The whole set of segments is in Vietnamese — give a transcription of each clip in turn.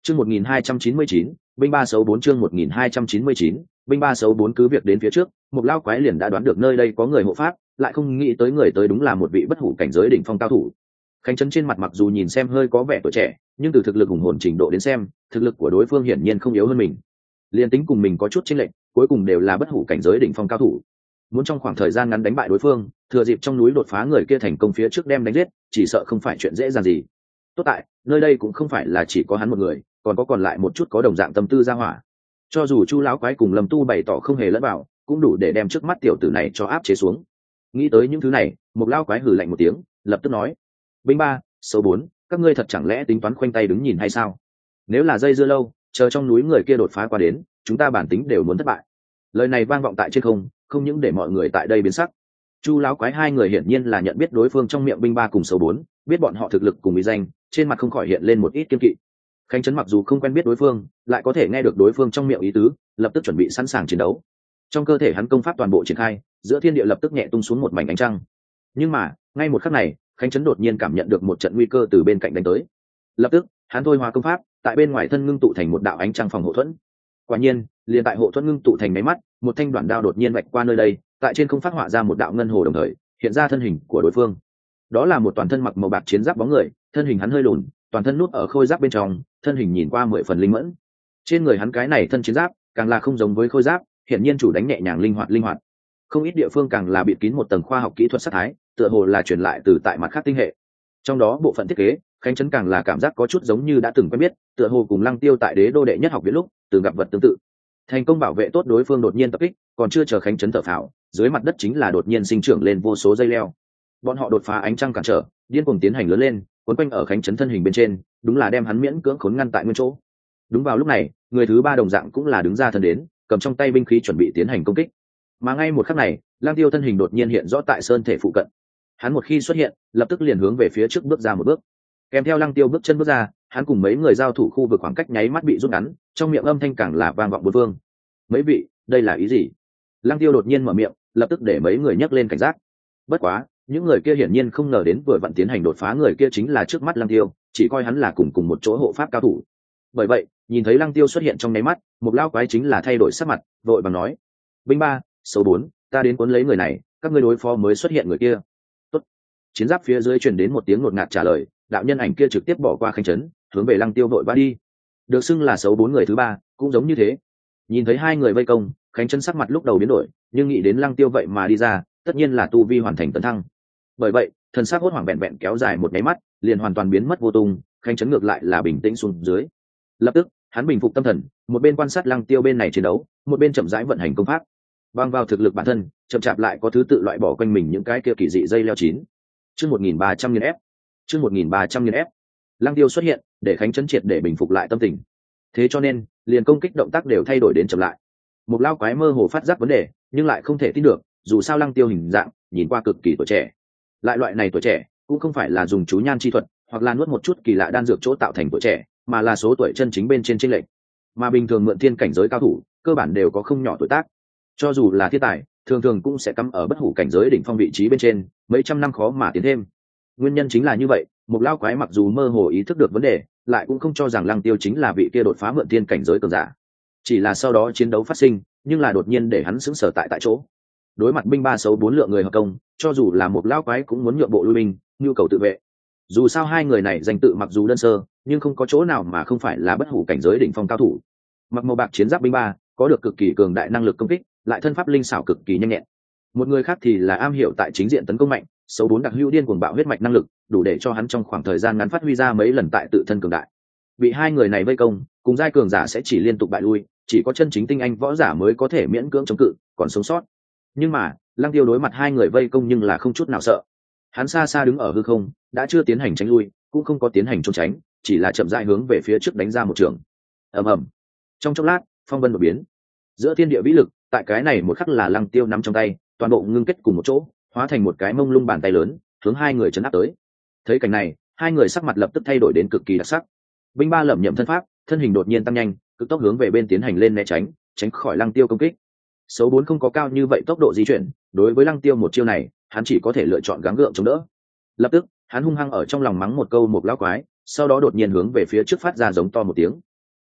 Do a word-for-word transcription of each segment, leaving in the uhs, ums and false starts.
Chương một nghìn hai trăm chín mươi chín, binh ba xấu bốn chương một nghìn hai trăm chín mươi chín, binh ba xấu bốn cứ việc đến phía trước, một lao quái liền đã đoán được nơi đây có người hộ pháp, lại không nghĩ tới người tới đúng là một vị bất hủ cảnh giới đỉnh phong cao thủ. Khánh Trấn trên mặt mặc dù nhìn xem hơi có vẻ tuổi trẻ, nhưng từ thực lực hùng hồn trình độ đến xem, thực lực của đối phương hiển nhiên không yếu hơn mình. Liên tính cùng mình có chút chênh lệch, cuối cùng đều là bất hủ cảnh giới đỉnh phong cao thủ. Muốn trong khoảng thời gian ngắn đánh bại đối phương, thừa dịp trong núi đột phá người kia thành công phía trước đem đánh giết, chỉ sợ không phải chuyện dễ dàng gì. Tốt tại, nơi đây cũng không phải là chỉ có hắn một người, còn có còn lại một chút có đồng dạng tâm tư ra hỏa. Cho dù Chu lão quái cùng Lâm Tu bày tỏ không hề lẫn vào, cũng đủ để đem trước mắt tiểu tử này cho áp chế xuống. Nghĩ tới những thứ này, một lão quái hừ lạnh một tiếng, lập tức nói: "Binh ba, số bốn, các ngươi thật chẳng lẽ tính toán khoanh tay đứng nhìn hay sao? Nếu là dây dưa lâu, chờ trong núi người kia đột phá qua đến, chúng ta bản tính đều muốn thất bại." Lời này vang vọng tại trên không, không những để mọi người tại đây biến sắc. Chu lão quái hai người hiển nhiên là nhận biết đối phương trong miệng binh ba cùng số bốn, biết bọn họ thực lực cùng uy danh, trên mặt không khỏi hiện lên một ít kiêng kỵ. Khánh Trấn mặc dù không quen biết đối phương, lại có thể nghe được đối phương trong miệng ý tứ, lập tức chuẩn bị sẵn sàng chiến đấu. Trong cơ thể hắn công pháp toàn bộ triển khai, giữa thiên địa lập tức nhẹ tung xuống một mảnh ánh trăng. Nhưng mà, ngay một khắc này, Khánh Trấn đột nhiên cảm nhận được một trận nguy cơ từ bên cạnh đánh tới. Lập tức, hắn thôi hóa công pháp, tại bên ngoài thân ngưng tụ thành một đạo ánh trăng phòng hộ thuẫn. Quả nhiên, liền tại hộ thuẫn ngưng tụ thành máy mắt, một thanh đoạn đao đột nhiên vạch qua nơi đây, tại trên không phát họa ra một đạo ngân hồ đồng thời, hiện ra thân hình của đối phương. Đó là một toàn thân mặc màu bạc chiến giáp bóng người, thân hình hắn hơi lùn, toàn thân nút ở khôi giáp bên trong, thân hình nhìn qua mười phần linh mẫn. Trên người hắn cái này thân chiến giáp, càng là không giống với khôi giáp, hiển nhiên chủ đánh nhẹ nhàng linh hoạt linh hoạt. Không ít địa phương càng là bịt kín một tầng khoa học kỹ thuật sắc thái, tựa hồ là truyền lại từ tại mặt khác tinh hệ. Trong đó bộ phận thiết kế, Khánh Trấn càng là cảm giác có chút giống như đã từng quen biết, tựa hồ cùng Lăng Tiêu tại Đế đô đệ nhất học viện lúc, từng gặp vật tương tự. Thành công bảo vệ tốt đối phương đột nhiên tập kích, còn chưa chờ Khánh Trấn thở phào, dưới mặt đất chính là đột nhiên sinh trưởng lên vô số dây leo. Bọn họ đột phá ánh trăng cản trở, điên cuồng tiến hành lớn lên, cuốn quanh ở Khánh Trấn thân hình bên trên, đúng là đem hắn miễn cưỡng khốn ngăn tại nguyên chỗ. Đúng vào lúc này, người thứ ba đồng dạng cũng là đứng ra thân đến, cầm trong tay binh khí chuẩn bị tiến hành công kích. Mà ngay một khắc này, Lang Tiêu thân hình đột nhiên hiện rõ tại sơn thể phụ cận. Hắn một khi xuất hiện, lập tức liền hướng về phía trước bước ra một bước. Kèm theo Lang Tiêu bước chân bước ra, hắn cùng mấy người giao thủ khu vực khoảng cách nháy mắt bị rút ngắn, trong miệng âm thanh càng là vang vọng bốn phương. "Mấy vị, đây là ý gì?" Lang Tiêu đột nhiên mở miệng, lập tức để mấy người nhấc lên cảnh giác. Bất quá, những người kia hiển nhiên không ngờ đến vừa vặn tiến hành đột phá người kia chính là trước mắt Lăng Tiêu, chỉ coi hắn là cùng cùng một chỗ hộ pháp cao thủ. Bởi vậy, nhìn thấy Lăng Tiêu xuất hiện trong nháy mắt, một lao quái chính là thay đổi sắc mặt, vội vàng nói: "Binh ba, số bốn, ta đến cuốn lấy người này, các ngươi đối phó mới xuất hiện người kia." Tốt. Chiến giáp phía dưới truyền đến một tiếng ngột ngạt trả lời, đạo nhân ảnh kia trực tiếp bỏ qua Khánh Trấn, hướng về Lăng Tiêu vội vã đi. Được xưng là số bốn người thứ ba, cũng giống như thế. Nhìn thấy hai người vây công, Khánh Trấn sắc mặt lúc đầu biến đổi, nhưng nghĩ đến Lăng Tiêu vậy mà đi ra, tất nhiên là tu vi hoàn thành tấn thăng. Bởi vậy, thần sắc hốt hoảng vẹn vẹn kéo dài một nháy mắt, liền hoàn toàn biến mất vô tung, Khánh Trấn ngược lại là bình tĩnh xuống dưới. Lập tức, hắn bình phục tâm thần, một bên quan sát Lăng Tiêu bên này chiến đấu, một bên chậm rãi vận hành công pháp. Bằng vào thực lực bản thân, chậm chạp lại có thứ tự loại bỏ quanh mình những cái kia kỳ dị dây leo chín. Chương một nghìn ba trăm nghìn ép. Chương một nghìn ba trăm nghìn ép. Lăng Tiêu xuất hiện, để Khánh Trấn triệt để bình phục lại tâm tình. Thế cho nên, liền công kích động tác đều thay đổi đến chậm lại. Một lao quái mơ hồ phát giác vấn đề, nhưng lại không thể tin được, dù sao Lăng Tiêu hình dạng, nhìn qua cực kỳ tuổi trẻ. Lại loại này tuổi trẻ, cũng không phải là dùng chú nhan chi thuật, hoặc là nuốt một chút kỳ lạ đan dược chỗ tạo thành tuổi trẻ, mà là số tuổi chân chính bên trên chênh lệch. Mà bình thường mượn thiên cảnh giới cao thủ, cơ bản đều có không nhỏ tuổi tác. Cho dù là thiên tài, thường thường cũng sẽ cắm ở bất hủ cảnh giới đỉnh phong vị trí bên trên, mấy trăm năm khó mà tiến thêm. Nguyên nhân chính là như vậy, một lao quái mặc dù mơ hồ ý thức được vấn đề, lại cũng không cho rằng Lăng Tiêu chính là vị kia đột phá mượn thiên cảnh giới cường giả. Chỉ là sau đó chiến đấu phát sinh, nhưng là đột nhiên để hắn sững sờ tại tại chỗ. Đối mặt binh ba xấu bốn lượng người hợp công, cho dù là một lao quái cũng muốn nhượng bộ lui binh, nhu cầu tự vệ. Dù sao hai người này danh tự mặc dù đơn sơ, nhưng không có chỗ nào mà không phải là bất hủ cảnh giới đỉnh phong cao thủ. Mặc màu bạc chiến giáp binh ba, có được cực kỳ cường đại năng lực công kích, lại thân pháp linh xảo cực kỳ nhanh nhẹn. Một người khác thì là am hiểu tại chính diện tấn công mạnh, xấu bốn đặc hữu điên cuồng bạo huyết mạch năng lực, đủ để cho hắn trong khoảng thời gian ngắn phát huy ra mấy lần tại tự thân cường đại. Bị hai người này vây công, cùng giai cường giả sẽ chỉ liên tục bại lui, chỉ có chân chính tinh anh võ giả mới có thể miễn cưỡng chống cự, còn sống sót. Nhưng mà, Lăng Tiêu đối mặt hai người vây công nhưng là không chút nào sợ. Hắn xa xa đứng ở hư không, đã chưa tiến hành tránh lui, cũng không có tiến hành trốn tránh, chỉ là chậm rãi hướng về phía trước đánh ra một trường. Ầm ầm. Trong chốc lát, phong vân đột biến. Giữa thiên địa vĩ lực, tại cái này một khắc là Lăng Tiêu nắm trong tay, toàn bộ ngưng kết cùng một chỗ, hóa thành một cái mông lung bàn tay lớn, hướng hai người chấn áp tới. Thấy cảnh này, hai người sắc mặt lập tức thay đổi đến cực kỳ đặc sắc. Binh ba lẩm nhẩm thân pháp, thân hình đột nhiên tăng nhanh, cực tốc hướng về bên tiến hành lên né tránh, tránh khỏi Lăng Tiêu công kích. Số bốn không có cao như vậy tốc độ di chuyển, đối với Lăng Tiêu một chiêu này, hắn chỉ có thể lựa chọn gắng gượng chống đỡ. Lập tức, hắn hung hăng ở trong lòng mắng một câu một lão quái, sau đó đột nhiên hướng về phía trước phát ra giống to một tiếng.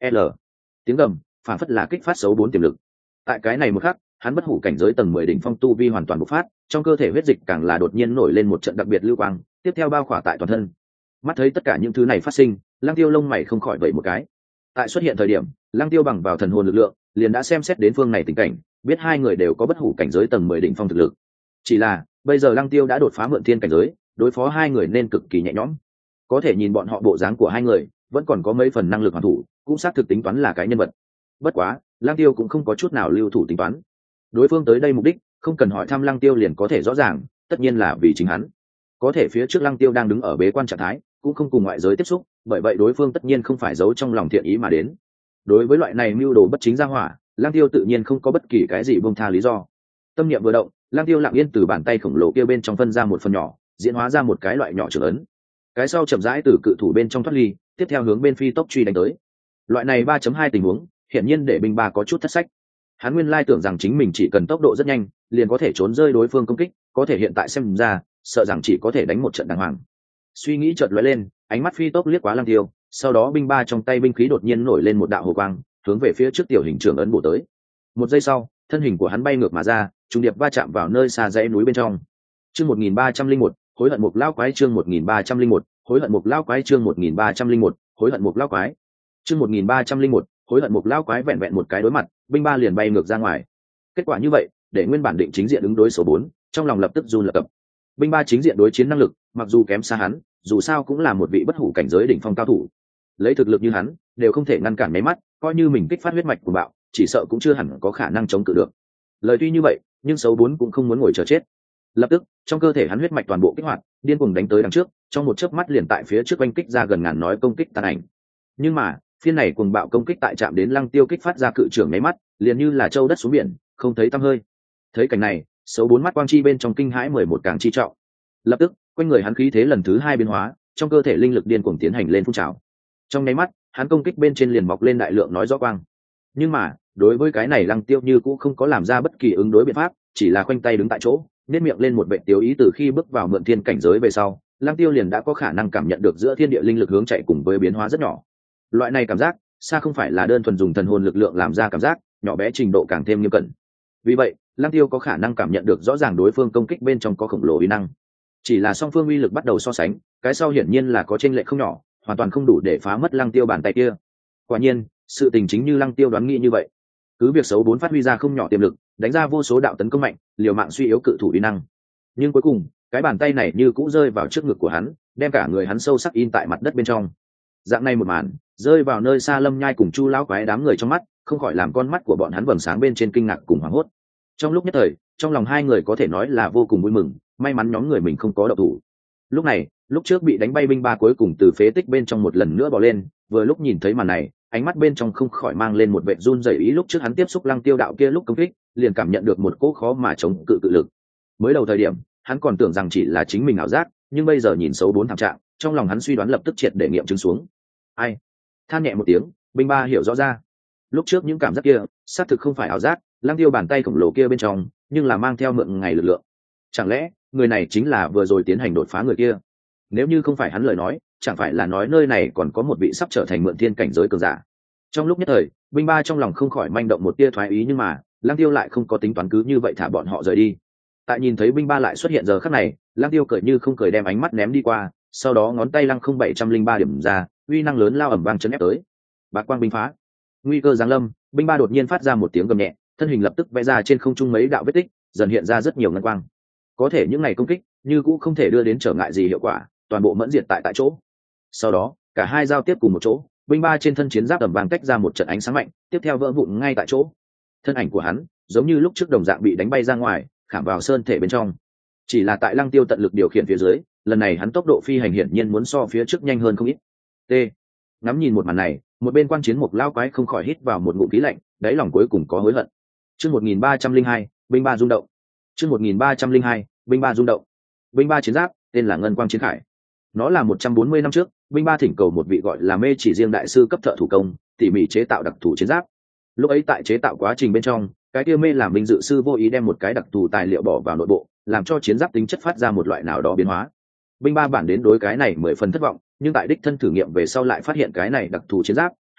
l tiếng gầm phản phất là kích phát xấu bốn tiềm lực. Tại cái này một khắc, hắn bất hủ cảnh giới tầng mười đỉnh phong tu vi hoàn toàn bộc phát, trong cơ thể huyết dịch càng là đột nhiên nổi lên một trận đặc biệt lưu quang, tiếp theo bao khỏa tại toàn thân. Mắt thấy tất cả những thứ này phát sinh, Lăng Tiêu lông mày không khỏi vẩy một cái. Tại xuất hiện thời điểm, Lăng Tiêu bằng vào thần hồn lực lượng, liền đã xem xét đến phương này tình cảnh, biết hai người đều có bất hủ cảnh giới tầng mười đỉnh phong thực lực. Chỉ là, bây giờ Lăng Tiêu đã đột phá mượn thiên cảnh giới, đối phó hai người nên cực kỳ nhẹ nhõm. Có thể nhìn bọn họ bộ dáng của hai người, vẫn còn có mấy phần năng lực hoàn thủ, cũng xác thực tính toán là cái nhân vật. Bất quá, Lăng Tiêu cũng không có chút nào lưu thủ tính toán. Đối phương tới đây mục đích, không cần hỏi thăm Lăng Tiêu liền có thể rõ ràng, tất nhiên là vì chính hắn. Có thể phía trước Lăng Tiêu đang đứng ở bế quan trạng thái, cũng không cùng ngoại giới tiếp xúc, bởi vậy đối phương tất nhiên không phải giấu trong lòng thiện ý mà đến. Đối với loại này mưu đồ bất chính ra hỏa, Lăng Tiêu tự nhiên không có bất kỳ cái gì buông tha lý do. Tâm niệm vừa động, Lăng Tiêu lặng yên từ bàn tay khổng lồ kia bên trong phân ra một phần nhỏ, diễn hóa ra một cái loại nhỏ trưởng ấn. Cái sau chậm rãi từ cự thủ bên trong thoát ly, tiếp theo hướng bên phi tốc truy đánh tới. Loại này ba chấm hai tình huống, hiển nhiên để binh ba có chút thất sách. Hắn nguyên lai tưởng rằng chính mình chỉ cần tốc độ rất nhanh, liền có thể trốn rơi đối phương công kích, có thể hiện tại xem ra, sợ rằng chỉ có thể đánh một trận đàng hoàng. Suy nghĩ chợt lóe lên, ánh mắt phi tốc liếc quá Lăng Tiêu, sau đó binh ba trong tay binh khí đột nhiên nổi lên một đạo hồ quang, hướng về phía trước tiểu hình trưởng ấn bổ tới. Một giây sau, thân hình của hắn bay ngược mà ra, trùng điệp va chạm vào nơi xa dãy núi bên trong. Chương một nghìn ba trăm linh một, hối hận mục lao quái chương một nghìn ba trăm linh một, hối hận mục lao quái chương một nghìn ba trăm linh một, hối hận mục lao quái. Chương một nghìn ba trăm linh một, hối hận mục lao quái vẹn vẹn một cái đối mặt, binh ba liền bay ngược ra ngoài. Kết quả như vậy, để nguyên bản định chính diện ứng đối số bốn, trong lòng lập tức run lập cập. Binh ba chính diện đối chiến năng lực, mặc dù kém xa hắn, dù sao cũng là một vị bất hủ cảnh giới đỉnh phong cao thủ. Lấy thực lực như hắn, đều không thể ngăn cản mấy mắt, coi như mình kích phát huyết mạch của bạo, chỉ sợ cũng chưa hẳn có khả năng chống cự được. Lời tuy như vậy, nhưng xấu bốn cũng không muốn ngồi chờ chết. Lập tức, trong cơ thể hắn huyết mạch toàn bộ kích hoạt, điên cuồng đánh tới đằng trước, trong một chớp mắt liền tại phía trước oanh kích ra gần ngàn nói công kích tàn ảnh. Nhưng mà, phiên này cuồng bạo công kích tại chạm đến Lăng Tiêu kích phát ra cự trưởng mấy mắt, liền như là châu đất xuống biển, không thấy tăm hơi. Thấy cảnh này, xấu bốn mắt quang chi bên trong kinh hãi mười một càng chi trọng. Lập tức, quanh người hắn khí thế lần thứ hai biến hóa, trong cơ thể linh lực điên cuồng tiến hành lên phun trào. Trong nháy mắt, hắn công kích bên trên liền mọc lên đại lượng nói rõ quang. Nhưng mà, đối với cái này Lăng Tiêu như cũng không có làm ra bất kỳ ứng đối biện pháp, chỉ là khoanh tay đứng tại chỗ, nên miệng lên một vệ tiêu ý. Từ khi bước vào mượn thiên cảnh giới về sau, Lăng Tiêu liền đã có khả năng cảm nhận được giữa thiên địa linh lực hướng chạy cùng với biến hóa rất nhỏ. Loại này cảm giác, xa không phải là đơn thuần dùng thần hồn lực lượng làm ra cảm giác, nhỏ bé trình độ càng thêm nghiêm cẩn. Vì vậy, Lăng Tiêu có khả năng cảm nhận được rõ ràng đối phương công kích bên trong có khổng lồ uy năng. Chỉ là song phương uy lực bắt đầu so sánh, cái sau hiển nhiên là có chênh lệch không nhỏ, hoàn toàn không đủ để phá mất Lăng Tiêu bàn tay kia. Quả nhiên, sự tình chính như Lăng Tiêu đoán nghĩ như vậy. Cứ việc xấu bốn phát huy ra không nhỏ tiềm lực, đánh ra vô số đạo tấn công mạnh, liều mạng suy yếu cự thủ uy năng. Nhưng cuối cùng, cái bàn tay này như cũng rơi vào trước ngực của hắn, đem cả người hắn sâu sắc in tại mặt đất bên trong. Dạng này một màn, rơi vào nơi xa Lâm Nhai cùng Chu lão quái đám người trong mắt, không khỏi làm con mắt của bọn hắn vầng sáng bên trên kinh ngạc cùng hoảng hốt. Trong lúc nhất thời, trong lòng hai người có thể nói là vô cùng vui mừng, may mắn nhóm người mình không có động thủ. Lúc này, lúc trước bị đánh bay binh ba cuối cùng từ phế tích bên trong một lần nữa bò lên, vừa lúc nhìn thấy màn này, ánh mắt bên trong không khỏi mang lên một vẻ run rẩy ý. Lúc trước hắn tiếp xúc Lăng Tiêu đạo kia lúc công kích, liền cảm nhận được một cỗ khó mà chống cự cự lực. Mới đầu thời điểm, hắn còn tưởng rằng chỉ là chính mình ảo giác, nhưng bây giờ nhìn xấu bốn thảm trạng, trong lòng hắn suy đoán lập tức triệt để nghiệm chứng xuống. Ai? Than nhẹ một tiếng, binh ba hiểu rõ ra. Lúc trước những cảm giác kia, xác thực không phải ảo giác, Lăng Tiêu bàn tay khổng lồ kia bên trong, nhưng là mang theo mượn ngày lực lượng. Chẳng lẽ, người này chính là vừa rồi tiến hành đột phá người kia? Nếu như không phải hắn lời nói, chẳng phải là nói nơi này còn có một vị sắp trở thành mượn thiên cảnh giới cường giả. Trong lúc nhất thời, binh ba trong lòng không khỏi manh động một tia thoái ý, nhưng mà Lăng Tiêu lại không có tính toán cứ như vậy thả bọn họ rời đi. Tại nhìn thấy binh ba lại xuất hiện giờ khắc này, Lăng Tiêu cười như không cười đem ánh mắt ném đi qua, sau đó ngón tay lăng không bảy trăm linh ba điểm ra, uy năng lớn lao ẩm vang chấn ép tới. Bạc quang binh phá, nguy cơ giáng lâm, binh ba đột nhiên phát ra một tiếng gầm nhẹ, thân hình lập tức vẽ ra trên không trung mấy đạo vết tích, dần hiện ra rất nhiều ngân quang. Có thể những ngày công kích như cũng không thể đưa đến trở ngại gì hiệu quả, toàn bộ mẫn diệt tại tại chỗ. Sau đó, cả hai giao tiếp cùng một chỗ, binh ba trên thân chiến giáp ầm vang tách ra một trận ánh sáng mạnh, tiếp theo vỡ vụn ngay tại chỗ. Thân ảnh của hắn giống như lúc trước đồng dạng bị đánh bay ra ngoài, khảm vào sơn thể bên trong. Chỉ là tại Lăng Tiêu tận lực điều khiển phía dưới, lần này hắn tốc độ phi hành hiển nhiên muốn so phía trước nhanh hơn không ít. T. Ngắm nhìn một màn này, một bên quan chiến mục lao quái không khỏi hít vào một ngụm khí lạnh, đáy lòng cuối cùng có hối hận. Chương một nghìn ba trăm linh hai, binh ba rung động. Chương một nghìn ba trăm linh hai, binh ba rung động. Binh ba chiến giáp, tên là Ngân Quang Chiến Khải. Nó là một trăm bốn mươi năm trước, binh ba thỉnh cầu một vị gọi là Mê Chỉ Riêng đại sư cấp thợ thủ công, tỉ mỉ chế tạo đặc thù chiến giáp. Lúc ấy tại chế tạo quá trình bên trong, cái kia Mê làm binh dự sư vô ý đem một cái đặc thù tài liệu bỏ vào nội bộ, làm cho chiến giáp tính chất phát ra một loại nào đó biến hóa. Binh ba bản đến đối cái này mười phần thất vọng, nhưng tại đích thân thử nghiệm về sau lại phát hiện cái này đặc thù chiến giáp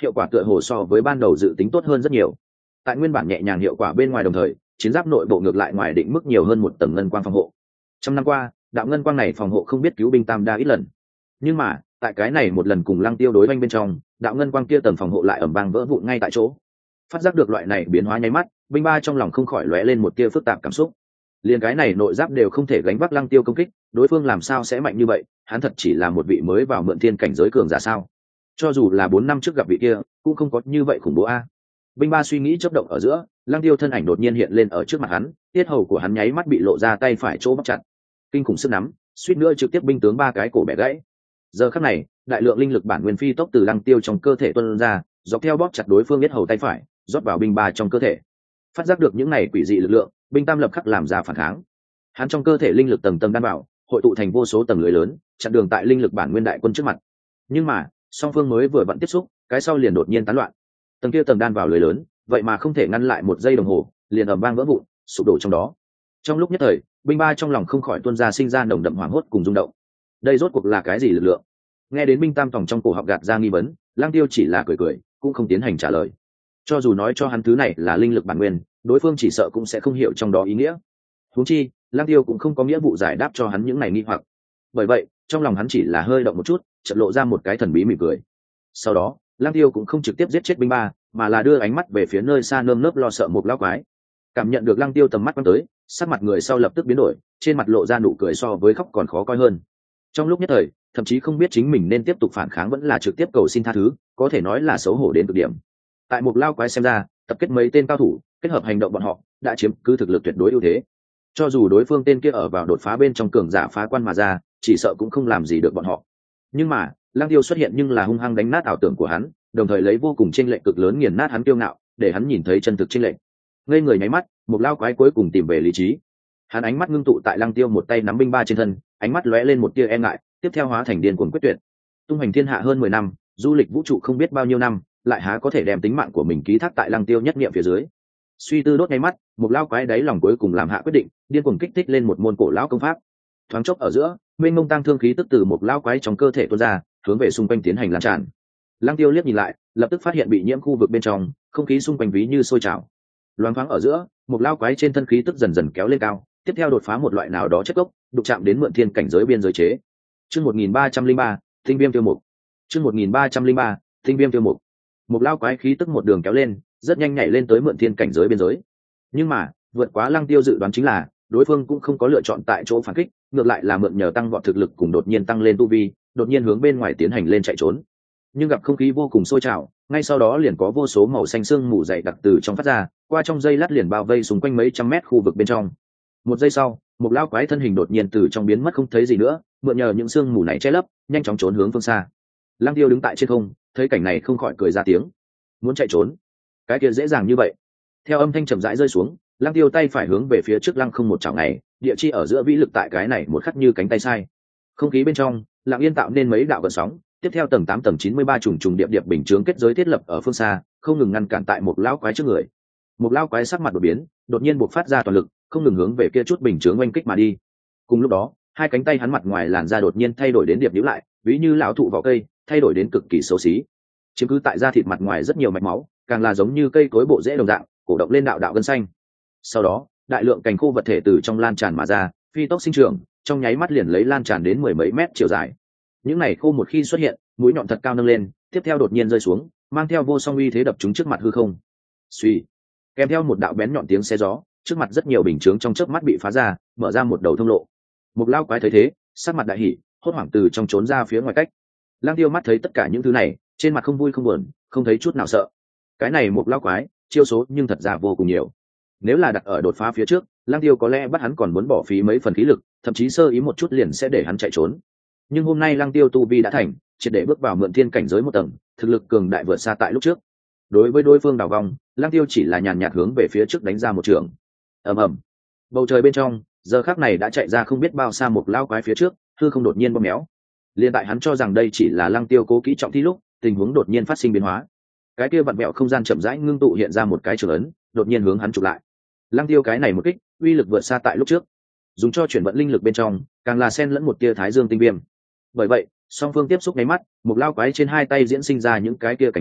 hiệu quả tựa hồ so với ban đầu dự tính tốt hơn rất nhiều. Tại nguyên bản nhẹ nhàng hiệu quả bên ngoài đồng thời, chiến giáp nội bộ ngược lại ngoài định mức nhiều hơn một tầng ngân quang phòng hộ. Trong năm qua, đạo ngân quang này phòng hộ không biết cứu binh tam đa ít lần, nhưng mà tại cái này một lần cùng Lăng Tiêu đối oanh bên trong, đạo ngân quang kia tầng phòng hộ lại ầm vang vỡ vụn ngay tại chỗ. Phát giác được loại này biến hóa nháy mắt, binh ba trong lòng không khỏi lóe lên một tia phức tạp cảm xúc. Liên cái này nội giáp đều không thể gánh vác Lăng Tiêu công kích, đối phương làm sao sẽ mạnh như vậy? Hắn thật chỉ là một vị mới vào mượn thiên cảnh giới cường giả sao? Cho dù là bốn năm trước gặp vị kia, cũng không có như vậy khủng bố a. Binh ba suy nghĩ chớp động ở giữa, Lăng Tiêu thân ảnh đột nhiên hiện lên ở trước mặt hắn, tiết hầu của hắn nháy mắt bị lộ ra, tay phải chỗ bắp chặt. Kinh khủng sức nắm, suýt nữa trực tiếp binh tướng ba cái cổ bẻ gãy. Giờ khắc này, đại lượng linh lực bản nguyên phi tốc từ Lăng Tiêu trong cơ thể tuôn ra, dọc theo bóp chặt đối phương tiết hầu tay phải, rót vào binh ba trong cơ thể. Phát giác được những này quỷ dị lực lượng, binh tam lập khắc làm ra phản kháng. Hắn trong cơ thể linh lực tầng tầng đan bảo, hội tụ thành vô số tầng lưới lớn, chặn đường tại linh lực bản nguyên đại quân trước mặt. Nhưng mà, song phương mới vừa vặn tiếp xúc, cái sau liền đột nhiên tán loạn. Tầng kia tầng đan vào lưới lớn, vậy mà không thể ngăn lại một giây đồng hồ, liền ầm vang vỡ vụn, sụp đổ trong đó. Trong lúc nhất thời, binh ba trong lòng không khỏi tuôn ra sinh ra nồng đậm hoảng hốt cùng rung động. Đây rốt cuộc là cái gì lực lượng? Nghe đến binh tam tòng trong cổ họng gạt ra nghi vấn, Lăng Tiêu chỉ là cười cười, cũng không tiến hành trả lời. Cho dù nói cho hắn thứ này là linh lực bản nguyên, đối phương chỉ sợ cũng sẽ không hiểu trong đó ý nghĩa. Huống chi, Lăng Tiêu cũng không có nghĩa vụ giải đáp cho hắn những này nghi hoặc. Bởi vậy, trong lòng hắn chỉ là hơi động một chút, chợt lộ ra một cái thần bí mỉm cười. Sau đó, Lăng Tiêu cũng không trực tiếp giết chết binh ba, mà là đưa ánh mắt về phía nơi xa nơm nớp lo sợ một lão quái. Cảm nhận được Lăng Tiêu tầm mắt quăng tới, sắc mặt người sau lập tức biến đổi, trên mặt lộ ra nụ cười so với khóc còn khó coi hơn. Trong lúc nhất thời, thậm chí không biết chính mình nên tiếp tục phản kháng vẫn là trực tiếp cầu xin tha thứ, có thể nói là xấu hổ đến cực điểm. Tại một lao quái xem ra, tập kết mấy tên cao thủ, kết hợp hành động bọn họ, đã chiếm cứ thực lực tuyệt đối ưu thế. Cho dù đối phương tên kia ở vào đột phá bên trong cường giả phá quan mà ra, chỉ sợ cũng không làm gì được bọn họ. Nhưng mà, Lăng Tiêu xuất hiện nhưng là hung hăng đánh nát ảo tưởng của hắn, đồng thời lấy vô cùng chênh lệch cực lớn nghiền nát hắn kiêu ngạo, để hắn nhìn thấy chân thực chênh lệch. Ngây người nháy mắt, một lao quái cuối cùng tìm về lý trí. Hắn ánh mắt ngưng tụ tại Lăng Tiêu một tay nắm binh ba trên thân, ánh mắt lóe lên một tia e ngại, tiếp theo hóa thành điên cuồng quyết tuyệt. Tung hành thiên hạ hơn mười năm, du lịch vũ trụ không biết bao nhiêu năm, lại há có thể đem tính mạng của mình ký thác tại Lăng Tiêu nhất niệm phía dưới. Suy tư đốt nháy mắt, một lao quái đáy lòng cuối cùng làm hạ quyết định, điên cuồng kích thích lên một môn cổ lão công pháp. Thoáng chốc ở giữa, mênh mông tăng thương khí tức từ một lao quái trong cơ thể tuôn ra, hướng về xung quanh tiến hành lan tràn. Lăng Tiêu liếc nhìn lại, lập tức phát hiện bị nhiễm khu vực bên trong, không khí xung quanh ví như sôi trào. Loáng thoáng ở giữa, một lao quái trên thân khí tức dần dần kéo lên cao, tiếp theo đột phá một loại nào đó chất gốc, đụng chạm đến mượn thiên cảnh giới biên giới chế. Chương một nghìn ba trăm linh ba, tinh viêm tiêu mục. Chương một nghìn ba trăm linh ba, tinh viêm tiêu mục. Một lao quái khí tức một đường kéo lên, rất nhanh nhảy lên tới mượn thiên cảnh giới biên giới. Nhưng mà, vượt quá Lăng Tiêu dự đoán chính là, đối phương cũng không có lựa chọn tại chỗ phản kích, ngược lại là mượn nhờ tăng vọt thực lực cùng đột nhiên tăng lên tu vi, đột nhiên hướng bên ngoài tiến hành lên chạy trốn. Nhưng gặp không khí vô cùng sôi trào, ngay sau đó liền có vô số màu xanh sương mù dày đặc từ trong phát ra, qua trong dây lát liền bao vây xung quanh mấy trăm mét khu vực bên trong. Một giây sau, một lao quái thân hình đột nhiên từ trong biến mất không thấy gì nữa, mượn nhờ những sương mù này che lấp, nhanh chóng trốn hướng phương xa. Lăng Tiêu đứng tại trên không, thấy cảnh này không khỏi cười ra tiếng. Muốn chạy trốn, cái kia dễ dàng như vậy? Theo âm thanh chậm rãi rơi xuống, Lăng Tiêu tay phải hướng về phía trước lăng không một chảo này, địa chi ở giữa vĩ lực tại cái này một khắc như cánh tay sai. Không khí bên trong lặng yên tạo nên mấy đạo gợn sóng, tiếp theo tầng tám tầng chín mươi ba trùng trùng điệp điệp bình chướng kết giới thiết lập ở phương xa, không ngừng ngăn cản tại một lão quái trước người. Một lão quái sắc mặt đột biến, đột nhiên buộc phát ra toàn lực, không ngừng hướng về kia chút bình chướng oanh kích mà đi. Cùng lúc đó, hai cánh tay hắn mặt ngoài làn da đột nhiên thay đổi đến điệp nhíu lại, ví như lão thụ vỏ cây, thay đổi đến cực kỳ xấu xí. Chiếm cứ tại da thịt mặt ngoài rất nhiều mạch máu, càng là giống như cây cối bộ rễ đồng dạng, cổ động lên đạo đạo gân xanh. Sau đó, đại lượng cành khô vật thể từ trong lan tràn mà ra, phi tốc sinh trưởng, trong nháy mắt liền lấy lan tràn đến mười mấy mét chiều dài. Những này khô một khi xuất hiện, mũi nhọn thật cao nâng lên, tiếp theo đột nhiên rơi xuống, mang theo vô song uy thế đập chúng trước mặt hư không. Suy, kèm theo một đạo bén nhọn tiếng xé gió, trước mặt rất nhiều bình chướng trong chớp mắt bị phá ra, mở ra một đầu thông lộ. Một lao quái thấy thế, sắc mặt đại hỉ, hốt hoảng từ trong trốn ra phía ngoài cách. Lang Tiêu mắt thấy tất cả những thứ này, trên mặt không vui không buồn, không thấy chút nào sợ. Cái này một lao quái, chiêu số nhưng thật ra vô cùng nhiều. Nếu là đặt ở đột phá phía trước, Lăng Tiêu có lẽ bắt hắn còn muốn bỏ phí mấy phần khí lực, thậm chí sơ ý một chút liền sẽ để hắn chạy trốn. Nhưng hôm nay Lăng Tiêu tu vi đã thành, triệt để bước vào mượn thiên cảnh giới một tầng, thực lực cường đại vượt xa tại lúc trước. Đối với đối phương đảo vòng, Lăng Tiêu chỉ là nhàn nhạt hướng về phía trước đánh ra một trường. Ầm ầm. Bầu trời bên trong, giờ khắc này đã chạy ra không biết bao xa một lao quái phía trước, hư không đột nhiên bóp méo. Liên tại hắn cho rằng đây chỉ là Lăng Tiêu cố kỹ trọng thi lúc, tình huống đột nhiên phát sinh biến hóa. Cái kia vặn vẹo không gian chậm rãi ngưng tụ hiện ra một cái trường ấn, đột nhiên hướng hắn chụp lại. Lăng Tiêu cái này một kích, uy lực vượt xa tại lúc trước, dùng cho chuyển vận linh lực bên trong, càng là xen lẫn một tia thái dương tinh viêm. Bởi vậy, song phương tiếp xúc nháy mắt, một lao quái trên hai tay diễn sinh ra những cái tia cánh khô,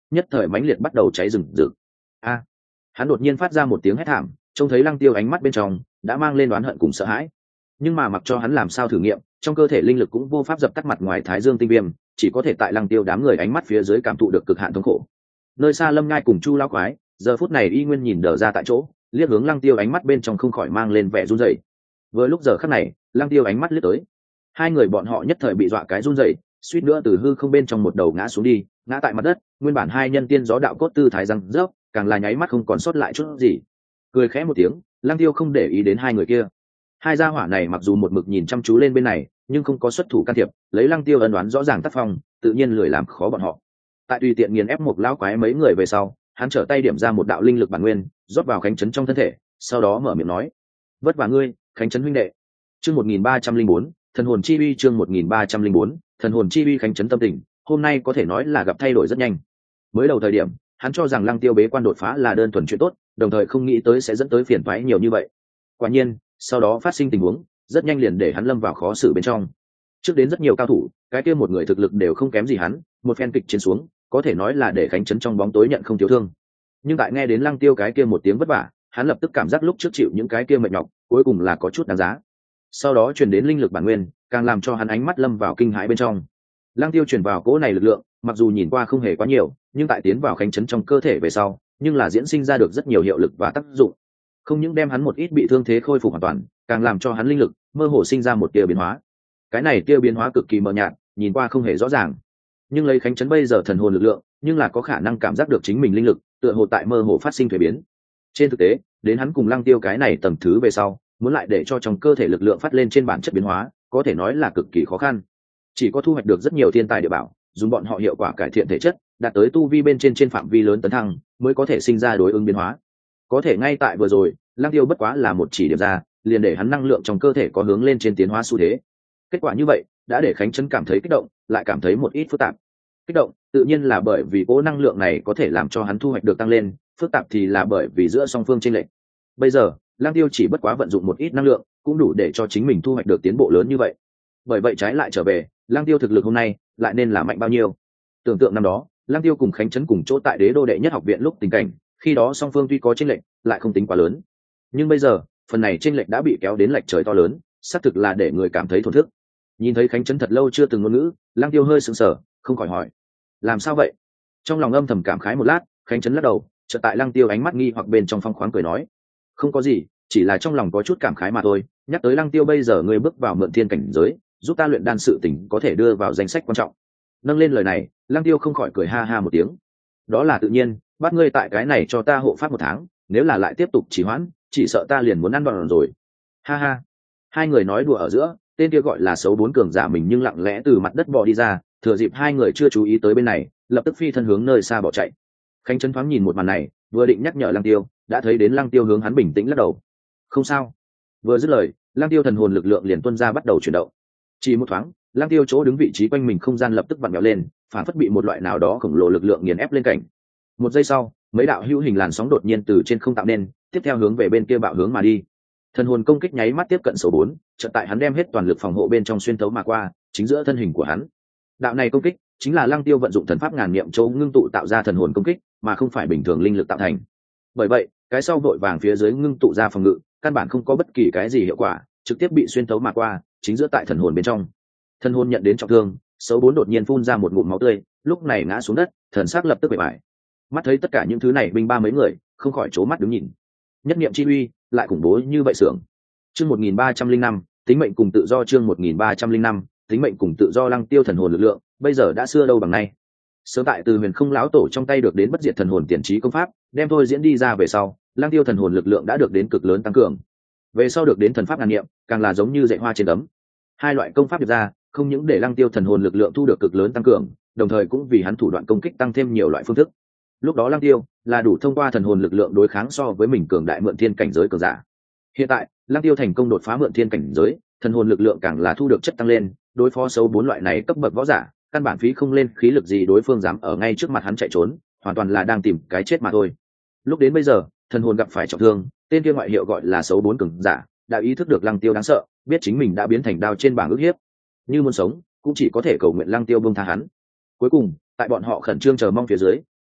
nhất thời mãnh liệt bắt đầu cháy rừng rực. A! Hắn đột nhiên phát ra một tiếng hét thảm, trông thấy Lăng Tiêu ánh mắt bên trong đã mang lên đoán hận cùng sợ hãi. Nhưng mà mặc cho hắn làm sao thử nghiệm, trong cơ thể linh lực cũng vô pháp dập tắt mặt ngoài Thái Dương tinh viêm, chỉ có thể tại Lăng Tiêu đám người ánh mắt phía dưới cảm thụ được cực hạn thống khổ. Nơi xa Lâm Ngai cùng Chu lão quái, giờ phút này y nguyên nhìn đờ ra tại chỗ, liếc hướng Lăng Tiêu ánh mắt bên trong không khỏi mang lên vẻ run rẩy. Vừa lúc giờ khắc này, Lăng Tiêu ánh mắt liếc tới, hai người bọn họ nhất thời bị dọa cái run rẩy, suýt nữa từ hư không bên trong một đầu ngã xuống đi, ngã tại mặt đất, nguyên bản hai nhân tiên gió đạo cốt tư thái răng rớp, càng là nháy mắt không còn sót lại chút gì. Cười khẽ một tiếng, Lăng Tiêu không để ý đến hai người kia. Hai gia hỏa này mặc dù một mực nhìn chăm chú lên bên này, nhưng không có xuất thủ can thiệp, lấy Lăng Tiêu ân đoán rõ ràng tác phong, tự nhiên lười làm khó bọn họ. Tại tùy tiện nghiền ép một lão quái mấy người về sau, hắn trở tay điểm ra một đạo linh lực bản nguyên, rót vào Khánh Chấn trong thân thể, sau đó mở miệng nói: "Vất vả ngươi, Khánh Chấn huynh đệ." Chương một nghìn ba trăm linh bốn, thần hồn chi uy. Chương một nghìn ba trăm linh bốn, thần hồn chi uy. Khánh Chấn tâm tình hôm nay có thể nói là gặp thay đổi rất nhanh. Mới đầu thời điểm, hắn cho rằng Lăng Tiêu bế quan đột phá là đơn thuần chuyện tốt, đồng thời không nghĩ tới sẽ dẫn tới phiền toái nhiều như vậy. Quả nhiên, sau đó phát sinh tình huống, rất nhanh liền để hắn lâm vào khó xử bên trong. Trước đến rất nhiều cao thủ, cái kia một người thực lực đều không kém gì hắn, một phen kịch chiến xuống, có thể nói là để Khánh Chấn trong bóng tối nhận không thiếu thương. Nhưng tại nghe đến Lăng Tiêu cái kia một tiếng vất vả, hắn lập tức cảm giác lúc trước chịu những cái kia mệt nhọc, cuối cùng là có chút đáng giá. Sau đó truyền đến linh lực bản nguyên, càng làm cho hắn ánh mắt lâm vào kinh hãi bên trong. Lăng Tiêu truyền vào cỗ này lực lượng, mặc dù nhìn qua không hề quá nhiều, nhưng tại tiến vào Khánh Chấn trong cơ thể về sau, nhưng là diễn sinh ra được rất nhiều hiệu lực và tác dụng. Không những đem hắn một ít bị thương thế khôi phục hoàn toàn, càng làm cho hắn linh lực mơ hồ sinh ra một tia biến hóa. Cái này tia biến hóa cực kỳ mờ nhạt, nhìn qua không hề rõ ràng. Nhưng lấy Khánh Chấn bây giờ thần hồn lực lượng, nhưng là có khả năng cảm giác được chính mình linh lực, tựa hồ tại mơ hồ phát sinh thay biến. Trên thực tế, đến hắn cùng Lăng Tiêu cái này tầm thứ về sau, muốn lại để cho trong cơ thể lực lượng phát lên trên bản chất biến hóa, có thể nói là cực kỳ khó khăn. Chỉ có thu hoạch được rất nhiều thiên tài địa bảo, dùng bọn họ hiệu quả cải thiện thể chất, đạt tới tu vi bên trên trên phạm vi lớn tấn thăng, mới có thể sinh ra đối ứng biến hóa. Có thể ngay tại vừa rồi, Lăng Tiêu bất quá là một chỉ điểm ra, liền để hắn năng lượng trong cơ thể có hướng lên trên tiến hóa xu thế. Kết quả như vậy, đã để Khánh Chấn cảm thấy kích động, lại cảm thấy một ít phức tạp. Kích động, tự nhiên là bởi vì cố năng lượng này có thể làm cho hắn thu hoạch được tăng lên, phức tạp thì là bởi vì giữa song phương chênh lệch. Bây giờ, Lăng Tiêu chỉ bất quá vận dụng một ít năng lượng, cũng đủ để cho chính mình thu hoạch được tiến bộ lớn như vậy. Bởi vậy trái lại trở về, Lăng Tiêu thực lực hôm nay lại nên là mạnh bao nhiêu? Tưởng tượng năm đó, Lăng Tiêu cùng Khánh Chấn cùng chỗ tại Đế đô đệ nhất học viện lúc tình cảnh, khi đó song phương tuy có chênh lệch, lại không tính quá lớn. Nhưng bây giờ, phần này chênh lệch đã bị kéo đến lệch trời to lớn, xác thực là để người cảm thấy thổn thức. Nhìn thấy Khánh Chấn thật lâu chưa từng ngôn ngữ, Lăng Tiêu hơi sững sờ, không khỏi hỏi: "Làm sao vậy?" Trong lòng âm thầm cảm khái một lát, Khánh Chấn lắc đầu, chợt tại Lăng Tiêu ánh mắt nghi hoặc bên trong phong khoáng cười nói: "Không có gì, chỉ là trong lòng có chút cảm khái mà thôi. Nhắc tới Lăng Tiêu bây giờ ngươi bước vào mượn thiên cảnh giới, giúp ta luyện đan sự tình có thể đưa vào danh sách quan trọng." Nâng lên lời này, Lăng Tiêu không khỏi cười ha ha một tiếng: "Đó là tự nhiên, bắt ngươi tại cái này cho ta hộ pháp một tháng, nếu là lại tiếp tục trì hoãn, chỉ sợ ta liền muốn ăn đòn rồi." Ha ha. Hai người nói đùa ở giữa, tên kia gọi là xấu bốn cường giả mình nhưng lặng lẽ từ mặt đất bò đi ra, thừa dịp hai người chưa chú ý tới bên này, lập tức phi thân hướng nơi xa bỏ chạy. Khánh Chấn thoáng nhìn một màn này, vừa định nhắc nhở Lăng Tiêu, đã thấy đến Lăng Tiêu hướng hắn bình tĩnh lắc đầu: "Không sao." Vừa dứt lời, Lăng Tiêu thần hồn lực lượng liền tuôn ra bắt đầu chuyển động. Chỉ một thoáng, Lăng Tiêu chỗ đứng vị trí quanh mình không gian lập tức vặn vẹo lên, phản phất bị một loại nào đó khổng lồ lực lượng nghiền ép lên cảnh. Một giây sau, mấy đạo hữu hình làn sóng đột nhiên từ trên không tạo nên, tiếp theo hướng về bên kia bạo hướng mà đi. Thần hồn công kích nháy mắt tiếp cận số bốn, chợt tại hắn đem hết toàn lực phòng hộ bên trong xuyên thấu mà qua, chính giữa thân hình của hắn. Đạo này công kích chính là Lăng Tiêu vận dụng thần pháp ngàn niệm châu ngưng tụ tạo ra thần hồn công kích, mà không phải bình thường linh lực tạo thành. Bởi vậy, cái sau vội vàng phía dưới ngưng tụ ra phòng ngự, căn bản không có bất kỳ cái gì hiệu quả, trực tiếp bị xuyên thấu mà qua, chính giữa tại thần hồn bên trong. Thần hồn nhận đến trọng thương, số bốn đột nhiên phun ra một ngụm máu tươi, lúc này ngã xuống đất, thần sắc lập tức bể bại. Mắt thấy tất cả những thứ này binh ba mấy người, không khỏi trố mắt đứng nhìn. Nhất niệm chi uy, lại khủng bố như vậy sưởng. Chương một nghìn ba trăm linh năm, tính mệnh cùng tự do. Chương một nghìn ba trăm linh năm, tính mệnh cùng tự do. Lăng Tiêu thần hồn lực lượng, bây giờ đã xưa đâu bằng nay. Sớm tại từ Huyền Không lão tổ trong tay được đến bất diệt thần hồn tiền trí công pháp, đem thôi diễn đi ra về sau, Lăng Tiêu thần hồn lực lượng đã được đến cực lớn tăng cường. Về sau được đến thần pháp ngàn niệm, càng là giống như dạy hoa trên ấm. Hai loại công pháp được ra, không những để Lăng Tiêu thần hồn lực lượng thu được cực lớn tăng cường, đồng thời cũng vì hắn thủ đoạn công kích tăng thêm nhiều loại phương thức. Lúc đó Lăng Tiêu là đủ thông qua thần hồn lực lượng đối kháng so với mình cường đại mượn thiên cảnh giới cường giả. Hiện tại, Lăng Tiêu thành công đột phá mượn thiên cảnh giới, thần hồn lực lượng càng là thu được chất tăng lên, đối phó xấu bốn loại này cấp bậc võ giả, căn bản phí không lên khí lực gì đối phương dám ở ngay trước mặt hắn chạy trốn, hoàn toàn là đang tìm cái chết mà thôi. Lúc đến bây giờ, thần hồn gặp phải trọng thương, tên kia ngoại hiệu gọi là xấu bốn cường giả, đã ý thức được Lăng Tiêu đáng sợ, biết chính mình đã biến thành đao trên bảng ức hiếp. Như muốn sống, cũng chỉ có thể cầu nguyện Lăng Tiêu buông tha hắn. Cuối cùng, tại bọn họ khẩn trương chờ mong phía dưới,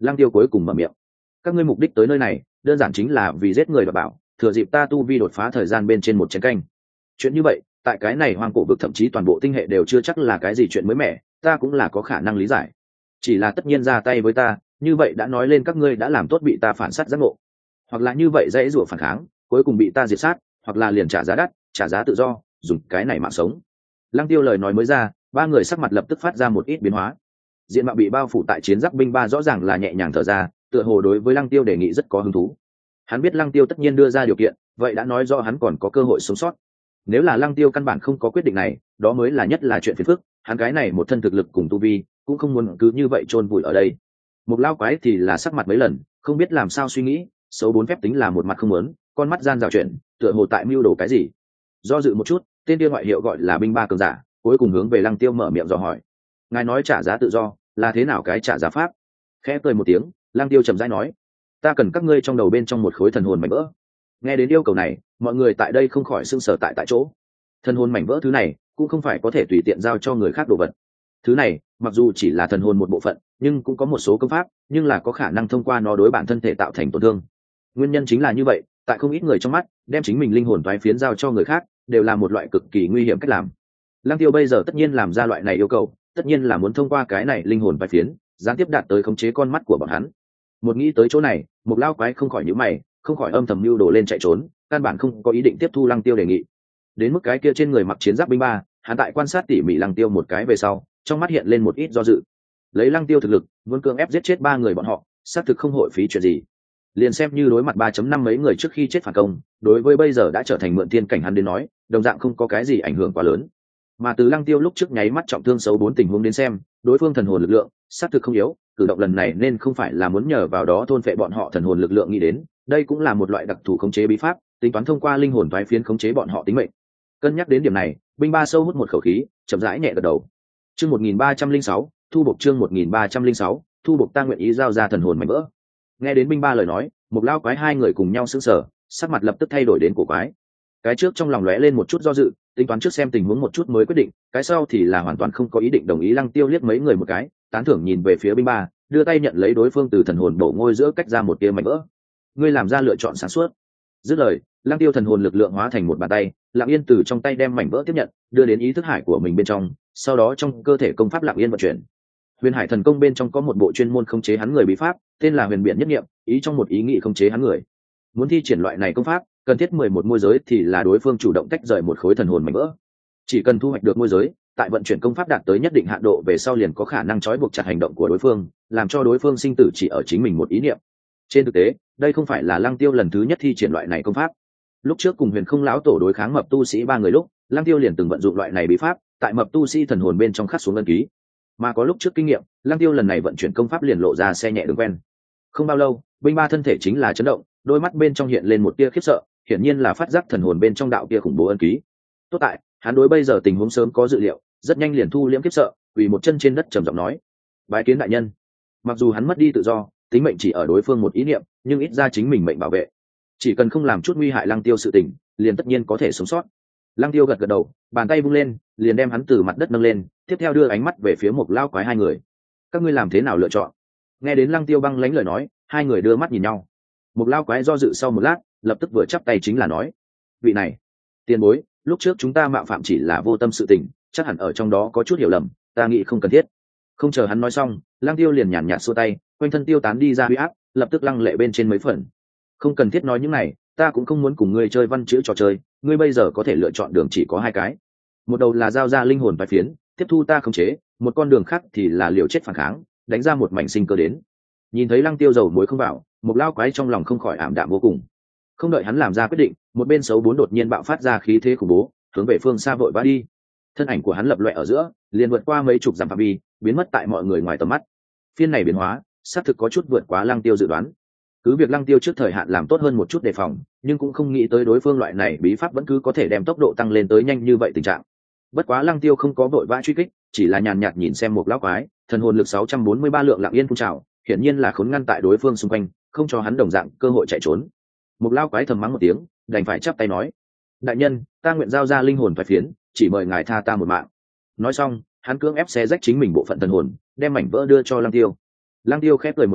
Lăng Tiêu cuối cùng mở miệng. Các ngươi mục đích tới nơi này đơn giản chính là vì giết người và bảo, thừa dịp ta tu vi đột phá thời gian bên trên một chén canh. Chuyện như vậy tại cái này hoang cổ vực thậm chí toàn bộ tinh hệ đều chưa chắc là cái gì chuyện mới mẻ, ta cũng là có khả năng lý giải. Chỉ là tất nhiên ra tay với ta, như vậy đã nói lên các ngươi đã làm tốt bị ta phản sát giác ngộ, hoặc là như vậy dễ dụa phản kháng, cuối cùng bị ta diệt sát, hoặc là liền trả giá đắt, trả giá tự do, dùng cái này mạng sống. Lăng Tiêu lời nói mới ra, ba người sắc mặt lập tức phát ra một ít biến hóa. Diện mạo bị bao phủ tại chiến giáp binh ba rõ ràng là nhẹ nhàng thở ra, tựa hồ đối với Lăng Tiêu đề nghị rất có hứng thú. Hắn biết Lăng Tiêu tất nhiên đưa ra điều kiện, vậy đã nói rõ hắn còn có cơ hội sống sót. Nếu là Lăng Tiêu căn bản không có quyết định này, đó mới là nhất là chuyện phiền phức, hắn cái này một thân thực lực cùng tu vi, cũng không muốn cứ như vậy chôn vùi ở đây. Một lao quái thì là sắc mặt mấy lần, không biết làm sao suy nghĩ, xấu bốn phép tính là một mặt không muốn, con mắt gian rào chuyện, tựa hồ tại mưu đồ cái gì. Do dự một chút, tên kia ngoại hiệu gọi là binh ba cường giả, cuối cùng hướng về Lăng Tiêu mở miệng dò hỏi. Ngài nói trả giá tự do, là thế nào cái trả giá pháp? Khẽ cười một tiếng, Lăng Tiêu trầm rãi nói, ta cần các ngươi trong đầu bên trong một khối thần hồn mảnh vỡ. Nghe đến yêu cầu này, mọi người tại đây không khỏi sững sờ tại tại chỗ. Thần hồn mảnh vỡ thứ này cũng không phải có thể tùy tiện giao cho người khác đồ vật. Thứ này mặc dù chỉ là thần hồn một bộ phận, nhưng cũng có một số công pháp, nhưng là có khả năng thông qua nó đối bản thân thể tạo thành tổn thương. Nguyên nhân chính là như vậy, tại không ít người trong mắt, đem chính mình linh hồn toái phiến giao cho người khác, đều là một loại cực kỳ nguy hiểm cách làm. Lăng Tiêu bây giờ tất nhiên làm ra loại này yêu cầu, tất nhiên là muốn thông qua cái này linh hồn toái phiến, gián tiếp đạt tới khống chế con mắt của bọn hắn. Một nghĩ tới chỗ này, một lao quái không khỏi nhíu mày, không khỏi âm thầm mưu đồ lên chạy trốn, căn bản không có ý định tiếp thu Lăng Tiêu đề nghị. Đến mức cái kia trên người mặc chiến giáp binh ba, hắn tại quan sát tỉ mỉ Lăng Tiêu một cái về sau, trong mắt hiện lên một ít do dự. Lấy Lăng Tiêu thực lực, muốn cưỡng ép giết chết ba người bọn họ, xác thực không hội phí chuyện gì. Liền xem như đối mặt ba chấm năm mấy người trước khi chết phản công, đối với bây giờ đã trở thành mượn thiên cảnh hắn đến nói, đồng dạng không có cái gì ảnh hưởng quá lớn. Mà từ Lăng Tiêu lúc trước nháy mắt trọng thương xấu bốn tình huống đến xem, đối phương thần hồn lực lượng xác thực không yếu, cử động lần này nên không phải là muốn nhờ vào đó thôn phệ bọn họ thần hồn lực lượng nghĩ đến, đây cũng là một loại đặc thù khống chế bí pháp, tính toán thông qua linh hồn thoái phiến khống chế bọn họ tính mệnh. Cân nhắc đến điểm này, binh ba sâu hút một khẩu khí, chậm rãi nhẹ gật đầu. Chương một nghìn ba trăm linh sáu, thu bộc chương một nghìn ba trăm linh sáu, thu bộc ta nguyện ý giao ra thần hồn mảnh vỡ. Nghe đến binh ba lời nói, một lao quái hai người cùng nhau sững sờ, sắc mặt lập tức thay đổi đến cổ quái. Cái trước trong lòng lóe lên một chút do dự, tính toán trước xem tình huống một chút mới quyết định, cái sau thì là hoàn toàn không có ý định đồng ý. Lăng Tiêu liếc mấy người một cái, tán thưởng nhìn về phía binh ba, đưa tay nhận lấy đối phương từ thần hồn đổ ngôi giữa cách ra một tia mảnh vỡ. Ngươi làm ra lựa chọn sáng suốt. Dứt lời, Lăng Tiêu thần hồn lực lượng hóa thành một bàn tay, lặng yên từ trong tay đem mảnh vỡ tiếp nhận, đưa đến ý thức hải của mình bên trong, sau đó trong cơ thể công pháp lặng yên vận chuyển. Huyền Hải thần công bên trong có một bộ chuyên môn khống chế hắn người bí pháp, tên là Huyền Biện Nhất Niệm, ý trong một ý nghĩ khống chế hắn người. Muốn thi triển loại này công pháp, cần thiết mười một môi giới thì là đối phương chủ động tách rời một khối thần hồn mảnh vỡ. Chỉ cần thu hoạch được môi giới, tại vận chuyển công pháp đạt tới nhất định hạn độ về sau liền có khả năng trói buộc chặt hành động của đối phương, làm cho đối phương sinh tử chỉ ở chính mình một ý niệm. Trên thực tế, đây không phải là Lăng Tiêu lần thứ nhất thi triển loại này công pháp. Lúc trước cùng Huyền Không lão tổ đối kháng mập tu sĩ ba người lúc, Lăng Tiêu liền từng vận dụng loại này bí pháp, tại mập tu sĩ thần hồn bên trong khắc xuống ấn ký. Mà có lúc trước kinh nghiệm, Lăng Tiêu lần này vận chuyển công pháp liền lộ ra xe nhẹ đường quen. Không bao lâu, binh ba thân thể chính là chấn động, đôi mắt bên trong hiện lên một tia khiếp sợ, hiển nhiên là phát giác thần hồn bên trong đạo kia khủng bố ấn ký. Tốt tại, hắn đối bây giờ tình huống sớm có dự liệu, rất nhanh liền thu liễm khiếp sợ, quỳ một chân trên đất trầm giọng nói: "Bái kiến đại nhân." Mặc dù hắn mất đi tự do, tính mệnh chỉ ở đối phương một ý niệm, nhưng ít ra chính mình mệnh bảo vệ. Chỉ cần không làm chút nguy hại Lăng Tiêu sự tình, liền tất nhiên có thể sống sót. Lăng Tiêu gật gật đầu, bàn tay vung lên, liền đem hắn từ mặt đất nâng lên, tiếp theo đưa ánh mắt về phía một lao quái hai người. "Các ngươi làm thế nào lựa chọn?" Nghe đến Lăng Tiêu băng lãnh lời nói, hai người đưa mắt nhìn nhau. Một lao quái do dự sau một lát, lập tức vừa chắp tay chính là nói: "Vị này, tiền bối, lúc trước chúng ta mạo phạm chỉ là vô tâm sự tình, chắc hẳn ở trong đó có chút hiểu lầm, ta nghĩ không cần thiết." Không chờ hắn nói xong, Lăng Tiêu liền nhàn nhạt xua tay, quanh thân tiêu tán đi ra huy áp, lập tức lăng lệ bên trên mấy phần. "Không cần thiết nói những này, ta cũng không muốn cùng ngươi chơi văn chữ trò chơi, ngươi bây giờ có thể lựa chọn đường chỉ có hai cái. Một đầu là giao ra linh hồn vài phiến, tiếp thu ta khống chế, một con đường khác thì là liều chết phản kháng, đánh ra một mảnh sinh cơ đến." Nhìn thấy Lăng Tiêu dầu muối không vào, một lao quái trong lòng không khỏi ảm đạm vô cùng. Không đợi hắn làm ra quyết định, một bên xấu bốn đột nhiên bạo phát ra khí thế khủng bố, hướng về phương xa vội vã đi. Thân ảnh của hắn lập loè ở giữa, liền vượt qua mấy chục dặm phạm vi, biến mất tại mọi người ngoài tầm mắt. Phiên này biến hóa, xác thực có chút vượt quá Lăng Tiêu dự đoán. Cứ việc Lăng Tiêu trước thời hạn làm tốt hơn một chút đề phòng, nhưng cũng không nghĩ tới đối phương loại này bí pháp vẫn cứ có thể đem tốc độ tăng lên tới nhanh như vậy tình trạng. Bất quá Lăng Tiêu không có vội vã truy kích, chỉ là nhàn nhạt nhìn xem một lão quái, thần hồn lực sáu trăm bốn mươi ba lượng lặng yên phun trào, hiển nhiên là khốn ngăn tại đối phương xung quanh, không cho hắn đồng dạng cơ hội chạy trốn. Một lão quái thầm mắng một tiếng, đành phải chắp tay nói: "Đại nhân, ta nguyện giao ra linh hồn phải phiến, chỉ mời ngài tha ta một mạng." Nói xong, hắn cưỡng ép xé rách chính mình bộ phận thần hồn, đem mảnh vỡ đưa cho Lăng Tiêu. Lăng Tiêu khép cười một tiếng,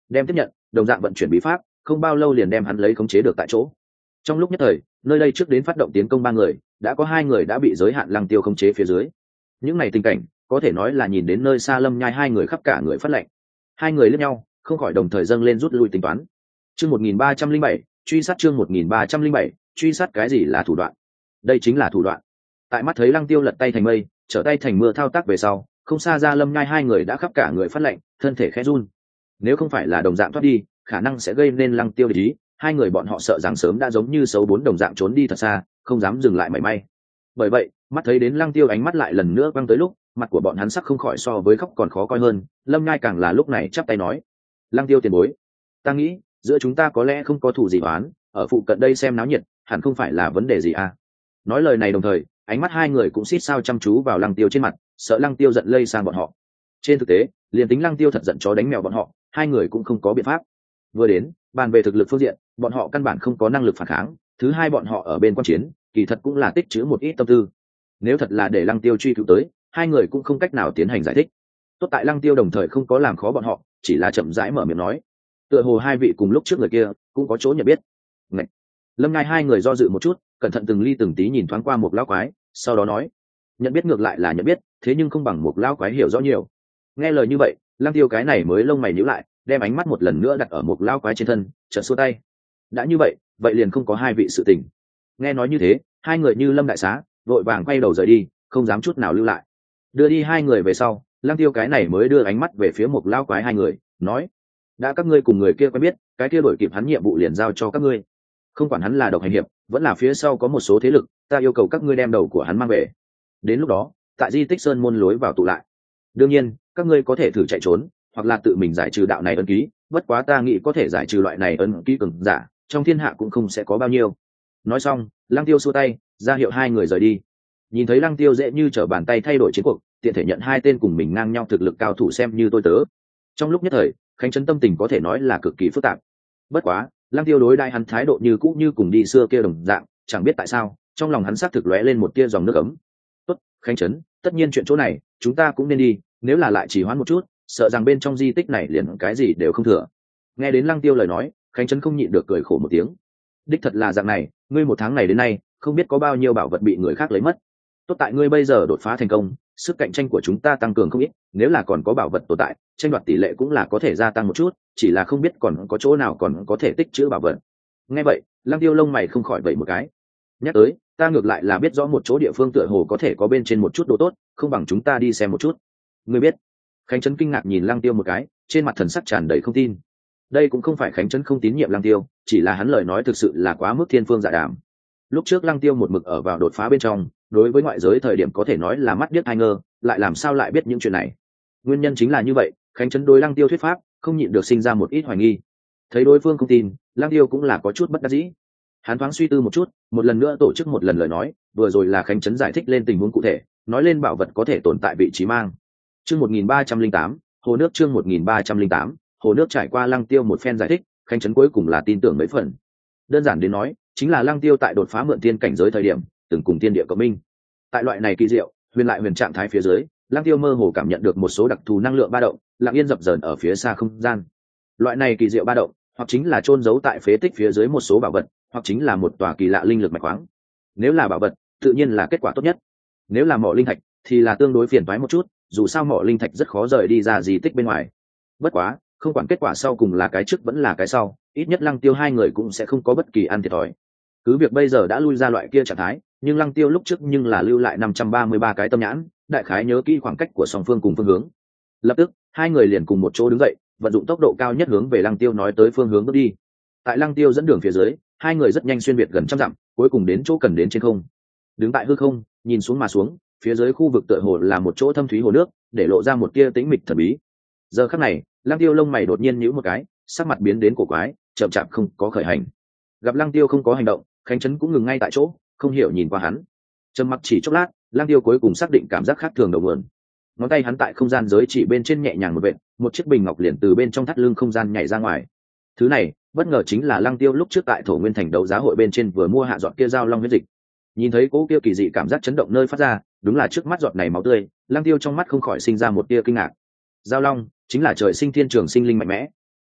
đem tiếp nhận đồng dạng vận chuyển bí pháp, không bao lâu liền đem hắn lấy khống chế được tại chỗ. Trong lúc nhất thời, nơi đây trước đến phát động tiến công ba người, đã có hai người đã bị giới hạn lăng tiêu khống chế phía dưới. Những này tình cảnh có thể nói là nhìn đến nơi xa Lâm Nhai hai người khắp cả người phát lệnh. Hai người liếc nhau, không khỏi đồng thời dâng lên rút lui tính toán. Chương một nghìn ba trăm linh bảy, truy sát chương một nghìn ba trăm linh bảy, truy sát cái gì là thủ đoạn? Đây chính là thủ đoạn. Tại mắt thấy lăng tiêu lật tay thành mây, trở tay thành mưa thao tác về sau, không xa ra Lâm Nhai hai người đã khắp cả người phát lệnh, thân thể khẽ run. Nếu không phải là đồng dạng thoát đi, khả năng sẽ gây nên lăng tiêu để ý, hai người bọn họ sợ rằng sớm đã giống như xấu bốn đồng dạng trốn đi thật xa, không dám dừng lại mảy may. Bởi vậy, mắt thấy đến lăng tiêu ánh mắt lại lần nữa quăng tới lúc, mặt của bọn hắn sắc không khỏi so với khóc còn khó coi hơn. Lâm Nhai càng là lúc này chắp tay nói: lăng tiêu tiền bối, ta nghĩ giữa chúng ta có lẽ không có thù gì oán, ở phụ cận đây xem náo nhiệt hẳn không phải là vấn đề gì à. Nói lời này đồng thời, ánh mắt hai người cũng xít sao chăm chú vào lăng tiêu trên mặt, sợ lăng tiêu giận lây sang bọn họ. Trên thực tế, liền tính lăng tiêu thật giận chó đánh mèo bọn họ, hai người cũng không có biện pháp. Vừa đến bàn về thực lực phương diện, bọn họ căn bản không có năng lực phản kháng. Thứ hai, bọn họ ở bên quan chiến kỳ thật cũng là tích trữ một ít tâm tư. Nếu thật là để lăng tiêu truy cứu tới, hai người cũng không cách nào tiến hành giải thích. Tốt tại lăng tiêu đồng thời không có làm khó bọn họ, chỉ là chậm rãi mở miệng nói: tựa hồ hai vị cùng lúc trước người kia cũng có chỗ nhận biết. Ngậy! Lâm Ngai hai người do dự một chút, cẩn thận từng ly từng tí nhìn thoáng qua một lão quái, sau đó nói: nhận biết ngược lại là nhận biết, thế nhưng không bằng một lão quái hiểu rõ nhiều. Nghe lời như vậy, lăng tiêu cái này mới lông mày nhíu lại, đem ánh mắt một lần nữa đặt ở một lão quái trên thân, chợt xua tay: đã như vậy, vậy liền không có hai vị sự tình. Nghe nói như thế, hai người như lâm đại xá, vội vàng quay đầu rời đi, không dám chút nào lưu lại. Đưa đi hai người về sau, lăng tiêu cái này mới đưa ánh mắt về phía một lão quái hai người, nói: đã các ngươi cùng người kia quen biết, cái kia đổi kịp hắn nhiệm vụ liền giao cho các ngươi. Không quản hắn là độc hành hiệp, vẫn là phía sau có một số thế lực, ta yêu cầu các ngươi đem đầu của hắn mang về. Đến lúc đó, tại di tích sơn môn lối vào tụ lại. Đương nhiên, các ngươi có thể thử chạy trốn, hoặc là tự mình giải trừ đạo này ấn ký, bất quá ta nghĩ có thể giải trừ loại này ấn ký cường giả, trong thiên hạ cũng không sẽ có bao nhiêu. Nói xong, lăng tiêu xua tay, ra hiệu hai người rời đi. Nhìn thấy lăng tiêu dễ như trở bàn tay thay đổi chiến cuộc, tiện thể nhận hai tên cùng mình ngang nhau thực lực cao thủ xem như tôi tớ. Trong lúc nhất thời, Khánh Trấn tâm tình có thể nói là cực kỳ phức tạp. Bất quá, lăng tiêu đối đai hắn thái độ như cũ như cùng đi xưa kia đồng dạng, chẳng biết tại sao trong lòng hắn xác thực lóe lên một tia dòng nước ấm. Tốt, Khánh Trấn, tất nhiên chuyện chỗ này chúng ta cũng nên đi, nếu là lại chỉ hoãn một chút, sợ rằng bên trong di tích này liền cái gì đều không thừa. Nghe đến lăng tiêu lời nói, Khánh Trấn không nhịn được cười khổ một tiếng. Đích thật là dạng này, ngươi một tháng này đến nay không biết có bao nhiêu bảo vật bị người khác lấy mất. Tốt tại ngươi bây giờ đột phá thành công, sức cạnh tranh của chúng ta tăng cường không ít, nếu là còn có bảo vật tồn tại, tranh đoạt tỷ lệ cũng là có thể gia tăng một chút, chỉ là không biết còn có chỗ nào còn có thể tích trữ bảo vật. Nghe vậy, lăng tiêu lông mày không khỏi vậy một cái. Nhắc tới, ta ngược lại là biết rõ một chỗ địa phương tựa hồ có thể có bên trên một chút đồ tốt, không bằng chúng ta đi xem một chút. Ngươi biết? Khánh Trấn kinh ngạc nhìn lăng tiêu một cái, trên mặt thần sắc tràn đầy không tin. Đây cũng không phải Khánh Trấn không tín nhiệm lăng tiêu, chỉ là hắn lời nói thực sự là quá mức thiên phương dạ đàm. Lúc trước lăng tiêu một mực ở vào đột phá bên trong, đối với ngoại giới thời điểm có thể nói là mắt biết hai ngơ, lại làm sao lại biết những chuyện này. Nguyên nhân chính là như vậy, Khánh Trấn đối lăng tiêu thuyết pháp không nhịn được sinh ra một ít hoài nghi. Thấy đối phương không tin, lăng tiêu cũng là có chút bất đắc dĩ. Hắn thoáng suy tư một chút, một lần nữa tổ chức một lần lời nói, vừa rồi là Khánh Trấn giải thích lên tình huống cụ thể, nói lên bảo vật có thể tồn tại vị trí mang. Chương một nghìn ba trăm linh tám, hồ nước chương một nghìn ba trăm linh tám, hồ nước. Trải qua lăng tiêu một phen giải thích, Khánh Trấn cuối cùng là tin tưởng mấy phần. Đơn giản đến nói, chính là lăng tiêu tại đột phá mượn tiên cảnh giới thời điểm, từng cùng tiên địa cộng minh. Tại loại này kỳ diệu, huyền lại huyền trạng thái phía dưới, lăng tiêu mơ hồ cảm nhận được một số đặc thù năng lượng ba động, lặng yên dập dờn ở phía xa không gian. Loại này kỳ diệu ba động, hoặc chính là chôn giấu tại phế tích phía dưới một số bảo vật, hoặc chính là một tòa kỳ lạ linh lực mạch khoáng. Nếu là bảo vật, tự nhiên là kết quả tốt nhất. Nếu là mỏ linh thạch, thì là tương đối phiền toái một chút, dù sao mỏ linh thạch rất khó rời đi ra di tích bên ngoài. Bất quá, không quản kết quả sau cùng là cái trước vẫn là cái sau, ít nhất lăng tiêu hai người cũng sẽ không có bất kỳ ăn thiệt thòi. Cứ việc bây giờ đã lui ra loại kia trạng thái, nhưng lăng tiêu lúc trước nhưng là lưu lại năm trăm ba mươi ba cái tâm nhãn, đại khái nhớ kỹ khoảng cách của song phương cùng phương hướng. Lập tức, hai người liền cùng một chỗ đứng dậy, vận dụng tốc độ cao nhất hướng về lăng tiêu nói tới phương hướng bước đi. Tại lăng tiêu dẫn đường phía dưới, hai người rất nhanh xuyên việt gần trăm dặm, cuối cùng đến chỗ cần đến trên không. Đứng tại hư không, nhìn xuống mà xuống, phía dưới khu vực tựa hồ là một chỗ thâm thúy hồ nước, để lộ ra một tia tĩnh mịch thần bí. Giờ khắc này, lăng tiêu lông mày đột nhiên nhíu một cái, sắc mặt biến đến cổ quái, chậm chạp không có khởi hành. Gặp lăng tiêu không có hành động, Khánh Trấn cũng ngừng ngay tại chỗ, không hiểu nhìn qua hắn. Trầm mặc chỉ chốc lát, lăng tiêu cuối cùng xác định cảm giác khác thường đầu nguồn. Ngón tay hắn tại không gian giới chỉ bên trên nhẹ nhàng một vệt, một chiếc bình ngọc liền từ bên trong thắt lưng không gian nhảy ra ngoài. Thứ này, bất ngờ chính là lăng tiêu lúc trước tại Thổ Nguyên Thành đấu giá hội bên trên vừa mua hạ giọt kia dao long huyết dịch. Nhìn thấy cỗ kia kỳ dị cảm giác chấn động nơi phát ra, đúng là trước mắt giọt này máu tươi, lăng tiêu trong mắt không khỏi sinh ra một tia kinh ngạc. Dao long chính là trời sinh thiên trường sinh linh mạnh mẽ.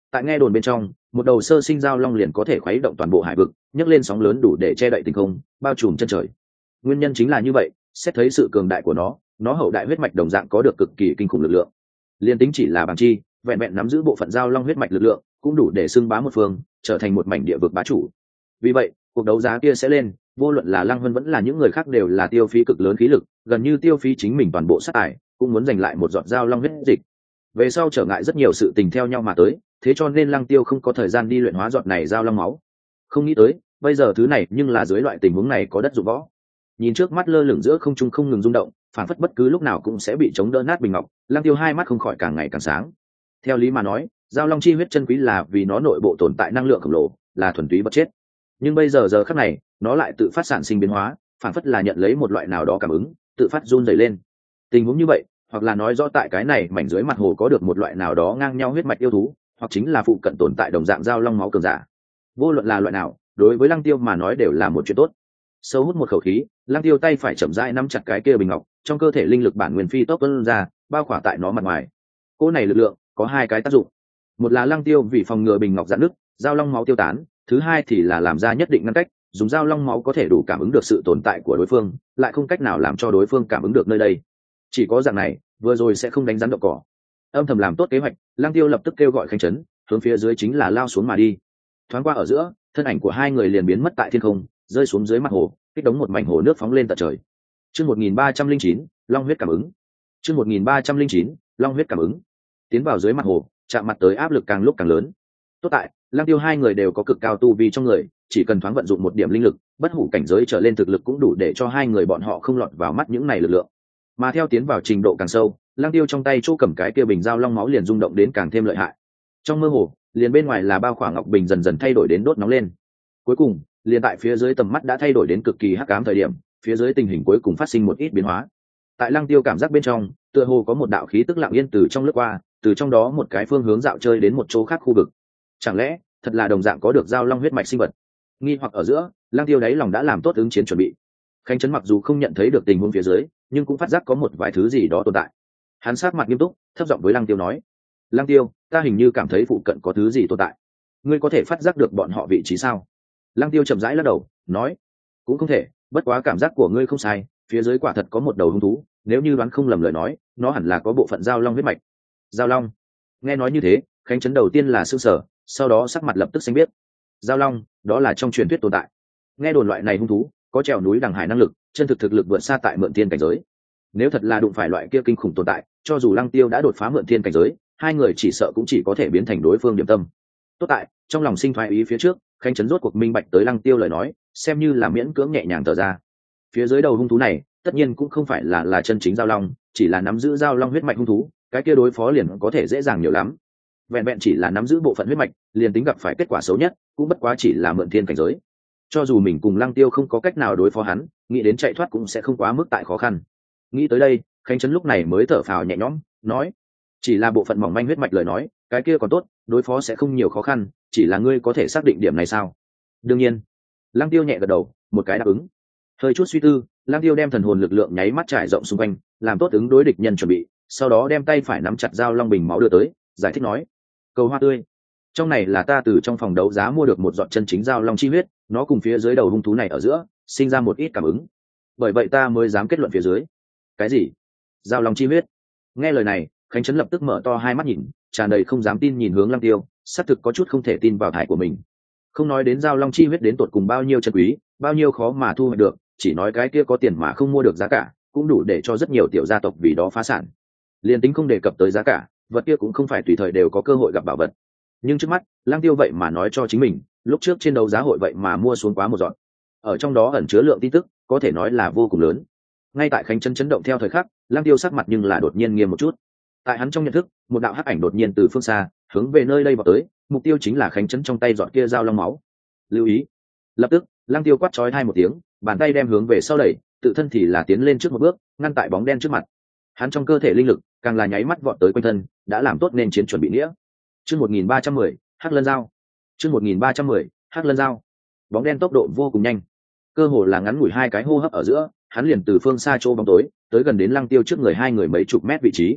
tại nghe đồn bên trong, một đầu sơ sinh giao long liền có thể khuấy động toàn bộ hải vực, nhấc lên sóng lớn đủ để che đậy tình không, bao trùm chân trời. Nguyên nhân chính là như vậy, xét thấy sự cường đại của nó, nó hậu đại huyết mạch đồng dạng có được cực kỳ kinh khủng lực lượng. Liên tính chỉ là bằng chi, vẹn vẹn nắm giữ bộ phận giao long huyết mạch lực lượng, cũng đủ để xưng bá một phương, trở thành một mảnh địa vực bá chủ. Vì vậy, cuộc đấu giá kia sẽ lên, vô luận là Lăng Vân vẫn là những người khác đều là tiêu phí cực lớn khí lực, gần như tiêu phí chính mình toàn bộ sát tài, cũng muốn giành lại một giọt giao long huyết dịch. Về sau trở ngại rất nhiều sự tình theo nhau mà tới, thế cho nên Lăng Tiêu không có thời gian đi luyện hóa giọt này giao long máu. Không nghĩ tới, bây giờ thứ này nhưng là dưới loại tình huống này có đất dụng võ. Nhìn trước mắt lơ lửng giữa không trung không ngừng rung động, phản phất bất cứ lúc nào cũng sẽ bị chống đỡ nát bình ngọc, Lăng Tiêu hai mắt không khỏi càng ngày càng sáng. Theo lý mà nói, giao long chi huyết chân quý là vì nó nội bộ tồn tại năng lượng khổng lồ, là thuần túy bất chết. Nhưng bây giờ giờ khắc này, nó lại tự phát sản sinh biến hóa, phản phất là nhận lấy một loại nào đó cảm ứng, tự phát run rẩy lên. Tình huống như vậy, hoặc là nói rõ tại cái này mảnh dưới mặt hồ có được một loại nào đó ngang nhau huyết mạch yêu thú, hoặc chính là phụ cận tồn tại đồng dạng giao long máu cường giả. Vô luận là loại nào, đối với Lăng Tiêu mà nói đều là một chuyện tốt. Sâu hút một khẩu khí, Lăng Tiêu tay phải chậm rãi nắm chặt cái kia bình ngọc, trong cơ thể linh lực bản nguyên phi tốc tuôn ra, bao khỏa tại nó mặt ngoài. Cỗ này lực lượng có hai cái tác dụng. Một là Lăng Tiêu vì phòng ngừa bình ngọc giãn nứt, giao long máu tiêu tán, thứ hai thì là làm ra nhất định ngăn cách, dùng giao long máu có thể đủ cảm ứng được sự tồn tại của đối phương, lại không cách nào làm cho đối phương cảm ứng được nơi đây. Chỉ có dạng này, vừa rồi sẽ không đánh rắn đậu cỏ. Âm thầm làm tốt kế hoạch, Lăng Tiêu lập tức kêu gọi Khánh Trấn, hướng phía dưới chính là lao xuống mà đi. Thoáng qua ở giữa, thân ảnh của hai người liền biến mất tại thiên không, rơi xuống dưới mặt hồ, kích đống một mảnh hồ nước phóng lên tận trời. Chương một nghìn ba trăm linh chín, Long huyết cảm ứng. Chương một nghìn ba trăm linh chín, Long huyết cảm ứng. Tiến vào dưới mặt hồ, chạm mặt tới áp lực càng lúc càng lớn. Tốt tại, Lăng Tiêu hai người đều có cực cao tu vi trong người, chỉ cần thoáng vận dụng một điểm linh lực, bất hủ cảnh giới trở lên thực lực cũng đủ để cho hai người bọn họ không lọt vào mắt những này lực lượng. Mà theo tiến vào trình độ càng sâu, Lăng Tiêu trong tay chỗ cầm cái kia bình giao long máu liền rung động đến càng thêm lợi hại. Trong mơ hồ, liền bên ngoài là bao khỏa ngọc bình dần dần thay đổi đến đốt nóng lên. Cuối cùng, liền tại phía dưới tầm mắt đã thay đổi đến cực kỳ hắc ám thời điểm, phía dưới tình hình cuối cùng phát sinh một ít biến hóa. Tại Lăng Tiêu cảm giác bên trong, tựa hồ có một đạo khí tức lặng yên từ trong lướt qua, từ trong đó một cái phương hướng dạo chơi đến một chỗ khác khu vực. Chẳng lẽ, thật là đồng dạng có được giao long huyết mạch sinh vật? Nghi hoặc ở giữa, Lăng Tiêu đáy lòng đã làm tốt ứng chiến chuẩn bị. Khánh Trấn mặc dù không nhận thấy được tình huống phía dưới, nhưng cũng phát giác có một vài thứ gì đó tồn tại. Hắn sát mặt nghiêm túc, thấp giọng với Lăng Tiêu nói: "Lăng Tiêu, ta hình như cảm thấy phụ cận có thứ gì tồn tại. Ngươi có thể phát giác được bọn họ vị trí sao?" Lăng Tiêu chậm rãi lắc đầu, nói: "Cũng không thể, bất quá cảm giác của ngươi không sai, phía dưới quả thật có một đầu hung thú, nếu như đoán không lầm lời nói, nó hẳn là có bộ phận giao long huyết mạch." Giao long? Nghe nói như thế, Khánh Trấn đầu tiên là sửng sở, sau đó sắc mặt lập tức xanh biết. Giao long, đó là trong truyền thuyết tồn tại. Nghe đồn loại này hung thú có trèo núi đằng hải năng lực, chân thực thực lực vượt xa tại mượn thiên cảnh giới. Nếu thật là đụng phải loại kia kinh khủng tồn tại, cho dù Lăng Tiêu đã đột phá mượn thiên cảnh giới, hai người chỉ sợ cũng chỉ có thể biến thành đối phương điểm tâm. Tốt tại, trong lòng sinh thoái ý phía trước, Khánh Trấn rốt cuộc minh bạch tới Lăng Tiêu lời nói, xem như là miễn cưỡng nhẹ nhàng thở ra. Phía dưới đầu hung thú này, tất nhiên cũng không phải là là chân chính giao long, chỉ là nắm giữ giao long huyết mạch hung thú, cái kia đối phó liền có thể dễ dàng nhiều lắm. Vẹn vẹn chỉ là nắm giữ bộ phận huyết mạch, liền tính gặp phải kết quả xấu nhất, cũng bất quá chỉ là mượn thiên cảnh giới. Cho dù mình cùng Lăng Tiêu không có cách nào đối phó hắn, nghĩ đến chạy thoát cũng sẽ không quá mức tại khó khăn. Nghĩ tới đây, Khánh Trấn lúc này mới thở phào nhẹ nhõm, nói: "Chỉ là bộ phận mỏng manh huyết mạch lời nói, cái kia còn tốt, đối phó sẽ không nhiều khó khăn, chỉ là ngươi có thể xác định điểm này sao?" "Đương nhiên." Lăng Tiêu nhẹ gật đầu, một cái đáp ứng. Hơi chút suy tư, Lăng Tiêu đem thần hồn lực lượng nháy mắt trải rộng xung quanh, làm tốt ứng đối địch nhân chuẩn bị, sau đó đem tay phải nắm chặt dao long bình máu đưa tới, giải thích nói: "Cầu hoa tươi, trong này là ta từ trong phòng đấu giá mua được một giọt chân chính dao long chi huyết, nó cùng phía dưới đầu hung thú này ở giữa sinh ra một ít cảm ứng, bởi vậy ta mới dám kết luận phía dưới." "Cái gì? Dao long chi huyết?" Nghe lời này, Khánh Trấn lập tức mở to hai mắt nhìn, tràn đầy không dám tin nhìn hướng Lăng Tiêu, xác thực có chút không thể tin vào thải của mình. Không nói đến dao long chi huyết đến tột cùng bao nhiêu chân quý, bao nhiêu khó mà thu hoạch được, chỉ nói cái kia có tiền mà không mua được giá cả, cũng đủ để cho rất nhiều tiểu gia tộc vì đó phá sản. Liên tính không đề cập tới giá cả, vật kia cũng không phải tùy thời đều có cơ hội gặp bảo vật. Nhưng trước mắt, Lăng Tiêu vậy mà nói cho chính mình, lúc trước trên đấu giá hội vậy mà mua xuống quá một dọn. Ở trong đó ẩn chứa lượng tin tức, có thể nói là vô cùng lớn. Ngay tại Khánh Trấn chấn động theo thời khắc, Lăng Tiêu sắc mặt nhưng là đột nhiên nghiêm một chút. Tại hắn trong nhận thức, một đạo hắc ảnh đột nhiên từ phương xa hướng về nơi đây vào tới, mục tiêu chính là Khánh Trấn trong tay giọt kia dao long máu. Lưu ý! Lập tức, Lăng Tiêu quát chói hai một tiếng, bàn tay đem hướng về sau đẩy, tự thân thì là tiến lên trước một bước, ngăn tại bóng đen trước mặt. Hắn trong cơ thể linh lực càng là nháy mắt vọt tới quanh thân, đã làm tốt nên chiến chuẩn bị nghĩa. Chương một nghìn ba trăm mười, Hắc Lân Dao. Chương một nghìn ba trăm mười, Hắc Lân Dao. Bóng đen tốc độ vô cùng nhanh, cơ hồ là ngắn ngủi hai cái hô hấp ở giữa, hắn liền từ phương xa chỗ bóng tối tới gần đến Lăng Tiêu trước người hai người mấy chục mét vị trí.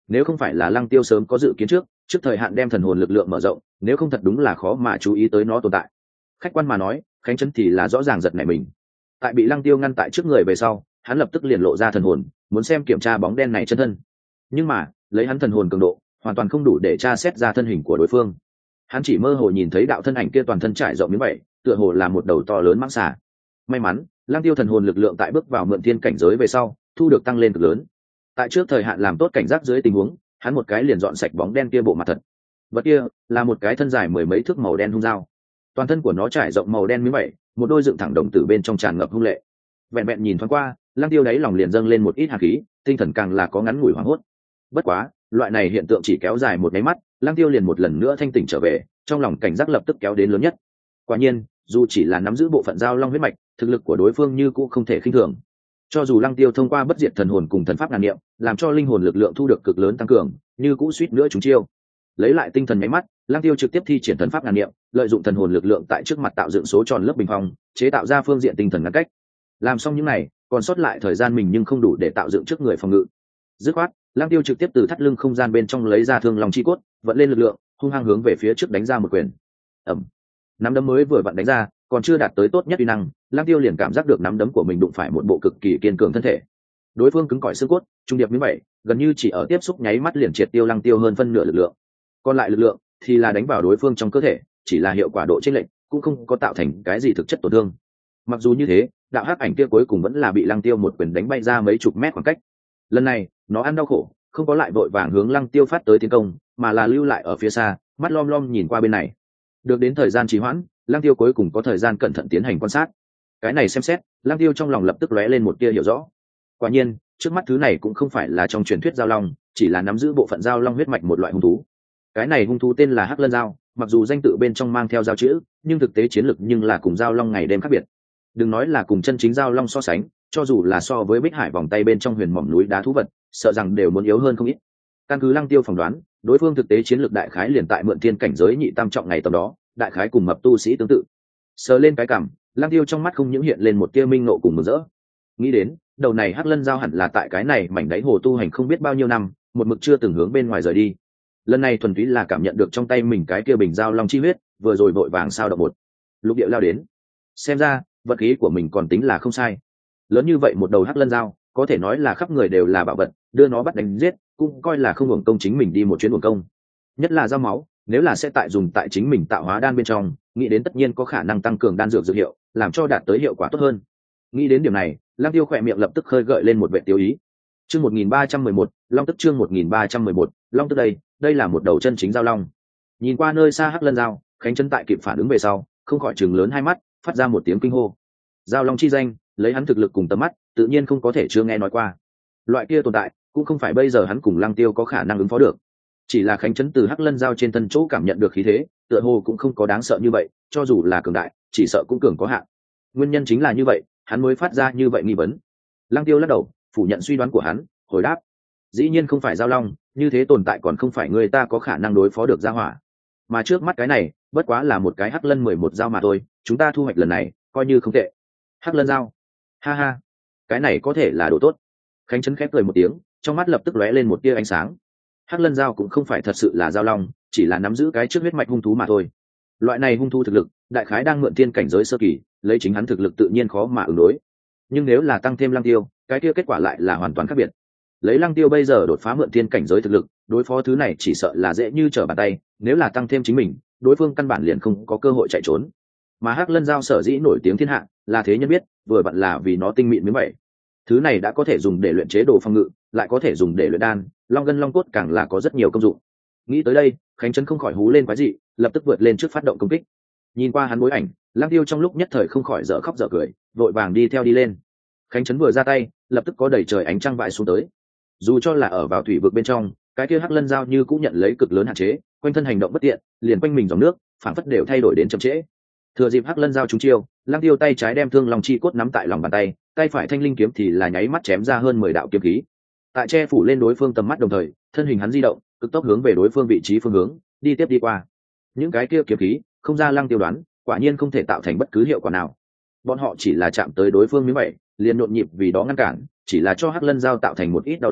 nếu không phải là Lăng Tiêu sớm có dự kiến trước trước thời hạn đem thần hồn lực lượng mở rộng, nếu không thật đúng là khó mà chú ý tới nó tồn tại. Khách quan mà nói, Khánh Trấn thì là rõ ràng giật nảy mình. Tại bị Lăng Tiêu ngăn tại trước người về sau, hắn lập tức liền lộ ra thần hồn, muốn xem kiểm tra bóng đen này chân thân. Nhưng mà lấy hắn thần hồn cường độ hoàn toàn không đủ để tra xét ra thân hình của đối phương. Hắn chỉ mơ hồ nhìn thấy đạo thân ảnh kia toàn thân trải rộng như vậy, tựa hồ là một đầu to lớn mãng xà. May mắn Lăng Tiêu thần hồn lực lượng tại bước vào mượn thiên cảnh giới về sau thu được tăng lên cực lớn. Tại trước thời hạn làm tốt cảnh giác dưới tình huống, hắn một cái liền dọn sạch bóng đen kia bộ mặt thật. Vật kia là một cái thân dài mười mấy thước màu đen hung dao, toàn thân của nó trải rộng màu đen miếng vậy, một đôi dựng thẳng đồng tử bên trong tràn ngập hung lệ. Vẹn vẹn nhìn thoáng qua, Lăng Tiêu đáy lòng liền dâng lên một ít hàn khí, tinh thần càng là có ngắn ngủi hoảng hốt. Bất quá loại này hiện tượng chỉ kéo dài một cái mắt, Lăng Tiêu liền một lần nữa thanh tỉnh trở về, trong lòng cảnh giác lập tức kéo đến lớn nhất. Quả nhiên dù chỉ là nắm giữ bộ phận giao long huyết mạch, thực lực của đối phương như cũng không thể khinh thường. Cho dù Lăng Tiêu thông qua bất diệt thần hồn cùng thần pháp ngàn niệm làm cho linh hồn lực lượng thu được cực lớn tăng cường, như cũ suýt nữa trúng chiêu. Lấy lại tinh thần nháy mắt, Lăng Tiêu trực tiếp thi triển thần pháp ngàn niệm, lợi dụng thần hồn lực lượng tại trước mặt tạo dựng số tròn lớp bình phong, chế tạo ra phương diện tinh thần ngăn cách. Làm xong những này, còn sót lại thời gian mình nhưng không đủ để tạo dựng trước người phòng ngự. Dứt khoát, Lăng Tiêu trực tiếp từ thắt lưng không gian bên trong lấy ra thương long chi cốt, vận lên lực lượng, hung hăng hướng về phía trước đánh ra một quyền. Ầm. Nắm đấm mới vừa vặn đánh ra, còn chưa đạt tới tốt nhất uy năng, Lăng Tiêu liền cảm giác được nắm đấm của mình đụng phải một bộ cực kỳ kiên cường thân thể. Đối phương cứng cỏi xương cốt, trung điệp như vậy, gần như chỉ ở tiếp xúc nháy mắt liền triệt tiêu Lăng Tiêu hơn phân nửa lực lượng. Còn lại lực lượng thì là đánh vào đối phương trong cơ thể, chỉ là hiệu quả độ chênh lệch, cũng không có tạo thành cái gì thực chất tổn thương. Mặc dù như thế, đạo hắc ảnh kia cuối cùng vẫn là bị Lăng Tiêu một quyền đánh bay ra mấy chục mét khoảng cách. Lần này, nó ăn đau khổ, không có lại vội vàng hướng Lăng Tiêu phát tới tiến công, mà là lưu lại ở phía xa, mắt lom lom nhìn qua bên này. Được đến thời gian trì hoãn, Lăng Tiêu cuối cùng có thời gian cẩn thận tiến hành quan sát. Cái này xem xét, Lăng Tiêu trong lòng lập tức lóe lên một tia hiểu rõ. Quả nhiên, trước mắt thứ này cũng không phải là trong truyền thuyết giao long, chỉ là nắm giữ bộ phận giao long huyết mạch một loại hung thú. Cái này hung thú tên là Hắc Lân Dao, mặc dù danh tự bên trong mang theo giao chữ, nhưng thực tế chiến lực nhưng là cùng giao long ngày đêm khác biệt. Đừng nói là cùng chân chính giao long so sánh, cho dù là so với Bích Hải vòng tay bên trong huyền mỏm núi đá thú vật, sợ rằng đều muốn yếu hơn không ít. Căn cứ Lăng Tiêu phỏng đoán, đối phương thực tế chiến lược đại khái liền tại mượn thiên cảnh giới nhị tam trọng ngày tầm đó, đại khái cùng mập tu sĩ tương tự. Sờ lên cái cằm, Lăng Tiêu trong mắt không những hiện lên một tia minh nộ cùng mừng rỡ. Nghĩ đến, đầu này Hắc Lân Dao hẳn là tại cái này mảnh đáy hồ tu hành không biết bao nhiêu năm, một mực chưa từng hướng bên ngoài rời đi. Lần này thuần túy là cảm nhận được trong tay mình cái kia bình giao long chi huyết, vừa rồi vội vàng sao động một lục điệu lao đến. Xem ra, vật khí của mình còn tính là không sai. Lớn như vậy một đầu Hắc Lân Dao, có thể nói là khắp người đều là bảo vật, đưa nó bắt đánh giết, cũng coi là không hưởng công chính mình đi một chuyến uổng công. Nhất là dao máu, nếu là sẽ tại dùng tại chính mình tạo hóa đan bên trong, nghĩ đến tất nhiên có khả năng tăng cường đan dược dược hiệu, làm cho đạt tới hiệu quả tốt hơn. Nghĩ đến điểm này, Lăng Tiêu khỏe miệng lập tức khơi gợi lên một vẻ tiêu ý. Chương một nghìn ba trăm mười một, Long tức chương một nghìn ba trăm mười một, Long tức đây, đây là một đầu chân chính giao long. Nhìn qua nơi xa Hắc Lân Dao, Khánh Chân tại kịp phản ứng về sau, không khỏi trừng lớn hai mắt, phát ra một tiếng kinh hô. Giao long chi danh, lấy hắn thực lực cùng tầm mắt, tự nhiên không có thể chưa nghe nói qua. Loại kia tồn tại, cũng không phải bây giờ hắn cùng Lăng Tiêu có khả năng ứng phó được. Chỉ là Khánh Chấn từ Hắc Lân Dao trên thân chỗ cảm nhận được khí thế, tựa hồ cũng không có đáng sợ như vậy, cho dù là cường đại, chỉ sợ cũng cường có hạn. Nguyên nhân chính là như vậy, hắn mới phát ra như vậy nghi vấn. Lăng Tiêu lắc đầu, phủ nhận suy đoán của hắn, hồi đáp: dĩ nhiên không phải giao long, như thế tồn tại còn không phải người ta có khả năng đối phó được gia hỏa. Mà trước mắt cái này, bất quá là một cái Hắc Lân mười một dao mà thôi, chúng ta thu hoạch lần này, coi như không tệ. Hắc Lân Dao, ha ha, cái này có thể là đồ tốt. Khánh Chấn khép cười một tiếng, trong mắt lập tức lóe lên một tia ánh sáng. Hắc Lân Dao cũng không phải thật sự là giao long, chỉ là nắm giữ cái trước huyết mạch hung thú mà thôi. Loại này hung thú thực lực, đại khái đang mượn thiên cảnh giới sơ kỳ, lấy chính hắn thực lực tự nhiên khó mà ứng đối. Nhưng nếu là tăng thêm Lăng Tiêu, cái kia kết quả lại là hoàn toàn khác biệt. Lấy Lăng Tiêu bây giờ đột phá mượn thiên cảnh giới thực lực, đối phó thứ này chỉ sợ là dễ như trở bàn tay, nếu là tăng thêm chính mình, đối phương căn bản liền không có cơ hội chạy trốn. Mà Hắc Lân Dao sở dĩ nổi tiếng thiên hạ, là thế nhân biết, vừa vặn là vì nó tinh mịn miếng vậy. Thứ này đã có thể dùng để luyện chế đồ phòng ngự, lại có thể dùng để luyện đan, long gân long cốt càng là có rất nhiều công dụng. Nghĩ tới đây, Khánh Chấn không khỏi hú lên quái dị, lập tức vượt lên trước phát động công kích. Nhìn qua hắn bối ảnh, Lăng Tiêu trong lúc nhất thời không khỏi dở khóc dở cười, vội vàng đi theo đi lên. Khánh Chấn vừa ra tay, lập tức có đầy trời ánh trăng vãi xuống tới. Dù cho là ở vào thủy vực bên trong, cái kia Hắc Lân Dao như cũng nhận lấy cực lớn hạn chế, quanh thân hành động bất tiện, liền quanh mình dòng nước, phản phất đều thay đổi đến chậm trễ. Thừa dịp Hắc Lân Dao trúng chiêu, Lăng Tiêu tay trái đem thương long chi cốt nắm tại lòng bàn tay, tay phải thanh linh kiếm thì là nháy mắt chém ra hơn mười đạo kiếm khí. Tại che phủ lên đối phương tầm mắt đồng thời, thân hình hắn di động, cực tốc hướng về đối phương vị trí phương hướng, đi tiếp đi qua. Những cái kia kiếm khí, không ra Lăng Tiêu đoán, quả nhiên không thể tạo thành bất cứ hiệu quả nào. Bọn họ chỉ là chạm tới đối phương miếng vậy, liền nhộn nhịp vì đó ngăn cản, chỉ là cho Hắc Lân Dao tạo thành một ít đau đớn,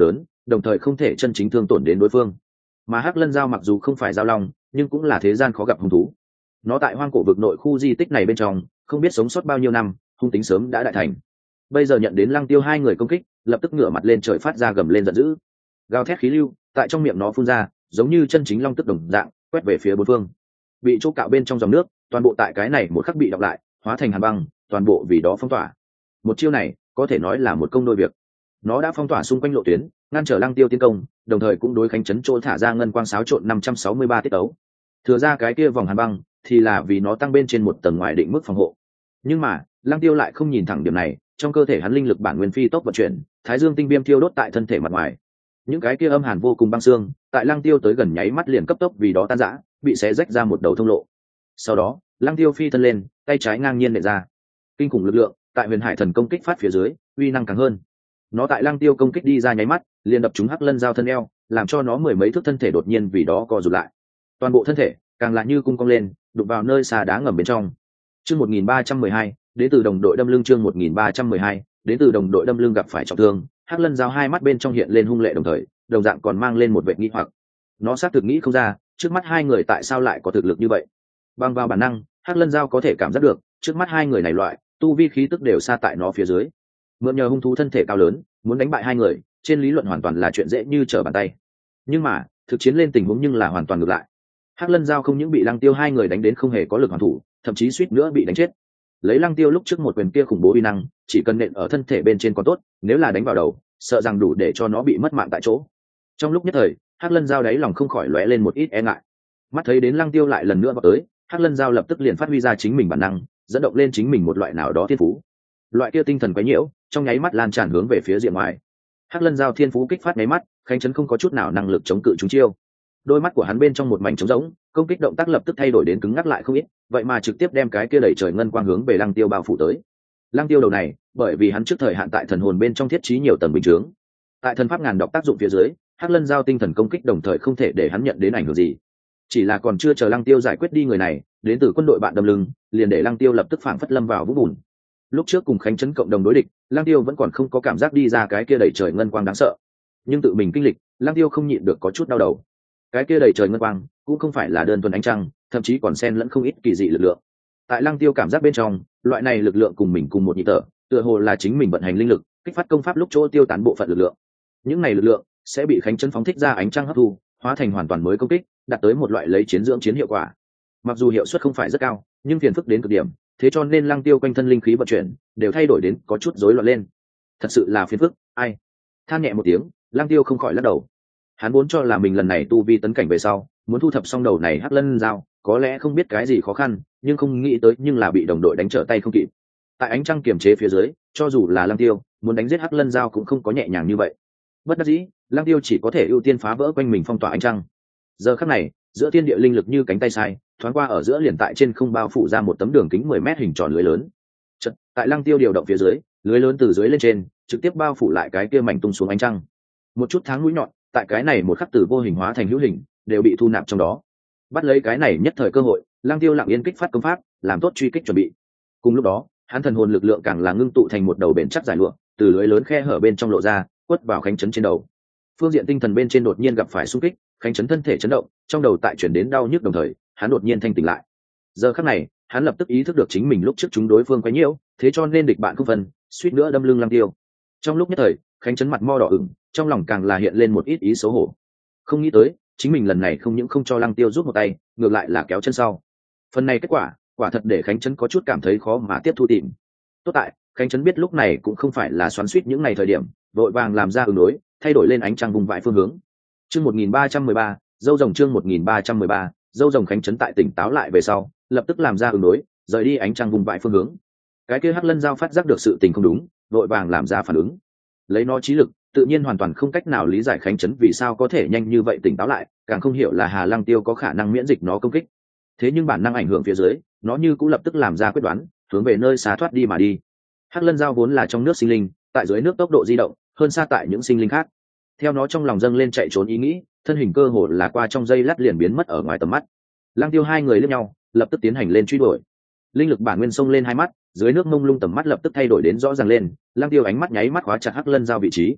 đồng thời không thể chân chính thương tổn đến đối phương. Mà hắc lân dao mặc dù không phải dao long, nhưng cũng là thế gian khó gặp hung thú. Nó tại hoang cổ vực nội khu di tích này bên trong không biết sống sót bao nhiêu năm, hung tính sớm đã đại thành. Bây giờ nhận đến Lăng Tiêu hai người công kích, lập tức ngửa mặt lên trời phát ra gầm lên giận dữ, gào thét khí lưu tại trong miệng nó phun ra, giống như chân chính long tức đồng dạng quét về phía bốn phương. Bị chỗ cạo bên trong dòng nước, toàn bộ tại cái này một khắc bị đọc lại, hóa thành hàn băng, toàn bộ vì đó phong tỏa. Một chiêu này có thể nói là một công đôi việc. Nó đã phong tỏa xung quanh lộ tuyến, ngăn trở Lăng Tiêu tiến công, đồng thời cũng đối Khánh Chấn chỗ thả ra ngân quang sáo trộn năm trăm sáu mươi ba tiết ấu. Thừa ra cái kia vòng hàn băng thì là vì nó tăng bên trên một tầng ngoài định mức phòng hộ. Nhưng mà Lăng Tiêu lại không nhìn thẳng điểm này, trong cơ thể hắn linh lực bản nguyên phi tốc vận chuyển, thái dương tinh viêm thiêu đốt tại thân thể mặt ngoài. Những cái kia âm hàn vô cùng băng xương, tại Lăng Tiêu tới gần nháy mắt liền cấp tốc vì đó tan rã, bị xé rách ra một đầu thông lộ. Sau đó, Lăng Tiêu phi thân lên, tay trái ngang nhiên nện ra. Kinh khủng lực lượng, tại Huyền Hải Thần công kích phát phía dưới, uy năng càng hơn. Nó tại Lăng Tiêu công kích đi ra nháy mắt, liền đập trúng hắc lân dao thân eo, làm cho nó mười mấy thước thân thể đột nhiên vì đó co rụt lại. Toàn bộ thân thể càng là như cung cong lên, đụng vào nơi xa đá ngầm bên trong. Chương một nghìn ba trăm mười hai, đến từ đồng đội đâm lưng chương một nghìn ba trăm mười hai, đến từ đồng đội đâm lưng gặp phải trọng thương, hắc lân dao hai mắt bên trong hiện lên hung lệ đồng thời, đồng dạng còn mang lên một vẻ nghi hoặc. Nó xác thực nghĩ không ra, trước mắt hai người tại sao lại có thực lực như vậy. Bằng vào bản năng, hắc lân dao có thể cảm giác được, trước mắt hai người này loại tu vi khí tức đều xa tại nó phía dưới. Mượn nhờ hung thú thân thể cao lớn, muốn đánh bại hai người, trên lý luận hoàn toàn là chuyện dễ như trở bàn tay. Nhưng mà, thực chiến lên tình huống nhưng là hoàn toàn ngược lại. Hắc lân dao không những bị Lăng Tiêu hai người đánh đến không hề có lực hoàn thủ, thậm chí suýt nữa bị đánh chết. Lấy Lăng Tiêu lúc trước một quyền kia khủng bố uy năng, chỉ cần nện ở thân thể bên trên còn tốt, nếu là đánh vào đầu, sợ rằng đủ để cho nó bị mất mạng tại chỗ. Trong lúc nhất thời, hắc lân dao đáy lòng không khỏi lóe lên một ít e ngại. Mắt thấy đến Lăng Tiêu lại lần nữa vào tới, hắc lân dao lập tức liền phát huy ra chính mình bản năng, dẫn động lên chính mình một loại nào đó thiên phú. Loại kia tinh thần quấy nhiễu, trong nháy mắt lan tràn hướng về phía diện ngoài. Hắc lân dao thiên phú kích phát nháy mắt, Khánh Chấn không có chút nào năng lực chống cự chúng chiêu. Đôi mắt của hắn bên trong một mảnh trống rỗng, công kích động tác lập tức thay đổi đến cứng ngắc lại không ít, vậy mà trực tiếp đem cái kia đẩy trời ngân quang hướng về Lăng Tiêu bao phủ tới. Lăng Tiêu đầu này, bởi vì hắn trước thời hạn tại thần hồn bên trong thiết trí nhiều tầng bình chướng, tại thần pháp ngàn độc tác dụng phía dưới, hắc lân giao tinh thần công kích đồng thời không thể để hắn nhận đến ảnh hưởng gì. Chỉ là còn chưa chờ Lăng Tiêu giải quyết đi người này, đến từ quân đội bạn đâm lưng, liền để Lăng Tiêu lập tức phảng phất lâm vào vũng bùn. Lúc trước cùng Khánh Chấn cộng đồng đối địch, Lăng Tiêu vẫn còn không có cảm giác đi ra cái kia đẩy trời ngân quang đáng sợ, nhưng tự mình kinh lịch, Lăng Tiêu không nhịn được có chút đau đầu. Cái kia đẩy trời ngân quang cũng không phải là đơn thuần ánh trăng, thậm chí còn xen lẫn không ít kỳ dị lực lượng. Tại Lăng Tiêu cảm giác bên trong, loại này lực lượng cùng mình cùng một nhịp thở, tựa hồ là chính mình vận hành linh lực, kích phát công pháp lúc chỗ tiêu tán bộ phận lực lượng. Những này lực lượng sẽ bị Khánh Chấn phóng thích ra ánh trăng hấp thu, hóa thành hoàn toàn mới công kích, đạt tới một loại lấy chiến dưỡng chiến hiệu quả. Mặc dù hiệu suất không phải rất cao, nhưng phiền phức đến cực điểm, thế cho nên Lăng Tiêu quanh thân linh khí vận chuyển đều thay đổi đến có chút rối loạn lên. Thật sự là phiền phức, ai. Than nhẹ một tiếng, Lăng Tiêu không khỏi lắc đầu. Hắn vốn cho là mình lần này tu vi tấn cảnh về sau, muốn thu thập xong đầu này hắc lân dao, có lẽ không biết cái gì khó khăn, nhưng không nghĩ tới nhưng là bị đồng đội đánh trở tay không kịp. Tại ánh trăng kiềm chế phía dưới, cho dù là Lăng Tiêu muốn đánh giết hắc lân dao cũng không có nhẹ nhàng như vậy. Bất đắc dĩ, Lăng Tiêu chỉ có thể ưu tiên phá vỡ quanh mình phong tỏa ánh trăng. Giờ khắc này, giữa thiên địa linh lực như cánh tay sai, thoáng qua ở giữa liền tại trên không bao phủ ra một tấm đường kính mười mét hình tròn lưới lớn. Chật, tại Lăng Tiêu điều động phía dưới, lưới lớn từ dưới lên trên, trực tiếp bao phủ lại cái kia mảnh tung xuống ánh trăng. Một chút tháng mũi nhọn, tại cái này một khắc từ vô hình hóa thành hữu hình, đều bị thu nạp trong đó. Bắt lấy cái này nhất thời cơ hội, Lăng Tiêu lặng yên kích phát công pháp, làm tốt truy kích chuẩn bị. Cùng lúc đó, hắn thần hồn lực lượng càng là ngưng tụ thành một đầu bền chắc giải lụa, từ lưới lớn khe hở bên trong lộ ra, quất vào Khánh Chấn trên đầu. Phương diện tinh thần bên trên đột nhiên gặp phải xung kích, Khánh Chấn thân thể chấn động, trong đầu tại chuyển đến đau nhức đồng thời, hắn đột nhiên thanh tỉnh lại. Giờ khắc này, hắn lập tức ý thức được chính mình lúc trước chúng đối phương quấy nhiễu, thế cho nên địch bạn không phân, suýt nữa đâm lưng Lăng Tiêu. Trong lúc nhất thời, Khánh Chấn mặt mo đỏ ửng, trong lòng càng là hiện lên một ít ý xấu hổ. Không nghĩ tới, chính mình lần này không những không cho Lăng Tiêu giúp một tay, ngược lại là kéo chân sau. Phần này kết quả, quả thật để Khánh Chấn có chút cảm thấy khó mà tiếp thu tìm. Tốt tại, Khánh Chấn biết lúc này cũng không phải là xoắn xuýt những ngày thời điểm, vội vàng làm ra ứng đối, thay đổi lên ánh trăng vùng vãi phương hướng. Chương một nghìn ba trăm mười ba, dâu rồng chương một nghìn ba trăm mười ba, dâu rồng Khánh Chấn tại tỉnh táo lại về sau, lập tức làm ra ứng đối, rời đi ánh trăng vùng vãi phương hướng. Cái kia hắc lân giao phát giác được sự tình không đúng, vội vàng làm ra phản ứng. Lấy nó trí lực, tự nhiên hoàn toàn không cách nào lý giải Khánh Chấn vì sao có thể nhanh như vậy tỉnh táo lại, càng không hiểu là Hà Lăng Tiêu có khả năng miễn dịch nó công kích. Thế nhưng bản năng ảnh hưởng phía dưới, nó như cũng lập tức làm ra quyết đoán, hướng về nơi xa thoát đi mà đi. Hắc lân giao vốn là trong nước sinh linh, tại dưới nước tốc độ di động hơn xa tại những sinh linh khác. Theo nó trong lòng dâng lên chạy trốn ý nghĩ, thân hình cơ hồ là qua trong giây lát liền biến mất ở ngoài tầm mắt. Lăng Tiêu hai người liếc nhau, lập tức tiến hành lên truy đuổi. Linh lực bản nguyên xông lên hai mắt, dưới nước mông lung tầm mắt lập tức thay đổi đến rõ ràng lên. Lăng Tiêu ánh mắt nháy mắt khóa chặt hắc lân giao vị trí.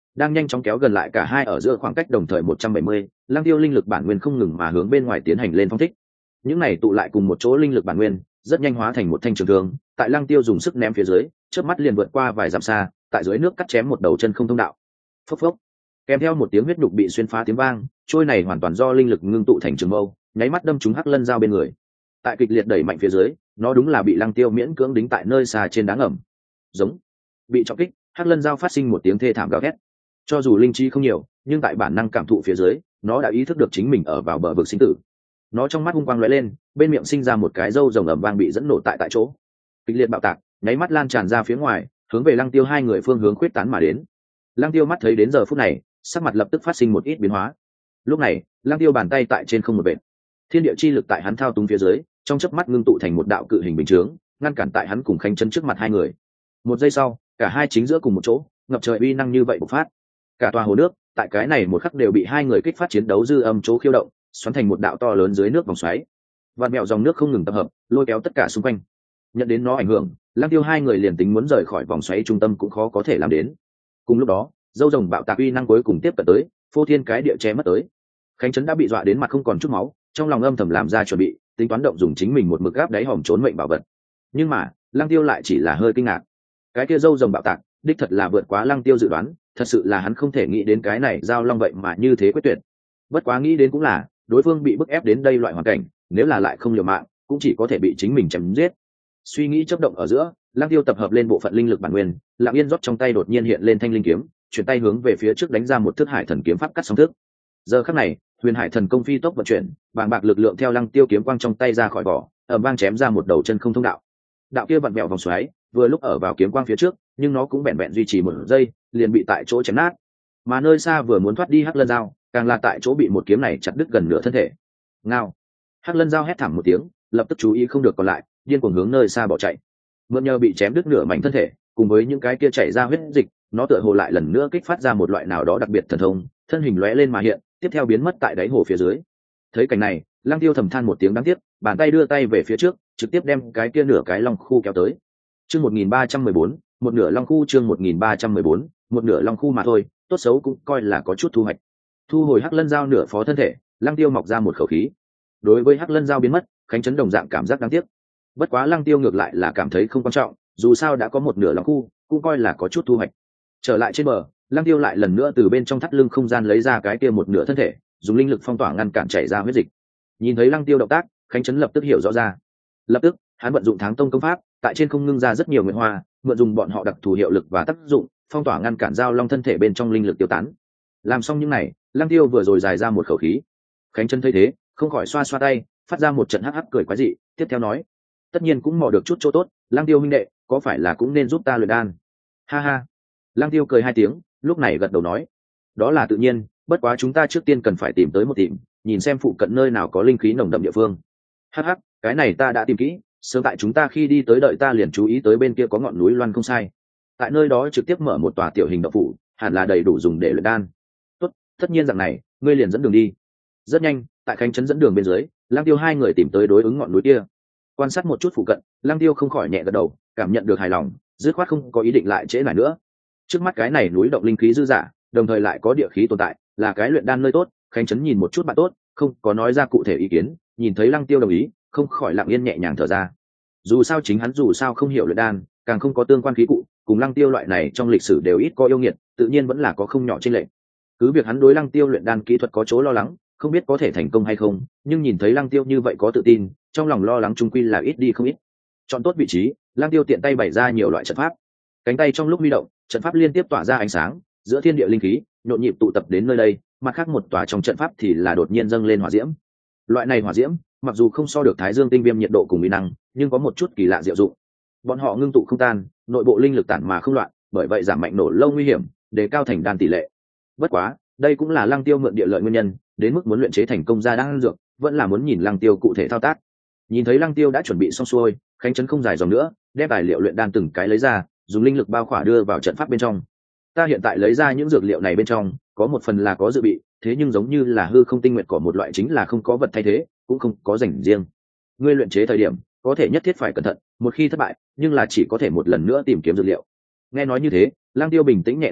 đang nhanh chóng kéo gần lại cả hai ở giữa khoảng cách đồng thời một trăm bảy mươi. Lăng Tiêu linh lực bản nguyên không ngừng mà hướng bên ngoài tiến hành lên phong thích. Những này tụ lại cùng một chỗ linh lực bản nguyên, rất nhanh hóa thành một thanh trường thương, tại Lăng Tiêu dùng sức ném phía dưới, chớp mắt liền vượt qua vài dặm xa, tại dưới nước cắt chém một đầu chân không thông đạo. Phốc phốc. Kèm theo một tiếng huyết đục bị xuyên phá tiếng vang, trôi này hoàn toàn do linh lực ngưng tụ thành trường mâu, nháy mắt đâm trúng Hắc Lân Dao bên người. Tại kịch liệt đẩy mạnh phía dưới, nó đúng là bị Lăng Tiêu miễn cưỡng đính tại nơi xa trên đá ngầm. Giống. Bị trọng kích, Hắc Lân Dao phát sinh một tiếng thê thảm gào thét. Cho dù linh trí không nhiều, nhưng tại bản năng cảm thụ phía dưới, nó đã ý thức được chính mình ở vào bờ vực sinh tử. Nó trong mắt hung quang lóe lên, bên miệng sinh ra một cái râu rồng ầm vang bị dẫn nổ tại tại chỗ. Kịch liệt bạo tạc, nháy mắt lan tràn ra phía ngoài, hướng về Lăng Tiêu hai người phương hướng khuyết tán mà đến. Lăng Tiêu mắt thấy đến giờ phút này, sắc mặt lập tức phát sinh một ít biến hóa. Lúc này, Lăng Tiêu bàn tay tại trên không một vệt, thiên địa chi lực tại hắn thao túng phía dưới, trong chớp mắt ngưng tụ thành một đạo cự hình bình chướng, ngăn cản tại hắn cùng Khánh Chấn trước mặt hai người. Một giây sau, cả hai chính giữa cùng một chỗ, ngập trời uy năng như vậy bộc phát. Cả tòa hồ nước, tại cái này một khắc đều bị hai người kích phát chiến đấu dư âm chỗ khiêu động, xoắn thành một đạo to lớn dưới nước vòng xoáy. Vạn mèo dòng nước không ngừng tập hợp, lôi kéo tất cả xung quanh. Nhận đến nó ảnh hưởng, Lăng Tiêu hai người liền tính muốn rời khỏi vòng xoáy trung tâm cũng khó có thể làm đến. Cùng lúc đó, dâu rồng bạo tạc uy năng cuối cùng tiếp cận tới, phô thiên cái địa che mất tới. Khánh Chấn đã bị dọa đến mặt không còn chút máu, trong lòng âm thầm làm ra chuẩn bị, tính toán động dùng chính mình một mực gáp đáy hòm trốn mệnh bảo vật. Nhưng mà, Lăng Tiêu lại chỉ là hơi kinh ngạc. Cái kia dâu rồng bạo tạc, đích thật là vượt quá Lăng Tiêu dự đoán, thật sự là hắn không thể nghĩ đến cái này giao long vậy mà như thế quyết tuyệt. Bất quá nghĩ đến cũng là, đối phương bị bức ép đến đây loại hoàn cảnh, nếu là lại không liều mạng, cũng chỉ có thể bị chính mình chém giết. Suy nghĩ chớp động ở giữa, Lăng Tiêu tập hợp lên bộ phận linh lực bản nguyên, lặng yên rót trong tay đột nhiên hiện lên thanh linh kiếm, chuyển tay hướng về phía trước đánh ra một thước hải thần kiếm pháp cắt sóng thức. Giờ khắc này, huyền hải thần công phi tốc vận chuyển, bàng bạc lực lượng theo Lăng Tiêu kiếm quang trong tay ra khỏi vỏ, ầm vang chém ra một đầu chân không thông đạo. Đạo kia vặn vẹo vòng xoáy, vừa lúc ở vào kiếm quang phía trước, nhưng nó cũng vẹn vẹn duy trì một giây, liền bị tại chỗ chém nát. Mà nơi xa vừa muốn thoát đi Hắc Lân Dao, càng là tại chỗ bị một kiếm này chặt đứt gần nửa thân thể. Ngao. Hắc Lân Dao hét thảm một tiếng, lập tức chú ý không được còn lại, điên cuồng hướng nơi xa bỏ chạy. Mượn nhờ bị chém đứt nửa mảnh thân thể, cùng với những cái kia chảy ra huyết dịch, nó tựa hồ lại lần nữa kích phát ra một loại nào đó đặc biệt thần thông, thân hình lóe lên mà hiện, tiếp theo biến mất tại đáy hồ phía dưới. Thấy cảnh này, Lăng Tiêu thầm than một tiếng đáng tiếc, bàn tay đưa tay về phía trước, trực tiếp đem cái kia nửa cái long khu kéo tới. Chương một nghìn ba trăm mười bốn, một nửa long khu chương một nghìn ba trăm mười bốn, một nửa long khu mà thôi, tốt xấu cũng coi là có chút thu hoạch. Thu hồi Hắc Lân Dao nửa phó thân thể, Lăng Tiêu mọc ra một khẩu khí. Đối với Hắc Lân Dao biến mất, Khánh Chấn đồng dạng cảm giác đáng tiếc. Bất quá Lăng Tiêu ngược lại là cảm thấy không quan trọng, dù sao đã có một nửa long khu, cũng coi là có chút thu hoạch. Trở lại trên bờ, Lăng Tiêu lại lần nữa từ bên trong thắt lưng không gian lấy ra cái kia một nửa thân thể, dùng linh lực phong tỏa ngăn cản chảy ra huyết dịch. Nhìn thấy Lăng Tiêu động tác, Khánh Chấn lập tức hiểu rõ ra. Lập tức, hắn vận dụng Tháng Tông công pháp, tại trên không ngưng ra rất nhiều nguyện hoa, mượn dùng bọn họ đặc thù hiệu lực và tác dụng, phong tỏa ngăn cản giao long thân thể bên trong linh lực tiêu tán. Làm xong những này, Lăng Tiêu vừa rồi dài ra một khẩu khí. Khánh Chấn thấy thế, không khỏi xoa xoa tay, phát ra một trận hắc hắc cười quái dị, tiếp theo nói: tất nhiên cũng mò được chút chỗ tốt, Lăng Tiêu huynh đệ, có phải là cũng nên giúp ta luyện đan? Ha ha. Lăng Tiêu cười hai tiếng, lúc này gật đầu nói: đó là tự nhiên, bất quá chúng ta trước tiên cần phải tìm tới một tìm, nhìn xem phụ cận nơi nào có linh khí nồng đậm địa phương. Hắc hắc, cái này ta đã tìm kỹ, sớm tại chúng ta khi đi tới đợi ta liền chú ý tới bên kia có ngọn núi loan không sai. Tại nơi đó trực tiếp mở một tòa tiểu hình động phủ, hẳn là đầy đủ dùng để luyện đan. Tốt, tất nhiên rằng này, ngươi liền dẫn đường đi. Rất nhanh, tại Khánh Chấn dẫn đường bên dưới, Lăng Tiêu hai người tìm tới đối ứng ngọn núi kia. Quan sát một chút phụ cận, Lăng Tiêu không khỏi nhẹ gật đầu, cảm nhận được hài lòng, dứt khoát không có ý định lại trễ nải nữa. Trước mắt cái này núi động linh khí dư dả, đồng thời lại có địa khí tồn tại, là cái luyện đan nơi tốt. Khánh Chấn nhìn một chút bạn tốt, không có nói ra cụ thể ý kiến, nhìn thấy Lăng Tiêu đồng ý, không khỏi lặng yên nhẹ nhàng thở ra. Dù sao chính hắn dù sao không hiểu luyện đan, càng không có tương quan khí cụ, cùng Lăng Tiêu loại này trong lịch sử đều ít có yêu nghiệt, tự nhiên vẫn là có không nhỏ chênh lệch. Cứ việc hắn đối Lăng Tiêu luyện đan kỹ thuật có chỗ lo lắng, không biết có thể thành công hay không, nhưng nhìn thấy Lăng Tiêu như vậy có tự tin, trong lòng lo lắng chung quy là ít đi không ít. Chọn tốt vị trí, Lăng Tiêu tiện tay bày ra nhiều loại trận pháp. Cánh tay trong lúc huy động, trận pháp liên tiếp tỏa ra ánh sáng, giữa thiên địa linh khí nhộn nhịp tụ tập đến nơi đây, mặt khác một tòa trong trận pháp thì là đột nhiên dâng lên hỏa diễm. Loại này hỏa diễm, mặc dù không so được Thái Dương tinh viêm nhiệt độ cùng uy năng, nhưng có một chút kỳ lạ diệu dụng. Bọn họ ngưng tụ không tan, nội bộ linh lực tản mà không loạn, bởi vậy giảm mạnh nổ lâu nguy hiểm, đề cao thành đan tỷ lệ. Bất quá, đây cũng là Lăng Tiêu mượn địa lợi nguyên nhân, đến mức muốn luyện chế thành công ra đan dược, vẫn là muốn nhìn Lăng Tiêu cụ thể thao tác. Nhìn thấy Lăng Tiêu đã chuẩn bị xong xuôi, Khánh Chấn không dài dòng nữa, đem tài liệu luyện đan từng cái lấy ra, dùng linh lực bao khỏa đưa vào trận pháp bên trong. Ta hiện tại lấy ra những dược liệu này bên trong, có một phần là có dự bị, thế nhưng giống như là hư không tinh nguyệt cỏ một loại chính là không có vật thay thế, cũng không có dành riêng. Ngươi luyện chế thời điểm, có thể nhất thiết phải cẩn thận, một khi thất bại, nhưng là chỉ có thể một lần nữa tìm kiếm dược liệu. Nghe nói như thế, Lăng Tiêu bình tĩnh nhẹ gật đầu,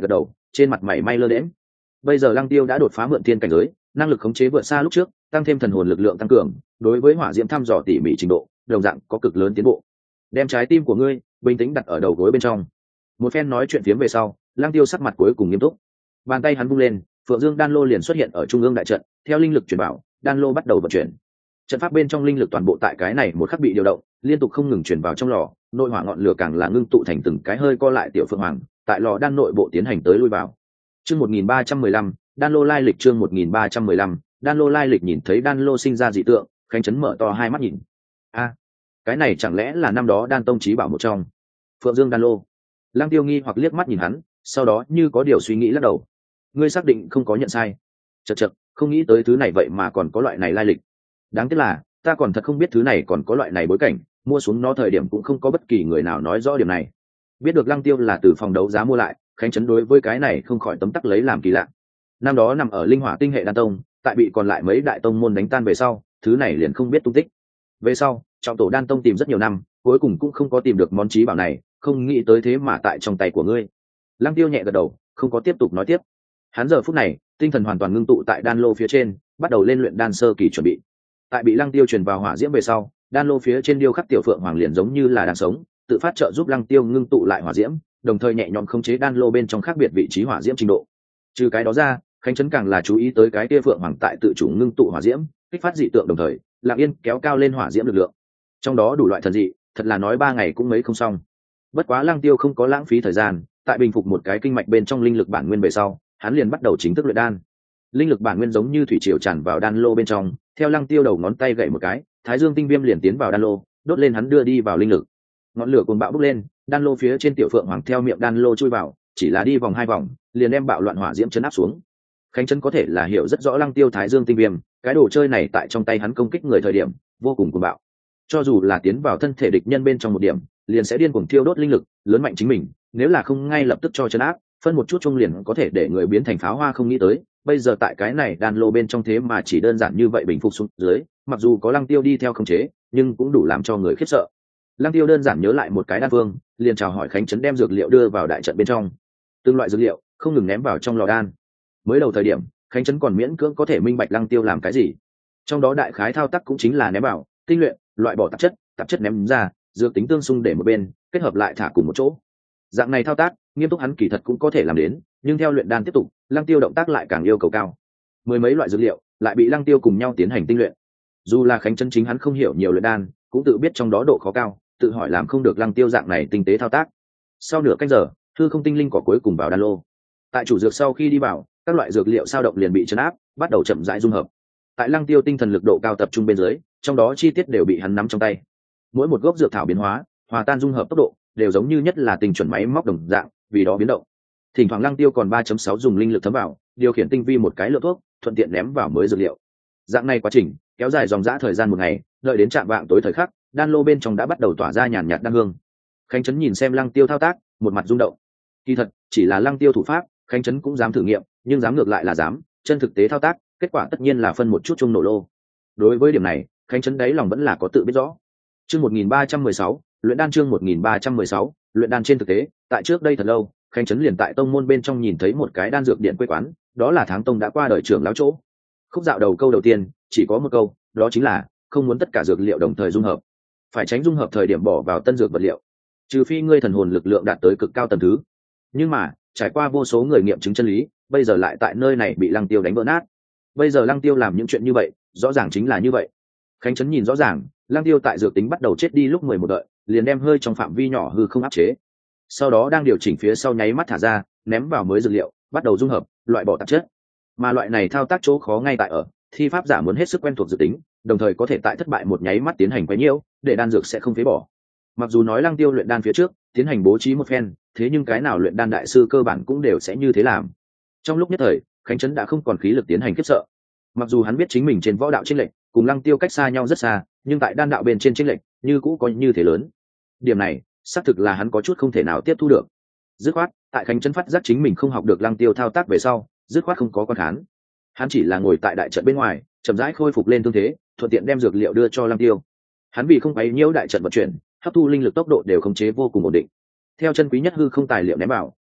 trên mặt mày may lơ đễm. Bây giờ Lăng Tiêu đã đột phá mượn thiên cảnh giới, năng lực khống chế vượt xa lúc trước, tăng thêm thần hồn lực lượng tăng cường, đối với hỏa diễm thăm dò tỉ mỉ trình độ, đồng dạng có cực lớn tiến bộ. Đem trái tim của ngươi bình tĩnh đặt ở đầu gối bên trong. Một phen nói chuyện phiếm về sau, Lăng Tiêu sắc mặt cuối cùng nghiêm túc. Bàn tay hắn vung lên, Phượng Dương đan lô liền xuất hiện ở trung ương đại trận, theo linh lực chuyển bảo, đan lô bắt đầu vận chuyển. Trận pháp bên trong linh lực toàn bộ tại cái này một khắc bị điều động, liên tục không ngừng chuyển vào trong lò, nội hỏa ngọn lửa càng là ngưng tụ thành từng cái hơi co lại tiểu phượng hoàng, tại lò đan nội bộ tiến hành tới lui vào. Chương một nghìn ba trăm mười lăm, đan lô lai lịch chương một nghìn ba trăm mười lăm, đan lô lai lịch nhìn thấy đan lô sinh ra dị tượng, Khánh Chấn mở to hai mắt nhìn. A, cái này chẳng lẽ là năm đó đan tông chí bảo một trong? Phượng Dương đan lô. Lăng Tiêu nghi hoặc liếc mắt nhìn hắn, sau đó như có điều suy nghĩ lắc đầu. Ngươi xác định không có nhận sai? Chậc chậc, không nghĩ tới thứ này vậy mà còn có loại này lai lịch. Đáng tiếc là, ta còn thật không biết thứ này còn có loại này bối cảnh, mua xuống nó thời điểm cũng không có bất kỳ người nào nói rõ điểm này. Biết được Lăng Tiêu là từ phòng đấu giá mua lại, Khánh Chấn đối với cái này không khỏi tấm tắc lấy làm kỳ lạ. Năm đó nằm ở Linh Hỏa Tinh hệ đan tông, tại bị còn lại mấy đại tông môn đánh tan về sau, thứ này liền không biết tung tích. Về sau, trọng tổ đan tông tìm rất nhiều năm, cuối cùng cũng không có tìm được món chí bảo này, không nghĩ tới thế mà tại trong tay của ngươi. Lăng Tiêu nhẹ gật đầu, không có tiếp tục nói tiếp. Hắn giờ phút này, tinh thần hoàn toàn ngưng tụ tại đan lô phía trên, bắt đầu lên luyện đan sơ kỳ chuẩn bị. Tại bị Lăng Tiêu truyền vào hỏa diễm về sau, đan lô phía trên điêu khắc tiểu phượng hoàng liền giống như là đang sống, tự phát trợ giúp Lăng Tiêu ngưng tụ lại hỏa diễm, đồng thời nhẹ nhõm khống chế đan lô bên trong khác biệt vị trí hỏa diễm trình độ. Trừ cái đó ra, Khánh Chấn càng là chú ý tới cái kia phượng hoàng tại tự chủ ngưng tụ hỏa diễm, kích phát dị tượng đồng thời, lặng yên kéo cao lên hỏa diễm lực lượng. Trong đó đủ loại thần dị, thật là nói ba ngày cũng mấy không xong. Bất quá Lăng Tiêu không có lãng phí thời gian, tại bình phục một cái kinh mạch bên trong linh lực bản nguyên về sau, hắn liền bắt đầu chính thức luyện đan. Linh lực bản nguyên giống như thủy triều tràn vào đan lô bên trong, theo Lăng Tiêu đầu ngón tay gậy một cái, Thái Dương tinh viêm liền tiến vào đan lô, đốt lên hắn đưa đi vào linh lực. Ngọn lửa cuồng bạo bốc lên, đan lô phía trên tiểu phượng hoàng theo miệng đan lô chui vào, chỉ là đi vòng hai vòng, liền đem bạo loạn hỏa diễm chấn áp xuống. Khánh Chấn có thể là hiểu rất rõ Lăng Tiêu Thái Dương tinh viêm, cái đồ chơi này tại trong tay hắn công kích người thời điểm, vô cùng cuồng bạo. Cho dù là tiến vào thân thể địch nhân bên trong một điểm, liền sẽ điên cuồng thiêu đốt linh lực, lớn mạnh chính mình, nếu là không ngay lập tức cho chấn áp, phân một chút chung liền có thể để người biến thành pháo hoa không nghĩ tới. Bây giờ tại cái này đan lô bên trong thế mà chỉ đơn giản như vậy bình phục xuống dưới, mặc dù có Lăng Tiêu đi theo khống chế, nhưng cũng đủ làm cho người khiếp sợ. Lăng Tiêu đơn giản nhớ lại một cái đan phương, liền chào hỏi Khánh Chấn đem dược liệu đưa vào đại trận bên trong. Từng loại dược liệu không ngừng ném vào trong lò đan. Mới đầu thời điểm, Khánh Chấn còn miễn cưỡng có thể minh bạch Lăng Tiêu làm cái gì. Trong đó đại khái thao tác cũng chính là ném vào, tinh luyện, loại bỏ tạp chất, tạp chất ném ra, dược tính tương xung để một bên, kết hợp lại thả cùng một chỗ. Dạng này thao tác, nghiêm túc hắn kỳ thật cũng có thể làm đến, nhưng theo luyện đan tiếp tục, Lăng Tiêu động tác lại càng yêu cầu cao. Mười mấy loại dược liệu lại bị Lăng Tiêu cùng nhau tiến hành tinh luyện. Dù là Khánh Chấn chính hắn không hiểu nhiều luyện đan, cũng tự biết trong đó độ khó cao, tự hỏi làm không được Lăng Tiêu dạng này tinh tế thao tác. Sau nửa canh giờ, hư không tinh linh cỏ cuối cùng vào đan lô. Tại chủ dược sau khi đi vào, các loại dược liệu sao động liền bị chấn áp, bắt đầu chậm rãi dung hợp. Tại Lăng Tiêu tinh thần lực độ cao tập trung bên dưới, trong đó chi tiết đều bị hắn nắm trong tay. Mỗi một gốc dược thảo biến hóa, hòa tan dung hợp tốc độ đều giống như nhất là tình chuẩn máy móc đồng dạng, vì đó biến động. Thỉnh thoảng Lăng Tiêu còn ba chấm sáu dùng linh lực thấm vào, điều khiển tinh vi một cái lượng thuốc, thuận tiện ném vào mới dược liệu. Dạng này quá trình kéo dài dòng dã thời gian một ngày, đợi đến trạm vạng tối thời khắc, đan lô bên trong đã bắt đầu tỏa ra nhàn nhạt đan hương. Khánh Chấn nhìn xem Lăng Tiêu thao tác, một mặt rung động. Kỳ thật, chỉ là Lăng Tiêu thủ pháp, Khánh Chấn cũng dám thử nghiệm, nhưng dám ngược lại là dám, chân thực tế thao tác, kết quả tất nhiên là phân một chút chung nổ lô. Đối với điểm này, Khánh Chấn đáy lòng vẫn là có tự biết rõ. Chương một nghìn ba trăm mười sáu, luyện đan chương một nghìn ba trăm mười sáu, luyện đan trên thực tế, tại trước đây thật lâu, Khánh Chấn liền tại tông môn bên trong nhìn thấy một cái đan dược điện quê quán, đó là Tháng Tông đã qua đời trưởng lão chỗ. Khúc dạo đầu câu đầu tiên, chỉ có một câu, đó chính là không muốn tất cả dược liệu đồng thời dung hợp, phải tránh dung hợp thời điểm bỏ vào tân dược vật liệu, trừ phi ngươi thần hồn lực lượng đạt tới cực cao tầng thứ. Nhưng mà, trải qua vô số người nghiệm chứng chân lý, bây giờ lại tại nơi này bị Lăng Tiêu đánh vỡ nát. Bây giờ Lăng Tiêu làm những chuyện như vậy, rõ ràng chính là như vậy. Khánh Chấn nhìn rõ ràng, Lăng Tiêu tại dược tính bắt đầu chết đi lúc mười một đợi, liền đem hơi trong phạm vi nhỏ hư không áp chế. Sau đó đang điều chỉnh phía sau nháy mắt thả ra, ném vào mới dược liệu, bắt đầu dung hợp, loại bỏ tạp chất. Mà loại này thao tác chỗ khó ngay tại ở, thi pháp giả muốn hết sức quen thuộc dược tính, đồng thời có thể tại thất bại một nháy mắt tiến hành quấy nhiễu, để đan dược sẽ không phế bỏ. Mặc dù nói Lăng Tiêu luyện đan phía trước, tiến hành bố trí một phen, thế nhưng cái nào luyện đan đại sư cơ bản cũng đều sẽ như thế làm. Trong lúc nhất thời, Khánh Chấn đã không còn khí lực tiến hành khiếp sợ. Mặc dù hắn biết chính mình trên võ đạo chênh lệch, cùng Lăng Tiêu cách xa nhau rất xa, nhưng tại đan đạo bên trên chênh lệch, như cũ có như thế lớn. Điểm này, xác thực là hắn có chút không thể nào tiếp thu được. Dứt khoát, tại Khánh Chấn phát giác chính mình không học được Lăng Tiêu thao tác về sau, dứt khoát không có quan khán. Hắn chỉ là ngồi tại đại trận bên ngoài, chậm rãi khôi phục lên thương thế, thuận tiện đem dược liệu đưa cho Lăng Tiêu. Hắn vì không quấy nhiễu đại trận vận chuyển, hấp thu linh lực tốc độ đều khống chế vô cùng ổn định. Theo chân quý nhất hư không tài liệu ném vào,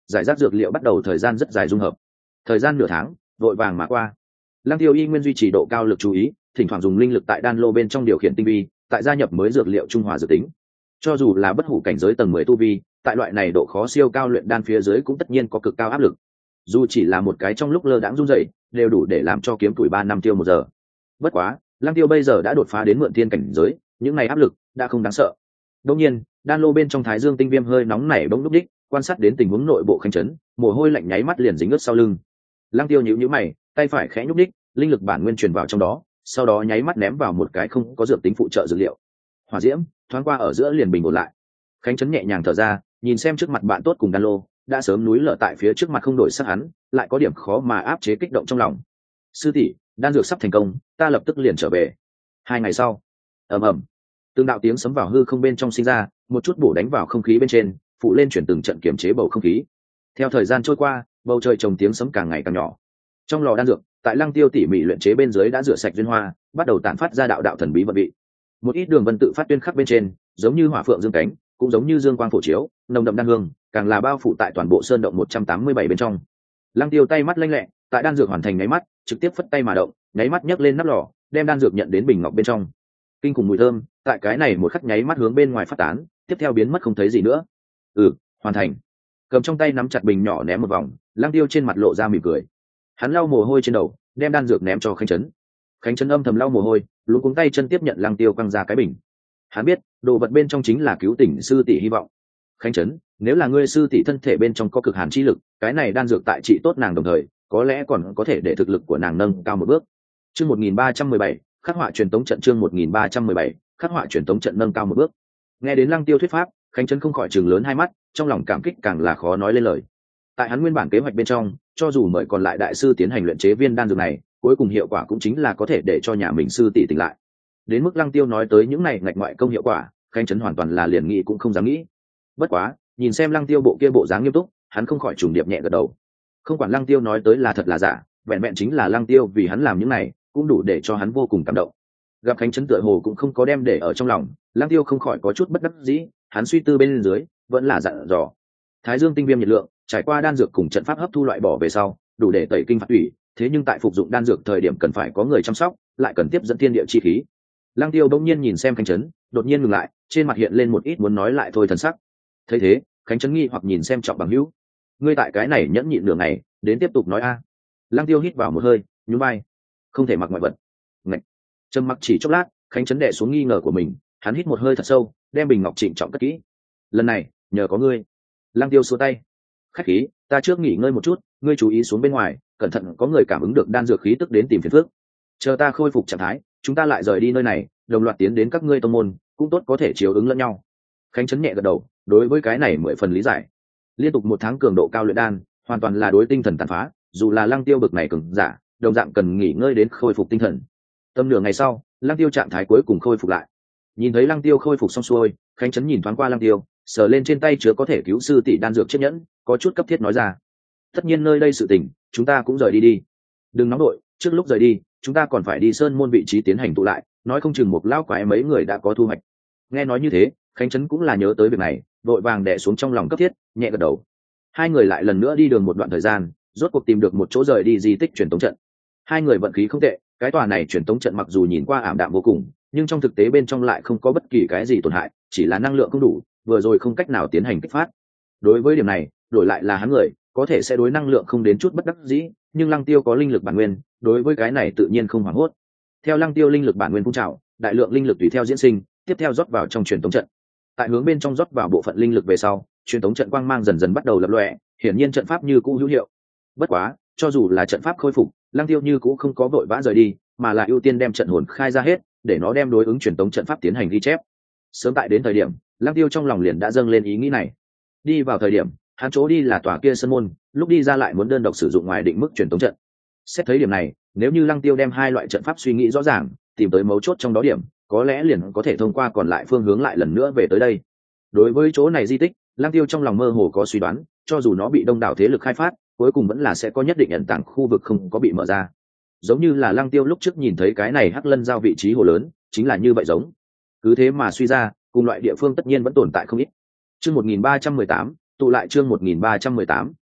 giải rác dược liệu bắt đầu thời gian rất dài dung hợp. Thời gian nửa tháng vội vàng mà qua. Lăng Tiêu y nguyên duy trì độ cao lực chú ý, thỉnh thoảng dùng linh lực tại đan lô bên trong điều khiển tinh vi, tại gia nhập mới dược liệu trung hòa dự tính. Cho dù là bất hủ cảnh giới tầng mười tu vi, tại loại này độ khó siêu cao luyện đan phía dưới cũng tất nhiên có cực cao áp lực. Dù chỉ là một cái trong lúc lơ đãng run rẩy, đều đủ để làm cho kiếm tuổi ba năm tiêu một giờ. Bất quá, Lăng Tiêu bây giờ đã đột phá đến mượn thiên cảnh giới, những này áp lực đã không đáng sợ. Đương nhiên, đan lô bên trong Thái Dương tinh viêm hơi nóng nảy bỗng lúc đích, quan sát đến tình huống nội bộ Khánh Chấn, mồ hôi lạnh nháy mắt liền dính ướt sau lưng. Lăng Tiêu nhíu nhíu mày, tay phải khẽ nhúc đích, linh lực bản nguyên truyền vào trong đó, sau đó nháy mắt ném vào một cái không có dược tính phụ trợ dược liệu. Hỏa diễm thoáng qua ở giữa liền bình ổn lại. Khánh Chấn nhẹ nhàng thở ra, nhìn xem trước mặt bạn tốt cùng đan lô, đã sớm núi lở tại phía trước mặt không đổi sắc hắn, lại có điểm khó mà áp chế kích động trong lòng. Sư tỷ, đan dược sắp thành công, ta lập tức liền trở về. Hai ngày sau, ầm ầm, từng đạo tiếng sấm vào hư không bên trong sinh ra, một chút bổ đánh vào không khí bên trên, phụ lên chuyển từng trận kiềm chế bầu không khí. Theo thời gian trôi qua, bầu trời trồng tiếng sấm càng ngày càng nhỏ. Trong lò đan dược, tại Lăng Tiêu tỉ mỉ luyện chế bên dưới đã rửa sạch duyên hoa, bắt đầu tản phát ra đạo đạo thần bí vận vị. Một ít đường vân tự phát tuyên khắc bên trên, giống như hỏa phượng dương cánh, cũng giống như dương quang phổ chiếu, nồng đậm đan hương, càng là bao phủ tại toàn bộ sơn động một trăm tám mươi bảy bên trong. Lăng Tiêu tay mắt lanh lẹ, tại đan dược hoàn thành nháy mắt, trực tiếp phất tay mà động, nháy mắt nhấc lên nắp lò, đem đan dược nhận đến bình ngọc bên trong. Kinh khủng mùi thơm, tại cái này một khắc nháy mắt hướng bên ngoài phát tán, tiếp theo biến mất không thấy gì nữa. Ừ, hoàn thành. Cầm trong tay nắm chặt bình nhỏ ném một vòng, Lăng Tiêu trên mặt lộ ra mỉm cười. Hắn lau mồ hôi trên đầu, đem đan dược ném cho Khánh Chấn. Khánh Chấn âm thầm lau mồ hôi, luống cuống tay chân tiếp nhận Lăng Tiêu quăng ra cái bình. Hắn biết, đồ vật bên trong chính là cứu tỉnh sư tỷ hy vọng. Khánh Chấn, nếu là ngươi sư tỷ thân thể bên trong có cực hàn chi lực, cái này đan dược tại trị tốt nàng đồng thời, có lẽ còn có thể để thực lực của nàng nâng cao một bước. Chương một nghìn ba trăm mười bảy, khắc họa truyền tống trận chương một nghìn ba trăm mười bảy, khắc họa truyền tống trận nâng cao một bước. Nghe đến Lăng Tiêu thuyết pháp, Khánh Chấn không khỏi trừng lớn hai mắt, trong lòng cảm kích càng là khó nói lên lời. Tại hắn nguyên bản kế hoạch bên trong, cho dù mời còn lại đại sư tiến hành luyện chế viên đan dược này, cuối cùng hiệu quả cũng chính là có thể để cho nhà mình sư tỷ tỉnh lại. Đến mức Lăng Tiêu nói tới những này ngạch ngoại công hiệu quả, Khánh Chấn hoàn toàn là liền nghĩ cũng không dám nghĩ. Bất quá, nhìn xem Lăng Tiêu bộ kia bộ dáng nghiêm túc, hắn không khỏi trùng điệp nhẹ gật đầu. Không quản Lăng Tiêu nói tới là thật là giả, vẹn vẹn chính là Lăng Tiêu vì hắn làm những này, cũng đủ để cho hắn vô cùng cảm động. Gặp Khánh Chấn tựa hồ cũng không có đem để ở trong lòng, Lăng Tiêu không khỏi có chút bất đắc dĩ, hắn suy tư bên dưới, vẫn là dặn dò. Thái Dương tinh viêm nhiệt lượng, trải qua đan dược cùng trận pháp hấp thu loại bỏ về sau, đủ để tẩy kinh phạt thủy, thế nhưng tại phục dụng đan dược thời điểm cần phải có người chăm sóc, lại cần tiếp dẫn thiên địa chi khí. Lăng Tiêu bỗng nhiên nhìn xem Khánh Chấn, đột nhiên ngừng lại, trên mặt hiện lên một ít muốn nói lại thôi thần sắc. Thấy thế, Khánh Chấn nghi hoặc nhìn xem Trọng Bằng Hữu, ngươi tại cái này nhẫn nhịn nửa ngày, đến tiếp tục nói a. À. Lăng Tiêu hít vào một hơi, nhún vai, không thể mặc ngoại vật. Ngạch. Trầm mặc chỉ chốc lát, Khánh Chấn đè xuống nghi ngờ của mình, hắn hít một hơi thật sâu, đem bình ngọc trịnh trọng cất kỹ. Lần này, nhờ có ngươi. Lăng Tiêu xua tay, khách khí, ta trước nghỉ ngơi một chút, ngươi chú ý xuống bên ngoài, cẩn thận có người cảm ứng được đan dược khí tức đến tìm phiền phức. Chờ ta khôi phục trạng thái, chúng ta lại rời đi nơi này, đồng loạt tiến đến các ngươi tông môn, cũng tốt có thể chiếu ứng lẫn nhau. Khánh Chấn nhẹ gật đầu, đối với cái này mười phần lý giải. Liên tục một tháng cường độ cao luyện đan, hoàn toàn là đối tinh thần tàn phá, dù là Lăng Tiêu bực này cường giả, đồng dạng cần nghỉ ngơi đến khôi phục tinh thần. Tầm nửa ngày sau, Lăng Tiêu trạng thái cuối cùng khôi phục lại. Nhìn thấy Lăng Tiêu khôi phục xong xuôi, Khánh Chấn nhìn thoáng qua Lăng Tiêu, sờ lên trên tay chứa có thể cứu sư tỷ đan dược chiếc nhẫn, có chút cấp thiết nói ra: tất nhiên nơi đây sự tình, chúng ta cũng rời đi đi. Đừng nóng đội, trước lúc rời đi, chúng ta còn phải đi sơn môn vị trí tiến hành tụ lại, nói không chừng một lão quái mấy người đã có thu hoạch. Nghe nói như thế, Khánh Chấn cũng là nhớ tới việc này, vội vàng đè xuống trong lòng cấp thiết, nhẹ gật đầu. Hai người lại lần nữa đi đường một đoạn thời gian, rốt cuộc tìm được một chỗ rời đi di tích truyền tống trận. Hai người vận khí không tệ, cái tòa này truyền tống trận mặc dù nhìn qua ảm đạm vô cùng, nhưng trong thực tế bên trong lại không có bất kỳ cái gì tổn hại, chỉ là năng lượng không đủ, vừa rồi không cách nào tiến hành kích phát. Đối với điểm này, đổi lại là hắn người, có thể sẽ đối năng lượng không đến chút bất đắc dĩ, nhưng Lăng Tiêu có linh lực bản nguyên, đối với cái này tự nhiên không hoảng hốt. Theo Lăng Tiêu linh lực bản nguyên phun trào, đại lượng linh lực tùy theo diễn sinh, tiếp theo rót vào trong truyền tống trận. Tại hướng bên trong rót vào bộ phận linh lực về sau, truyền tống trận quang mang dần dần bắt đầu lập lòe, hiển nhiên trận pháp như cũ hữu hiệu. Bất quá, cho dù là trận pháp khôi phục, Lăng Tiêu như cũ không có vội vã rời đi, mà là ưu tiên đem trận hồn khai ra hết, để nó đem đối ứng truyền tống trận pháp tiến hành ghi chép. Sớm tại đến thời điểm, Lăng Tiêu trong lòng liền đã dâng lên ý nghĩ này. Đi vào thời điểm, hắn chỗ đi là tòa kia sơn môn, lúc đi ra lại muốn đơn độc sử dụng ngoài định mức truyền tống trận. Xét thấy điểm này, nếu như Lăng Tiêu đem hai loại trận pháp suy nghĩ rõ ràng, tìm tới mấu chốt trong đó điểm, có lẽ liền có thể thông qua còn lại phương hướng lại lần nữa về tới đây. Đối với chỗ này di tích, Lăng Tiêu trong lòng mơ hồ có suy đoán, cho dù nó bị đông đảo thế lực khai phát, cuối cùng vẫn là sẽ có nhất định ẩn tàng khu vực không có bị mở ra. Giống như là Lăng Tiêu lúc trước nhìn thấy cái này Hắc Lân giao vị trí hồ lớn, chính là như vậy giống. Cứ thế mà suy ra, cùng loại địa phương tất nhiên vẫn tồn tại không ít. Chương một nghìn ba trăm mười tám, tụ lại chương một nghìn ba trăm mười tám,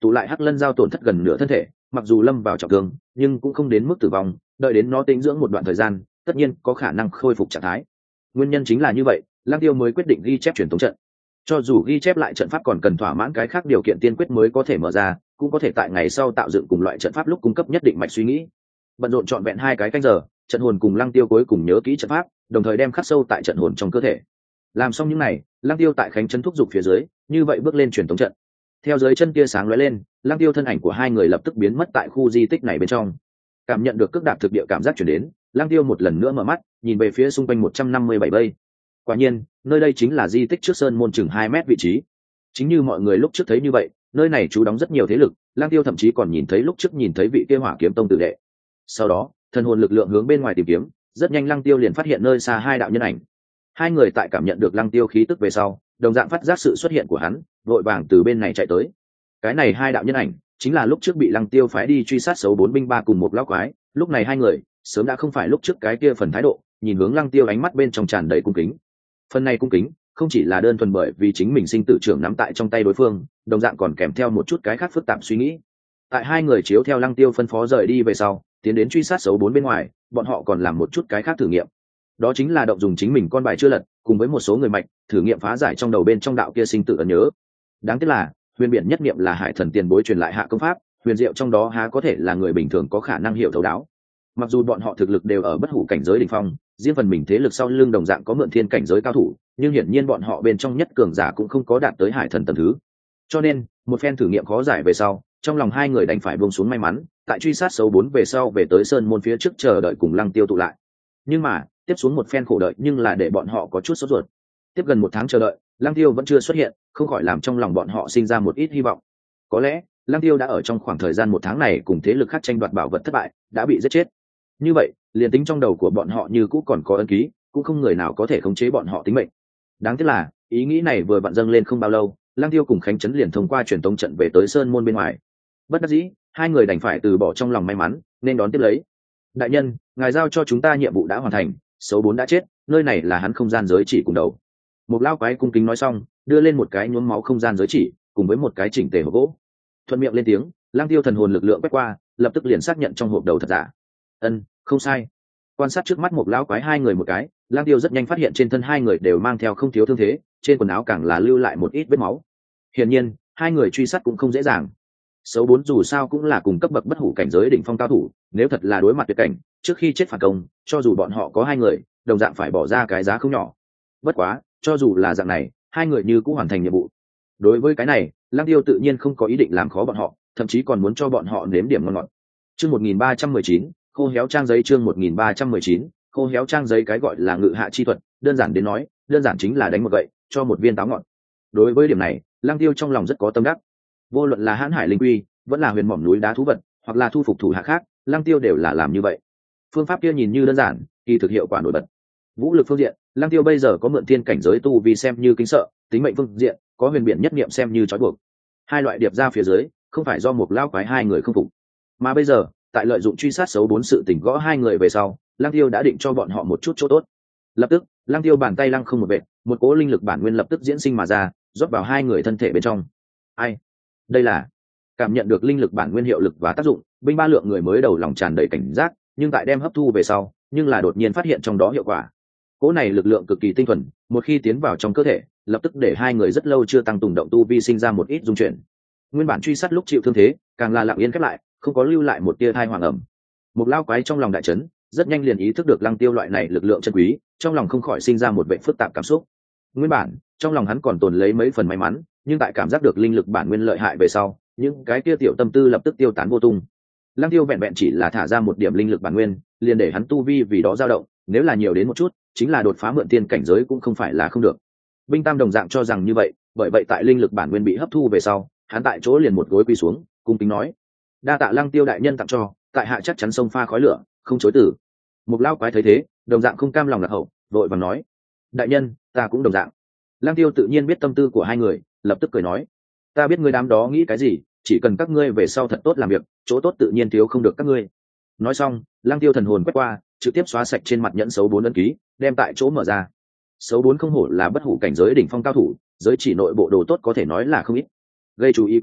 tụ lại hắc lân giao tổn thất gần nửa thân thể, mặc dù lâm vào trọng thương nhưng cũng không đến mức tử vong, đợi đến nó tĩnh dưỡng một đoạn thời gian tất nhiên có khả năng khôi phục trạng thái. Nguyên nhân chính là như vậy, Lăng Tiêu mới quyết định ghi chép truyền thống trận. Cho dù ghi chép lại trận pháp còn cần thỏa mãn cái khác điều kiện tiên quyết mới có thể mở ra, cũng có thể tại ngày sau tạo dựng cùng loại trận pháp lúc cung cấp nhất định mạch suy nghĩ. Bận rộn trọn vẹn hai cái canh giờ, trận hồn cùng Lăng Tiêu cuối cùng nhớ kỹ trận pháp, đồng thời đem khắc sâu tại trận hồn trong cơ thể. Làm xong những này, Lăng Tiêu tại khánh chân thúc dục phía dưới, như vậy bước lên truyền thống trận. Theo dưới chân tia sáng lóe lên, Lăng Tiêu thân ảnh của hai người lập tức biến mất tại khu di tích này bên trong. Cảm nhận được cước đạp thực địa cảm giác chuyển đến, Lăng Tiêu một lần nữa mở mắt, nhìn về phía xung quanh một trăm năm mươi bảy bây. Quả nhiên, nơi đây chính là di tích trước sơn môn chừng hai mét vị trí. Chính như mọi người lúc trước thấy như vậy, nơi này trú đóng rất nhiều thế lực, Lăng Tiêu thậm chí còn nhìn thấy lúc trước nhìn thấy vị kia Hỏa Kiếm Tông tử đệ. Sau đó, thần hồn lực lượng hướng bên ngoài tìm kiếm, rất nhanh Lăng Tiêu liền phát hiện nơi xa hai đạo nhân ảnh. Hai người tại cảm nhận được Lăng Tiêu khí tức về sau, đồng dạng phát giác sự xuất hiện của hắn, vội vàng từ bên này chạy tới. Cái này hai đạo nhân ảnh chính là lúc trước bị Lăng Tiêu phái đi truy sát xấu bốn binh ba cùng một lão quái, lúc này hai người sớm đã không phải lúc trước cái kia phần thái độ, nhìn hướng Lăng Tiêu ánh mắt bên trong tràn đầy cung kính. Phần này cung kính không chỉ là đơn thuần bởi vì chính mình sinh tử trưởng nắm tại trong tay đối phương, đồng dạng còn kèm theo một chút cái khác phức tạp suy nghĩ. Tại hai người chiếu theo Lăng Tiêu phân phó rời đi về sau, tiến đến truy sát xấu bốn bên ngoài, bọn họ còn làm một chút cái khác thử nghiệm. Đó chính là động dùng chính mình con bài chưa lật, cùng với một số người mạnh thử nghiệm phá giải trong đầu bên trong đạo kia sinh tử ấn nhớ. Đáng tiếc là huyền biển nhất niệm là hải thần tiền bối truyền lại hạ công pháp, huyền diệu trong đó há có thể là người bình thường có khả năng hiểu thấu đáo. Mặc dù bọn họ thực lực đều ở bất hủ cảnh giới đỉnh phong, riêng phần mình thế lực sau lưng đồng dạng có mượn thiên cảnh giới cao thủ, nhưng hiển nhiên bọn họ bên trong nhất cường giả cũng không có đạt tới hải thần tầng thứ. Cho nên, một phen thử nghiệm khó giải về sau, trong lòng hai người đành phải buông xuống may mắn, tại truy sát xấu bốn về sau về tới sơn môn phía trước chờ đợi cùng Lăng Tiêu tụ lại. Nhưng mà, tiếp xuống một phen khổ đợi nhưng là để bọn họ có chút sốt ruột. Tiếp gần một tháng chờ đợi, Lăng Tiêu vẫn chưa xuất hiện, không khỏi làm trong lòng bọn họ sinh ra một ít hy vọng. Có lẽ, Lăng Tiêu đã ở trong khoảng thời gian một tháng này cùng thế lực khác tranh đoạt bảo vật thất bại, đã bị giết chết. Như vậy, liền tính trong đầu của bọn họ như cũ còn có ân ký, cũng không người nào có thể khống chế bọn họ tính mệnh. Đáng tiếc là, ý nghĩ này vừa vặn dâng lên không bao lâu, Lăng Tiêu cùng Khánh Chấn liền thông qua truyền tống trận về tới sơn môn bên ngoài. Bất đắc dĩ, hai người đành phải từ bỏ trong lòng may mắn, nên đón tiếp lấy. Đại nhân, ngài giao cho chúng ta nhiệm vụ đã hoàn thành, xấu bốn đã chết, nơi này là hắn không gian giới chỉ cùng đầu. Một lao quái cung kính nói xong, đưa lên một cái nhuốm máu không gian giới chỉ, cùng với một cái chỉnh tề hộp gỗ. Thuận miệng lên tiếng, Lăng Tiêu thần hồn lực lượng quét qua, lập tức liền xác nhận trong hộp đầu thật giả. Ân, không sai. Quan sát trước mắt một lão quái hai người một cái, Lăng Tiêu rất nhanh phát hiện trên thân hai người đều mang theo không thiếu thương thế, trên quần áo càng là lưu lại một ít vết máu. Hiển nhiên, hai người truy sát cũng không dễ dàng. Xấu bốn dù sao cũng là cùng cấp bậc bất hủ cảnh giới đỉnh phong cao thủ, nếu thật là đối mặt tuyệt cảnh, trước khi chết phản công, cho dù bọn họ có hai người, đồng dạng phải bỏ ra cái giá không nhỏ. Bất quá, cho dù là dạng này, hai người như cũng hoàn thành nhiệm vụ. Đối với cái này, Lăng Tiêu tự nhiên không có ý định làm khó bọn họ, thậm chí còn muốn cho bọn họ nếm điểm ngon ngọt. Chương một nghìn ba trăm mười chín, khô héo trang giấy chương một nghìn ba trăm mười chín, khô héo trang giấy cái gọi là ngự hạ chi thuật, đơn giản đến nói, đơn giản chính là đánh một gậy, cho một viên táo ngọt. Đối với điểm này, Lăng Tiêu trong lòng rất có tâm đắc. Vô luận là hãn hải linh quy, vẫn là huyền mỏm núi đá thú vật, hoặc là thu phục thủ hạ khác, Lăng Tiêu đều là làm như vậy. Phương pháp kia nhìn như đơn giản, kỳ thực hiệu quả nổi bật. Vũ lực phương diện, Lăng Tiêu bây giờ có mượn thiên cảnh giới tu vì xem như kính sợ, tính mệnh phương diện, có huyền biển nhất niệm xem như trói buộc. Hai loại điệp ra phía dưới, không phải do một lao quái hai người không phục, mà bây giờ, tại lợi dụng truy sát xấu bốn sự tình gõ hai người về sau, Lăng Tiêu đã định cho bọn họ một chút chỗ tốt. Lập tức, Lăng Tiêu bàn tay lăng không một vệt, một cỗ linh lực bản nguyên lập tức diễn sinh mà ra, rót vào hai người thân thể bên trong. Ai? Đây là cảm nhận được linh lực bản nguyên hiệu lực và tác dụng, binh ba lượng người mới đầu lòng tràn đầy cảnh giác, nhưng tại đem hấp thu về sau, nhưng là đột nhiên phát hiện trong đó hiệu quả. Cỗ này lực lượng cực kỳ tinh thuần, một khi tiến vào trong cơ thể, lập tức để hai người rất lâu chưa tăng tùng động tu vi sinh ra một ít dung chuyển. Nguyên bản truy sát lúc chịu thương thế, càng là lặng yên khép lại, không có lưu lại một tia thai hoàng ẩm. Một lao quái trong lòng đại chấn, rất nhanh liền ý thức được Lăng Tiêu loại này lực lượng chân quý, trong lòng không khỏi sinh ra một vẻ phức tạp cảm xúc. Nguyên bản, trong lòng hắn còn tồn lấy mấy phần may mắn, nhưng tại cảm giác được linh lực bản nguyên lợi hại về sau, những cái kia tiểu tâm tư lập tức tiêu tán vô tung. Lăng Tiêu vẹn vẹn chỉ là thả ra một điểm linh lực bản nguyên, liền để hắn tu vi vì đó dao động, nếu là nhiều đến một chút, chính là đột phá mượn tiên cảnh giới cũng không phải là không được. Binh Tam đồng dạng cho rằng như vậy, bởi vậy tại linh lực bản nguyên bị hấp thu về sau, hắn tại chỗ liền một gối quỳ xuống, cung kính nói: "Đa tạ Lăng Tiêu đại nhân tặng cho, tại hạ chắc chắn sông pha khói lửa, không chối từ." Một lao quái thấy thế, đồng dạng không cam lòng lạc hậu, vội vàng nói: "Đại nhân, ta cũng đồng dạng." Lăng Tiêu tự nhiên biết tâm tư của hai người, lập tức cười nói: "Ta biết ngươi đám đó nghĩ cái gì, chỉ cần các ngươi về sau thật tốt làm việc, chỗ tốt tự nhiên thiếu không được các ngươi." Nói xong, Lăng Tiêu thần hồn quét qua, trực tiếp xóa sạch trên mặt nhẫn xấu bốn ấn ký, đem tại chỗ mở ra. Xấu bốn không hổ là bất hủ cảnh giới đỉnh phong cao thủ, giới chỉ nội bộ đồ tốt có thể nói là không ít. Gây chú ý quét qua,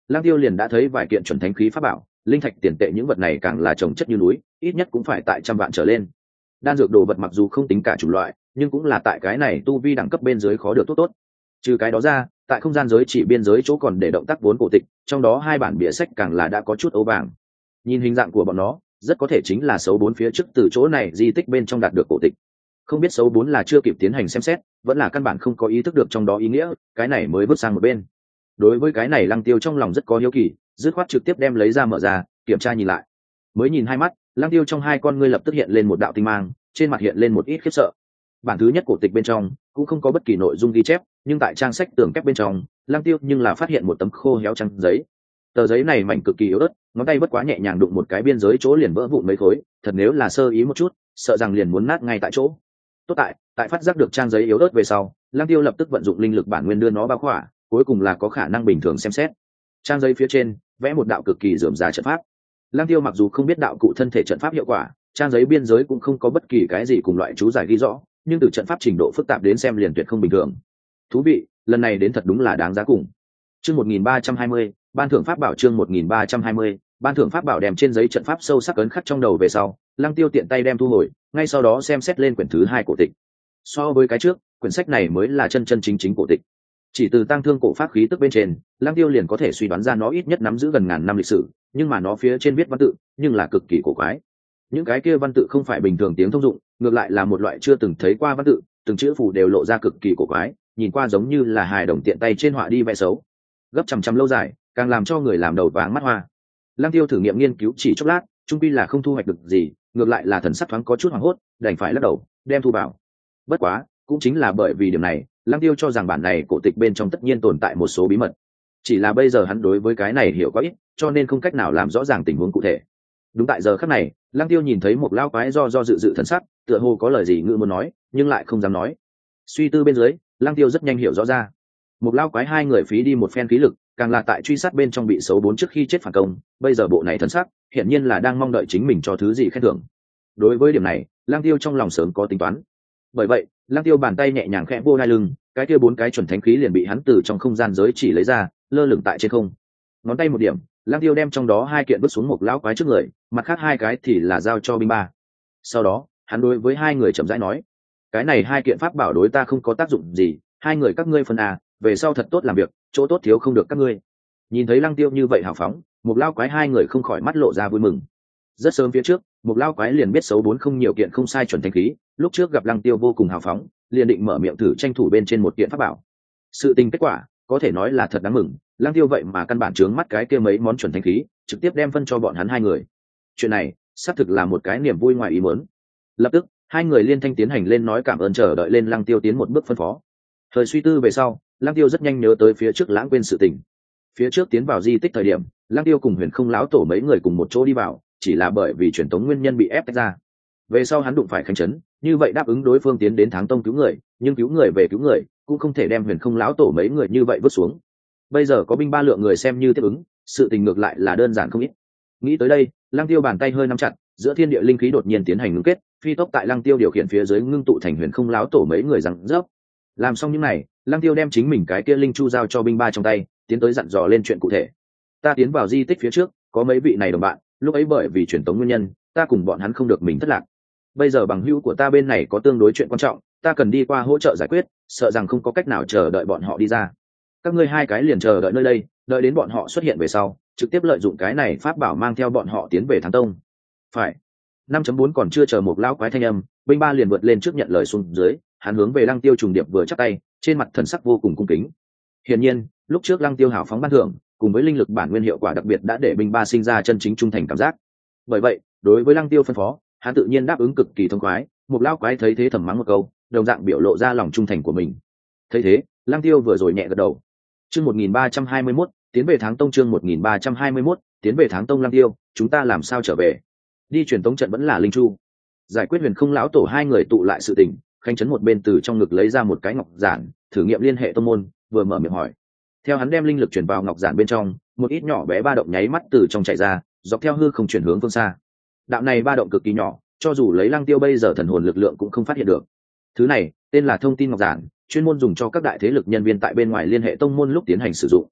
Lang Tiêu liền đã thấy vài kiện chuẩn thánh khí pháp bảo, linh thạch tiền tệ những vật này càng là trồng chất như núi, ít nhất cũng phải tại trăm vạn trở lên. Đan dược đồ vật mặc dù không tính cả chủng loại, nhưng cũng là tại cái này tu vi đẳng cấp bên dưới khó được tốt tốt. Trừ cái đó ra, tại không gian giới chỉ biên giới chỗ còn để động tác vốn cổ tịch, trong đó hai bản bìa sách càng là đã có chút ấu vàng. Nhìn hình dạng của bọn nó, rất có thể chính là xấu bốn phía trước từ chỗ này di tích bên trong đạt được cổ tịch. Không biết xấu bốn là chưa kịp tiến hành xem xét, vẫn là căn bản không có ý thức được trong đó ý nghĩa, cái này mới vứt sang một bên. Đối với cái này Lăng Tiêu trong lòng rất có hiếu kỳ, dứt khoát trực tiếp đem lấy ra mở ra, kiểm tra nhìn lại. Mới nhìn hai mắt, Lăng Tiêu trong hai con ngươi lập tức hiện lên một đạo tinh mang, trên mặt hiện lên một ít khiếp sợ. Bản thứ nhất cổ tịch bên trong cũng không có bất kỳ nội dung ghi chép, nhưng tại trang sách tường kép bên trong, Lăng Tiêu nhưng là phát hiện một tấm khô héo trang giấy. Tờ giấy này mảnh cực kỳ yếu ớt, ngón tay bất quá nhẹ nhàng đụng một cái biên giới chỗ liền vỡ vụn mấy khối, thật nếu là sơ ý một chút, sợ rằng liền muốn nát ngay tại chỗ. Tốt tại, tại phát giác được trang giấy yếu ớt về sau, Lăng Tiêu lập tức vận dụng linh lực bản nguyên đưa nó bao khỏa, cuối cùng là có khả năng bình thường xem xét. Trang giấy phía trên vẽ một đạo cực kỳ rườm rà trận pháp. Lăng Tiêu mặc dù không biết đạo cụ thân thể trận pháp hiệu quả, trang giấy biên giới cũng không có bất kỳ cái gì cùng loại chú giải ghi rõ, nhưng từ trận pháp trình độ phức tạp đến xem liền tuyệt không bình thường. Thú vị, lần này đến thật đúng là đáng giá cùng. Chương một nghìn ba trăm hai mươi, ban thưởng pháp bảo chương một nghìn ba trăm hai mươi, ban thưởng pháp bảo đem trên giấy trận pháp sâu sắc ấn khắc trong đầu về sau, Lăng Tiêu tiện tay đem thu hồi, ngay sau đó xem xét lên quyển thứ hai cổ tịch. So với cái trước, quyển sách này mới là chân chân chính chính cổ tịch. Chỉ từ tăng thương cổ pháp khí tức bên trên, Lăng Tiêu liền có thể suy đoán ra nó ít nhất nắm giữ gần ngàn năm lịch sử, nhưng mà nó phía trên viết văn tự, nhưng là cực kỳ cổ quái. Những cái kia văn tự không phải bình thường tiếng thông dụng, ngược lại là một loại chưa từng thấy qua văn tự, từng chữ phù đều lộ ra cực kỳ cổ quái, nhìn qua giống như là hài đồng tiện tay trên họa đi vẽ xấu. Gấp chằm chằm lâu dài, càng làm cho người làm đầu váng mắt hoa. Lăng Tiêu thử nghiệm nghiên cứu chỉ chốc lát, chung quy là không thu hoạch được gì, ngược lại là thần sắc thoáng có chút hoảng hốt, đành phải lắc đầu, đem thu vào. Bất quá, cũng chính là bởi vì điểm này, Lăng Tiêu cho rằng bản này cổ tịch bên trong tất nhiên tồn tại một số bí mật. Chỉ là bây giờ hắn đối với cái này hiểu quá ít, cho nên không cách nào làm rõ ràng tình huống cụ thể. Đúng tại giờ khắc này, Lăng Tiêu nhìn thấy một lao quái do do dự dự thần sắc, tựa hồ có lời gì ngự muốn nói, nhưng lại không dám nói. Suy tư bên dưới, Lăng Tiêu rất nhanh hiểu rõ ra. Một lao quái hai người phí đi một phen khí lực, càng là tại truy sát bên trong bị xấu bốn trước khi chết phản công, bây giờ bộ này thần sắc, hiển nhiên là đang mong đợi chính mình cho thứ gì khen thưởng. Đối với điểm này, Lăng Tiêu trong lòng sớm có tính toán. Bởi vậy, Lăng Tiêu bàn tay nhẹ nhàng khẽ vô hai lưng, cái kia bốn cái chuẩn thánh khí liền bị hắn từ trong không gian giới chỉ lấy ra, lơ lửng tại trên không. Ngón tay một điểm, Lăng Tiêu đem trong đó hai kiện vứt xuống một lão quái trước người, mặt khác hai cái thì là giao cho binh ba. Sau đó, hắn đối với hai người chậm rãi nói: "Cái này hai kiện pháp bảo đối ta không có tác dụng gì, hai người các ngươi phân à, về sau thật tốt làm việc, chỗ tốt thiếu không được các ngươi." Nhìn thấy Lăng Tiêu như vậy hào phóng, một lão quái hai người không khỏi mắt lộ ra vui mừng. Rất sớm phía trước, một lão quái liền biết xấu bốn không nhiều kiện không sai chuẩn thánh khí, lúc trước gặp Lăng Tiêu vô cùng hào phóng, liền định mở miệng thử tranh thủ bên trên một kiện pháp bảo. Sự tình kết quả, có thể nói là thật đáng mừng, Lăng Tiêu vậy mà căn bản trướng mắt cái kia mấy món chuẩn thánh khí, trực tiếp đem phân cho bọn hắn hai người. Chuyện này, xác thực là một cái niềm vui ngoài ý muốn. Lập tức, hai người liên thanh tiến hành lên nói cảm ơn, chờ đợi lên Lăng Tiêu tiến một bước phân phó. Thời suy tư về sau, Lăng Tiêu rất nhanh nhớ tới phía trước lãng quên sự tình. Phía trước tiến vào di tích thời điểm, Lăng Tiêu cùng Huyền Không lão tổ mấy người cùng một chỗ đi vào, chỉ là bởi vì truyền tống nguyên nhân bị ép tách ra. Về sau hắn đụng phải Khánh Trấn, như vậy đáp ứng đối phương tiến đến Thắng Tông cứu người, nhưng cứu người về cứu người, cũng không thể đem Huyền Không lão tổ mấy người như vậy vứt xuống. Bây giờ có binh ba lượng người xem như tiếp ứng, sự tình ngược lại là đơn giản không ít. Nghĩ tới đây, Lăng Tiêu bàn tay hơi nắm chặt, giữa thiên địa linh khí đột nhiên tiến hành ngưng kết, phi tốc tại Lăng Tiêu điều khiển phía dưới ngưng tụ thành Huyền Không lão tổ mấy người rằng rớp. Làm xong những này, Lăng Tiêu đem chính mình cái kia linh chu giao cho binh ba trong tay, tiến tới dặn dò lên chuyện cụ thể. Ta tiến vào di tích phía trước, có mấy vị này đồng bạn, lúc ấy bởi vì truyền tống nguyên nhân, ta cùng bọn hắn không được mình thất lạc. Bây giờ bằng hữu của ta bên này có tương đối chuyện quan trọng, ta cần đi qua hỗ trợ giải quyết, sợ rằng không có cách nào chờ đợi bọn họ đi ra. Các ngươi hai cái liền chờ đợi nơi đây, đợi đến bọn họ xuất hiện về sau, trực tiếp lợi dụng cái này pháp bảo mang theo bọn họ tiến về Thắng Tông. Phải. năm chấm bốn còn chưa chờ một lão quái thanh âm, binh ba liền vượt lên trước nhận lời xuống dưới, hắn hướng về Lăng Tiêu trùng điệp vừa chắp tay, trên mặt thần sắc vô cùng cung kính. Hiển nhiên, lúc trước Lăng Tiêu hào phóng ban thưởng, cùng với linh lực bản nguyên hiệu quả đặc biệt đã để binh ba sinh ra chân chính trung thành cảm giác. Bởi vậy, đối với Lăng Tiêu phân phó, hắn tự nhiên đáp ứng cực kỳ thông khoái. Một lão quái thấy thế thầm mắng một câu, đồng dạng biểu lộ ra lòng trung thành của mình. Thấy thế, Lăng Tiêu vừa rồi nhẹ gật đầu. Chương một nghìn ba trăm hai mươi mốt, tiến về Thắng Tông chương một nghìn ba trăm hai mươi mốt, tiến về Thắng Tông. Lăng Tiêu, chúng ta làm sao trở về? Đi truyền tống trận vẫn là linh chu. Giải quyết Huyền Không lão tổ hai người tụ lại sự tình, Khánh Trấn một bên từ trong ngực lấy ra một cái ngọc giản, thử nghiệm liên hệ tông môn, vừa mở miệng hỏi. Theo hắn đem linh lực truyền vào ngọc giản bên trong, một ít nhỏ bé ba động nháy mắt từ trong chạy ra, dọc theo hư không chuyển hướng phương xa. Đạo này ba động cực kỳ nhỏ, cho dù lấy Lăng Tiêu bây giờ thần hồn lực lượng cũng không phát hiện được. Thứ này tên là thông tin ngọc giản, chuyên môn dùng cho các đại thế lực nhân viên tại bên ngoài liên hệ tông môn lúc tiến hành sử dụng.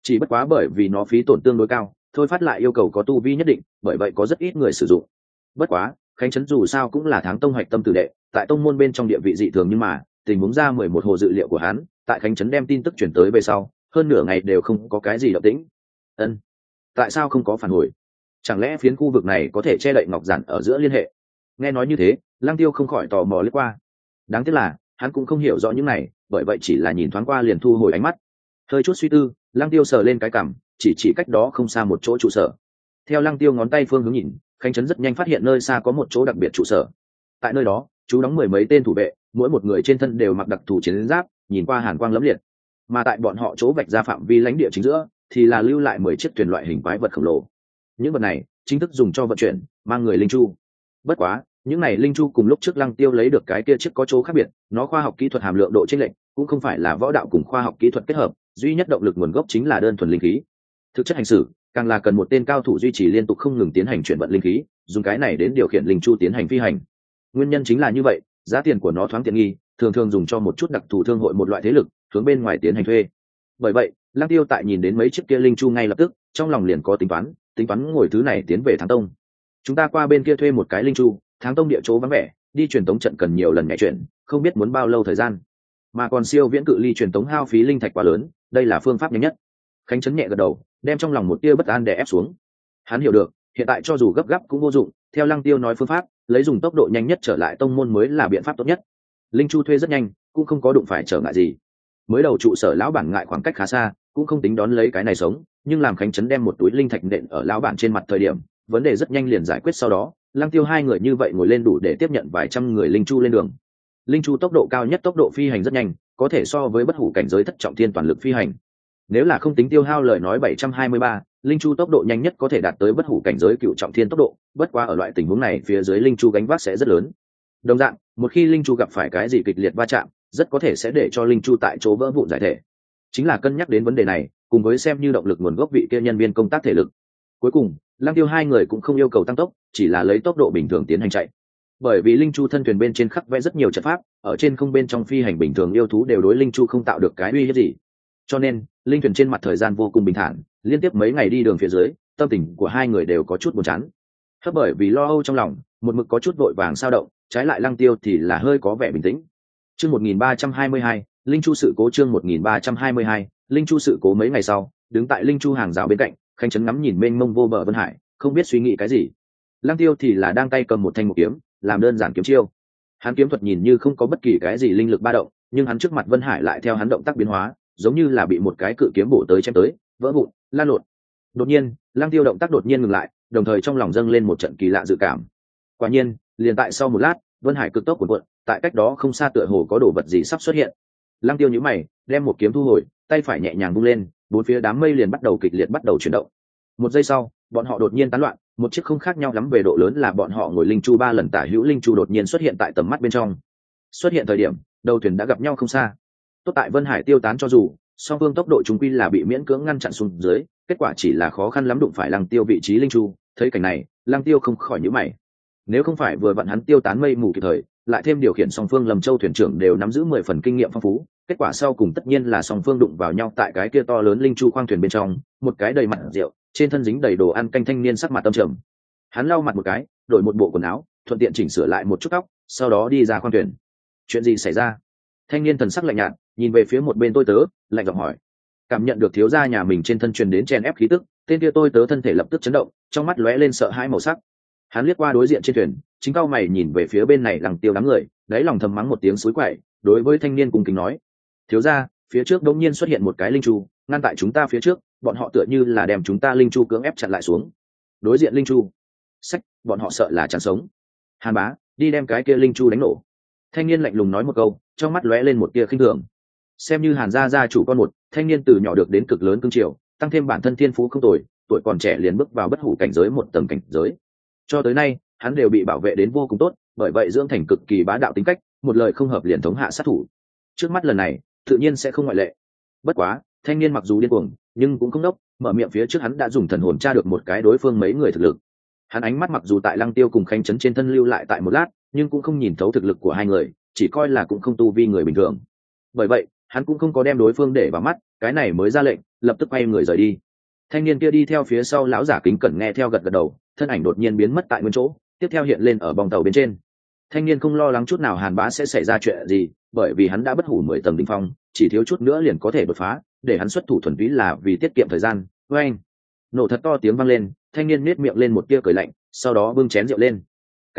chỉ bất quá bởi vì nó phí tổn tương đối cao, thôi phát lại yêu cầu có tu vi nhất định, bởi vậy có rất ít người sử dụng. Bất quá khánh trấn dù sao cũng là tháng tông hoạch tâm tử đệ, tại tông môn bên trong địa vị dị thường, nhưng mà tình huống ra mười một hồ dự liệu của hắn, tại khánh trấn đem tin tức chuyển tới về sau hơn nửa ngày đều không có cái gì động tĩnh. Ân, tại sao không có phản hồi? Chẳng lẽ phiến khu vực này có thể che đậy ngọc giản ở giữa liên hệ? Nghe nói như thế, Lăng Tiêu không khỏi tò mò lướt qua. Đáng tiếc là hắn cũng không hiểu rõ những này, bởi vậy chỉ là nhìn thoáng qua liền thu hồi ánh mắt. Hơi chút suy tư, Lăng Tiêu sờ lên cái cằm, chỉ chỉ cách đó không xa một chỗ trụ sở. Theo Lăng Tiêu ngón tay phương hướng nhìn, khánh trấn rất nhanh phát hiện nơi xa có một chỗ đặc biệt trụ sở. Tại nơi đó chú đóng mười mấy tên thủ vệ, mỗi một người trên thân đều mặc đặc thù chiến giáp, nhìn qua hàn quang lẫm liệt. Mà tại bọn họ chỗ vạch ra phạm vi lãnh địa chính giữa thì là lưu lại mười chiếc thuyền loại hình quái vật khổng lồ. Những vật này chính thức dùng cho vận chuyển mang người linh chu. Bất quá những này linh chu cùng lúc trước Lăng Tiêu lấy được cái kia chiếc có chỗ khác biệt, nó khoa học kỹ thuật hàm lượng độ chênh lệch, cũng không phải là võ đạo cùng khoa học kỹ thuật kết hợp, duy nhất động lực nguồn gốc chính là đơn thuần linh khí. Thực chất hành xử càng là cần một tên cao thủ duy trì liên tục không ngừng tiến hành chuyển vận linh khí, dùng cái này đến điều khiển linh chu tiến hành phi hành. Nguyên nhân chính là như vậy, giá tiền của nó thoáng tiện nghi, thường thường dùng cho một chút đặc thù thương hội một loại thế lực hướng bên ngoài tiến hành thuê. Bởi vậy Lăng Tiêu tại nhìn đến mấy chiếc kia linh chu ngay lập tức trong lòng liền có tính toán, tính toán ngồi thứ này tiến về Thắng Tông. Chúng ta qua bên kia thuê một cái linh chu, Thắng Tông địa chỗ vắng vẻ, đi truyền tống trận cần nhiều lần nhảy chuyển, không biết muốn bao lâu thời gian, mà còn siêu viễn cự ly truyền tống hao phí linh thạch quá lớn, đây là phương pháp nhanh nhất. Khánh trấn nhẹ gật đầu, đem trong lòng một tia bất an đè ép xuống. Hắn hiểu được hiện tại cho dù gấp gáp cũng vô dụng, theo Lăng Tiêu nói phương pháp, lấy dùng tốc độ nhanh nhất trở lại tông môn mới là biện pháp tốt nhất. Linh chu thuê rất nhanh, cũng không có đụng phải trở ngại gì. Mới đầu trụ sở lão bản ngại khoảng cách khá xa, cũng không tính đón lấy cái này sống, nhưng làm khánh trấn đem một túi linh thạch nện ở lão bản trên mặt thời điểm, vấn đề rất nhanh liền giải quyết. Sau đó Lăng Tiêu hai người như vậy ngồi lên đủ để tiếp nhận vài trăm người linh chu lên đường. Linh chu tốc độ cao nhất, tốc độ phi hành rất nhanh, có thể so với bất hủ cảnh giới thất trọng thiên toàn lực phi hành. Nếu là không tính tiêu hao lời nói bảy trăm hai mươi ba, linh chu tốc độ nhanh nhất có thể đạt tới bất hủ cảnh giới cựu trọng thiên tốc độ, bất quá ở loại tình huống này phía dưới linh chu gánh vác sẽ rất lớn. Đồng dạng, một khi linh chu gặp phải cái gì kịch liệt va chạm, rất có thể sẽ để cho linh chu tại chỗ vỡ vụn giải thể. Chính là cân nhắc đến vấn đề này, cùng với xem như động lực nguồn gốc vị kia nhân viên công tác thể lực. Cuối cùng Lăng Tiêu hai người cũng không yêu cầu tăng tốc, chỉ là lấy tốc độ bình thường tiến hành chạy. Bởi vì linh chu thân thuyền bên trên khắc vẽ rất nhiều trận pháp, ở trên không bên trong phi hành bình thường yêu thú đều đối linh chu không tạo được cái uy hiếp gì, cho nên linh thuyền trên mặt thời gian vô cùng bình thản. Liên tiếp mấy ngày đi đường phía dưới, tâm tình của hai người đều có chút buồn chán. Hấp bởi vì lo âu trong lòng, một mực có chút vội vàng sao động, trái lại Lăng Tiêu thì là hơi có vẻ bình tĩnh. Chương một nghìn ba trăm hai mươi hai, linh chu sự cố. Chương một nghìn ba trăm hai mươi hai, linh chu sự cố. Mấy ngày sau, đứng tại linh chu hàng rào bên cạnh, khánh trấn ngắm nhìn mênh mông vô bờ Vân Hải, không biết suy nghĩ cái gì. Lăng Tiêu thì là đang tay cầm một thanh một kiếm, làm đơn giản kiếm chiêu. Hắn kiếm thuật nhìn như không có bất kỳ cái gì linh lực ba động, nhưng hắn trước mặt Vân Hải lại theo hắn động tác biến hóa, giống như là bị một cái cự kiếm bổ tới chém tới, vỡ vụn, lan lộn. Đột nhiên Lăng Tiêu động tác đột nhiên ngừng lại, đồng thời trong lòng dâng lên một trận kỳ lạ dự cảm. Quả nhiên liền tại sau một lát, Vân Hải cực tốc cuộn cuộn, tại cách đó không xa tựa hồ có đồ vật gì sắp xuất hiện. Lăng Tiêu nhíu mày, đem một kiếm thu hồi, tay phải nhẹ nhàng vung lên, bốn phía đám mây liền bắt đầu kịch liệt bắt đầu chuyển động. Một giây sau, bọn họ đột nhiên tán loạn, một chiếc không khác nhau lắm về độ lớn là bọn họ ngồi linh chu ba lần tả hữu linh chu đột nhiên xuất hiện tại tầm mắt bên trong. Xuất hiện thời điểm, đầu thuyền đã gặp nhau không xa. Tốt tại Vân Hải tiêu tán cho dù song phương tốc độ chúng quy là bị miễn cưỡng ngăn chặn xuống dưới, kết quả chỉ là khó khăn lắm đụng phải Lăng Tiêu vị trí linh chu. Thấy cảnh này, Lăng Tiêu không khỏi nhíu mày. Nếu không phải vừa vặn hắn tiêu tán mây mù kịp thời, lại thêm điều khiển song phương Lâm Châu thuyền trưởng đều nắm giữ mười phần kinh nghiệm phong phú, kết quả sau cùng tất nhiên là song phương đụng vào nhau tại cái kia to lớn linh chu khoang thuyền bên trong. Một cái đầy mặt rượu, trên thân dính đầy đồ ăn canh thanh niên sắc mặt tâm trầm. Hắn lau mặt một cái, đổi một bộ quần áo, thuận tiện chỉnh sửa lại một chút tóc, sau đó đi ra khoang thuyền. Chuyện gì xảy ra? Thanh niên thần sắc lạnh nhạt, nhìn về phía một bên tôi tớ, lạnh giọng hỏi. Cảm nhận được thiếu gia nhà mình trên thân truyền đến chen ép khí tức, tên kia tôi tớ thân thể lập tức chấn động, trong mắt lóe lên sợ hãi màu sắc. Hắn liếc qua đối diện trên thuyền, chính cao mày nhìn về phía bên này Lăng Tiêu đám người, đáy lòng thầm mắng một tiếng xối quậy, đối với thanh niên cung kính nói: thiếu gia, phía trước đống nhiên xuất hiện một cái linh chu, ngăn tại chúng ta phía trước, bọn họ tựa như là đem chúng ta linh chu cưỡng ép chặn lại xuống. Đối diện linh chu, sách, bọn họ sợ là chẳng sống. Hàn bá, đi đem cái kia linh chu đánh nổ. Thanh niên lạnh lùng nói một câu, trong mắt lóe lên một tia khinh thường. Xem như Hàn gia gia chủ con một, thanh niên từ nhỏ được đến cực lớn cương triều, tăng thêm bản thân thiên phú không tồi, tuổi còn trẻ liền bước vào bất hủ cảnh giới một tầng cảnh giới. Cho tới nay, hắn đều bị bảo vệ đến vô cùng tốt, bởi vậy dưỡng thành cực kỳ bá đạo tính cách, một lời không hợp liền thống hạ sát thủ. Trước mắt lần này, tự nhiên sẽ không ngoại lệ. Bất quá, thanh niên mặc dù điên cuồng, nhưng cũng không đốc, mở miệng phía trước hắn đã dùng thần hồn tra được một cái đối phương mấy người thực lực. Hắn ánh mắt mặc dù tại Lăng Tiêu cùng Khánh Trấn trên thân lưu lại tại một lát, nhưng cũng không nhìn thấu thực lực của hai người, chỉ coi là cũng không tu vi người bình thường. Bởi vậy, hắn cũng không có đem đối phương để vào mắt, cái này mới ra lệnh lập tức quay người rời đi. Thanh niên kia đi theo phía sau lão giả kính cẩn nghe theo gật gật đầu, thân ảnh đột nhiên biến mất tại nguyên chỗ, tiếp theo hiện lên ở bong tàu bên trên. Thanh niên không lo lắng chút nào Hàn Bá sẽ xảy ra chuyện gì, bởi vì hắn đã bất hủ mười tầng đỉnh phong, chỉ thiếu chút nữa liền có thể đột phá, để hắn xuất thủ thuần túy là vì tiết kiệm thời gian. Với anh, nổ thật to tiếng vang lên, thanh niên nét miệng lên một tia cười lạnh, sau đó bưng chén rượu lên.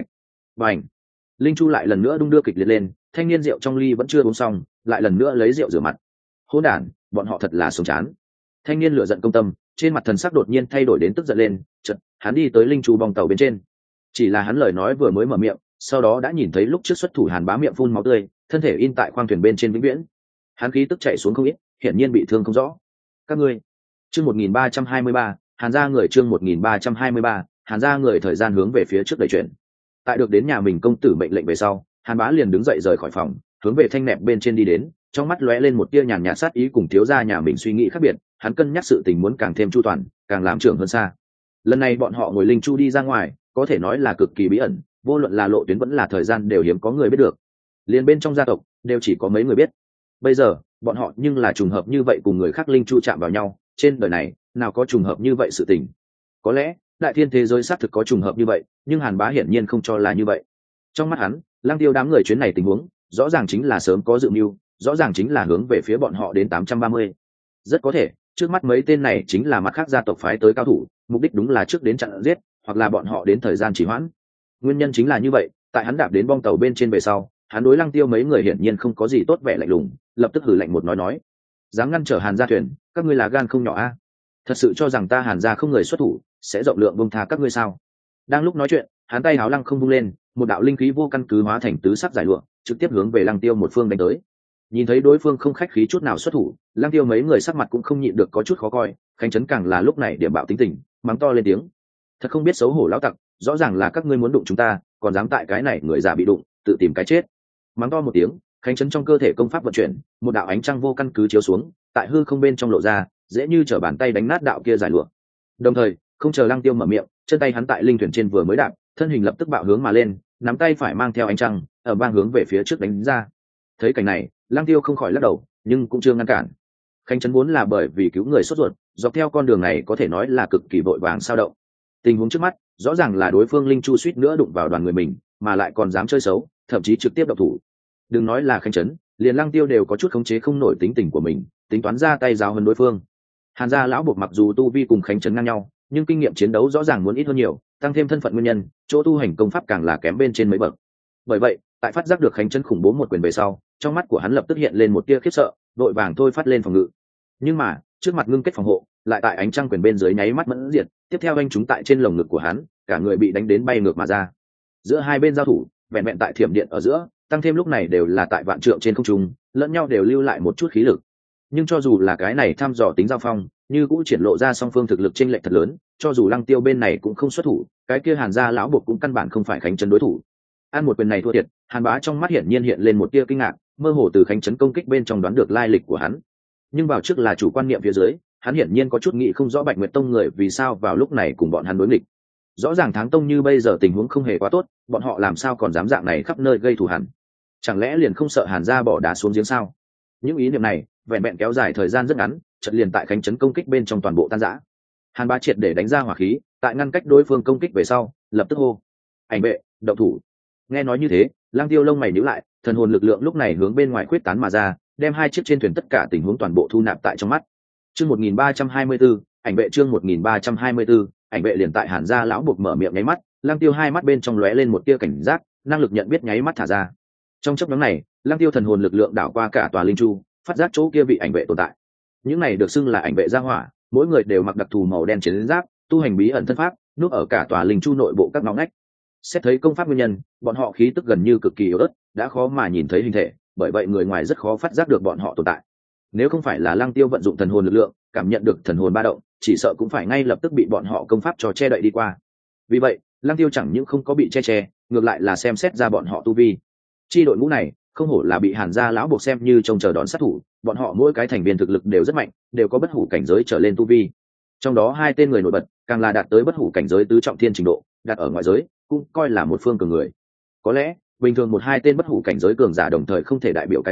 Bành! Linh chu lại lần nữa đung đưa kịch liệt lên, thanh niên rượu trong ly vẫn chưa uống xong, lại lần nữa lấy rượu rửa mặt. Hỗn đản, bọn họ thật là sống chán. Thanh niên lửa giận công tâm, trên mặt thần sắc đột nhiên thay đổi đến tức giận lên, chợt hắn đi tới linh chu bong tàu bên trên. Chỉ là hắn lời nói vừa mới mở miệng, sau đó đã nhìn thấy lúc trước xuất thủ Hàn Bá miệng phun máu tươi, thân thể in tại khoang thuyền bên trên vĩnh viễn. Hắn khí tức chạy xuống không ít, hiển nhiên bị thương không rõ. Các ngươi, chương một nghìn ba trăm hai mươi ba, Hàn gia người chương một nghìn ba trăm hai mươi ba, Hàn gia người thời gian hướng về phía trước đẩy chuyển. Tại được đến nhà mình công tử mệnh lệnh về sau, Hàn Bá liền đứng dậy rời khỏi phòng, hướng về thanh nẹp bên trên đi đến, trong mắt lóe lên một tia nhàn nhạt sát ý cùng thiếu gia nhà mình suy nghĩ khác biệt, hắn cân nhắc sự tình muốn càng thêm chu toàn, càng làm trưởng hơn xa. Lần này bọn họ ngồi linh chu đi ra ngoài, có thể nói là cực kỳ bí ẩn, vô luận là lộ tuyến vẫn là thời gian đều hiếm có người biết được. Liên bên trong gia tộc đều chỉ có mấy người biết. Bây giờ, bọn họ nhưng là trùng hợp như vậy cùng người khác linh chu chạm vào nhau, trên đời này nào có trùng hợp như vậy sự tình. Có lẽ, đại thiên thế giới xác thực có trùng hợp như vậy, nhưng Hàn Bá hiển nhiên không cho là như vậy. Trong mắt hắn, Lăng Tiêu đám người chuyến này tình huống, rõ ràng chính là sớm có dự mưu, rõ ràng chính là hướng về phía bọn họ đến tám trăm ba mươi. Rất có thể, trước mắt mấy tên này chính là mặt khác gia tộc phái tới cao thủ, mục đích đúng là trước đến chặn giết, hoặc là bọn họ đến thời gian trì hoãn. Nguyên nhân chính là như vậy, tại hắn đạp đến bong tàu bên trên về sau, hắn đối Lăng Tiêu mấy người hiển nhiên không có gì tốt vẻ lạnh lùng, lập tức hừ lạnh một nói nói: "Dám ngăn trở Hàn gia thuyền, các ngươi là gan không nhỏ a? Thật sự cho rằng ta Hàn gia không người xuất thủ, sẽ rộng lượng buông tha các ngươi sao?" Đang lúc nói chuyện, hắn tay háo lăng không vung lên, một đạo linh khí vô căn cứ hóa thành tứ sắc giải lụa, trực tiếp hướng về Lăng Tiêu một phương đánh tới. Nhìn thấy đối phương không khách khí chút nào xuất thủ, Lăng Tiêu mấy người sắc mặt cũng không nhịn được có chút khó coi, Khánh Chấn càng là lúc này điểm bạo tính tình, mắng to lên tiếng: "Thật không biết xấu hổ lão tặc, rõ ràng là các ngươi muốn đụng chúng ta, còn dám tại cái này người già bị đụng, tự tìm cái chết." Mắng to một tiếng, Khánh Chấn trong cơ thể công pháp vận chuyển, một đạo ánh trăng vô căn cứ chiếu xuống, tại hư không bên trong lộ ra, dễ như trở bàn tay đánh nát đạo kia giải lụa. Đồng thời, không chờ Lăng Tiêu mở miệng, chân tay hắn tại linh thuyền trên vừa mới đạp, thân hình lập tức bạo hướng mà lên, nắm tay phải mang theo ánh trăng, ở bang hướng về phía trước đánh ra. Thấy cảnh này, Lăng Tiêu không khỏi lắc đầu, nhưng cũng chưa ngăn cản. Khánh Chấn vốn là bởi vì cứu người sốt ruột, dọc theo con đường này có thể nói là cực kỳ vội vàng sao động. Tình huống trước mắt, rõ ràng là đối phương linh chu suýt nữa đụng vào đoàn người mình, mà lại còn dám chơi xấu, thậm chí trực tiếp động thủ. Đừng nói là Khánh Chấn, liền Lăng Tiêu đều có chút khống chế không nổi tính tình của mình, tính toán ra tay giáo hơn đối phương. Hàn gia lão buộc mặc dù tu vi cùng Khánh Chấn ngang nhau, nhưng kinh nghiệm chiến đấu rõ ràng muốn ít hơn nhiều, tăng thêm thân phận nguyên nhân, chỗ tu hành công pháp càng là kém bên trên mấy bậc. Bởi vậy, tại phát giác được Khánh Chấn khủng bố một quyền về sau, trong mắt của hắn lập tức hiện lên một tia khiếp sợ, đội vàng thôi phát lên phòng ngự. Nhưng mà, trước mặt ngưng kết phòng hộ, lại tại ánh trăng quyền bên dưới nháy mắt mẫn diệt, tiếp theo anh chúng tại trên lồng ngực của hắn, cả người bị đánh đến bay ngược mà ra. Giữa hai bên giao thủ, vẹn vẹn tại thiểm điện ở giữa, tăng thêm lúc này đều là tại vạn trượng trên không trung, lẫn nhau đều lưu lại một chút khí lực. Nhưng cho dù là cái này thăm dò tính giao phong, như cũng triển lộ ra song phương thực lực chênh lệch thật lớn, cho dù Lăng Tiêu bên này cũng không xuất thủ, cái kia Hàn gia lão buộc cũng căn bản không phải Khánh Chấn đối thủ. Ăn một quyền này thua thiệt, Hàn Bá trong mắt hiển nhiên hiện lên một tia kinh ngạc, mơ hồ từ Khánh Chấn công kích bên trong đoán được lai lịch của hắn. Nhưng vào trước là chủ quan niệm phía dưới, hắn hiển nhiên có chút nghĩ không rõ Bạch Nguyệt Tông người vì sao vào lúc này cùng bọn hắn đối nghịch. Rõ ràng Tháng Tông như bây giờ tình huống không hề quá tốt, bọn họ làm sao còn dám dạng này khắp nơi gây thù hằn? Chẳng lẽ liền không sợ Hàn gia bỏ đá xuống giếng sao? Những ý niệm này, vẹn vẹn kéo dài thời gian rất ngắn, chợt liền tại Khánh Chấn công kích bên trong toàn bộ tan rã. Hàn Bá triệt để đánh ra hỏa khí, tại ngăn cách đối phương công kích về sau, lập tức hô: "Ảnh vệ, động thủ!" Nghe nói như thế, Lăng Tiêu lông mày nhíu lại, thần hồn lực lượng lúc này hướng bên ngoài khuyết tán mà ra, đem hai chiếc trên thuyền tất cả tình huống toàn bộ thu nạp tại trong mắt. Chương một nghìn ba trăm hai mươi 1324, ảnh vệ chương một nghìn ba trăm hai mươi 1324, ảnh vệ liền tại Hàn gia lão buộc mở miệng nháy mắt, Lăng Tiêu hai mắt bên trong lóe lên một tia cảnh giác, năng lực nhận biết nháy mắt thả ra. Trong chốc ngắn này, Lăng Tiêu thần hồn lực lượng đảo qua cả tòa linh chu, phát giác chỗ kia vị ảnh vệ tồn tại. Những này được xưng là ảnh vệ gia hỏa, mỗi người đều mặc đặc thù màu đen chiến giáp, tu hành bí ẩn thân pháp, núp ở cả tòa linh chu nội bộ các ngõ ngách. Xét thấy công pháp nguyên nhân, bọn họ khí tức gần như cực kỳ yếu ớt, đã khó mà nhìn thấy hình thể, bởi vậy người ngoài rất khó phát giác được bọn họ tồn tại. Nếu không phải là Lăng Tiêu vận dụng thần hồn lực lượng, cảm nhận được thần hồn ba động, chỉ sợ cũng phải ngay lập tức bị bọn họ công pháp cho che đậy đi qua. Vì vậy, Lăng Tiêu chẳng những không có bị che che, ngược lại là xem xét ra bọn họ tu vi. Chi đội ngũ này, không hổ là bị Hàn gia lão buộc xem như trông chờ đón sát thủ, bọn họ mỗi cái thành viên thực lực đều rất mạnh, đều có bất hủ cảnh giới trở lên tu vi. Trong đó hai tên người nổi bật, càng là đạt tới bất hủ cảnh giới tứ trọng thiên trình độ, đặt ở ngoại giới, cũng coi là một phương cường người. Có lẽ, bình thường một hai tên bất hủ cảnh giới cường giả đồng thời không thể đại biểu cái gì,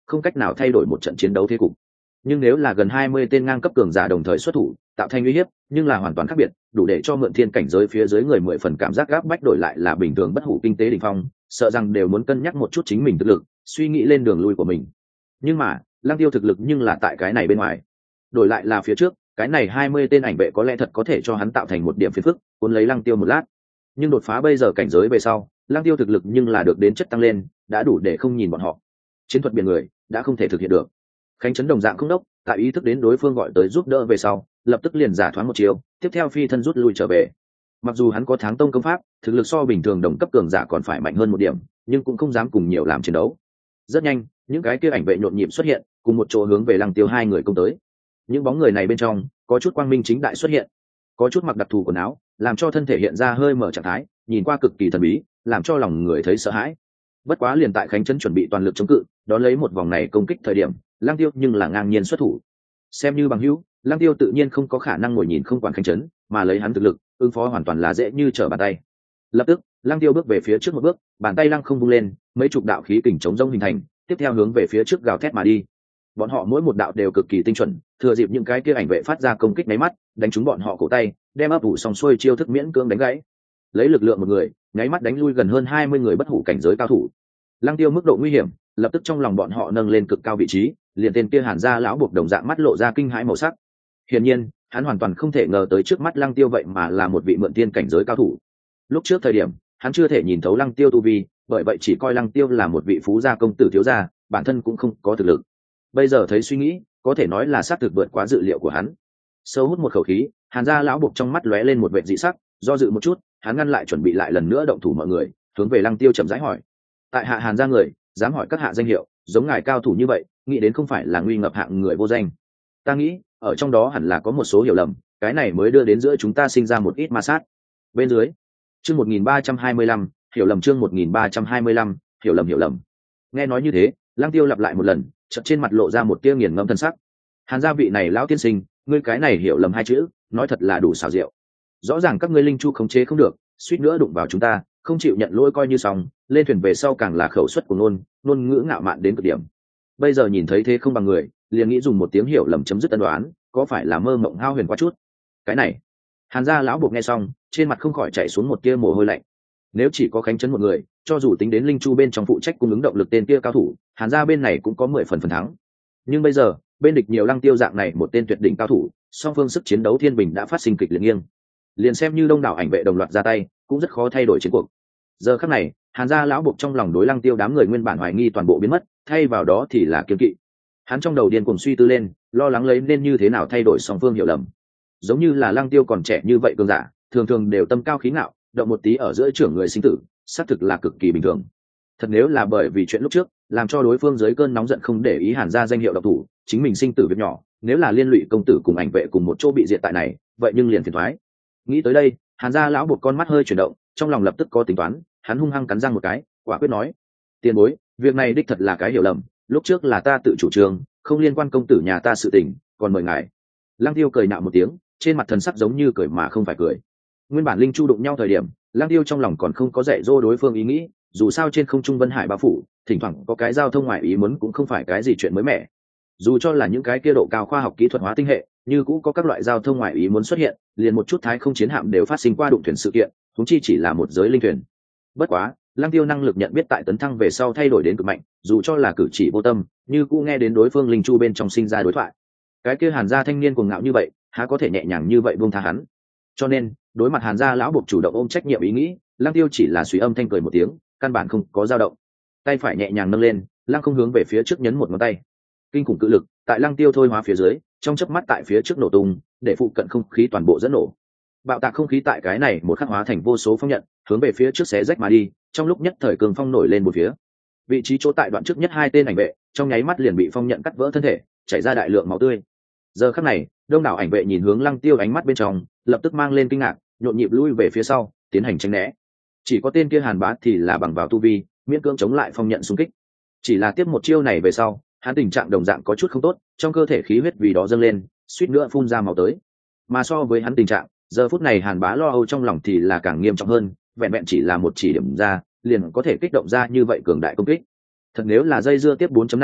không cách nào thay đổi một trận chiến đấu thế cục. Nhưng nếu là gần hai mươi tên ngang cấp cường giả đồng thời xuất thủ tạo thành uy hiếp, nhưng là hoàn toàn khác biệt, đủ để cho mượn thiên cảnh giới phía dưới người mười phần cảm giác gáp bách, đổi lại là bình thường bất hủ kinh tế đỉnh phong, sợ rằng đều muốn cân nhắc một chút chính mình thực lực, suy nghĩ lên đường lui của mình. Nhưng mà Lăng Tiêu thực lực nhưng là tại cái này bên ngoài, đổi lại là phía trước cái này hai mươi tên ảnh vệ có lẽ thật có thể cho hắn tạo thành một điểm phiền phức, cuốn lấy Lăng Tiêu một lát. Nhưng đột phá bây giờ cảnh giới về sau, Lăng Tiêu thực lực nhưng là được đến chất tăng lên, đã đủ để không nhìn bọn họ. Chiến thuật biển người đã không thể thực hiện được. Khánh Trấn đồng dạng không đốc, tại ý thức đến đối phương gọi tới giúp đỡ về sau, lập tức liền giả thoáng một chiều, tiếp theo phi thân rút lui trở về. Mặc dù hắn có Tháng Tông công pháp, thực lực so bình thường đồng cấp cường giả còn phải mạnh hơn một điểm, nhưng cũng không dám cùng nhiều làm chiến đấu. Rất nhanh, những cái kia ảnh vệ nhộn nhịp xuất hiện, cùng một chỗ hướng về Lăng Tiêu hai người công tới. Những bóng người này bên trong, có chút quang minh chính đại xuất hiện, có chút mặc đặc thù quần áo, làm cho thân thể hiện ra hơi mở trạng thái, nhìn qua cực kỳ thần bí, làm cho lòng người thấy sợ hãi. Bất quá liền tại Khánh Trấn chuẩn bị toàn lực chống cự, đón lấy một vòng này công kích thời điểm, Lăng Tiêu nhưng là ngang nhiên xuất thủ. Xem như bằng hữu, Lăng Tiêu tự nhiên không có khả năng ngồi nhìn không quản Khánh Trấn, mà lấy hắn thực lực, ứng phó hoàn toàn là dễ như trở bàn tay. Lập tức, Lăng Tiêu bước về phía trước một bước, bàn tay lăng không vung lên, mấy chục đạo khí kình chống rông hình thành, tiếp theo hướng về phía trước gào thét mà đi. Bọn họ mỗi một đạo đều cực kỳ tinh chuẩn, thừa dịp những cái kia ảnh vệ phát ra công kích nháy mắt, đánh trúng bọn họ cổ tay, đem ấp ủ xong xuôi chiêu thức miễn cưỡng đánh gãy. Lấy lực lượng một người, nháy mắt đánh lui gần hơn hai mươi người bất hủ cảnh giới cao thủ. Lăng Tiêu mức độ nguy hiểm, lập tức trong lòng bọn họ nâng lên cực cao vị trí, liền tên kia Hàn gia lão buộc đồng dạng mắt lộ ra kinh hãi màu sắc. Hiển nhiên, hắn hoàn toàn không thể ngờ tới trước mắt Lăng Tiêu vậy mà là một vị mượn tiên cảnh giới cao thủ. Lúc trước thời điểm, hắn chưa thể nhìn thấu Lăng Tiêu tu vi, bởi vậy chỉ coi Lăng Tiêu là một vị phú gia công tử thiếu gia, bản thân cũng không có thực lực. Bây giờ thấy suy nghĩ, có thể nói là xác thực vượt quá dự liệu của hắn. Sâu hút một khẩu khí, Hàn gia lão buộc trong mắt lóe lên một vẻ dị sắc, do dự một chút, hắn ngăn lại chuẩn bị lại lần nữa động thủ mọi người, hướng về Lăng Tiêu chậm rãi hỏi: tại hạ Hàn gia người, dám hỏi các hạ danh hiệu, giống ngài cao thủ như vậy, nghĩ đến không phải là nguy ngập hạng người vô danh. Ta nghĩ ở trong đó hẳn là có một số hiểu lầm, cái này mới đưa đến giữa chúng ta sinh ra một ít ma sát. Bên dưới chương một nghìn ba trăm hai mươi lăm, hiểu lầm. Chương một nghìn ba trăm hai mươi lăm, hiểu lầm hiểu lầm. Nghe nói như thế, Lăng Tiêu lặp lại một lần, chợt trên mặt lộ ra một tia nghiền ngẫm thân sắc. Hàn gia vị này lão tiên sinh, ngươi cái này hiểu lầm hai chữ, nói thật là đủ xảo diệu. Rõ ràng các ngươi linh chu khống chế không được, suýt nữa đụng vào chúng ta, không chịu nhận lỗi coi như xong, lên thuyền về sau càng là khẩu suất của ngôn ngôn ngữ ngạo mạn đến cực điểm. Bây giờ nhìn thấy thế không bằng người, liền nghĩ dùng một tiếng hiểu lầm chấm dứt tân đoán, có phải là mơ mộng hao huyền quá chút? Cái này, Hàn gia lão buộc nghe xong, trên mặt không khỏi chảy xuống một tia mồ hôi lạnh. Nếu chỉ có Khánh Trấn một người, cho dù tính đến linh chu bên trong phụ trách cung ứng động lực tên kia cao thủ, Hàn gia bên này cũng có mười phần phần thắng. Nhưng bây giờ, bên địch nhiều Lăng Tiêu dạng này một tên tuyệt đỉnh cao thủ, song phương sức chiến đấu thiên bình đã phát sinh kịch liệt nghiêng. Liền xem như đông đảo ảnh vệ đồng loạt ra tay, cũng rất khó thay đổi chiến cuộc. Giờ khắc này, Hàn gia lão buộc trong lòng đối Lăng Tiêu đám người nguyên bản hoài nghi toàn bộ biến mất, thay vào đó thì là kiêng kỵ. Hắn trong đầu điên cuồng suy tư lên, lo lắng lấy nên như thế nào thay đổi song phương hiểu lầm. Giống như là Lăng Tiêu còn trẻ như vậy cường giả, thường thường đều tâm cao khí ngạo, động một tí ở giữa trưởng người sinh tử, xác thực là cực kỳ bình thường. Thật nếu là bởi vì chuyện lúc trước, làm cho đối phương dưới cơn nóng giận không để ý Hàn gia danh hiệu độc thủ, chính mình sinh tử việc nhỏ, nếu là liên lụy công tử cùng ảnh vệ cùng một chỗ bị diệt tại này, vậy nhưng liền phiền toái. Nghĩ tới đây, Hàn gia lão buộc con mắt hơi chuyển động, trong lòng lập tức có tính toán, hắn hung hăng cắn răng một cái, quả quyết nói: tiền bối, việc này đích thật là cái hiểu lầm, lúc trước là ta tự chủ trương, không liên quan công tử nhà ta sự tình, còn mời ngài. Lăng Tiêu cười nạo một tiếng, trên mặt thần sắc giống như cười mà không phải cười. Nguyên bản linh chu đụng nhau thời điểm, Lăng Tiêu trong lòng còn không có dạy dỗ đối phương ý nghĩ, dù sao trên không trung Vân Hải bao phủ, thỉnh thoảng có cái giao thông ngoại ý muốn cũng không phải cái gì chuyện mới mẻ. Dù cho là những cái kia độ cao khoa học kỹ thuật hóa tinh hệ, như cũng có các loại giao thông ngoại ý muốn xuất hiện, liền một chút thái không chiến hạm đều phát sinh qua đụng thuyền sự kiện, chúng chi chỉ là một giới linh thuyền. Bất quá, Lăng Tiêu năng lực nhận biết tại tấn thăng về sau thay đổi đến cực mạnh, dù cho là cử chỉ vô tâm, như cũng nghe đến đối phương linh chu bên trong sinh ra đối thoại. Cái kia Hàn gia thanh niên cuồng ngạo như vậy, há có thể nhẹ nhàng như vậy buông tha hắn? Cho nên, đối mặt Hàn gia lão buộc chủ động ôm trách nhiệm ý nghĩ, Lăng Tiêu chỉ là suy âm thanh cười một tiếng, căn bản không có dao động. Tay phải nhẹ nhàng nâng lên, Lăng không hướng về phía trước nhấn một ngón tay. Kinh khủng cự lực tại Lăng Tiêu thôi hóa phía dưới, trong chớp mắt tại phía trước nổ tung, để phụ cận không khí toàn bộ dẫn nổ. Bạo tạc không khí tại cái này một khắc hóa thành vô số phong nhận, hướng về phía trước xé rách mà đi, trong lúc nhất thời cường phong nổi lên một phía. Vị trí chỗ tại đoạn trước nhất hai tên ảnh vệ, trong nháy mắt liền bị phong nhận cắt vỡ thân thể, chảy ra đại lượng máu tươi. Giờ khắc này, đông đảo ảnh vệ nhìn hướng Lăng Tiêu ánh mắt bên trong, lập tức mang lên kinh ngạc, nhộn nhịp lui về phía sau, tiến hành tránh né. Chỉ có tên kia Hàn Bá thì là bằng vào tu vi, miễn cưỡng chống lại phong nhận xung kích. Chỉ là tiếp một chiêu này về sau, hắn tình trạng đồng dạng có chút không tốt, trong cơ thể khí huyết vì đó dâng lên, suýt nữa phun ra máu tới. Mà so với hắn tình trạng, giờ phút này Hàn Bá lo âu trong lòng thì là càng nghiêm trọng hơn, vẹn vẹn chỉ là một chỉ điểm ra, liền có thể kích động ra như vậy cường đại công kích. Thật nếu là dây dưa tiếp bốn chấm năm,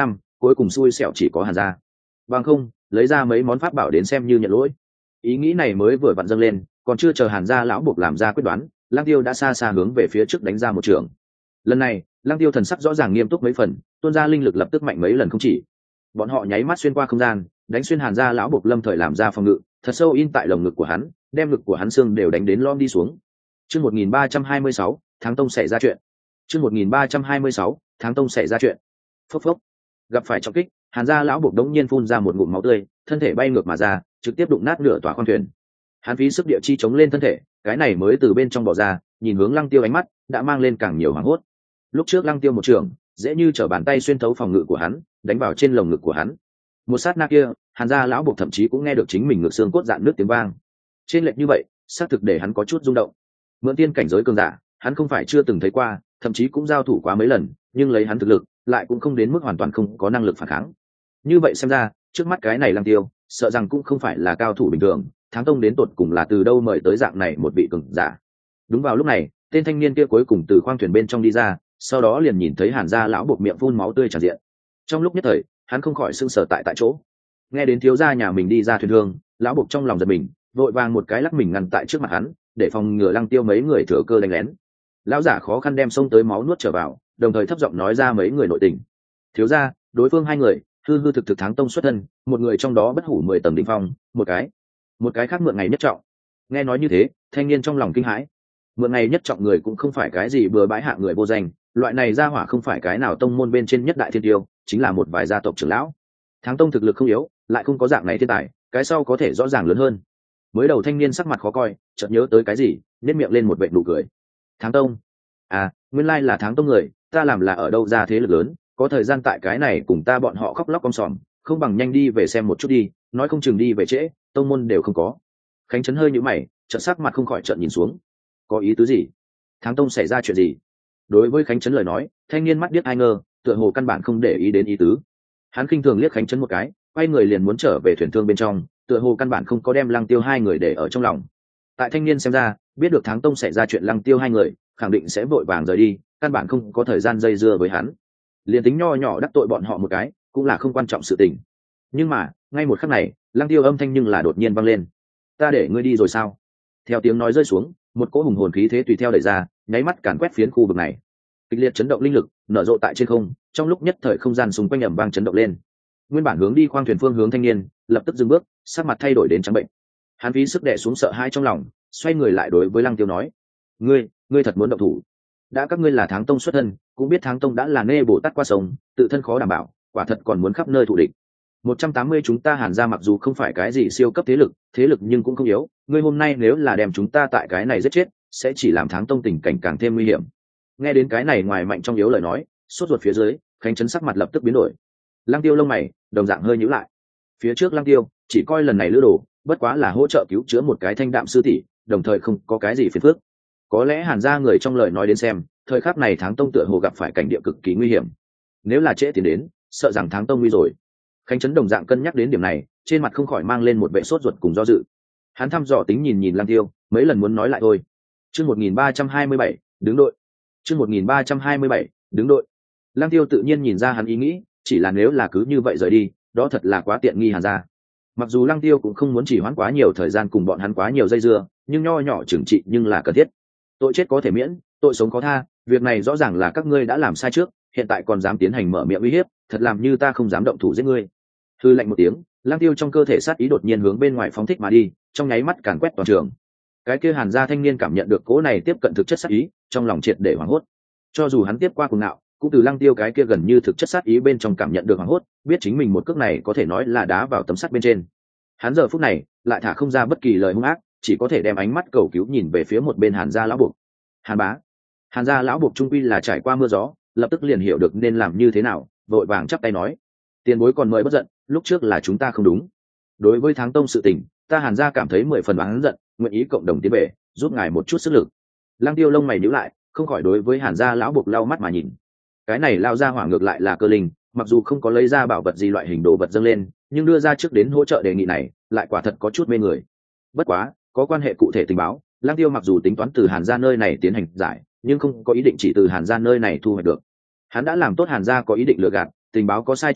cuối cùng xui xẻo chỉ có Hàn gia. Bằng không, lấy ra mấy món pháp bảo đến xem như nhận lỗi. Ý nghĩ này mới vừa vặn dâng lên, còn chưa chờ Hàn gia lão buộc làm ra quyết đoán, Lăng Tiêu đã xa xa hướng về phía trước đánh ra một trường. Lần này, Lăng Tiêu thần sắc rõ ràng nghiêm túc mấy phần, tuôn ra linh lực lập tức mạnh mấy lần không chỉ. Bọn họ nháy mắt xuyên qua không gian, đánh xuyên Hàn gia lão buộc lâm thời làm ra phòng ngự, thật sâu in tại lồng ngực của hắn, đem ngực của hắn xương đều đánh đến lom đi xuống. Chương một nghìn ba trăm hai mươi sáu, tháng tông xảy ra chuyện. Chương một nghìn ba trăm hai mươi sáu, tháng tông xảy ra chuyện. Phốc phốc. Gặp phải trọng kích, Hàn gia lão buộc đống nhiên phun ra một ngụm máu tươi, thân thể bay ngược mà ra, trực tiếp đụng nát nửa tòa khoang thuyền. Hắn phí sức địa chi chống lên thân thể, cái này mới từ bên trong bỏ ra, nhìn hướng Lăng Tiêu ánh mắt đã mang lên càng nhiều hoảng hốt. Lúc trước Lăng Tiêu một trường, dễ như trở bàn tay xuyên thấu phòng ngự của hắn, đánh vào trên lồng ngực của hắn. Một sát na kia, Hàn gia lão buộc thậm chí cũng nghe được chính mình ngực xương cốt dạn nước tiếng vang. Trên lệch như vậy, xác thực để hắn có chút rung động. Mượn tiên cảnh giới cường giả, hắn không phải chưa từng thấy qua, thậm chí cũng giao thủ quá mấy lần, nhưng lấy hắn thực lực, lại cũng không đến mức hoàn toàn không có năng lực phản kháng. Như vậy xem ra, trước mắt cái này Lăng Tiêu, sợ rằng cũng không phải là cao thủ bình thường, Tháng Tông đến tột cùng là từ đâu mời tới dạng này một vị cường giả. Đúng vào lúc này, tên thanh niên kia cuối cùng từ khoang thuyền bên trong đi ra, sau đó liền nhìn thấy Hàn gia lão buộc miệng phun máu tươi tràn diện. Trong lúc nhất thời, hắn không khỏi sưng sờ tại tại chỗ. Nghe đến thiếu gia nhà mình đi ra thuyền hương, lão buộc trong lòng giật mình, vội vàng một cái lắc mình ngăn tại trước mặt hắn, để phòng ngừa Lăng Tiêu mấy người thừa cơ đánh lén. Lão giả khó khăn đem xông tới máu nuốt trở vào, đồng thời thấp giọng nói ra mấy người nội tình. Thiếu gia, đối phương hai người, hư hư thực thực Tháng Tông xuất thân, một người trong đó bất hủ mười tầng đỉnh phong, một cái, một cái khác mượn ngày nhất trọng. Nghe nói như thế, thanh niên trong lòng kinh hãi. Mượn ngày nhất trọng người cũng không phải cái gì bừa bãi hạ người vô danh, loại này gia hỏa không phải cái nào tông môn bên trên nhất đại thiên tiêu, chính là một vài gia tộc trưởng lão. Tháng Tông thực lực không yếu, lại không có dạng này thiên tài, cái sau có thể rõ ràng lớn hơn. Mới đầu thanh niên sắc mặt khó coi, chợt nhớ tới cái gì, nhếch miệng lên một vệt nụ cười. Tháng Tông? À, nguyên lai là Tháng Tông người, ta làm là ở đâu ra thế lực lớn, có thời gian tại cái này cùng ta bọn họ khóc lóc om sòm, không bằng nhanh đi về xem một chút đi, nói không chừng đi về trễ, tông môn đều không có. Khánh Trấn hơi nhíu mày, chợt sắc mặt không khỏi trợn nhìn xuống. Có ý tứ gì? Tháng Tông xảy ra chuyện gì? Đối với Khánh Trấn lời nói, thanh niên mắt điếc ai ngơ, tựa hồ căn bản không để ý đến ý tứ. Hắn khinh thường liếc Khánh Trấn một cái, quay người liền muốn trở về thuyền thương bên trong, tựa hồ căn bản không có đem Lăng Tiêu hai người để ở trong lòng. Tại thanh niên xem ra, biết được Tháng Tông xảy ra chuyện Lăng Tiêu hai người, khẳng định sẽ vội vàng rời đi, căn bản không có thời gian dây dưa với hắn. Liền tính nho nhỏ đắc tội bọn họ một cái, cũng là không quan trọng sự tình. Nhưng mà, ngay một khắc này, Lăng Tiêu âm thanh nhưng là đột nhiên vang lên. Ta để ngươi đi rồi sao? Theo tiếng nói rơi xuống, một cỗ hùng hồn khí thế tùy theo đẩy ra, nháy mắt càn quét phiến khu vực này. Kịch liệt chấn động linh lực nở rộ tại trên không, trong lúc nhất thời không gian xung quanh ầm vang chấn động lên. Nguyên bản hướng đi khoang thuyền phương hướng thanh niên, lập tức dừng bước, sắc mặt thay đổi đến trắng bệnh. Hắn phí sức đè xuống sợ hãi trong lòng, xoay người lại đối với Lăng Tiêu nói: "Ngươi, ngươi thật muốn động thủ? Đã các ngươi là Tháng Tông xuất thân, cũng biết Tháng Tông đã là nê bồ tát qua sông, tự thân khó đảm bảo, quả thật còn muốn khắp nơi thù địch. một trăm tám mươi chúng ta Hàn gia mặc dù không phải cái gì siêu cấp thế lực, thế lực nhưng cũng không yếu, ngươi hôm nay nếu là đem chúng ta tại cái này giết chết, sẽ chỉ làm Tháng Tông tình cảnh càng thêm nguy hiểm." Nghe đến cái này ngoài mạnh trong yếu lời nói, sốt ruột phía dưới, Khánh Trấn sắc mặt lập tức biến đổi. Lăng Tiêu lông mày đồng dạng hơi nhíu lại. Phía trước Lăng Tiêu chỉ coi lần này lữ đồ, bất quá là hỗ trợ cứu chữa một cái thanh đạm sư tỷ, đồng thời không có cái gì phiền phức. Có lẽ Hàn gia người trong lời nói đến xem, thời khắc này Tháng Tông tựa hồ gặp phải cảnh địa cực kỳ nguy hiểm. Nếu là trễ tiến đến, sợ rằng Tháng Tông nguy rồi. Khánh Trấn đồng dạng cân nhắc đến điểm này, trên mặt không khỏi mang lên một vẻ sốt ruột cùng do dự. Hắn thăm dò tính nhìn nhìn Lăng Tiêu, mấy lần muốn nói lại thôi. Chương một nghìn ba trăm hai mươi bảy, đứng đội. Chương một nghìn ba trăm hai mươi bảy, đứng đội. Lăng Tiêu tự nhiên nhìn ra hắn ý nghĩ, chỉ là nếu là cứ như vậy rời đi, đó thật là quá tiện nghi Hàn gia. Mặc dù Lăng Tiêu cũng không muốn chỉ hoãn quá nhiều thời gian cùng bọn hắn quá nhiều dây dưa, nhưng nho nhỏ trừng trị nhưng là cần thiết. Tội chết có thể miễn, tội sống có tha, việc này rõ ràng là các ngươi đã làm sai trước, hiện tại còn dám tiến hành mở miệng uy hiếp, thật làm như ta không dám động thủ giết ngươi. Hư lạnh một tiếng, Lăng Tiêu trong cơ thể sát ý đột nhiên hướng bên ngoài phóng thích mà đi, trong nháy mắt càn quét toàn trường. Cái kia Hàn gia thanh niên cảm nhận được cỗ này tiếp cận thực chất sát ý, trong lòng triệt để hoảng hốt. Cho dù hắn tiếp qua cuồng ngạo, cũng từ Lăng Tiêu cái kia gần như thực chất sát ý bên trong cảm nhận được hoảng hốt, biết chính mình một cước này có thể nói là đá vào tấm sắt bên trên. Hắn giờ phút này lại thả không ra bất kỳ lời hung ác, chỉ có thể đem ánh mắt cầu cứu nhìn về phía một bên Hàn gia lão buộc. Hàn bá. Hàn gia lão buộc trung quy là trải qua mưa gió, lập tức liền hiểu được nên làm như thế nào, vội vàng chắp tay nói: "Tiền bối còn mời bất giận, lúc trước là chúng ta không đúng. Đối với Tháng Tông sự tình, ta Hàn gia cảm thấy mười phần oán giận, nguyện ý cộng đồng tiến về, giúp ngài một chút sức lực." Lăng Tiêu lông mày nhíu lại, không khỏi đối với Hàn gia lão buộc lau mắt mà nhìn. Cái này lao ra hỏa ngược lại là cơ linh, mặc dù không có lấy ra bảo vật gì loại hình đồ vật dâng lên, nhưng đưa ra trước đến hỗ trợ đề nghị này, lại quả thật có chút mê người. Bất quá, có quan hệ cụ thể tình báo, Lăng Tiêu mặc dù tính toán từ Hàn gia nơi này tiến hành giải, nhưng không có ý định chỉ từ Hàn gia nơi này thu hoạch được. Hắn đã làm tốt Hàn gia có ý định lừa gạt, tình báo có sai chuẩn bị,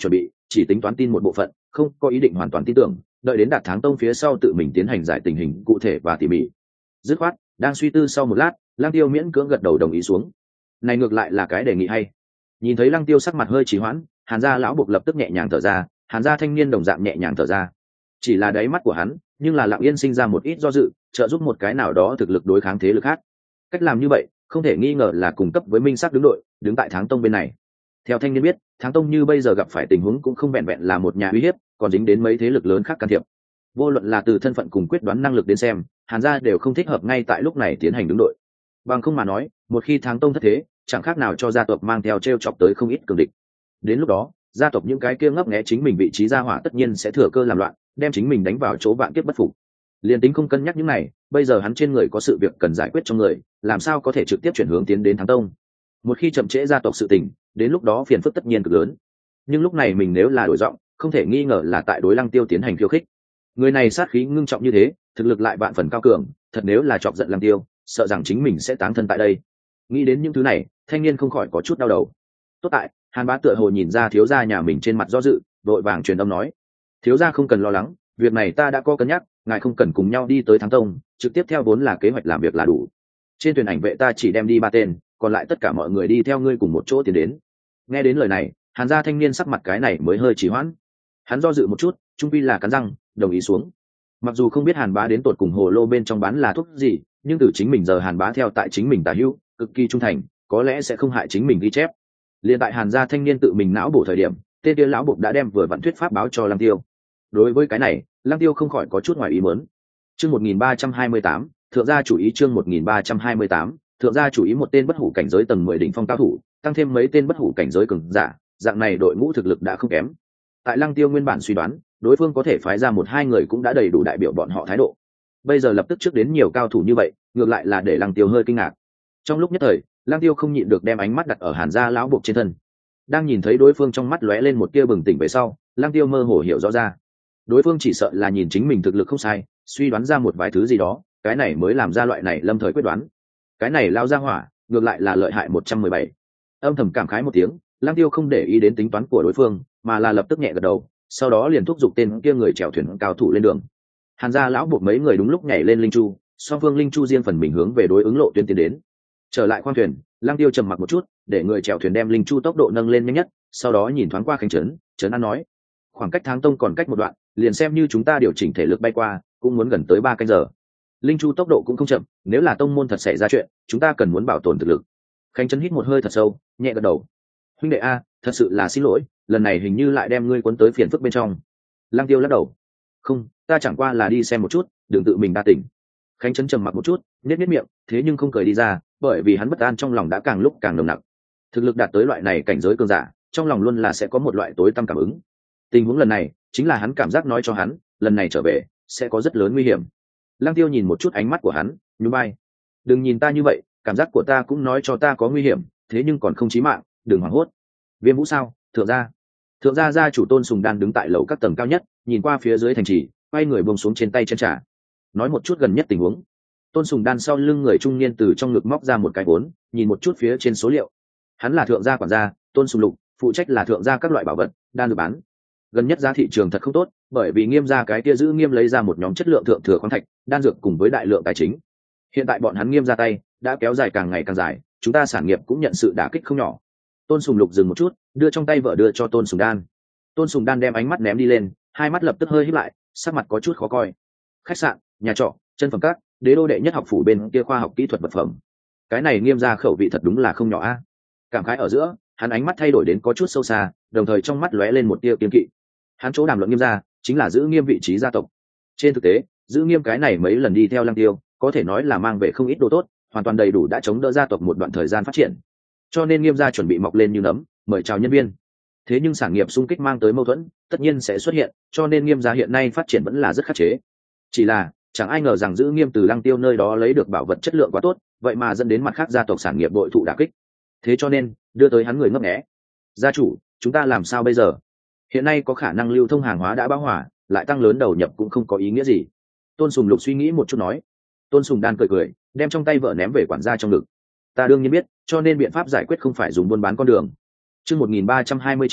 chỉ tính toán tin một bộ phận, không có ý định hoàn toàn tin tưởng, đợi đến Đạt Tháng Tông phía sau tự mình tiến hành giải tình hình cụ thể và tỉ mỉ. Dứt khoát, đang suy tư sau một lát, Lăng Tiêu miễn cưỡng gật đầu đồng ý xuống. Này ngược lại là cái đề nghị hay. Nhìn thấy Lăng Tiêu sắc mặt hơi trì hoãn, Hàn gia lão buộc lập tức nhẹ nhàng thở ra, Hàn gia thanh niên đồng dạng nhẹ nhàng thở ra. Chỉ là đáy mắt của hắn, nhưng là lặng yên sinh ra một ít do dự, trợ giúp một cái nào đó thực lực đối kháng thế lực khác. Cách làm như vậy, không thể nghi ngờ là cùng cấp với minh sắc đứng đội, đứng tại Tháng Tông bên này. Theo thanh niên biết, Tháng Tông như bây giờ gặp phải tình huống cũng không vẹn vẹn là một nhà uy hiếp, còn dính đến mấy thế lực lớn khác can thiệp. Vô luận là từ thân phận cùng quyết đoán năng lực đến xem, Hàn gia đều không thích hợp ngay tại lúc này tiến hành đứng đội. Bằng không mà nói, một khi Tháng Tông thất thế, chẳng khác nào cho gia tộc mang theo treo chọc tới không ít cường địch. Đến lúc đó, gia tộc những cái kia ngấp nghé chính mình vị trí gia hỏa tất nhiên sẽ thừa cơ làm loạn, đem chính mình đánh vào chỗ vạn kiếp bất phục. Liên tính không cân nhắc những này, bây giờ hắn trên người có sự việc cần giải quyết trong người, làm sao có thể trực tiếp chuyển hướng tiến đến Tháng Tông. Một khi chậm trễ gia tộc sự tình, đến lúc đó phiền phức tất nhiên cực lớn. Nhưng lúc này mình nếu là đổi giọng, không thể nghi ngờ là tại đối Lăng Tiêu tiến hành khiêu khích. Người này sát khí ngưng trọng như thế, thực lực lại vạn phần cao cường, thật nếu là chọc giận Lăng Tiêu, sợ rằng chính mình sẽ táng thân tại đây. Nghĩ đến những thứ này, thanh niên không khỏi có chút đau đầu. Tốt tại, Hàn Bá tựa hồ nhìn ra thiếu gia nhà mình trên mặt do dự, vội vàng truyền âm nói: thiếu gia không cần lo lắng, việc này ta đã có cân nhắc, ngài không cần cùng nhau đi tới Thắng Tông, trực tiếp theo vốn là kế hoạch làm việc là đủ. Trên thuyền ảnh vệ ta chỉ đem đi ba tên, còn lại tất cả mọi người đi theo ngươi cùng một chỗ tiến đến. Nghe đến lời này, Hàn gia thanh niên sắc mặt cái này mới hơi trì hoãn. Hắn do dự một chút, trung quy là cắn răng đồng ý xuống. Mặc dù không biết Hàn Bá đến tột cùng hồ lô bên trong bán là thuốc gì, nhưng từ chính mình giờ Hàn Bá theo tại chính mình tả hữu, cực kỳ trung thành, có lẽ sẽ không hại chính mình ghi chép. Liên tại Hàn gia thanh niên tự mình não bổ thời điểm, tên kia lão bộc đã đem vừa vặn thuyết pháp báo cho Lăng Tiêu. Đối với cái này, Lăng Tiêu không khỏi có chút ngoài ý muốn. Chương một nghìn ba trăm hai mươi tám, thượng gia chủ ý chương một nghìn ba trăm hai mươi tám, thượng gia chủ ý một tên bất hủ cảnh giới tầng mười đỉnh phong cao thủ, tăng thêm mấy tên bất hủ cảnh giới cường giả, dạng này đội ngũ thực lực đã không kém. Tại Lăng Tiêu nguyên bản suy đoán, đối phương có thể phái ra một hai người cũng đã đầy đủ đại biểu bọn họ thái độ. Bây giờ lập tức trước đến nhiều cao thủ như vậy, ngược lại là để Lăng Tiêu hơi kinh ngạc. Trong lúc nhất thời, Lăng Tiêu không nhịn được đem ánh mắt đặt ở Hàn gia lão buộc trên thân. Đang nhìn thấy đối phương trong mắt lóe lên một tia bừng tỉnh về sau, Lăng Tiêu mơ hồ hiểu rõ ra. Đối phương chỉ sợ là nhìn chính mình thực lực không sai, suy đoán ra một vài thứ gì đó, cái này mới làm ra loại này lâm thời quyết đoán. Cái này lao ra hỏa, ngược lại là lợi hại một trăm mười bảy. Âm thầm cảm khái một tiếng, Lăng Tiêu không để ý đến tính toán của đối phương, mà là lập tức nhẹ gật đầu, sau đó liền thúc giục tên kia người chèo thuyền cao thủ lên đường. Hàn gia lão buộc mấy người đúng lúc nhảy lên linh chu, song phương linh chu riêng phần mình hướng về đối ứng lộ tuyến tiến đến. Trở lại khoang thuyền, Lăng Tiêu trầm mặc một chút, để người chèo thuyền đem linh chu tốc độ nâng lên nhanh nhất, sau đó nhìn thoáng qua Khánh Trấn, Trấn An nói: khoảng cách Tháng Tông còn cách một đoạn, liền xem như chúng ta điều chỉnh thể lực bay qua, cũng muốn gần tới ba canh giờ. Linh chu tốc độ cũng không chậm, nếu là tông môn thật xảy ra chuyện, chúng ta cần muốn bảo tồn thực lực. Khánh Trấn hít một hơi thật sâu, nhẹ gật đầu: huynh đệ a, thật sự là xin lỗi, lần này hình như lại đem ngươi cuốn tới phiền phức bên trong. Lăng Tiêu lắc đầu: không, ta chẳng qua là đi xem một chút, đừng tự mình đa tỉnh. Khánh Trấn trầm mặc một chút, nhếch nhếch miệng, thế nhưng không cười đi ra, bởi vì hắn bất an trong lòng đã càng lúc càng nồng nặc. Thực lực đạt tới loại này cảnh giới cường giả, trong lòng luôn là sẽ có một loại tối tăm cảm ứng. Tình huống lần này, chính là hắn cảm giác nói cho hắn, lần này trở về sẽ có rất lớn nguy hiểm. Lăng Tiêu nhìn một chút ánh mắt của hắn, nhún vai: đừng nhìn ta như vậy, cảm giác của ta cũng nói cho ta có nguy hiểm, thế nhưng còn không chí mạng, đừng hoảng hốt. Viêm Vũ sao? Thượng gia. Thượng gia gia chủ Tôn Sùng Đan đứng tại lầu các tầng cao nhất, nhìn qua phía dưới thành trì, quay người buông xuống trên tay chân trà, nói một chút gần nhất tình huống. Tôn Sùng Đan sau lưng người trung niên từ trong ngực móc ra một cái vốn, nhìn một chút phía trên số liệu. Hắn là thượng gia quản gia, Tôn Sùng Lục, phụ trách là thượng gia các loại bảo vật, đan dược bán. Gần nhất giá thị trường thật không tốt, bởi vì Nghiêm gia cái kia giữ Nghiêm lấy ra một nhóm chất lượng thượng thừa khoáng thạch, đan dược cùng với đại lượng tài chính. Hiện tại bọn hắn Nghiêm ra tay, đã kéo dài càng ngày càng dài, chúng ta sản nghiệp cũng nhận sự đả kích không nhỏ. Tôn Sùng Lục dừng một chút, đưa trong tay vợ đưa cho Tôn Sùng Đan. Tôn Sùng Đan đem ánh mắt ném đi lên, hai mắt lập tức hơi híp lại, sắc mặt có chút khó coi. Khách sạn, nhà trọ, chân phẩm các, đế đô đệ nhất học phủ bên kia khoa học kỹ thuật vật phẩm. Cái này Nghiêm ra khẩu vị thật đúng là không nhỏ a. Cảm khái ở giữa, hắn ánh mắt thay đổi đến có chút sâu xa, đồng thời trong mắt lóe lên một tia kiên kỵ. Hắn chỗ đàm luận Nghiêm ra, chính là giữ Nghiêm vị trí gia tộc. Trên thực tế, giữ Nghiêm cái này mấy lần đi theo Lăng Tiêu, có thể nói là mang về không ít đồ tốt, hoàn toàn đầy đủ đã chống đỡ gia tộc một đoạn thời gian phát triển. Cho nên Nghiêm gia chuẩn bị mọc lên như nấm, mời chào nhân viên. Thế nhưng sản nghiệp xung kích mang tới mâu thuẫn, tất nhiên sẽ xuất hiện, cho nên Nghiêm gia hiện nay phát triển vẫn là rất khắc chế. Chỉ là, chẳng ai ngờ rằng giữ Nghiêm từ Lăng Tiêu nơi đó lấy được bảo vật chất lượng quá tốt, vậy mà dẫn đến mặt khác gia tộc sản nghiệp bội thụ đả kích. Thế cho nên, đưa tới hắn người ngấp nghé. Gia chủ, chúng ta làm sao bây giờ? Hiện nay có khả năng lưu thông hàng hóa đã bão hỏa, lại tăng lớn đầu nhập cũng không có ý nghĩa gì. Tôn Sùng Lục suy nghĩ một chút nói. Tôn Sùng Đan cười cười, đem trong tay vợ ném về quản gia trong ngực. Ta đương nhiên biết, cho nên biện pháp giải quyết không phải dùng buôn bán con đường. Chương một nghìn ba trăm hai mươi chín,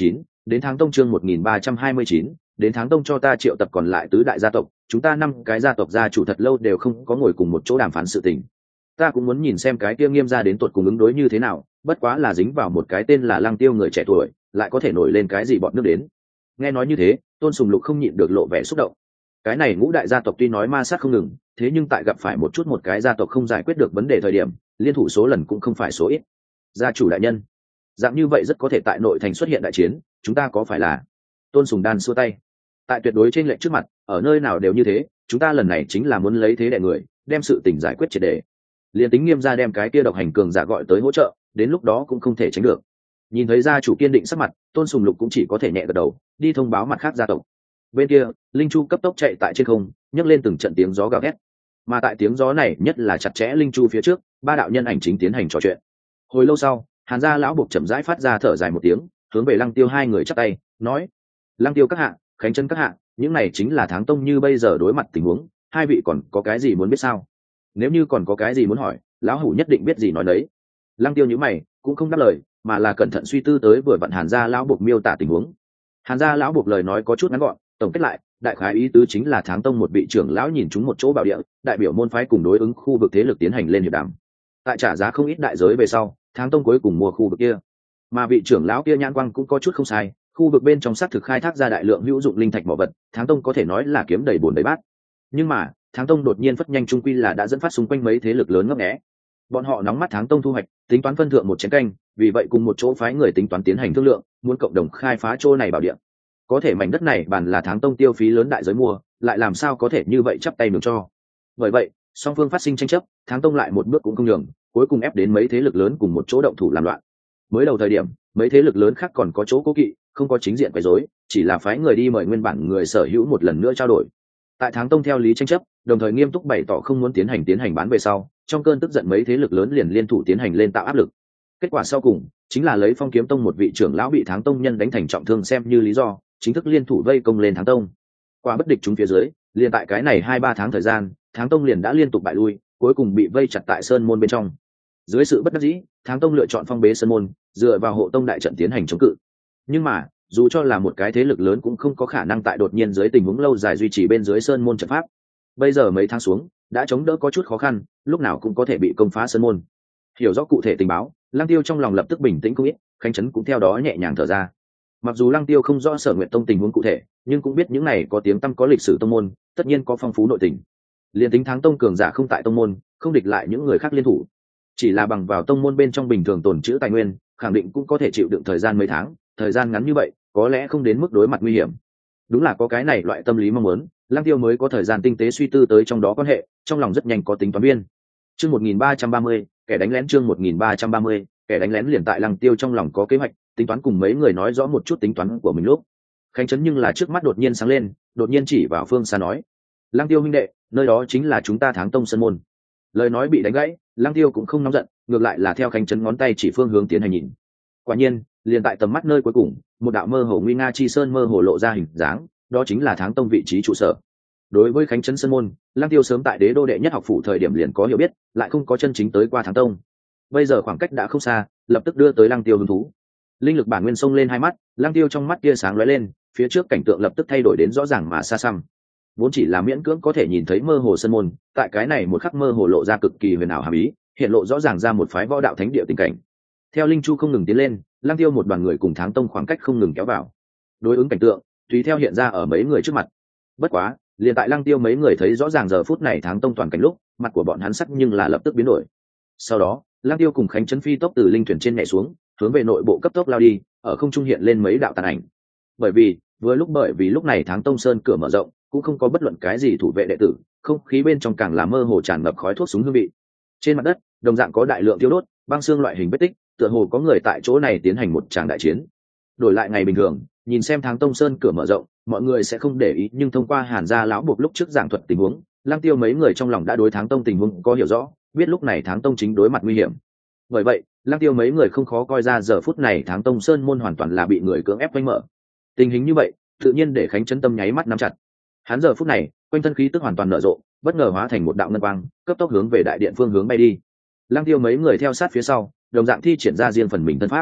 đến tháng tông chương một nghìn ba trăm hai mươi chín, đến tháng tông cho ta triệu tập còn lại tứ đại gia tộc, chúng ta năm cái gia tộc gia chủ thật lâu đều không có ngồi cùng một chỗ đàm phán sự tình. Ta cũng muốn nhìn xem cái kia Nghiêm gia đến tuột cùng ứng đối như thế nào, bất quá là dính vào một cái tên là Lăng Tiêu người trẻ tuổi, lại có thể nổi lên cái gì bọn nước đến. Nghe nói như thế, Tôn Sùng Lục không nhịn được lộ vẻ xúc động. Cái này ngũ đại gia tộc tuy nói ma sát không ngừng, thế nhưng tại gặp phải một chút một cái gia tộc không giải quyết được vấn đề thời điểm, liên thủ số lần cũng không phải số ít. Gia chủ đại nhân, dạng như vậy rất có thể tại nội thành xuất hiện đại chiến, chúng ta có phải là? Tôn Sùng Đan xua tay. Tại tuyệt đối trên lệnh trước mặt, ở nơi nào đều như thế, chúng ta lần này chính là muốn lấy thế đè người, đem sự tình giải quyết triệt để. Liên tính Nghiêm gia đem cái kia độc hành cường giả gọi tới hỗ trợ, đến lúc đó cũng không thể tránh được. Nhìn thấy gia chủ kiên định sắc mặt, Tôn Sùng Lục cũng chỉ có thể nhẹ gật đầu, đi thông báo mặt khác gia tộc. Bên kia, Linh Chu cấp tốc chạy tại trên không, nhấc lên từng trận tiếng gió gào thét. Mà tại tiếng gió này nhất là chặt chẽ Linh Chu phía trước, ba đạo nhân ảnh chính tiến hành trò chuyện. Hồi lâu sau, Hàn gia lão buộc chậm rãi phát ra thở dài một tiếng, hướng về Lăng Tiêu hai người chắp tay, nói: Lăng Tiêu các hạ, Khánh Chân các hạ, những này chính là Tháng Tông như bây giờ đối mặt tình huống, hai vị còn có cái gì muốn biết sao? Nếu như còn có cái gì muốn hỏi, lão hủ nhất định biết gì nói đấy. Lăng Tiêu nhíu mày, cũng không đáp lời, mà là cẩn thận suy tư tới vừa vặn Hàn gia lão buộc miêu tả tình huống. Hàn gia lão buộc lời nói có chút ngắn gọn, tổng kết lại, đại khái ý tứ chính là Tháng Tông một vị trưởng lão nhìn chúng một chỗ bảo địa, đại biểu môn phái cùng đối ứng khu vực thế lực tiến hành lên hiệp đàm. Tại trả giá không ít đại giới về sau, Tháng Tông cuối cùng mua khu vực kia. Mà vị trưởng lão kia nhãn quang cũng có chút không sai, khu vực bên trong xác thực khai thác ra đại lượng hữu dụng linh thạch bảo vật, Tháng Tông có thể nói là kiếm đầy bồn đầy bát. Nhưng mà, Tháng Tông đột nhiên phất nhanh trung quy là đã dẫn phát xung quanh mấy thế lực lớn ngấp nghé. Bọn họ nóng mắt Tháng Tông thu hoạch, tính toán phân thượng một chén canh, vì vậy cùng một chỗ phái người tính toán tiến hành thương lượng, muốn cộng đồng khai phá chỗ này bảo địa. Có thể mảnh đất này bản là Tháng Tông tiêu phí lớn đại giới mua, lại làm sao có thể như vậy chắp tay nhường cho. Bởi vậy, song phương phát sinh tranh chấp, Tháng Tông lại một bước cũng không nhường, cuối cùng ép đến mấy thế lực lớn cùng một chỗ động thủ làm loạn. Mới đầu thời điểm, mấy thế lực lớn khác còn có chỗ cố kỵ, không có chính diện quấy rối, chỉ là phái người đi mời nguyên bản người sở hữu một lần nữa trao đổi. Tại Tháng Tông theo lý tranh chấp, đồng thời nghiêm túc bày tỏ không muốn tiến hành tiến hành bán về sau, trong cơn tức giận mấy thế lực lớn liền liên thủ tiến hành lên tạo áp lực. Kết quả sau cùng chính là lấy Phong Kiếm Tông một vị trưởng lão bị Tháng Tông nhân đánh thành trọng thương xem như lý do, chính thức liên thủ vây công lên Tháng Tông. Qua bất địch chúng phía dưới, liền tại cái này hai ba tháng thời gian, Tháng Tông liền đã liên tục bại lui, cuối cùng bị vây chặt tại sơn môn bên trong. Dưới sự bất đắc dĩ, Tháng Tông lựa chọn phong bế sơn môn, dựa vào hộ tông đại trận tiến hành chống cự. Nhưng mà, dù cho là một cái thế lực lớn cũng không có khả năng tại đột nhiên dưới tình huống lâu dài duy trì bên dưới sơn môn trận pháp. Bây giờ mấy tháng xuống, đã chống đỡ có chút khó khăn, lúc nào cũng có thể bị công phá sơn môn. Hiểu rõ cụ thể tình báo, Lăng Tiêu trong lòng lập tức bình tĩnh không ít, Khánh Trấn cũng theo đó nhẹ nhàng thở ra. Mặc dù Lăng Tiêu không rõ Sở Nguyệt Tông tình huống cụ thể, nhưng cũng biết những này có tiếng tăm có lịch sử tông môn, tất nhiên có phong phú nội tình. Liên tính Tháng Tông cường giả không tại tông môn, không địch lại những người khác liên thủ, chỉ là bằng vào tông môn bên trong bình thường tồn trữ tài nguyên, khẳng định cũng có thể chịu đựng thời gian mấy tháng, thời gian ngắn như vậy, có lẽ không đến mức đối mặt nguy hiểm. Đúng là có cái này loại tâm lý mong muốn, Lăng Tiêu mới có thời gian tinh tế suy tư tới trong đó quan hệ, trong lòng rất nhanh có tính toán biên. Chương một nghìn ba trăm ba mươi, kẻ đánh lén chương một nghìn ba trăm ba mươi, kẻ đánh lén liền tại Lăng Tiêu trong lòng có kế hoạch, tính toán cùng mấy người nói rõ một chút tính toán của mình lúc. Khánh Trấn nhưng là trước mắt đột nhiên sáng lên, đột nhiên chỉ vào phương xa nói: "Lăng Tiêu huynh đệ, nơi đó chính là chúng ta Tháng Tông sơn môn." Lời nói bị đánh gãy, Lăng Tiêu cũng không nóng giận, ngược lại là theo Khánh Trấn ngón tay chỉ phương hướng tiến hành nhìn. Quả nhiên, liền tại tầm mắt nơi cuối cùng, một đạo mơ hồ nguy nga chi sơn mơ hồ lộ ra hình dáng, đó chính là Tháng Tông vị trí trụ sở. Đối với Khánh Trấn sơn môn, Lăng Tiêu sớm tại Đế đô đệ nhất học phủ thời điểm liền có hiểu biết, lại không có chân chính tới qua Tháng Tông. Bây giờ khoảng cách đã không xa, lập tức đưa tới Lăng Tiêu hứng thú. Linh lực bản nguyên xông lên hai mắt, Lăng Tiêu trong mắt tia sáng lóe lên, phía trước cảnh tượng lập tức thay đổi đến rõ ràng mà xa xăm. Vốn chỉ là miễn cưỡng có thể nhìn thấy mơ hồ sơn môn, tại cái này một khắc mơ hồ lộ ra cực kỳ huyền ảo hàm ý, hiện lộ rõ ràng ra một phái võ đạo thánh địa tình cảnh. Theo linh chu không ngừng tiến lên, Lăng Tiêu một đoàn người cùng Tháng Tông khoảng cách không ngừng kéo vào. Đối ứng cảnh tượng, tùy theo hiện ra ở mấy người trước mặt. Bất quá, liền tại Lăng Tiêu mấy người thấy rõ ràng giờ phút này Tháng Tông toàn cảnh lúc, mặt của bọn hắn sắc nhưng là lập tức biến đổi. Sau đó, Lăng Tiêu cùng Khánh Trấn phi tốc từ linh thuyền trên nhảy xuống, hướng về nội bộ cấp tốc lao đi, ở không trung hiện lên mấy đạo tàn ảnh. Bởi vì, vừa lúc bởi vì lúc này Tháng Tông sơn cửa mở rộng, cũng không có bất luận cái gì thủ vệ đệ tử, không khí bên trong càng là mơ hồ tràn ngập khói thuốc súng hương vị. Trên mặt đất, đồng dạng có đại lượng tiêu đốt, băng xương loại hình vết tích, tựa hồ có người tại chỗ này tiến hành một tràng đại chiến. Đổi lại ngày bình thường, nhìn xem Tháng Tông sơn cửa mở rộng, mọi người sẽ không để ý, nhưng thông qua Hàn gia lão buộc lúc trước giảng thuật tình huống, Lăng Tiêu mấy người trong lòng đã đối Tháng Tông tình huống có hiểu rõ, biết lúc này Tháng Tông chính đối mặt nguy hiểm. Bởi vậy, Lăng Tiêu mấy người không khó coi ra giờ phút này Tháng Tông sơn môn hoàn toàn là bị người cưỡng ép quanh mở. Tình hình như vậy, tự nhiên để Khánh Trấn tâm nháy mắt nắm chặt. Hắn giờ phút này, quanh thân khí tức hoàn toàn nở rộ, bất ngờ hóa thành một đạo ngân quang, cấp tốc hướng về đại điện phương hướng bay đi. Lăng Tiêu mấy người theo sát phía sau, đồng dạng thi triển ra riêng phần mình thân pháp.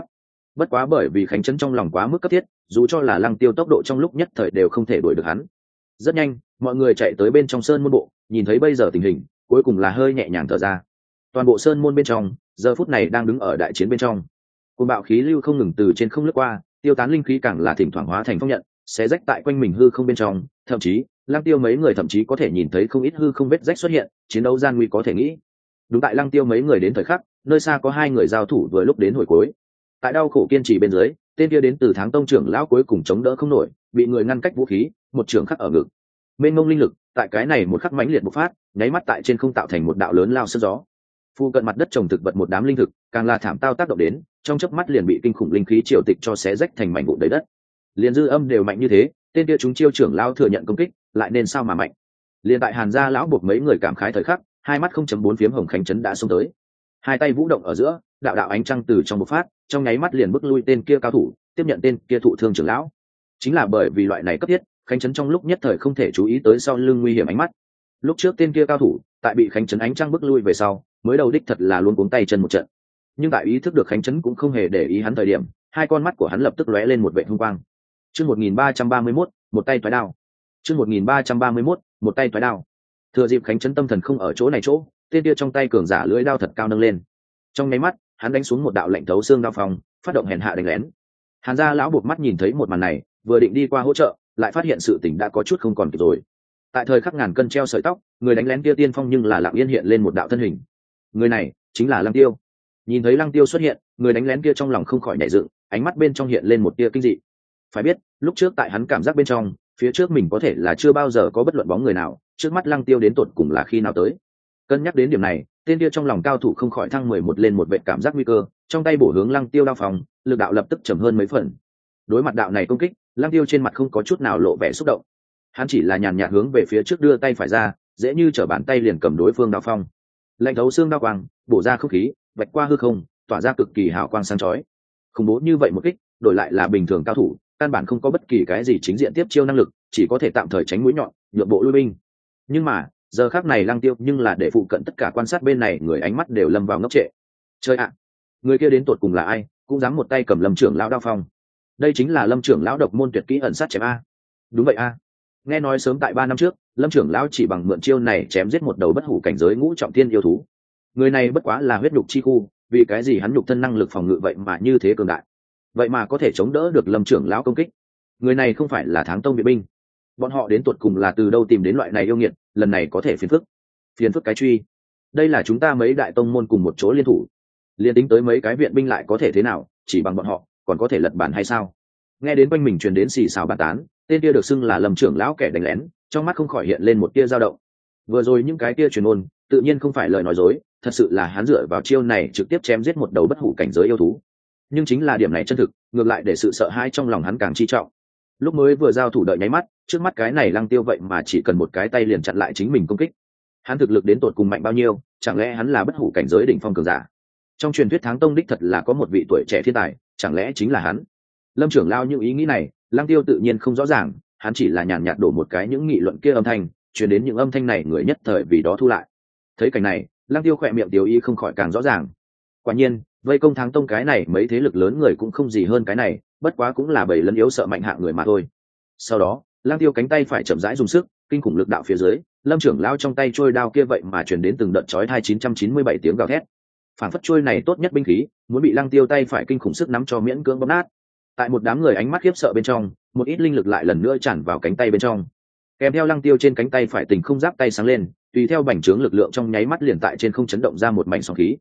bất quá bởi vì khánh trấn trong lòng quá mức cấp thiết, dù cho là lăng tiêu tốc độ trong lúc nhất thời đều không thể đuổi được hắn. Rất nhanh mọi người chạy tới bên trong sơn môn bộ, nhìn thấy bây giờ tình hình cuối cùng là hơi nhẹ nhàng thở ra. Toàn bộ sơn môn bên trong giờ phút này đang đứng ở đại chiến bên trong, cơn bạo khí lưu không ngừng từ trên không lướt qua, tiêu tán linh khí càng là thỉnh thoảng hóa thành phong nhận xé rách tại quanh mình hư không bên trong, thậm chí lăng tiêu mấy người thậm chí có thể nhìn thấy không ít hư không vết rách xuất hiện, chiến đấu gian nguy có thể nghĩ. Đúng tại lăng tiêu mấy người đến thời khắc, nơi xa có hai người giao thủ vừa lúc đến hồi cuối. Tại đau khổ kiên trì bên dưới, tên kia đến từ Tháng Tông trưởng lão cuối cùng chống đỡ không nổi, bị người ngăn cách vũ khí, một trường khắc ở ngực. Mênh mông linh lực tại cái này một khắc mãnh liệt bộc phát, nháy mắt tại trên không tạo thành một đạo lớn lao sương gió. Phu cận mặt đất trồng thực vật một đám linh thực, càng là thảm tao tác động đến, trong chớp mắt liền bị kinh khủng linh khí triều tịch cho xé rách thành mảnh vụn đầy đất. Liền dư âm đều mạnh như thế, tên kia chúng chiêu trưởng lão thừa nhận công kích, lại nên sao mà mạnh. Liền tại Hàn gia lão buộc mấy người cảm khái thời khắc, hai mắt không chấm bốn phiếm hồng khánh chấn đã xông tới. Hai tay vũ động ở giữa, đạo đạo ánh trăng từ trong bộc phát, trong nháy mắt liền bức lui tên kia cao thủ, tiếp nhận tên kia thụ thương trưởng lão. Chính là bởi vì loại này cấp thiết, khánh chấn trong lúc nhất thời không thể chú ý tới sau lưng nguy hiểm ánh mắt. Lúc trước tên kia cao thủ tại bị khánh chấn ánh trăng bức lui về sau, mới đầu đích thật là luôn cuống tay chân một trận. Nhưng tại ý thức được khánh chấn cũng không hề để ý hắn thời điểm, hai con mắt của hắn lập tức lóe lên một vệt hung quang. Chương một nghìn ba trăm ba mươi mốt, một tay toái đao. Chương một nghìn ba trăm ba mươi mốt, một tay toái đao. Thừa dịp khánh chấn tâm thần không ở chỗ này chỗ, tên kia trong tay cường giả lưỡi đao thật cao nâng lên. Trong nháy mắt, hắn đánh xuống một đạo lạnh thấu xương đao phòng, phát động hèn hạ đánh lén. Hàn gia lão buộc mắt nhìn thấy một màn này, vừa định đi qua hỗ trợ, lại phát hiện sự tình đã có chút không còn kịp rồi. Tại thời khắc ngàn cân treo sợi tóc, người đánh lén kia tiên phong nhưng là lặng yên hiện lên một đạo thân hình. Người này chính là Lăng Tiêu. Nhìn thấy Lăng Tiêu xuất hiện, người đánh lén kia trong lòng không khỏi nhảy dựng, ánh mắt bên trong hiện lên một tia kinh dị. Phải biết, lúc trước tại hắn cảm giác bên trong, phía trước mình có thể là chưa bao giờ có bất luận bóng người nào, trước mắt Lăng Tiêu đến tột cùng là khi nào tới. Cân nhắc đến điểm này, tên kia trong lòng cao thủ không khỏi thăng mười một lên một vệ cảm giác nguy cơ, trong tay bổ hướng Lăng Tiêu đao phòng, lực đạo lập tức chậm hơn mấy phần. Đối mặt đạo này công kích, Lăng Tiêu trên mặt không có chút nào lộ vẻ xúc động, hắn chỉ là nhàn nhạt hướng về phía trước đưa tay phải ra, dễ như trở bàn tay liền cầm đối phương đao phong. Lạnh thấu xương đao quang bổ ra không khí, vạch qua hư không, tỏa ra cực kỳ hào quang sáng chói. Khủng bố như vậy một kích, đổi lại là bình thường cao thủ, căn bản không có bất kỳ cái gì chính diện tiếp chiêu năng lực, chỉ có thể tạm thời tránh mũi nhọn, nhượng bộ lui binh. Nhưng mà giờ khắc này Lăng Tiêu nhưng là để phụ cận tất cả quan sát bên này người ánh mắt đều lâm vào ngốc trệ. Chơi ạ, người kia đến tột cùng là ai, cũng dám một tay cầm Lâm trưởng lão đao phong. Đây chính là Lâm trưởng lão độc môn tuyệt kỹ ẩn sát chém a. Đúng vậy a. Nghe nói sớm tại ba năm trước, Lâm trưởng lão chỉ bằng mượn chiêu này chém giết một đầu bất hủ cảnh giới ngũ trọng thiên yêu thú. Người này bất quá là huyết nhục chi khu, vì cái gì hắn nhục thân năng lực phòng ngự vậy mà như thế cường đại, vậy mà có thể chống đỡ được Lâm trưởng lão công kích. Người này không phải là Tháng Tông viện binh. Bọn họ đến tuột cùng là từ đâu tìm đến loại này yêu nghiệt, lần này có thể phiền phức. Phiền phức cái truy. Đây là chúng ta mấy đại tông môn cùng một chỗ liên thủ, liên tính tới mấy cái viện binh lại có thể thế nào, chỉ bằng bọn họ còn có thể lật bản hay sao? Nghe đến quanh mình truyền đến xì xào bàn tán, tên kia được xưng là Lâm trưởng lão kẻ đánh lén, trong mắt không khỏi hiện lên một tia dao động. Vừa rồi những cái tia truyền ôn, tự nhiên không phải lời nói dối, thật sự là hắn dựa vào chiêu này trực tiếp chém giết một đầu bất hủ cảnh giới yêu thú. Nhưng chính là điểm này chân thực, ngược lại để sự sợ hãi trong lòng hắn càng chi trọng. Lúc mới vừa giao thủ đợi nháy mắt, trước mắt cái này Lăng Tiêu vậy mà chỉ cần một cái tay liền chặn lại chính mình công kích. Hắn thực lực đến tột cùng mạnh bao nhiêu, chẳng lẽ hắn là bất hủ cảnh giới đỉnh phong cường giả? Trong truyền thuyết Tháng Tông đích thật là có một vị tuổi trẻ thiên tài, chẳng lẽ chính là hắn? Lâm trưởng lao những ý nghĩ này, Lăng Tiêu tự nhiên không rõ ràng, hắn chỉ là nhàn nhạt đổ một cái những nghị luận kia âm thanh, truyền đến những âm thanh này người nhất thời vì đó thu lại. Thấy cảnh này, Lăng Tiêu khỏe miệng tiêu ý không khỏi càng rõ ràng. Quả nhiên, vây công Tháng Tông cái này mấy thế lực lớn người cũng không gì hơn cái này, bất quá cũng là bầy lấn yếu sợ mạnh hạng người mà thôi. Sau đó, Lăng Tiêu cánh tay phải chậm rãi dùng sức, kinh khủng lực đạo phía dưới, Lâm trưởng lao trong tay trôi đao kia vậy mà truyền đến từng đợt chói tai chín trăm chín mươi bảy tiếng gào thét. Phản phất trôi này tốt nhất binh khí, muốn bị Lăng Tiêu tay phải kinh khủng sức nắm cho miễn cưỡng bóp nát. Tại một đám người ánh mắt khiếp sợ bên trong, một ít linh lực lại lần nữa tràn vào cánh tay bên trong. Kèm theo Lăng Tiêu trên cánh tay phải tình không giáp tay sáng lên, tùy theo bành trướng lực lượng trong nháy mắt liền tại trên không chấn động ra một mảnh sóng khí.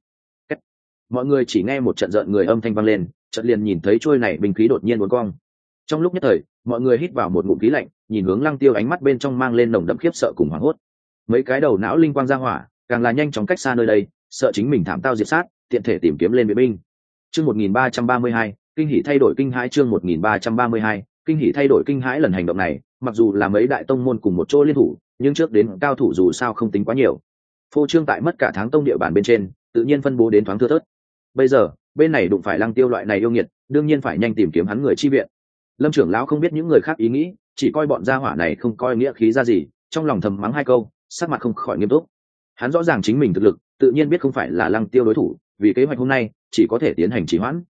Mọi người chỉ nghe một trận rợn người âm thanh vang lên, chợt liền nhìn thấy trôi này binh khí đột nhiên uốn cong. Trong lúc nhất thời, mọi người hít vào một ngụm khí lạnh, nhìn hướng Lăng Tiêu ánh mắt bên trong mang lên nồng đậm khiếp sợ cùng hoảng hốt. Mấy cái đầu não linh quang ra hỏa, càng là nhanh chóng cách xa nơi đây, sợ chính mình thảm tao diệt sát, tiện thể tìm kiếm lên viện binh. Chương một nghìn ba trăm ba mươi hai, kinh hỉ thay đổi kinh hãi. Chương một nghìn ba trăm ba mươi hai, kinh hỉ thay đổi kinh hãi. Lần hành động này, mặc dù là mấy đại tông môn cùng một chỗ liên thủ, nhưng trước đến cao thủ dù sao không tính quá nhiều. Phô trương tại mất cả Tháng Tông địa bàn bên trên, tự nhiên phân bố đến thoáng thưa thớt. Bây giờ, bên này đụng phải Lăng Tiêu loại này yêu nghiệt, đương nhiên phải nhanh tìm kiếm hắn người chi viện. Lâm trưởng lão không biết những người khác ý nghĩ, chỉ coi bọn gia hỏa này không coi nghĩa khí ra gì, trong lòng thầm mắng hai câu, sắc mặt không khỏi nghiêm túc. Hắn rõ ràng chính mình thực lực, tự nhiên biết không phải là Lăng Tiêu đối thủ, vì kế hoạch hôm nay chỉ có thể tiến hành trì hoãn.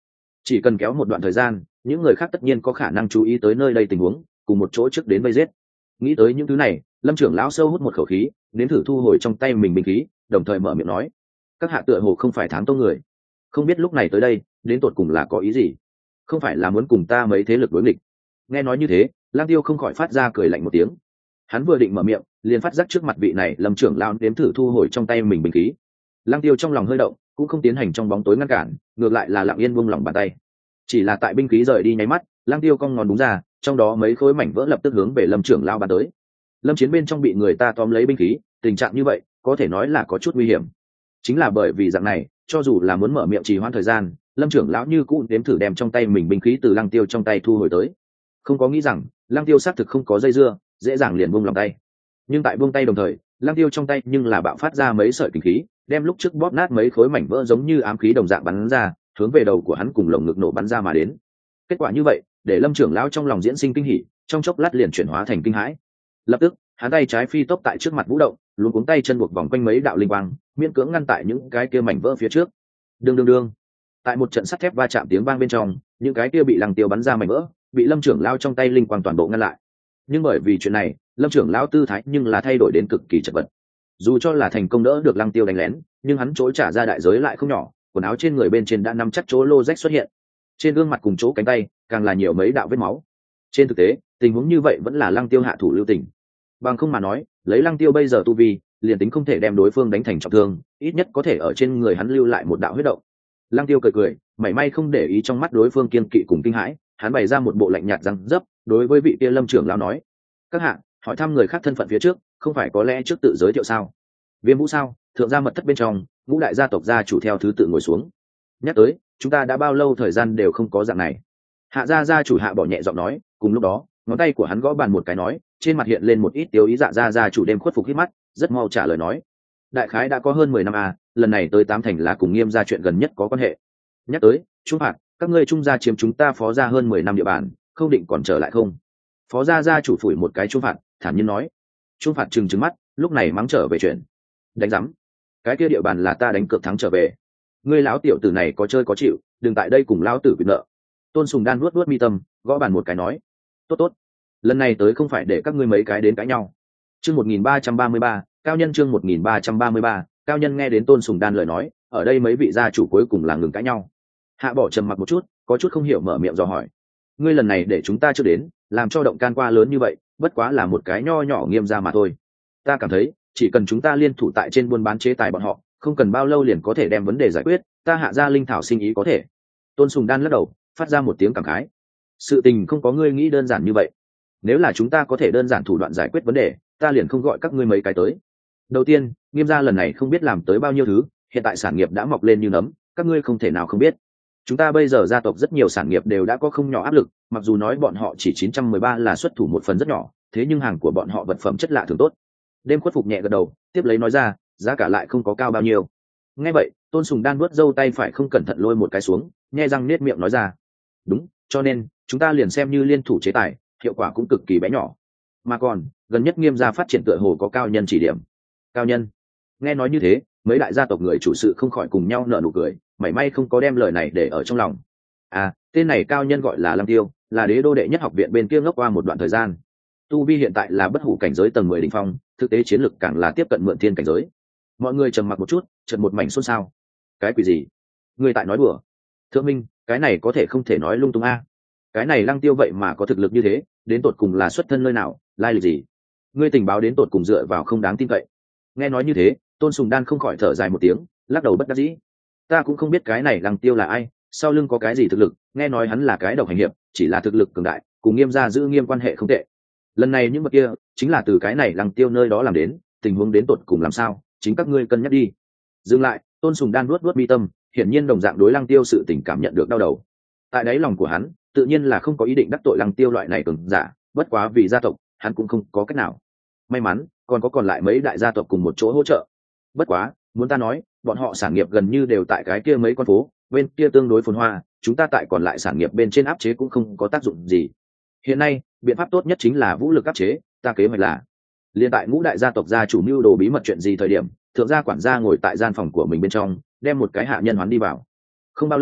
chỉ cần kéo một đoạn thời gian, những người khác tất nhiên có khả năng chú ý tới nơi đây tình huống, cùng một chỗ trước đến vây giết. Nghĩ tới những thứ này, Lâm trưởng lão sâu hút một khẩu khí, nếm thử thu hồi trong tay mình binh khí, đồng thời mở miệng nói: các hạ tựa hồ không phải Thám Tông người, không biết lúc này tới đây đến tột cùng là có ý gì? Không phải là muốn cùng ta mấy thế lực đối nghịch? Nghe nói như thế, Lang Tiêu không khỏi phát ra cười lạnh một tiếng. Hắn vừa định mở miệng, liền phát giác trước mặt vị này Lâm trưởng lão nếm thử thu hồi trong tay mình binh khí. Lang Tiêu trong lòng hơi động, cũng không tiến hành trong bóng tối ngăn cản, ngược lại là lặng yên buông lỏng bàn tay. Chỉ là tại binh khí rời đi nháy mắt, Lang Tiêu cong ngón đúng ra, trong đó mấy khối mảnh vỡ lập tức hướng về Lâm trưởng lão bắn tới. Lâm Chiến bên trong bị người ta tóm lấy binh khí, tình trạng như vậy có thể nói là có chút nguy hiểm. Chính là bởi vì dạng này, cho dù là muốn mở miệng trì hoãn thời gian, Lâm trưởng lão như cũ đếm thử đem trong tay mình binh khí từ Lăng Tiêu trong tay thu hồi tới. Không có nghĩ rằng Lăng Tiêu xác thực không có dây dưa, dễ dàng liền buông lòng tay. Nhưng tại buông tay đồng thời, Lăng Tiêu trong tay nhưng là bạo phát ra mấy sợi kinh khí, đem lúc trước bóp nát mấy khối mảnh vỡ giống như ám khí đồng dạng bắn ra, hướng về đầu của hắn cùng lồng ngực nổ bắn ra mà đến. Kết quả như vậy, để Lâm trưởng lão trong lòng diễn sinh kinh hỉ, trong chốc lát liền chuyển hóa thành kinh hãi. Lập tức, hắn tay trái phi tốc tại trước mặt vũ động, luống cuống tay chân buộc vòng quanh mấy đạo linh quang, miễn cưỡng ngăn tại những cái kia mảnh vỡ phía trước. Đương đương đương. Tại một trận sắt thép va chạm tiếng vang bên trong, những cái kia bị Lăng Tiêu bắn ra mảnh vỡ, bị Lâm trưởng lão trong tay linh quang toàn bộ ngăn lại. Nhưng bởi vì chuyện này, Lâm trưởng lão tư thái nhưng là thay đổi đến cực kỳ chật vật. Dù cho là thành công đỡ được Lăng Tiêu đánh lén, nhưng hắn chỗ trả ra đại giới lại không nhỏ, quần áo trên người bên trên đã nắm chắc chỗ lô rách xuất hiện. Trên gương mặt cùng chỗ cánh tay, càng là nhiều mấy đạo vết máu. Trên thực tế, tình huống như vậy vẫn là Lăng Tiêu hạ thủ lưu tình. Bằng không mà nói, lấy Lăng Tiêu bây giờ tu vi, liền tính không thể đem đối phương đánh thành trọng thương, ít nhất có thể ở trên người hắn lưu lại một đạo huyết động. Lăng Tiêu cười cười, mảy may không để ý trong mắt đối phương kiên kỵ cùng kinh hãi, hắn bày ra một bộ lạnh nhạt răng dấp, đối với vị kia Lâm trưởng lão nói: các hạ, hỏi thăm người khác thân phận phía trước, không phải có lẽ trước tự giới thiệu sao? Viêm Vũ sao? Thượng gia mật thất bên trong, ngũ đại gia tộc gia chủ theo thứ tự ngồi xuống. Nhắc tới, chúng ta đã bao lâu thời gian đều không có dạng này. Hạ gia gia chủ Hạ Bỏ nhẹ giọng nói, cùng lúc đó, ngón tay của hắn gõ bàn một cái nói, trên mặt hiện lên một ít tiêu ý. Dạ gia gia chủ đêm khuất phục hít mắt, rất mau trả lời nói: đại khái đã có hơn mười năm à, lần này tới Tám Thành là cùng Nghiêm gia chuyện gần nhất có quan hệ. Nhắc tới, Trung Phạt, các ngươi Trung gia chiếm chúng ta Phó gia hơn mười năm địa bàn, không định còn trở lại không? Phó gia gia chủ phủi một cái Trung Phạt, thản nhiên nói. Trung Phạt trừng trừng mắt, lúc này mắng trở về chuyện. Đánh rắm, cái kia địa bàn là ta đánh cược thắng trở về. Ngươi lão tiểu tử này có chơi có chịu, đừng tại đây cùng lão tử bị nợ. Tôn Sùng Đan nuốt nuốt mi tâm, gõ bàn một cái nói: tốt tốt, lần này tới không phải để các ngươi mấy cái đến cãi nhau. Chương một nghìn ba trăm ba mươi ba, cao nhân. Chương một nghìn ba trăm ba mươi ba, cao nhân. Nghe đến Tôn Sùng Đan lời nói, ở đây mấy vị gia chủ cuối cùng là ngừng cãi nhau. Hạ Bỏ trầm mặc một chút, có chút không hiểu mở miệng dò hỏi: ngươi lần này để chúng ta chưa đến, làm cho động can qua lớn như vậy, bất quá là một cái nho nhỏ Nghiêm gia mà thôi. Ta cảm thấy, chỉ cần chúng ta liên thủ tại trên buôn bán chế tài bọn họ, không cần bao lâu liền có thể đem vấn đề giải quyết. Ta Hạ gia linh thảo sinh ý có thể. Tôn Sùng Đan lắc đầu, phát ra một tiếng cảm khái: sự tình không có ngươi nghĩ đơn giản như vậy. Nếu là chúng ta có thể đơn giản thủ đoạn giải quyết vấn đề, ta liền không gọi các ngươi mấy cái tới. Đầu tiên, Nghiêm gia lần này không biết làm tới bao nhiêu thứ, hiện tại sản nghiệp đã mọc lên như nấm, các ngươi không thể nào không biết. Chúng ta bây giờ gia tộc rất nhiều sản nghiệp đều đã có không nhỏ áp lực, mặc dù nói bọn họ chỉ chín trăm mười ba là xuất thủ một phần rất nhỏ, thế nhưng hàng của bọn họ vật phẩm chất lạ thường tốt. Đêm khuất phục nhẹ gật đầu, tiếp lấy nói ra, giá cả lại không có cao bao nhiêu. Nghe vậy, Tôn Sùng Đan vuốt râu tay phải không cẩn thận lôi một cái xuống, nhe răng nết miệng nói ra: đúng, cho nên chúng ta liền xem như liên thủ chế tài, hiệu quả cũng cực kỳ bé nhỏ. Mà còn, gần nhất Nghiêm gia phát triển tựa hồ có cao nhân chỉ điểm. Cao nhân? Nghe nói như thế, mấy đại gia tộc người chủ sự không khỏi cùng nhau nở nụ cười, mảy may không có đem lời này để ở trong lòng. À, tên này cao nhân gọi là Lăng Tiêu, là đế đô đệ nhất học viện bên kia ngốc qua một đoạn thời gian. Tu vi hiện tại là bất hủ cảnh giới tầng mười đỉnh phong, thực tế chiến lực càng là tiếp cận mượn thiên cảnh giới. Mọi người trầm mặc một chút, chợt một mảnh xôn xao. Cái quỷ gì? Người tại nói đùa? Thượng Minh, cái này có thể không thể nói lung tung a. Cái này Lăng Tiêu vậy mà có thực lực như thế, đến tột cùng là xuất thân nơi nào, lai lịch gì? Ngươi tình báo đến tột cùng dựa vào không đáng tin cậy. Nghe nói như thế, Tôn Sùng Đan không khỏi thở dài một tiếng, lắc đầu bất đắc dĩ. Ta cũng không biết cái này Lăng Tiêu là ai, sau lưng có cái gì thực lực, nghe nói hắn là cái độc hành hiệp, chỉ là thực lực cường đại, cùng Nghiêm gia giữ nghiêm quan hệ không tệ. Lần này những vật kia chính là từ cái này Lăng Tiêu nơi đó làm đến, tình huống đến tột cùng làm sao, chính các ngươi cân nhắc đi. Dừng lại, Tôn Sùng Đan nuốt nuốt mi tâm, hiển nhiên đồng dạng đối Lăng Tiêu sự tình cảm nhận được đau đầu. Tại đáy lòng của hắn, tự nhiên là không có ý định đắc tội Lăng Tiêu loại này cường giả, bất quá vì gia tộc, hắn cũng không có cách nào. May mắn, còn có còn lại mấy đại gia tộc cùng một chỗ hỗ trợ. Bất quá, muốn ta nói, bọn họ sản nghiệp gần như đều tại cái kia mấy con phố, bên kia tương đối phồn hoa, chúng ta tại còn lại sản nghiệp bên trên áp chế cũng không có tác dụng gì. Hiện nay, biện pháp tốt nhất chính là vũ lực áp chế, ta kế hoạch là liên tại ngũ đại gia tộc gia chủ mưu đồ bí mật chuyện gì thời điểm, thượng gia quản gia ngồi tại gian phòng của mình bên trong, đem một cái hạ nhân hoán đi vào. Không bao lâu,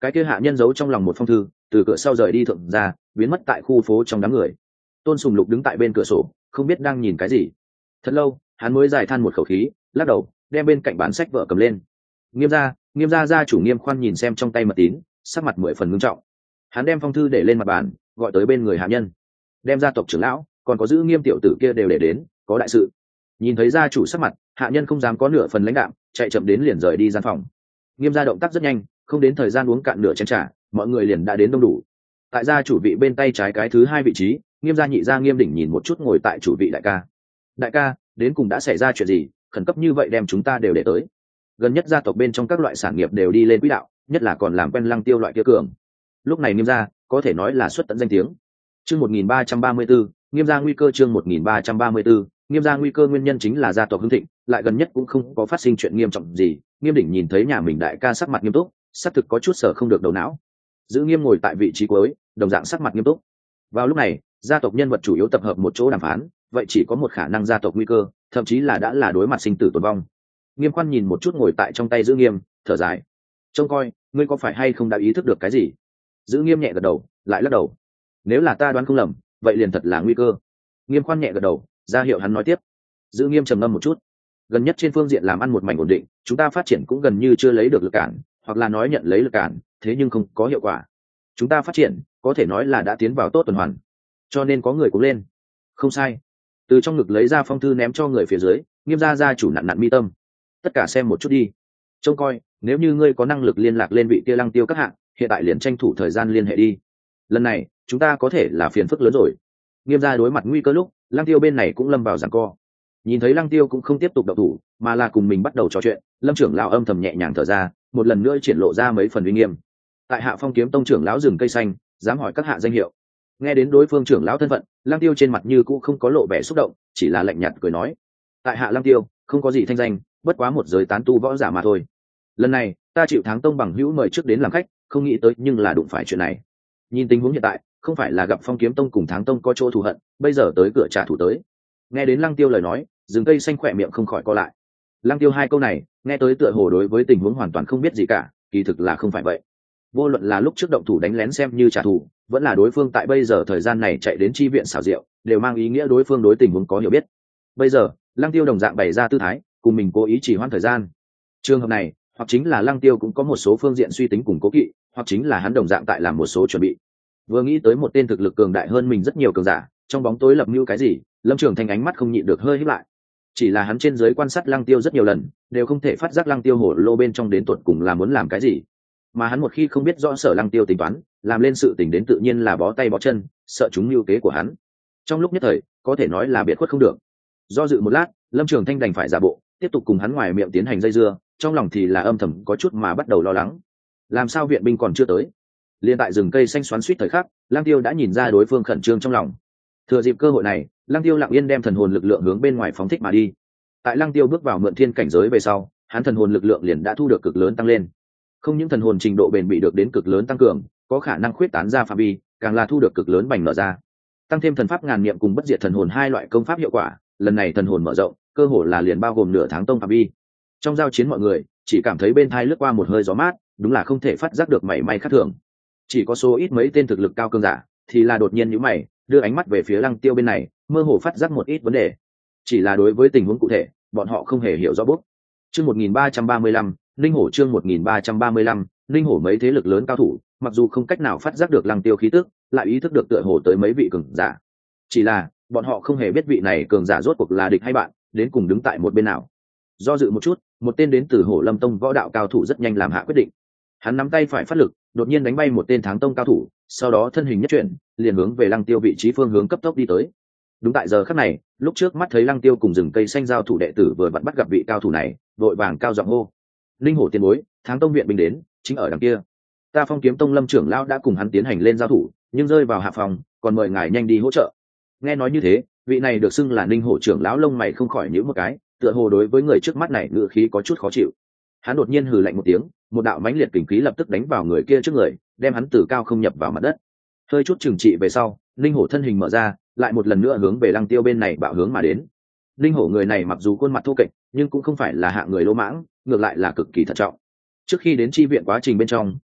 Cái kia hạ nhân giấu trong lòng một phong thư, từ cửa sau rời đi thượng ra, biến mất tại khu phố trong đám người. Tôn Sùng Lục đứng tại bên cửa sổ, không biết đang nhìn cái gì. Thật lâu, hắn mới dài than một khẩu khí, lắc đầu, đem bên cạnh bản sách vợ cầm lên. Nghiêm gia, Nghiêm gia gia chủ Nghiêm Khoan nhìn xem trong tay mật tín, sắc mặt mười phần ngưng trọng. Hắn đem phong thư để lên mặt bàn, gọi tới bên người hạ nhân, đem gia tộc trưởng lão, còn có giữ Nghiêm tiểu tử kia đều để đến, có đại sự. Nhìn thấy gia chủ sắc mặt, hạ nhân không dám có nửa phần lãnh đạm, chạy chậm đến liền rời đi gian phòng. Nghiêm gia động tác rất nhanh, không đến thời gian uống cạn nửa chén trà, mọi người liền đã đến đông đủ. Tại gia chủ vị bên tay trái cái thứ hai vị trí, Nghiêm gia nhị gia Nghiêm Đỉnh nhìn một chút ngồi tại chủ vị đại ca. Đại ca, đến cùng đã xảy ra chuyện gì, khẩn cấp như vậy đem chúng ta đều để tới. Gần nhất gia tộc bên trong các loại sản nghiệp đều đi lên quỹ đạo, nhất là còn làm quen Lăng Tiêu loại kia cường. Lúc này Nghiêm gia có thể nói là xuất tận danh tiếng. Chương một nghìn ba trăm ba mươi 1334, Nghiêm gia nguy cơ chương một nghìn ba trăm ba mươi 1334, Nghiêm gia nguy cơ nguyên nhân chính là gia tộc hưng thịnh, lại gần nhất cũng không có phát sinh chuyện nghiêm trọng gì. Nghiêm Đỉnh nhìn thấy nhà mình đại ca sắc mặt nghiêm túc, xác thực có chút sở không được đầu não. Giữ Nghiêm ngồi tại vị trí cuối, đồng dạng sắc mặt nghiêm túc. Vào lúc này, gia tộc nhân vật chủ yếu tập hợp một chỗ đàm phán, vậy chỉ có một khả năng gia tộc nguy cơ, thậm chí là đã là đối mặt sinh tử tồn vong. Nghiêm Khoan nhìn một chút ngồi tại trong tay Giữ Nghiêm, thở dài, trông coi, ngươi có phải hay không đã ý thức được cái gì? Giữ Nghiêm nhẹ gật đầu, lại lắc đầu. Nếu là ta đoán không lầm, vậy liền thật là nguy cơ. Nghiêm Khoan nhẹ gật đầu, ra hiệu hắn nói tiếp. Giữ Nghiêm trầm ngâm một chút. Gần nhất trên phương diện làm ăn một mảnh ổn định, chúng ta phát triển cũng gần như chưa lấy được lực cản, hoặc là nói nhận lấy lực cản, thế nhưng không có hiệu quả. Chúng ta phát triển có thể nói là đã tiến vào tốt tuần hoàn, cho nên có người cũng lên. Không sai. Từ trong ngực lấy ra phong thư ném cho người phía dưới, Nghiêm gia gia chủ nặn nặn mi tâm. Tất cả xem một chút đi, trông coi, nếu như ngươi có năng lực liên lạc lên vị kia Lăng Tiêu các hạng, hiện tại liền tranh thủ thời gian liên hệ đi. Lần này chúng ta có thể là phiền phức lớn rồi. Nghiêm gia đối mặt nguy cơ lúc, Lăng Tiêu bên này cũng lâm vào giằng co. Nhìn thấy Lăng Tiêu cũng không tiếp tục động thủ, mà là cùng mình bắt đầu trò chuyện, Lâm trưởng lão âm thầm nhẹ nhàng thở ra, một lần nữa triển lộ ra mấy phần uy nghiêm. Tại Hạ Phong Kiếm Tông trưởng lão rừng cây xanh, dám hỏi các hạ danh hiệu. Nghe đến đối phương trưởng lão thân phận, Lăng Tiêu trên mặt như cũ không có lộ vẻ xúc động, chỉ là lạnh nhạt cười nói: Tại Hạ Lăng Tiêu, không có gì thanh danh, bất quá một giới tán tu võ giả mà thôi. Lần này ta chịu Tháng Tông bằng hữu mời trước đến làm khách, không nghĩ tới nhưng là đụng phải chuyện này. Nhìn tình huống hiện tại, không phải là gặp Phong Kiếm Tông cùng Tháng Tông có chỗ thù hận, bây giờ tới cửa trả thù tới. Nghe đến Lăng Tiêu lời nói, rừng cây xanh khỏe miệng không khỏi co lại. Lăng Tiêu hai câu này nghe tới tựa hồ đối với tình huống hoàn toàn không biết gì cả, kỳ thực là không phải vậy. Vô luận là lúc trước động thủ đánh lén xem như trả thù, vẫn là đối phương tại bây giờ thời gian này chạy đến chi viện xảo diệu, đều mang ý nghĩa đối phương đối tình huống có hiểu biết. Bây giờ Lăng Tiêu đồng dạng bày ra tư thái, cùng mình cố ý chỉ hoãn thời gian. Trường hợp này, hoặc chính là Lăng Tiêu cũng có một số phương diện suy tính cùng cố kỵ, hoặc chính là hắn đồng dạng tại làm một số chuẩn bị. Vừa nghĩ tới một tên thực lực cường đại hơn mình rất nhiều cường giả, trong bóng tối lập mưu cái gì, Lâm Trường Thanh ánh mắt không nhịn được hơi híp lại. Chỉ là hắn trên dưới quan sát Lăng Tiêu rất nhiều lần, đều không thể phát giác Lăng Tiêu hổ lô bên trong đến tuột cùng là muốn làm cái gì. Mà hắn một khi không biết rõ sở Lăng Tiêu tính toán, làm lên sự tình đến tự nhiên là bó tay bó chân, sợ chúng mưu kế của hắn. Trong lúc nhất thời, có thể nói là biệt khuất không được. Do dự một lát, Lâm Trường Thanh đành phải giả bộ, tiếp tục cùng hắn ngoài miệng tiến hành dây dưa, trong lòng thì là âm thầm có chút mà bắt đầu lo lắng. Làm sao viện binh còn chưa tới? Liên tại rừng cây xanh xoắn xuýt thời khắc, Lăng Tiêu đã nhìn ra đối phương khẩn trương trong lòng. Thừa dịp cơ hội này, Lăng Tiêu lặng yên đem thần hồn lực lượng hướng bên ngoài phóng thích mà đi. Tại Lăng Tiêu bước vào mượn thiên cảnh giới về sau, hắn thần hồn lực lượng liền đã thu được cực lớn tăng lên. Không những thần hồn trình độ bền bỉ được đến cực lớn tăng cường, có khả năng khuyết tán ra phạm vi, càng là thu được cực lớn bành nở ra. Tăng thêm thần pháp ngàn niệm cùng bất diệt thần hồn hai loại công pháp hiệu quả, lần này thần hồn mở rộng, cơ hồ là liền bao gồm nửa Tháng Tông phạm vi. Trong giao chiến mọi người chỉ cảm thấy bên thai lướt qua một hơi gió mát, đúng là không thể phát giác được mảy may khác thường. Chỉ có số ít mấy tên thực lực cao cường giả thì là đột nhiên nhíu mày, đưa ánh mắt về phía Lăng Tiêu bên này, mơ hồ phát giác một ít vấn đề. Chỉ là đối với tình huống cụ thể, bọn họ không hề hiểu rõ bước. Chương một nghìn ba trăm ba mươi lăm, Linh Hổ chương một nghìn ba trăm ba mươi lăm, Linh Hổ mấy thế lực lớn cao thủ, mặc dù không cách nào phát giác được Lăng Tiêu khí tức, lại ý thức được tựa hồ tới mấy vị cường giả. Chỉ là, bọn họ không hề biết vị này cường giả rốt cuộc là địch hay bạn, đến cùng đứng tại một bên nào. Do dự một chút, một tên đến từ Hổ Lâm Tông võ đạo cao thủ rất nhanh làm hạ quyết định. Hắn nắm tay phải phát lực, đột nhiên đánh bay một tên Tháng Tông cao thủ, sau đó thân hình nhất chuyển, liền hướng về Lăng Tiêu vị trí phương hướng cấp tốc đi tới. Đúng tại giờ khắc này, lúc trước mắt thấy Lăng Tiêu cùng rừng cây xanh giao thủ đệ tử vừa vặn bắt gặp vị cao thủ này, vội vàng cao giọng hô: "Linh Hổ tiền bối, Tháng Tông viện binh đến, chính ở đằng kia. Ta Phong Kiếm Tông Lâm trưởng lão đã cùng hắn tiến hành lên giao thủ, nhưng rơi vào hạ phòng, còn mời ngài nhanh đi hỗ trợ." Nghe nói như thế, vị này được xưng là Linh Hổ trưởng lão lông mày không khỏi nhíu một cái, tựa hồ đối với người trước mắt này ngữ khí có chút khó chịu. Hắn đột nhiên hừ lạnh một tiếng, một đạo mãnh liệt kình khí lập tức đánh vào người kia trước người, đem hắn từ cao không nhập vào mặt đất. Hơi chút trừng trị về sau, Linh Hổ thân hình mở ra, lại một lần nữa hướng về Lăng Tiêu bên này bạo hướng mà đến. Linh Hổ người này mặc dù khuôn mặt thô kệch, nhưng cũng không phải là hạng người lỗ mãng, ngược lại là cực kỳ thận trọng. Trước khi đến chi viện quá trình bên trong,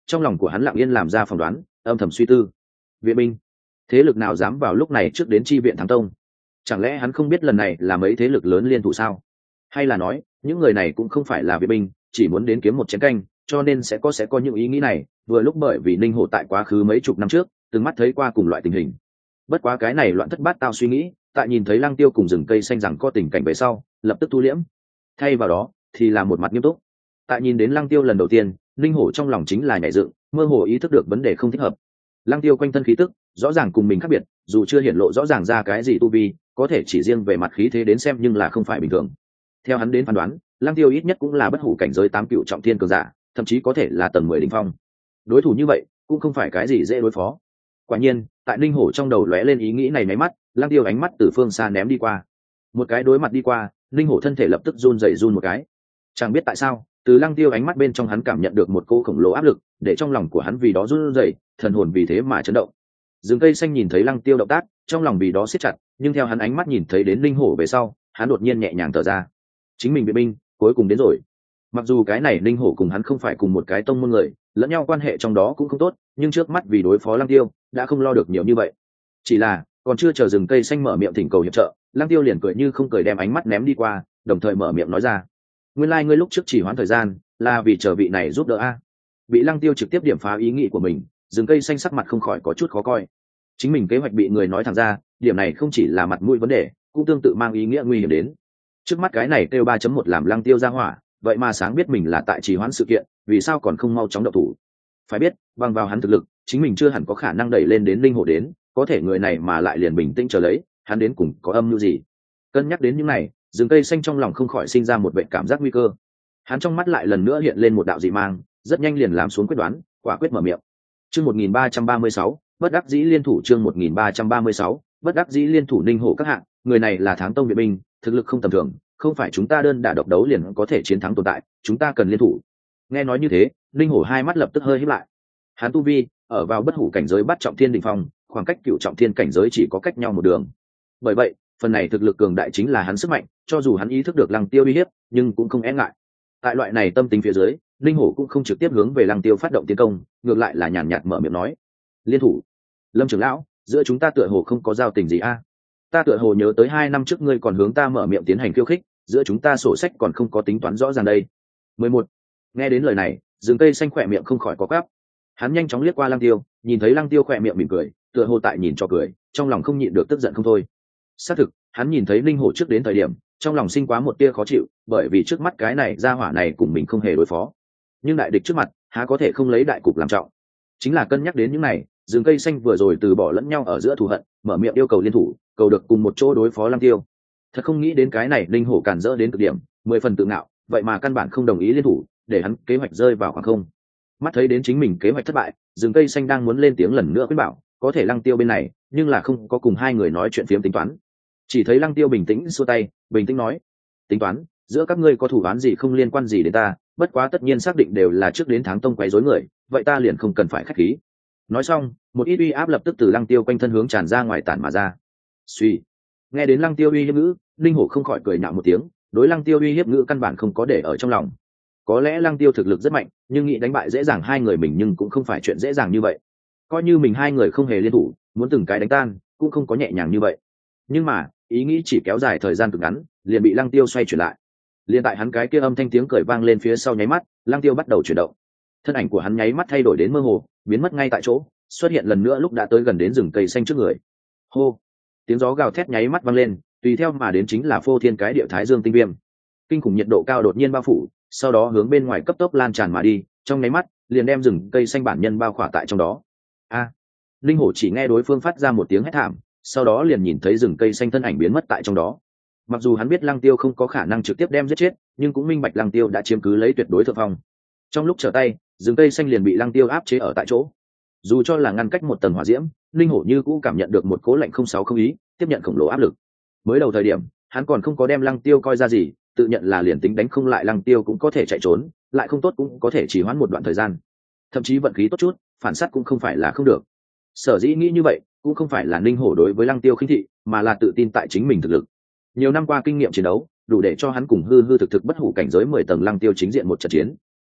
trong lòng của hắn lặng yên làm ra phỏng đoán, âm thầm suy tư. Viện binh, thế lực nào dám vào lúc này trước đến chi viện Thắng Tông? Chẳng lẽ hắn không biết lần này là mấy thế lực lớn liên thủ sao? Hay là nói những người này cũng không phải là viện binh, chỉ muốn đến kiếm một chén canh, cho nên sẽ có sẽ có những ý nghĩ này, vừa lúc bởi vì Ninh Hổ tại quá khứ mấy chục năm trước từng mắt thấy qua cùng loại tình hình. Bất quá cái này loạn thất bát tao suy nghĩ, tại nhìn thấy Lăng Tiêu cùng rừng cây xanh rằng có tình cảnh về sau, lập tức thu liễm. Thay vào đó thì là một mặt nghiêm túc. Tại nhìn đến Lăng Tiêu lần đầu tiên, Ninh Hổ trong lòng chính là nhảy dựng, mơ hồ ý thức được vấn đề không thích hợp. Lăng Tiêu quanh thân khí tức rõ ràng cùng mình khác biệt, dù chưa hiển lộ rõ ràng ra cái gì tu vi, có thể chỉ riêng về mặt khí thế đến xem nhưng là không phải bình thường. Theo hắn đến phán đoán, Lăng Tiêu ít nhất cũng là bất hủ cảnh giới tám cựu trọng thiên cường giả, thậm chí có thể là tầng mười đỉnh phong. Đối thủ như vậy cũng không phải cái gì dễ đối phó. Quả nhiên, tại Ninh Hổ trong đầu lóe lên ý nghĩ này, máy mắt, Lăng Tiêu ánh mắt từ phương xa ném đi qua. Một cái đối mặt đi qua, Ninh Hổ thân thể lập tức run rẩy run một cái. Chẳng biết tại sao, từ Lăng Tiêu ánh mắt bên trong hắn cảm nhận được một cỗ khổng lồ áp lực, để trong lòng của hắn vì đó run rẩy, thần hồn vì thế mà chấn động. Rừng cây xanh nhìn thấy Lăng Tiêu động tác, trong lòng vì đó siết chặt, nhưng theo hắn ánh mắt nhìn thấy đến Ninh Hổ về sau, hắn đột nhiên nhẹ nhàng thở ra. Chính mình bị binh, cuối cùng đến rồi. Mặc dù cái này Ninh Hổ cùng hắn không phải cùng một cái tông môn người, lẫn nhau quan hệ trong đó cũng không tốt, nhưng trước mắt vì đối phó Lăng Tiêu, đã không lo được nhiều như vậy. Chỉ là, còn chưa chờ rừng cây xanh mở miệng thỉnh cầu hiệp trợ, Lăng Tiêu liền cười như không cười đem ánh mắt ném đi qua, đồng thời mở miệng nói ra: nguyên lai like ngươi lúc trước chỉ hoãn thời gian là vì chờ vị này giúp đỡ a. Bị Lăng Tiêu trực tiếp điểm phá ý nghĩ của mình, rừng cây xanh sắc mặt không khỏi có chút khó coi. Chính mình kế hoạch bị người nói thẳng ra, điểm này không chỉ là mặt mũi vấn đề, cũng tương tự mang ý nghĩa nguy hiểm đến. Trước mắt cái này kêu ba chấm một làm Lăng Tiêu ra hỏa, vậy mà sáng biết mình là tại trì hoãn sự kiện, vì sao còn không mau chóng động thủ? Phải biết, bằng vào hắn thực lực, chính mình chưa hẳn có khả năng đẩy lên đến Linh Hổ đến, có thể người này mà lại liền bình tĩnh chờ lấy, hắn đến cùng có âm mưu gì? Cân nhắc đến những này, rừng cây xanh trong lòng không khỏi sinh ra một vệ cảm giác nguy cơ. Hắn trong mắt lại lần nữa hiện lên một đạo dị mang, rất nhanh liền làm xuống quyết đoán, quả quyết mở miệng. Chương một nghìn ba trăm ba mươi sáu, bất đắc dĩ liên thủ. Chương một nghìn ba trăm ba mươi sáu, bất đắc dĩ liên thủ. Ninh Hổ các hạng, người này là Tháng Tông viện binh, thực lực không tầm thường, không phải chúng ta đơn đả độc đấu liền có thể chiến thắng tồn tại, chúng ta cần liên thủ. Nghe nói như thế, Ninh Hổ hai mắt lập tức hơi híp lại. Hắn tu vi ở vào bất hủ cảnh giới bắt trọng thiên đỉnh phong, khoảng cách cựu trọng thiên cảnh giới chỉ có cách nhau một đường. Bởi vậy, phần này thực lực cường đại chính là hắn sức mạnh, cho dù hắn ý thức được Lăng Tiêu uy hiếp, nhưng cũng không e ngại. Tại loại này tâm tính phía dưới, Ninh Hổ cũng không trực tiếp hướng về Lăng Tiêu phát động tiến công, ngược lại là nhàn nhạt mở miệng nói: liên thủ. Lâm trưởng lão, giữa chúng ta tựa hồ không có giao tình gì a? Ta tựa hồ nhớ tới hai năm trước ngươi còn hướng ta mở miệng tiến hành khiêu khích, giữa chúng ta sổ sách còn không có tính toán rõ ràng đây. mười một. Nghe đến lời này, rừng cây xanh khỏe miệng không khỏi có quắp. Hắn nhanh chóng liếc qua Lăng Tiêu, nhìn thấy Lăng Tiêu khỏe miệng mỉm cười, tựa hồ tại nhìn cho cười, trong lòng không nhịn được tức giận không thôi. Xác thực, hắn nhìn thấy Ninh Hổ trước đến thời điểm, trong lòng sinh quá một tia khó chịu, bởi vì trước mắt cái này gia hỏa này cùng mình không hề đối phó. Nhưng đại địch trước mặt, há có thể không lấy đại cục làm trọng. Chính là cân nhắc đến những này, rừng cây xanh vừa rồi từ bỏ lẫn nhau ở giữa thù hận, mở miệng yêu cầu liên thủ, cầu được cùng một chỗ đối phó Lăng Tiêu. Thật không nghĩ đến cái này Ninh Hổ cản rỡ đến cực điểm, mười phần tự ngạo, vậy mà căn bản không đồng ý liên thủ, để hắn kế hoạch rơi vào khoảng không. Mắt thấy đến chính mình kế hoạch thất bại, rừng cây xanh đang muốn lên tiếng lần nữa khuyên bảo, có thể Lăng Tiêu bên này, nhưng là không có cùng hai người nói chuyện phiếm tính toán. Chỉ thấy Lăng Tiêu bình tĩnh xua tay, bình tĩnh nói: tính toán, giữa các ngươi có thủ án gì không liên quan gì đến ta, bất quá tất nhiên xác định đều là trước đến Tháng Tông quấy rối người, vậy ta liền không cần phải khách khí. Nói xong, một ít uy áp lập tức từ Lăng Tiêu quanh thân hướng tràn ra ngoài tản mà ra. Suy. Nghe đến Lăng Tiêu uy hiếp ngữ, Linh Hổ không khỏi cười nhạo một tiếng, đối Lăng Tiêu uy hiếp ngữ căn bản không có để ở trong lòng. Có lẽ Lăng Tiêu thực lực rất mạnh, nhưng nghĩ đánh bại dễ dàng hai người mình nhưng cũng không phải chuyện dễ dàng như vậy. Coi như mình hai người không hề liên thủ, muốn từng cái đánh tan, cũng không có nhẹ nhàng như vậy. Nhưng mà, ý nghĩ chỉ kéo dài thời gian cực ngắn, liền bị Lăng Tiêu xoay chuyển lại. Liên tại hắn cái kia âm thanh tiếng cười vang lên phía sau nháy mắt, Lăng Tiêu bắt đầu chuyển động. Thân ảnh của hắn nháy mắt thay đổi đến mơ hồ, biến mất ngay tại chỗ, xuất hiện lần nữa lúc đã tới gần đến rừng cây xanh trước người. Hô! Tiếng gió gào thét nháy mắt vang lên, tùy theo mà đến chính là phô thiên cái địa thái dương tinh viêm. Kinh khủng nhiệt độ cao đột nhiên bao phủ, sau đó hướng bên ngoài cấp tốc lan tràn mà đi, trong nháy mắt liền đem rừng cây xanh bản nhân bao khỏa tại trong đó. A! Linh Hổ chỉ nghe đối phương phát ra một tiếng hét thảm, sau đó liền nhìn thấy rừng cây xanh thân ảnh biến mất tại trong đó. Mặc dù hắn biết Lăng Tiêu không có khả năng trực tiếp đem giết chết, nhưng cũng minh bạch Lăng Tiêu đã chiếm cứ lấy tuyệt đối thượng phong. Trong lúc trở tay, rừng cây xanh liền bị Lăng Tiêu áp chế ở tại chỗ. Dù cho là ngăn cách một tầng hỏa diễm, Linh Hổ như cũng cảm nhận được một cố lạnh không sáu không ý, tiếp nhận khổng lồ áp lực. Mới đầu thời điểm, hắn còn không có đem Lăng Tiêu coi ra gì, tự nhận là liền tính đánh không lại Lăng Tiêu cũng có thể chạy trốn, lại không tốt cũng có thể chỉ hoãn một đoạn thời gian. Thậm chí vận khí tốt chút, phản sát cũng không phải là không được. Sở dĩ nghĩ như vậy, cũng không phải là Linh Hổ đối với Lăng Tiêu khinh thị, mà là tự tin tại chính mình thực lực. Nhiều năm qua kinh nghiệm chiến đấu, đủ để cho hắn cùng hư hư thực thực bất hủ cảnh giới mười tầng Lăng Tiêu chính diện một trận chiến.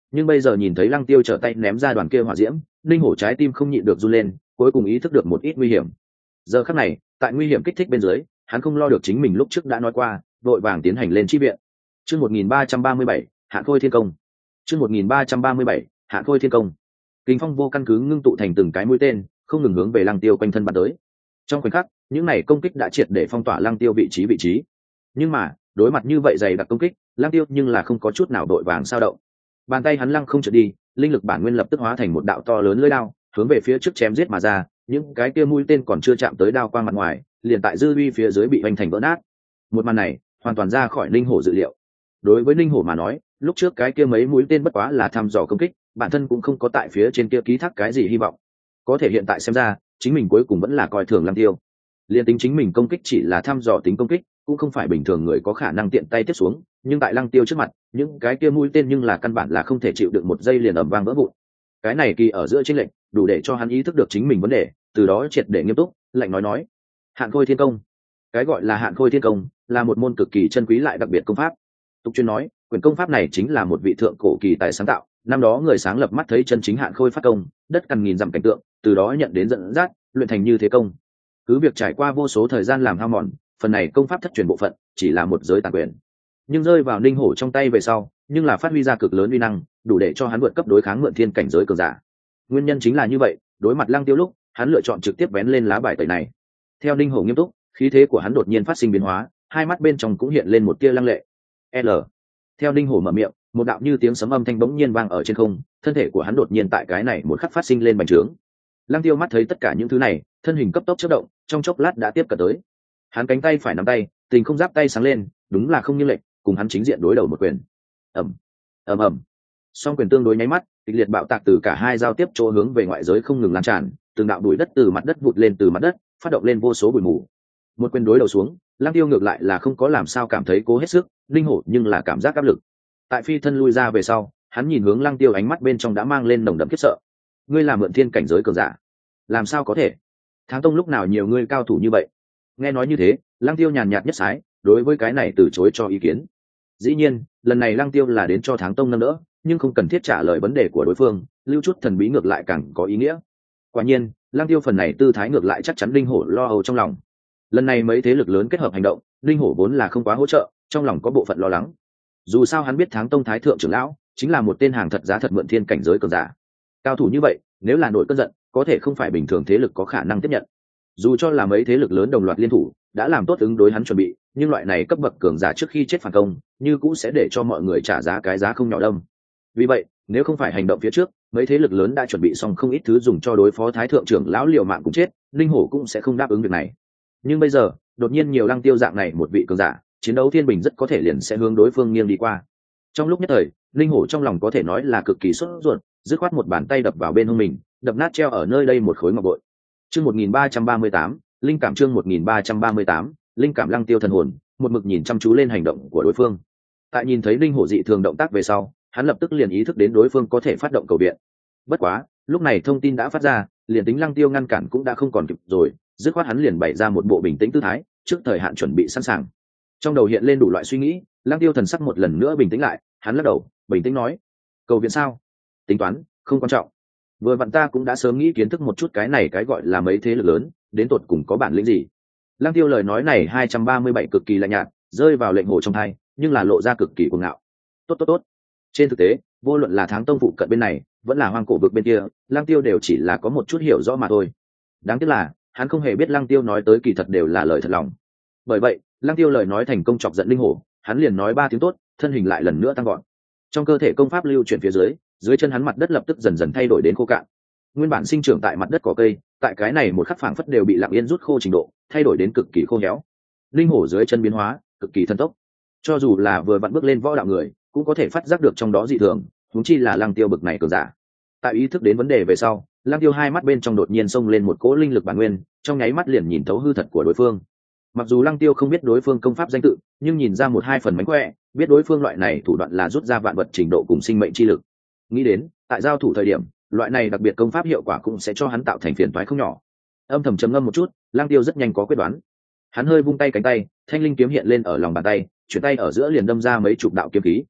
nhưng bây giờ nhìn thấy lăng tiêu trở tay ném ra đoàn kia hỏa diễm, linh hổ trái tim không nhịn được run lên, cuối cùng ý thức được một ít nguy hiểm. Giờ khắc này, tại nguy hiểm kích thích bên dưới, hắn không lo được chính mình lúc trước đã nói qua, vội vàng tiến hành lên chi viện. Chương một nghìn ba trăm ba mươi bảy, Hạn Khôi Thiên Công. Chương một nghìn ba trăm ba mươi bảy, Hạn Khôi Thiên Công. Kình phong vô căn cứ ngưng tụ thành từng cái mũi tên, không ngừng hướng về lăng tiêu quanh thân bắn tới. Trong khoảnh khắc, những này công kích đã triệt để phong tỏa lăng tiêu vị trí vị trí. Nhưng mà, đối mặt như vậy dày đặc công kích, lăng tiêu nhưng là không có chút nào đội vàng sao động. Bàn tay hắn lăng không trượt đi, linh lực bản nguyên lập tức hóa thành một đạo to lớn lưỡi đao, hướng về phía trước chém giết mà ra, những cái kia mũi tên còn chưa chạm tới đao quang mặt ngoài, liền tại dư uy phía dưới bị hoành thành vỡ nát. Một màn này, hoàn toàn ra khỏi linh hổ dự liệu. Đối với linh hổ mà nói, lúc trước cái kia mấy mũi tên bất quá là thăm dò công kích, bản thân cũng không có tại phía trên kia ký thác cái gì hy vọng. Có thể hiện tại xem ra, chính mình cuối cùng vẫn là coi thường lăng tiêu. Liên tính chính mình công kích chỉ là thăm dò tính công kích, cũng không phải bình thường người có khả năng tiện tay tiếp xuống, nhưng tại lăng tiêu trước mặt, những cái kia mũi tên nhưng là căn bản là không thể chịu đựng một giây liền ầm vang vỡ vụn. Cái này kỳ ở giữa chênh lệnh, đủ để cho hắn ý thức được chính mình vấn đề, từ đó triệt để nghiêm túc, lạnh nói nói: Hạn Khôi Thiên Công. Cái gọi là Hạn Khôi Thiên Công, là một môn cực kỳ chân quý lại đặc biệt công pháp. Tục chuyên nói, quyền công pháp này chính là một vị thượng cổ kỳ tài sáng tạo, năm đó người sáng lập mắt thấy chân chính Hạn Khôi phát công, đất cằn nghìn dặm cảnh tượng, từ đó nhận đến dẫn dắt, luyện thành như thế công. Cứ việc trải qua vô số thời gian làm hao mòn, phần này công pháp thất truyền bộ phận chỉ là một giới tàn quyền, nhưng rơi vào ninh hổ trong tay về sau, nhưng là phát huy ra cực lớn uy năng, đủ để cho hắn vượt cấp đối kháng mượn thiên cảnh giới cường giả. Nguyên nhân chính là như vậy, đối mặt lăng tiêu lúc, hắn lựa chọn trực tiếp vén lên lá bài tẩy này. Theo ninh hổ nghiêm túc, khí thế của hắn đột nhiên phát sinh biến hóa, hai mắt bên trong cũng hiện lên một tia lăng lệ. L. Theo ninh hổ mở miệng, một đạo như tiếng sấm âm thanh bỗng nhiên vang ở trên không, thân thể của hắn đột nhiên tại cái này một khắc phát sinh lên bành trướng. Lăng tiêu mắt thấy tất cả những thứ này, thân hình cấp tốc chớp động, trong chốc lát đã tiếp cận tới. Hắn cánh tay phải nắm tay, tình không giáp tay sáng lên, đúng là không như lệnh, cùng hắn chính diện đối đầu một quyền. Ầm, ầm ầm. Song quyền tương đối nháy mắt, kịch liệt bạo tạc từ cả hai giao tiếp chỗ hướng về ngoại giới không ngừng lan tràn, từng đạo bụi đất từ mặt đất vụt lên từ mặt đất, phát động lên vô số bụi mù. Một quyền đối đầu xuống, Lăng Tiêu ngược lại là không có làm sao cảm thấy cố hết sức, linh hổ nhưng là cảm giác áp lực. Tại phi thân lui ra về sau, hắn nhìn hướng Lăng Tiêu, ánh mắt bên trong đã mang lên nồng đậm khiếp sợ. Ngươi là mượn thiên cảnh giới cường giả? Làm sao có thể? Tháng Tông lúc nào nhiều ngươi cao thủ như vậy? Nghe nói như thế, Lăng Tiêu nhàn nhạt nhất sái, đối với cái này từ chối cho ý kiến. Dĩ nhiên, lần này Lăng Tiêu là đến cho Tháng Tông nâng đỡ, nhưng không cần thiết trả lời vấn đề của đối phương, lưu chút thần bí ngược lại càng có ý nghĩa. Quả nhiên, Lăng Tiêu phần này tư thái ngược lại chắc chắn linh hổ lo âu trong lòng. Lần này mấy thế lực lớn kết hợp hành động, linh hổ vốn là không quá hỗ trợ, trong lòng có bộ phận lo lắng. Dù sao hắn biết Tháng Tông thái thượng trưởng lão chính là một tên hàng thật giá thật mượn thiên cảnh giới cường giả. Cao thủ như vậy, nếu là nổi cơn giận, có thể không phải bình thường thế lực có khả năng tiếp nhận. Dù cho là mấy thế lực lớn đồng loạt liên thủ, đã làm tốt ứng đối hắn chuẩn bị, nhưng loại này cấp bậc cường giả trước khi chết phản công, như cũng sẽ để cho mọi người trả giá cái giá không nhỏ đông. Vì vậy, nếu không phải hành động phía trước, mấy thế lực lớn đã chuẩn bị xong không ít thứ dùng cho đối phó thái thượng trưởng lão liều mạng cũng chết, linh hổ cũng sẽ không đáp ứng việc này. Nhưng bây giờ, đột nhiên nhiều Lăng Tiêu dạng này một vị cường giả, chiến đấu thiên bình rất có thể liền sẽ hướng đối phương nghiêng đi qua. Trong lúc nhất thời, linh hổ trong lòng có thể nói là cực kỳ sốt ruột, dứt khoát một bàn tay đập vào bên hông mình, đập nát treo ở nơi đây một khối ngọc bội. Chương một nghìn ba trăm ba mươi tám, linh cảm chương một nghìn ba trăm ba mươi tám, linh cảm. Lăng Tiêu thần hồn, một mực nhìn chăm chú lên hành động của đối phương. Tại nhìn thấy linh hổ dị thường động tác về sau, hắn lập tức liền ý thức đến đối phương có thể phát động cầu viện. Bất quá, lúc này thông tin đã phát ra, liền tính Lăng Tiêu ngăn cản cũng đã không còn kịp rồi, dứt khoát hắn liền bày ra một bộ bình tĩnh tư thái, trước thời hạn chuẩn bị sẵn sàng. Trong đầu hiện lên đủ loại suy nghĩ, Lăng Tiêu thần sắc một lần nữa bình tĩnh lại, hắn lắc đầu, bình tĩnh nói: cầu viện sao? Tính toán, không quan trọng. Vừa vặn ta cũng đã sớm nghĩ kiến thức một chút cái này cái gọi là mấy thế lực lớn, đến tột cùng có bản lĩnh gì. Lăng Tiêu lời nói này hai trăm ba mươi bảy cực kỳ lạnh nhạt, rơi vào lệnh hổ trong tai, nhưng là lộ ra cực kỳ cuồng ngạo. Tốt tốt tốt. Trên thực tế, vô luận là Tháng Tông phụ cận bên này, vẫn là Hoang Cổ vực bên kia, Lăng Tiêu đều chỉ là có một chút hiểu rõ mà thôi. Đáng tiếc là, hắn không hề biết Lăng Tiêu nói tới kỳ thật đều là lời thật lòng. Bởi vậy, Lăng Tiêu lời nói thành công chọc giận linh hổ, hắn liền nói ba tiếng tốt, thân hình lại lần nữa tăng gọn. Trong cơ thể công pháp lưu chuyển phía dưới, dưới chân hắn mặt đất lập tức dần dần thay đổi đến khô cạn. Nguyên bản sinh trưởng tại mặt đất cỏ cây, tại cái này một khắc phảng phất đều bị lặng yên rút khô trình độ, thay đổi đến cực kỳ khô héo. Linh hổ dưới chân biến hóa, cực kỳ thần tốc. Cho dù là vừa vặn bước lên võ đạo người, cũng có thể phát giác được trong đó dị thường, huống chi là Lăng Tiêu bực này cường giả. Tại ý thức đến vấn đề về sau, Lăng Tiêu hai mắt bên trong đột nhiên xông lên một cỗ linh lực bản nguyên, trong nháy mắt liền nhìn thấu hư thật của đối phương. Mặc dù Lăng Tiêu không biết đối phương công pháp danh tự, nhưng nhìn ra một hai phần mánh khỏe, biết đối phương loại này thủ đoạn là rút ra vạn vật trình độ cùng sinh mệnh chi lực. Nghĩ đến, tại giao thủ thời điểm, loại này đặc biệt công pháp hiệu quả cũng sẽ cho hắn tạo thành phiền toái không nhỏ. Âm thầm trầm ngâm một chút, Lăng Tiêu rất nhanh có quyết đoán. Hắn hơi vung tay cánh tay, thanh linh kiếm hiện lên ở lòng bàn tay, chuyển tay ở giữa liền đâm ra mấy chục đạo kiếm khí.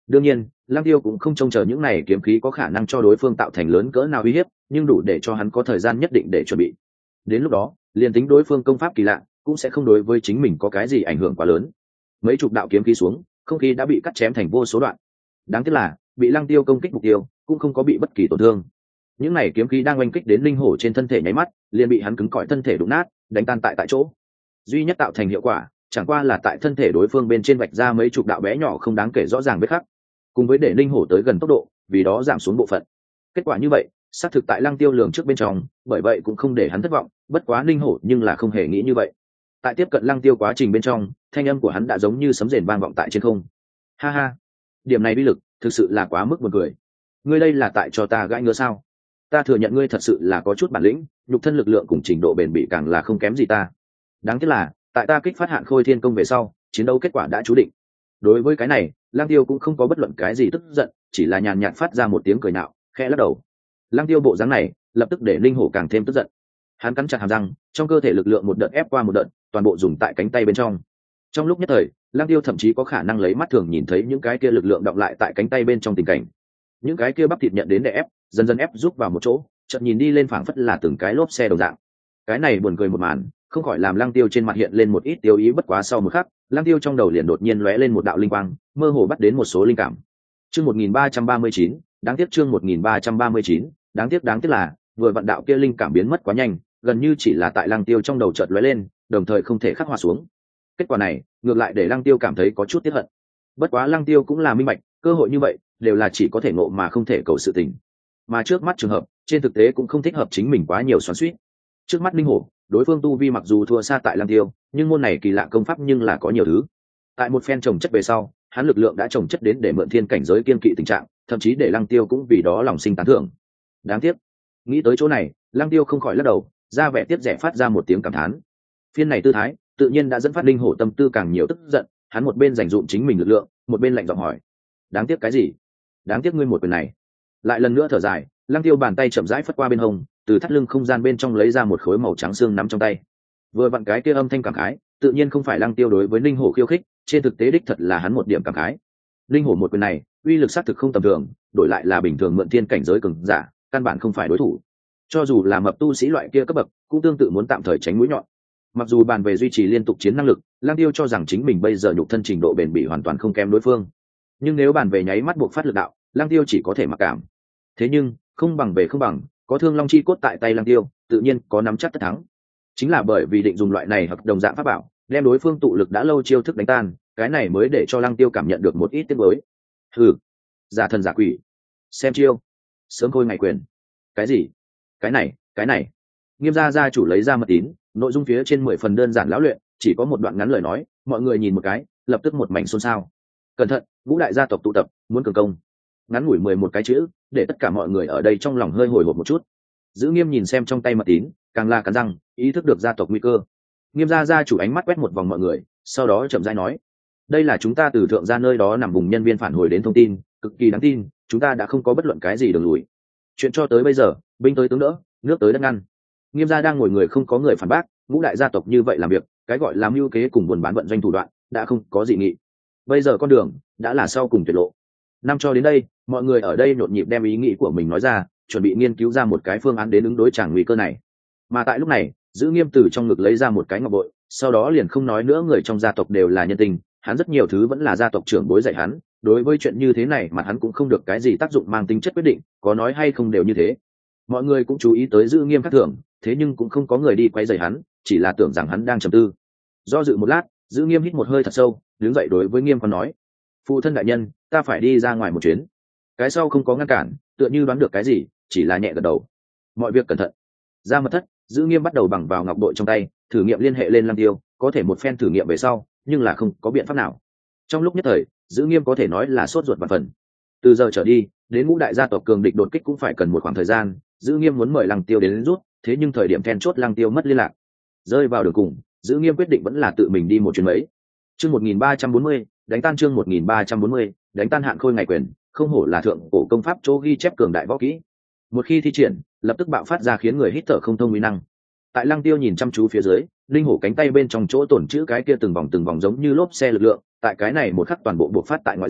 Đương nhiên Lăng Tiêu cũng không trông chờ những này kiếm khí có khả năng cho đối phương tạo thành lớn cỡ nào uy hiếp, nhưng đủ để cho hắn có thời gian nhất định để chuẩn bị. Đến lúc đó liền tính đối phương công pháp kỳ lạ cũng sẽ không đối với chính mình có cái gì ảnh hưởng quá lớn. Mấy chục đạo kiếm khí xuống, không khí đã bị cắt chém thành vô số đoạn. Đáng tiếc là bị Lăng Tiêu công kích mục tiêu cũng không có bị bất kỳ tổn thương. Những này kiếm khí đang oanh kích đến linh hổ trên thân thể nháy mắt liền bị hắn cứng cỏi thân thể đụng nát, đánh tan tại tại chỗ. Duy nhất tạo thành hiệu quả chẳng qua là tại thân thể đối phương bên trên vạch ra mấy chục đạo bé nhỏ không đáng kể rõ ràng vết khắc, cùng với để linh hổ tới gần tốc độ vì đó giảm xuống bộ phận. Kết quả như vậy xác thực tại Lăng Tiêu lường trước bên trong, bởi vậy cũng không để hắn thất vọng. Bất quá linh hổ nhưng là không hề nghĩ như vậy. Tại tiếp cận Lăng Tiêu quá trình bên trong, thanh âm của hắn đã giống như sấm rền vang vọng tại trên không. Ha ha, điểm này uy lực thực sự là quá mức buồn cười. Ngươi đây là tại cho ta gãi ngứa sao? Ta thừa nhận ngươi thật sự là có chút bản lĩnh, nhục thân lực lượng cùng trình độ bền bỉ càng là không kém gì ta. Đáng tiếc là tại ta kích phát Hạn Khôi Thiên Công về sau, chiến đấu kết quả đã chú định. Đối với cái này Lăng Tiêu cũng không có bất luận cái gì tức giận, chỉ là nhàn nhạt phát ra một tiếng cười nạo, khẽ lắc đầu. Lăng Tiêu bộ dáng này lập tức để linh hổ càng thêm tức giận. Hắn cắn chặt hàm răng, trong cơ thể lực lượng một đợt ép qua một đợt, toàn bộ dùng tại cánh tay bên trong. Trong lúc nhất thời Lăng Tiêu thậm chí có khả năng lấy mắt thường nhìn thấy những cái kia lực lượng đọng lại tại cánh tay bên trong tình cảnh. Những cái kia bắp thịt nhận đến để ép dần dần ép rút vào một chỗ, chợt nhìn đi lên phảng phất là từng cái lốp xe đồng dạng. Cái này buồn cười một màn không khỏi làm Lăng Tiêu trên mặt hiện lên một ít tiêu ý. Bất quá sau một khắc Lăng Tiêu trong đầu liền đột nhiên lóe lên một đạo linh quang, mơ hồ bắt đến một số linh cảm. Chương một nghìn ba trăm ba mươi chín, đáng tiếc chương một nghìn ba trăm ba mươi chín, đáng tiếc đáng tiếc là vừa vận đạo kia linh cảm biến mất quá nhanh, gần như chỉ là tại Lăng Tiêu trong đầu chợt lóe lên, đồng thời không thể khắc họa xuống. Kết quả này ngược lại để Lăng Tiêu cảm thấy có chút tiếc hận. Bất quá Lăng Tiêu cũng là minh bạch, cơ hội như vậy đều là chỉ có thể ngộ mà không thể cầu sự tình. Mà trước mắt trường hợp trên thực tế cũng không thích hợp chính mình quá nhiều xoắn xuýt. Trước mắt linh hổ, đối phương tu vi mặc dù thua xa tại Lăng Tiêu, nhưng môn này kỳ lạ công pháp nhưng là có nhiều thứ. Tại một phen trồng chất về sau, hắn lực lượng đã trồng chất đến để mượn thiên cảnh giới kiên kỵ tình trạng, thậm chí để Lăng Tiêu cũng vì đó lòng sinh tán thưởng. Đáng tiếc, nghĩ tới chỗ này, Lăng Tiêu không khỏi lắc đầu, ra vẻ tiếc rẻ phát ra một tiếng cảm thán. Phiên này tư thái, tự nhiên đã dẫn phát linh hổ tâm tư càng nhiều tức giận, hắn một bên dành dụm chính mình lực lượng, một bên lạnh giọng hỏi: "Đáng tiếc cái gì? Đáng tiếc ngươi một quyền này." Lại lần nữa thở dài, Lăng Tiêu bàn tay chậm rãi phất qua bên hông, từ thắt lưng không gian bên trong lấy ra một khối màu trắng xương nắm trong tay. Vừa vặn cái kia âm thanh cảm khái, tự nhiên không phải Lăng Tiêu đối với linh hổ khiêu khích, trên thực tế đích thật là hắn một điểm cảm khái. Linh hổ một quyền này, uy lực xác thực không tầm thường, đổi lại là bình thường mượn thiên cảnh giới cường giả, căn bản không phải đối thủ. Cho dù là mập tu sĩ loại kia cấp bậc, cũng tương tự muốn tạm thời tránh mũi nhọn. Mặc dù bàn về duy trì liên tục chiến năng lực, Lăng Tiêu cho rằng chính mình bây giờ nhục thân trình độ bền bỉ hoàn toàn không kém đối phương. Nhưng nếu bàn về nháy mắt buộc phát lực đạo, Lăng Tiêu chỉ có thể mặc cảm. Thế nhưng, không bằng về không bằng, có Thương Long chi cốt tại tay Lăng Tiêu, tự nhiên có nắm chắc tất thắng. Chính là bởi vì định dùng loại này hợp đồng dạng pháp bảo, đem đối phương tụ lực đã lâu chiêu thức đánh tan, cái này mới để cho Lăng Tiêu cảm nhận được một ít tiếc nuối. Hừ, giả thần giả quỷ, xem chiêu, sớm khôi ngày quyền. Cái gì? Cái này, cái này. Nghiêm gia gia chủ lấy ra mật tín, nội dung phía trên mười phần đơn giản lão luyện, chỉ có một đoạn ngắn lời nói, mọi người nhìn một cái, lập tức một mảnh xôn xao. Cẩn thận, ngũ đại gia tộc tụ tập, muốn cường công. Ngắn ngủi mười một cái chữ, để tất cả mọi người ở đây trong lòng hơi hồi hộp một chút. Giữ Nghiêm nhìn xem trong tay mật tín, càng là cắn răng, ý thức được gia tộc nguy cơ. Nghiêm gia gia chủ ánh mắt quét một vòng mọi người, sau đó chậm rãi nói: "Đây là chúng ta từ thượng gia nơi đó nằm vùng nhân viên phản hồi đến thông tin, cực kỳ đáng tin, chúng ta đã không có bất luận cái gì đường lùi. Chuyện cho tới bây giờ, binh tới tướng đỡ, nước tới đất ngăn." Nghiêm gia đang ngồi người không có người phản bác, ngũ đại gia tộc như vậy làm việc, cái gọi là mưu kế cùng buôn bán vận doanh thủ đoạn, đã không có dị nghị. Bây giờ con đường đã là sau cùng tuyệt lộ. Năm cho đến đây, mọi người ở đây nhộn nhịp đem ý nghĩ của mình nói ra, chuẩn bị nghiên cứu ra một cái phương án đến ứng đối tràng nguy cơ này. Mà tại lúc này, Giữ Nghiêm từ trong ngực lấy ra một cái ngọc bội, sau đó liền không nói nữa, người trong gia tộc đều là nhân tình, hắn rất nhiều thứ vẫn là gia tộc trưởng bối dạy hắn, đối với chuyện như thế này mà hắn cũng không được cái gì tác dụng mang tính chất quyết định, có nói hay không đều như thế. Mọi người cũng chú ý tới Giữ Nghiêm khác thường, thế nhưng cũng không có người đi quấy rầy hắn, chỉ là tưởng rằng hắn đang trầm tư. Do dự một lát, Giữ Nghiêm hít một hơi thật sâu, đứng dậy đối với Nghiêm Quan nói: "Phụ thân đại nhân, ta phải đi ra ngoài một chuyến." Cái sau không có ngăn cản, tựa như đoán được cái gì, chỉ là nhẹ gật đầu. "Mọi việc cẩn thận." Ra mật thất, Giữ Nghiêm bắt đầu bằng vào ngọc bội trong tay, thử nghiệm liên hệ lên Lăng Tiêu, có thể một phen thử nghiệm về sau, nhưng là không có biện pháp nào. Trong lúc nhất thời, Giữ Nghiêm có thể nói là sốt ruột vạn phần. Từ giờ trở đi, đến ngũ đại gia tộc cường địch đột kích cũng phải cần một khoảng thời gian, Giữ Nghiêm muốn mời Lăng Tiêu đến, đến rút, thế nhưng thời điểm then chốt Lăng Tiêu mất liên lạc. Rơi vào đường cùng, Giữ Nghiêm quyết định vẫn là tự mình đi một chuyến mấy. Chương một nghìn ba trăm bốn mươi, đánh tan chương một nghìn ba trăm bốn mươi, đánh tan Hạn Khôi ngày quyền, không hổ là thượng cổ công pháp chỗ ghi chép cường đại võ kỹ. Một khi thi triển, lập tức bạo phát ra khiến người hít thở không thông uy năng. Tại Lăng Tiêu nhìn chăm chú phía dưới, linh hổ cánh tay bên trong chỗ tổn chữ cái kia từng vòng từng vòng giống như lốp xe lực lượng, tại cái này một khắc toàn bộ buộc phát tại ngoại giới,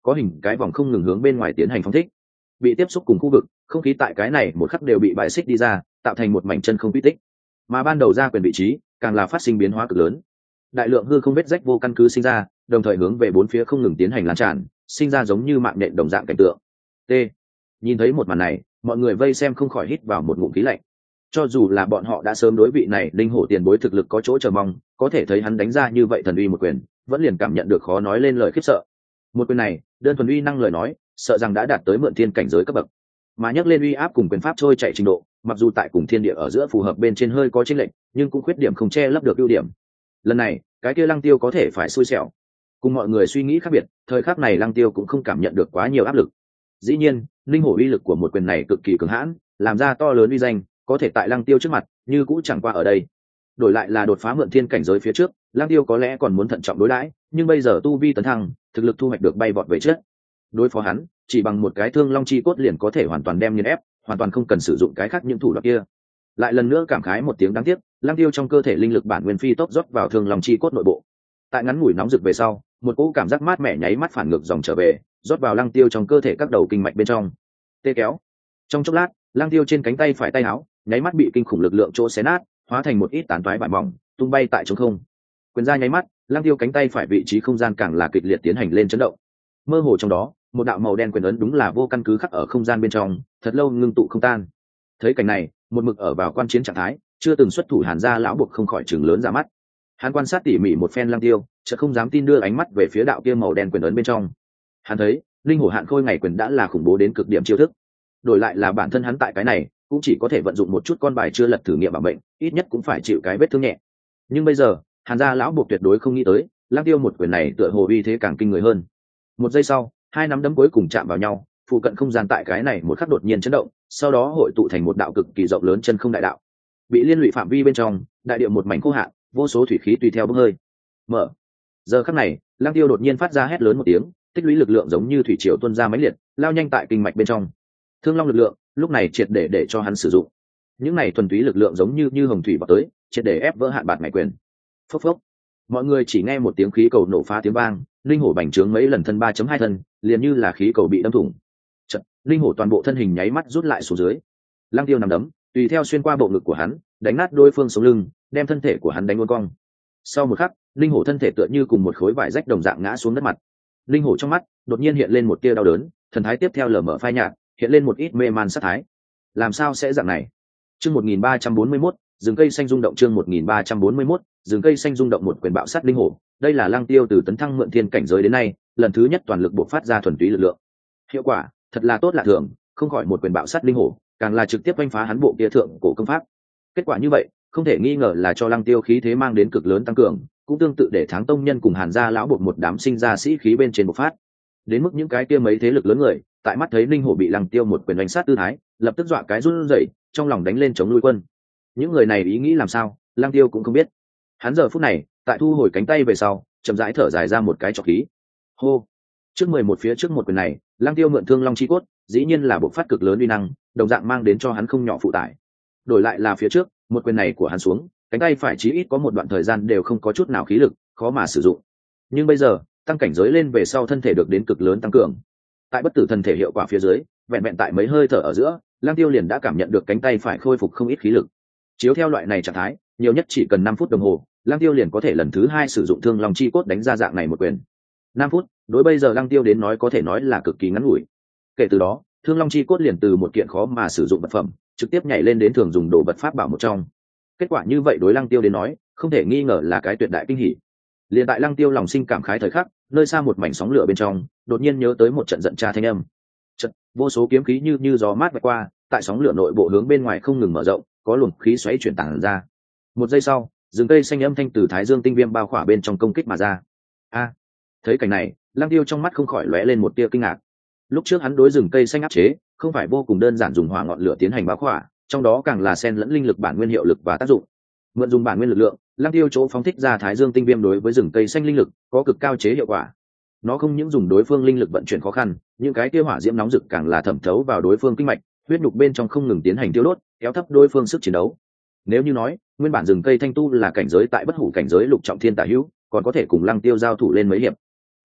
có hình cái vòng không ngừng hướng bên ngoài tiến hành phóng thích. Bị tiếp xúc cùng khu vực, không khí tại cái này một khắc đều bị bài xích đi ra, tạo thành một mảnh chân không quy tích. Mà ban đầu ra quyền vị trí, càng là phát sinh biến hóa cực lớn. Đại lượng hư không vết rách vô căn cứ sinh ra, đồng thời hướng về bốn phía không ngừng tiến hành lan tràn, sinh ra giống như mạng nhện đồng dạng cảnh tượng. T. Nhìn thấy một màn này, mọi người vây xem không khỏi hít vào một ngụm khí lạnh. Cho dù là bọn họ đã sớm đối vị này linh hổ tiền bối thực lực có chỗ chờ mong, có thể thấy hắn đánh ra như vậy thần uy một quyền, vẫn liền cảm nhận được khó nói lên lời khiếp sợ. Một quyền này, đơn thuần uy năng lời nói, sợ rằng đã đạt tới mượn thiên cảnh giới cấp bậc. Mà nhắc lên uy áp cùng quyền pháp trôi chạy trình độ, mặc dù tại cùng thiên địa ở giữa phù hợp bên trên hơi có chênh lệch, nhưng cũng khuyết điểm không che lấp được ưu điểm. Lần này, cái kia Lăng Tiêu có thể phải xui xẻo. Cùng mọi người suy nghĩ khác biệt, thời khắc này Lăng Tiêu cũng không cảm nhận được quá nhiều áp lực. Dĩ nhiên, linh hổ uy lực của một quyền này cực kỳ cường hãn, làm ra to lớn uy danh, có thể tại Lăng Tiêu trước mặt, như cũng chẳng qua ở đây. Đổi lại là đột phá mượn thiên cảnh giới phía trước, Lăng Tiêu có lẽ còn muốn thận trọng đối đãi, nhưng bây giờ tu vi tấn thăng, thực lực thu hoạch được bay vọt về trước. Đối phó hắn, chỉ bằng một cái thương long chi cốt liền có thể hoàn toàn đem nghiền ép, hoàn toàn không cần sử dụng cái khác những thủ đoạn kia. Lại lần nữa cảm khái một tiếng đáng tiếc, Lăng Tiêu trong cơ thể linh lực bản nguyên phi tốc rót vào thương long chi cốt nội bộ. Tại ngắn ngủi nóng rực về sau, một cỗ cảm giác mát mẻ nháy mắt phản ngược dòng trở về, rót vào Lăng Tiêu trong cơ thể các đầu kinh mạch bên trong. Tê kéo. Trong chốc lát, Lăng Tiêu trên cánh tay phải tay áo, nháy mắt bị kinh khủng lực lượng chỗ xé nát, hóa thành một ít tán toái bại mỏng, tung bay tại trống không. Quyền ra nháy mắt, Lăng Tiêu cánh tay phải vị trí không gian càng là kịch liệt tiến hành lên chấn động. Mơ hồ trong đó, một đạo màu đen quyền ấn đúng là vô căn cứ khắc ở không gian bên trong, thật lâu ngưng tụ không tan. Thấy cảnh này, một mực ở vào quan chiến trạng thái, chưa từng xuất thủ Hàn gia lão buộc không khỏi trừng lớn ra mắt. Hắn quan sát tỉ mỉ một phen Lăng Tiêu, chợt không dám tin đưa ánh mắt về phía đạo kia màu đen quyền ấn bên trong. Hắn thấy, linh hổ hạn khôi ngày quyền đã là khủng bố đến cực điểm chiêu thức. Đổi lại là bản thân hắn tại cái này, cũng chỉ có thể vận dụng một chút con bài chưa lật thử nghiệm bảo mệnh, ít nhất cũng phải chịu cái vết thương nhẹ. Nhưng bây giờ, Hàn gia lão buộc tuyệt đối không nghĩ tới, Lăng Tiêu một quyền này tựa hồ uy thế càng kinh người hơn. Một giây sau, hai nắm đấm cuối cùng chạm vào nhau, phụ cận không gian tại cái này một khắc đột nhiên chấn động, sau đó hội tụ thành một đạo cực kỳ rộng lớn chân không đại đạo. Bị liên lụy phạm vi bên trong, đại địa một mảnh khô hạn, vô số thủy khí tùy theo bốc hơi. Mở. Giờ khắc này, Lăng Tiêu đột nhiên phát ra hét lớn một tiếng, tích lũy lực lượng giống như thủy triều tuôn ra mãnh liệt, lao nhanh tại kinh mạch bên trong. Thương long lực lượng, lúc này triệt để để cho hắn sử dụng. Những này thuần túy lực lượng giống như như hồng thủy bọt tới, triệt để ép vỡ hạn bạt ngày quyền. Phốc phốc. Mọi người chỉ nghe một tiếng khí cầu nổ phá tiếng vang, linh hổ bành trướng mấy lần thân ba chấm hai thân, liền như là khí cầu bị đâm thủng. Chợt, linh hổ toàn bộ thân hình nháy mắt rút lại xuống dưới. Lăng Tiêu nằm đấm, tùy theo xuyên qua bộ ngực của hắn, đánh nát đối phương sống lưng, đem thân thể của hắn đánh uốn cong. Sau một khắc, linh hổ thân thể tựa như cùng một khối vải rách đồng dạng ngã xuống đất mặt. Linh hổ trong mắt đột nhiên hiện lên một tia đau đớn, thần thái tiếp theo lờ mờ phai nhạt, hiện lên một ít mê man sát thái. Làm sao sẽ dạng này? Chương một nghìn ba trăm bốn mươi mốt, rừng cây xanh rung động. Chương một nghìn ba trăm bốn mươi mốt, rừng cây xanh rung động. Một quyền bạo sát linh hổ, đây là Lăng Tiêu từ tấn thăng mượn thiên cảnh giới đến nay, lần thứ nhất toàn lực bộc phát ra thuần túy lực lượng. Hiệu quả thật là tốt lạ thường, không khỏi một quyền bạo sát linh hổ, càng là trực tiếp đánh phá hắn bộ kia thượng cổ công pháp. Kết quả như vậy, không thể nghi ngờ là cho Lăng Tiêu khí thế mang đến cực lớn tăng cường, cũng tương tự để Tháng Tông Nhân cùng Hàn gia lão buộc một đám sinh ra sĩ khí bên trên bộc phát. Đến mức những cái kia mấy thế lực lớn người, tại mắt thấy linh hổ bị Lăng Tiêu một quyền đánh sát tư thái, lập tức dọa cái run rẩy, trong lòng đánh lên chống nuôi quân. Những người này ý nghĩ làm sao, Lăng Tiêu cũng không biết. Hắn giờ phút này, tại thu hồi cánh tay về sau, chậm rãi thở dài ra một cái trọc khí. Hô. Trước mười một phía trước một quyền này, Lăng Tiêu mượn thương long chi cốt, dĩ nhiên là bộc phát cực lớn uy năng, đồng dạng mang đến cho hắn không nhỏ phụ tải. Đổi lại là phía trước, một quyền này của hắn xuống, cánh tay phải chí ít có một đoạn thời gian đều không có chút nào khí lực, khó mà sử dụng. Nhưng bây giờ, tăng cảnh giới lên về sau thân thể được đến cực lớn tăng cường. Tại bất tử thần thể hiệu quả phía dưới, vẹn vẹn tại mấy hơi thở ở giữa, Lăng Tiêu liền đã cảm nhận được cánh tay phải khôi phục không ít khí lực. Chiếu theo loại này trạng thái, nhiều nhất chỉ cần năm phút đồng hồ, Lăng Tiêu liền có thể lần thứ hai sử dụng thương long chi cốt đánh ra dạng này một quyền. Năm phút, đối bây giờ Lăng Tiêu đến nói có thể nói là cực kỳ ngắn ngủi. Kể từ đó, thương long chi cốt liền từ một kiện khó mà sử dụng vật phẩm, trực tiếp nhảy lên đến thường dùng đồ vật pháp bảo một trong. Kết quả như vậy đối Lăng Tiêu đến nói, không thể nghi ngờ là cái tuyệt đại kinh hỉ. Liền tại Lăng Tiêu lòng sinh cảm khái thời khắc, nơi xa một mảnh sóng lửa bên trong, đột nhiên nhớ tới một trận giận cha thanh âm. Trận, vô số kiếm khí như như gió mát vạch qua, tại sóng lửa nội bộ hướng bên ngoài không ngừng mở rộng, có luồng khí xoáy chuyển tản ra. Một giây sau, rừng cây xanh âm thanh từ Thái Dương tinh viêm bao khỏa bên trong công kích mà ra. A, thấy cảnh này, Lăng Tiêu trong mắt không khỏi lóe lên một tia kinh ngạc. Lúc trước hắn đối rừng cây xanh áp chế, không phải vô cùng đơn giản dùng hỏa ngọn lửa tiến hành bao khỏa, trong đó càng là xen lẫn linh lực bản nguyên hiệu lực và tác dụng. Mượn dùng bản nguyên lực lượng, Lăng Tiêu chỗ phóng thích ra Thái Dương tinh viêm đối với rừng cây xanh linh lực có cực cao chế hiệu quả. Nó không những dùng đối phương linh lực vận chuyển khó khăn, những cái kia hỏa diễm nóng rực càng là thẩm thấu vào đối phương kinh mạch, huyết nhục bên trong không ngừng tiến hành tiêu đốt, kéo thấp đối phương sức chiến đấu. Nếu như nói, nguyên bản rừng cây thanh tu là cảnh giới tại bất hủ cảnh giới lục trọng thiên tả hữu, còn có thể cùng Lăng Tiêu giao thủ lên mấy hiệp.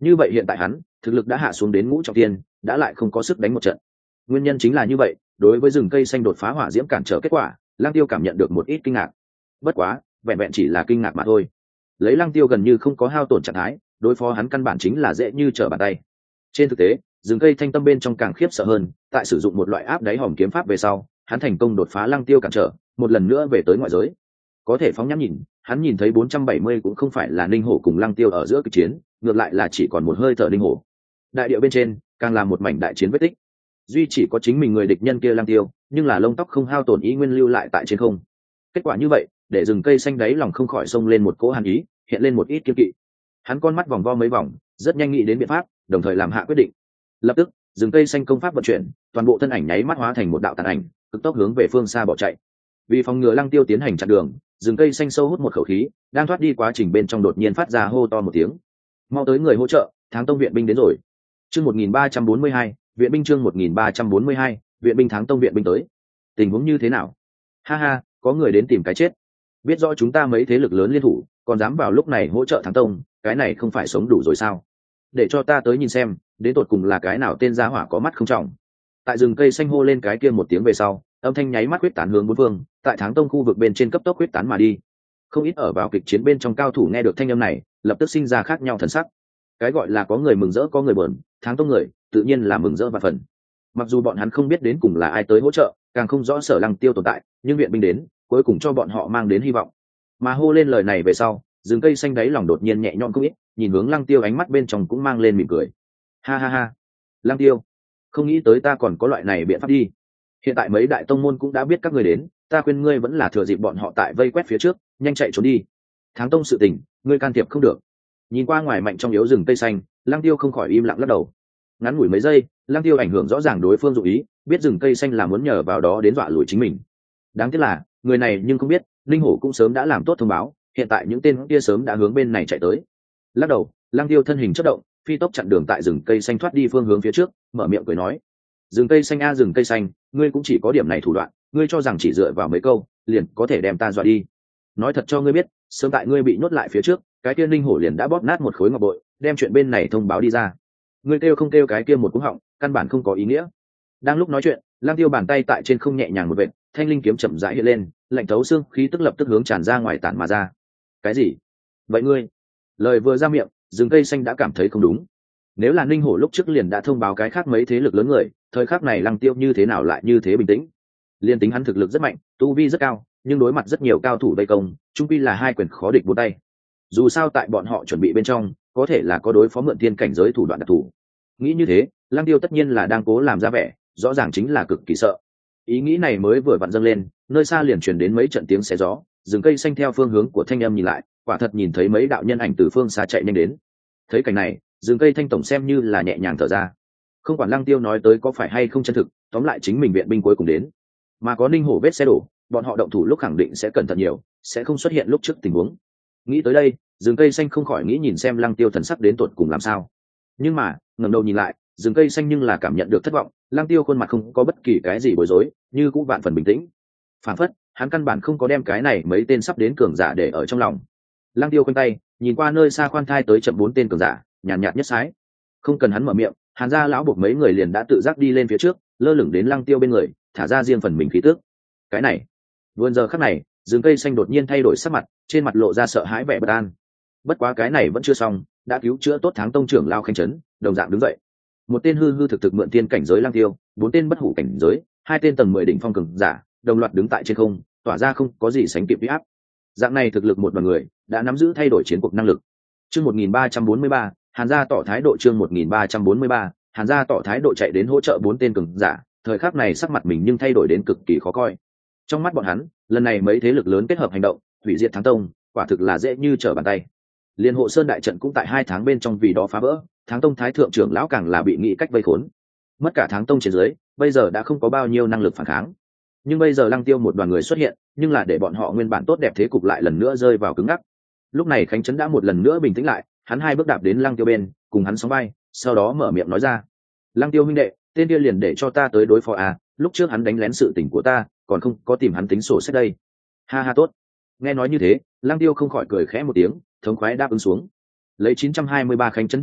Như vậy hiện tại hắn thực lực đã hạ xuống đến ngũ trọng thiên, đã lại không có sức đánh một trận. Nguyên nhân chính là như vậy, đối với rừng cây xanh đột phá hỏa diễm cản trở kết quả, Lăng Tiêu cảm nhận được một ít kinh ngạc. Bất quá, vẹn vẹn chỉ là kinh ngạc mà thôi. Lấy Lăng Tiêu gần như không có hao tổn trạng thái, đối phó hắn căn bản chính là dễ như trở bàn tay. Trên thực tế, rừng cây thanh tâm bên trong càng khiếp sợ hơn, tại sử dụng một loại áp đáy hòm kiếm pháp về sau, hắn thành công đột phá Lăng Tiêu cản trở, một lần nữa về tới ngoại giới. Có thể phóng nhãn nhìn, hắn nhìn thấy bốn trăm bảy mươi cũng không phải là linh hổ cùng Lăng Tiêu ở giữa kịch chiến, ngược lại là chỉ còn một hơi thở linh hổ. Đại địa bên trên càng là một mảnh đại chiến vết tích, duy chỉ có chính mình người địch nhân kia Lăng Tiêu, nhưng là lông tóc không hao tổn ý nguyên lưu lại tại trên không. Kết quả như vậy, để rừng cây xanh đáy lòng không khỏi xông lên một cỗ hàn ý, hiện lên một ít kiêng kỵ. Hắn con mắt vòng vo mấy vòng, rất nhanh nghĩ đến biện pháp, đồng thời làm hạ quyết định. Lập tức, rừng cây xanh công pháp vận chuyển, toàn bộ thân ảnh nháy mắt hóa thành một đạo tàn ảnh, cực tốc hướng về phương xa bỏ chạy. Vì phòng ngừa Lăng Tiêu tiến hành chặn đường, rừng cây xanh sâu hút một khẩu khí, đang thoát đi quá trình bên trong đột nhiên phát ra hô to một tiếng. Mau tới người hỗ trợ, Tháng Tông viện binh đến rồi. Chương một nghìn ba trăm bốn mươi hai, viện binh chương một nghìn ba trăm bốn mươi hai, viện binh Tháng Tông viện binh tới. Tình huống như thế nào? Ha ha, có người đến tìm cái chết. Biết rõ chúng ta mấy thế lực lớn liên thủ, còn dám vào lúc này hỗ trợ Tháng Tông, cái này không phải sống đủ rồi sao? Để cho ta tới nhìn xem, đến tột cùng là cái nào tên gia hỏa có mắt không trọng. Tại rừng cây xanh hô lên cái kia một tiếng về sau, âm thanh nháy mắt huyết tán hướng bốn phương, tại Tháng Tông khu vực bên trên cấp tốc huyết tán mà đi. Không ít ở vào kịch chiến bên trong cao thủ nghe được thanh âm này, lập tức sinh ra khác nhau thần sắc. Cái gọi là có người mừng rỡ có người buồn, Tháng Tông người tự nhiên là mừng rỡ và phần. Mặc dù bọn hắn không biết đến cùng là ai tới hỗ trợ, càng không rõ Sở Lăng Tiêu tồn tại, nhưng viện binh đến, cuối cùng cho bọn họ mang đến hy vọng. Mà hô lên lời này về sau, rừng cây xanh đáy lòng đột nhiên nhẹ nhõm không ít, nhìn hướng Lăng Tiêu ánh mắt bên trong cũng mang lên mỉm cười. Ha ha ha, Lăng Tiêu, không nghĩ tới ta còn có loại này biện pháp đi. Hiện tại mấy đại tông môn cũng đã biết các người đến, ta khuyên ngươi vẫn là thừa dịp bọn họ tại vây quét phía trước, nhanh chạy trốn đi. Tháng Tông sự tình, ngươi can thiệp không được. Nhìn qua ngoài mạnh trong yếu rừng cây xanh, Lăng Tiêu không khỏi im lặng lắc đầu. Ngắn ngủi mấy giây, Lăng Tiêu ảnh hưởng rõ ràng đối phương dụng ý, biết rừng cây xanh là muốn nhờ vào đó đến dọa lùi chính mình. Đáng tiếc là, người này nhưng không biết, linh hổ cũng sớm đã làm tốt thông báo, hiện tại những tên kia sớm đã hướng bên này chạy tới. Lắc đầu, Lăng Tiêu thân hình chớp động, phi tốc chặn đường tại rừng cây xanh thoát đi phương hướng phía trước, mở miệng cười nói: "Rừng cây xanh a rừng cây xanh, ngươi cũng chỉ có điểm này thủ đoạn, ngươi cho rằng chỉ dựa vào mấy câu, liền có thể đem ta dọa đi. Nói thật cho ngươi biết, sớm tại ngươi bị nhốt lại phía trước, cái kia linh hổ liền đã bóp nát một khối ngọc bội, đem chuyện bên này thông báo đi ra. Ngươi kêu không kêu cái kia một cú họng, căn bản không có ý nghĩa." Đang lúc nói chuyện, Lăng Tiêu bàn tay tại trên không nhẹ nhàng một vệt, thanh linh kiếm chậm rãi hiện lên, lạnh thấu xương khí tức lập tức hướng tràn ra ngoài tản mà ra. "Cái gì? Vậy ngươi?" Lời vừa ra miệng, rừng cây xanh đã cảm thấy không đúng. Nếu là Ninh Hổ lúc trước liền đã thông báo cái khác mấy thế lực lớn người, thời khắc này Lăng Tiêu như thế nào lại như thế bình tĩnh? Liên tính hắn thực lực rất mạnh, tu vi rất cao, nhưng đối mặt rất nhiều cao thủ vây công, chung quy là hai quyền khó địch bốn tay. Dù sao tại bọn họ chuẩn bị bên trong, có thể là có đối phó mượn thiên cảnh giới thủ đoạn đặc thù. Nghĩ như thế, Lăng Tiêu tất nhiên là đang cố làm ra vẻ, rõ ràng chính là cực kỳ sợ. Ý nghĩ này mới vừa vặn dâng lên, nơi xa liền truyền đến mấy trận tiếng xé gió, rừng cây xanh theo phương hướng của thanh âm nhìn lại, quả thật nhìn thấy mấy đạo nhân ảnh từ phương xa chạy nhanh đến. Thấy cảnh này, rừng cây thanh tổng xem như là nhẹ nhàng thở ra. Không quản Lăng Tiêu nói tới có phải hay không chân thực, tóm lại chính mình viện binh cuối cùng đến, mà có Ninh Hổ vết xe đổ, bọn họ động thủ lúc khẳng định sẽ cẩn thận nhiều, sẽ không xuất hiện lúc trước tình huống. Nghĩ tới đây, rừng cây xanh không khỏi nghĩ nhìn xem Lăng Tiêu thần sắc đến tột cùng làm sao. Nhưng mà ngẩng đầu nhìn lại, rừng cây xanh nhưng là cảm nhận được thất vọng. Lăng Tiêu khuôn mặt không có bất kỳ cái gì bối rối, như cũng vạn phần bình tĩnh. Phản phất hắn căn bản không có đem cái này mấy tên sắp đến cường giả để ở trong lòng. Lăng Tiêu quanh tay nhìn qua nơi xa khoan thai tới chậm bốn tên cường giả, nhàn nhạt, nhạt nhất sái. Không cần hắn mở miệng, Hàn gia lão buộc mấy người liền đã tự giác đi lên phía trước, lơ lửng đến Lăng Tiêu bên người, thả ra riêng phần mình khí tước. Cái này, vườn giờ khắc này, rừng cây xanh đột nhiên thay đổi sắc mặt, trên mặt lộ ra sợ hãi vẻ bất an. Bất quá cái này vẫn chưa xong, đã cứu chữa tốt Tháng Tông trưởng lao Khanh Trấn, đồng dạng đứng dậy. Một tên hư hư thực thực mượn tiên cảnh giới Lăng Tiêu, bốn tên bất hủ cảnh giới, hai tên tầng mười đỉnh phong cường giả, đồng loạt đứng tại trên không, tỏa ra không có gì sánh kịp uy áp. Dạng này thực lực một đoàn người, đã nắm giữ thay đổi chiến cuộc năng lực. Chương một nghìn ba trăm bốn mươi ba, Hàn gia tỏ thái độ chương một nghìn ba trăm bốn mươi ba, Hàn gia tỏ thái độ chạy đến hỗ trợ bốn tên cường giả, thời khắc này sắc mặt mình nhưng thay đổi đến cực kỳ khó coi. Trong mắt bọn hắn, lần này mấy thế lực lớn kết hợp hành động, hủy diệt Tháng Tông, quả thực là dễ như trở bàn tay. Liên Hộ Sơn đại trận cũng tại hai tháng bên trong vì đó phá vỡ, Tháng Tông thái thượng trưởng lão càng là bị nghĩ cách vây khốn. Mất cả Tháng Tông trên dưới, bây giờ đã không có bao nhiêu năng lực phản kháng. Nhưng bây giờ Lăng Tiêu một đoàn người xuất hiện, nhưng là để bọn họ nguyên bản tốt đẹp thế cục lại lần nữa rơi vào cứng ngắc. Lúc này Khánh Trấn đã một lần nữa bình tĩnh lại, hắn hai bước đạp đến Lăng Tiêu bên, cùng hắn sóng vai, sau đó mở miệng nói ra: "Lăng Tiêu huynh đệ, tên kia liền để cho ta tới đối phó à, lúc trước hắn đánh lén sự tình của ta, còn không có tìm hắn tính sổ sách đây." Ha ha tốt. Nghe nói như thế, Lăng Tiêu không khỏi cười khẽ một tiếng, thống khoái đáp ứng xuống. Lấy chín trăm hai mươi ba Khánh Trấn thực lực,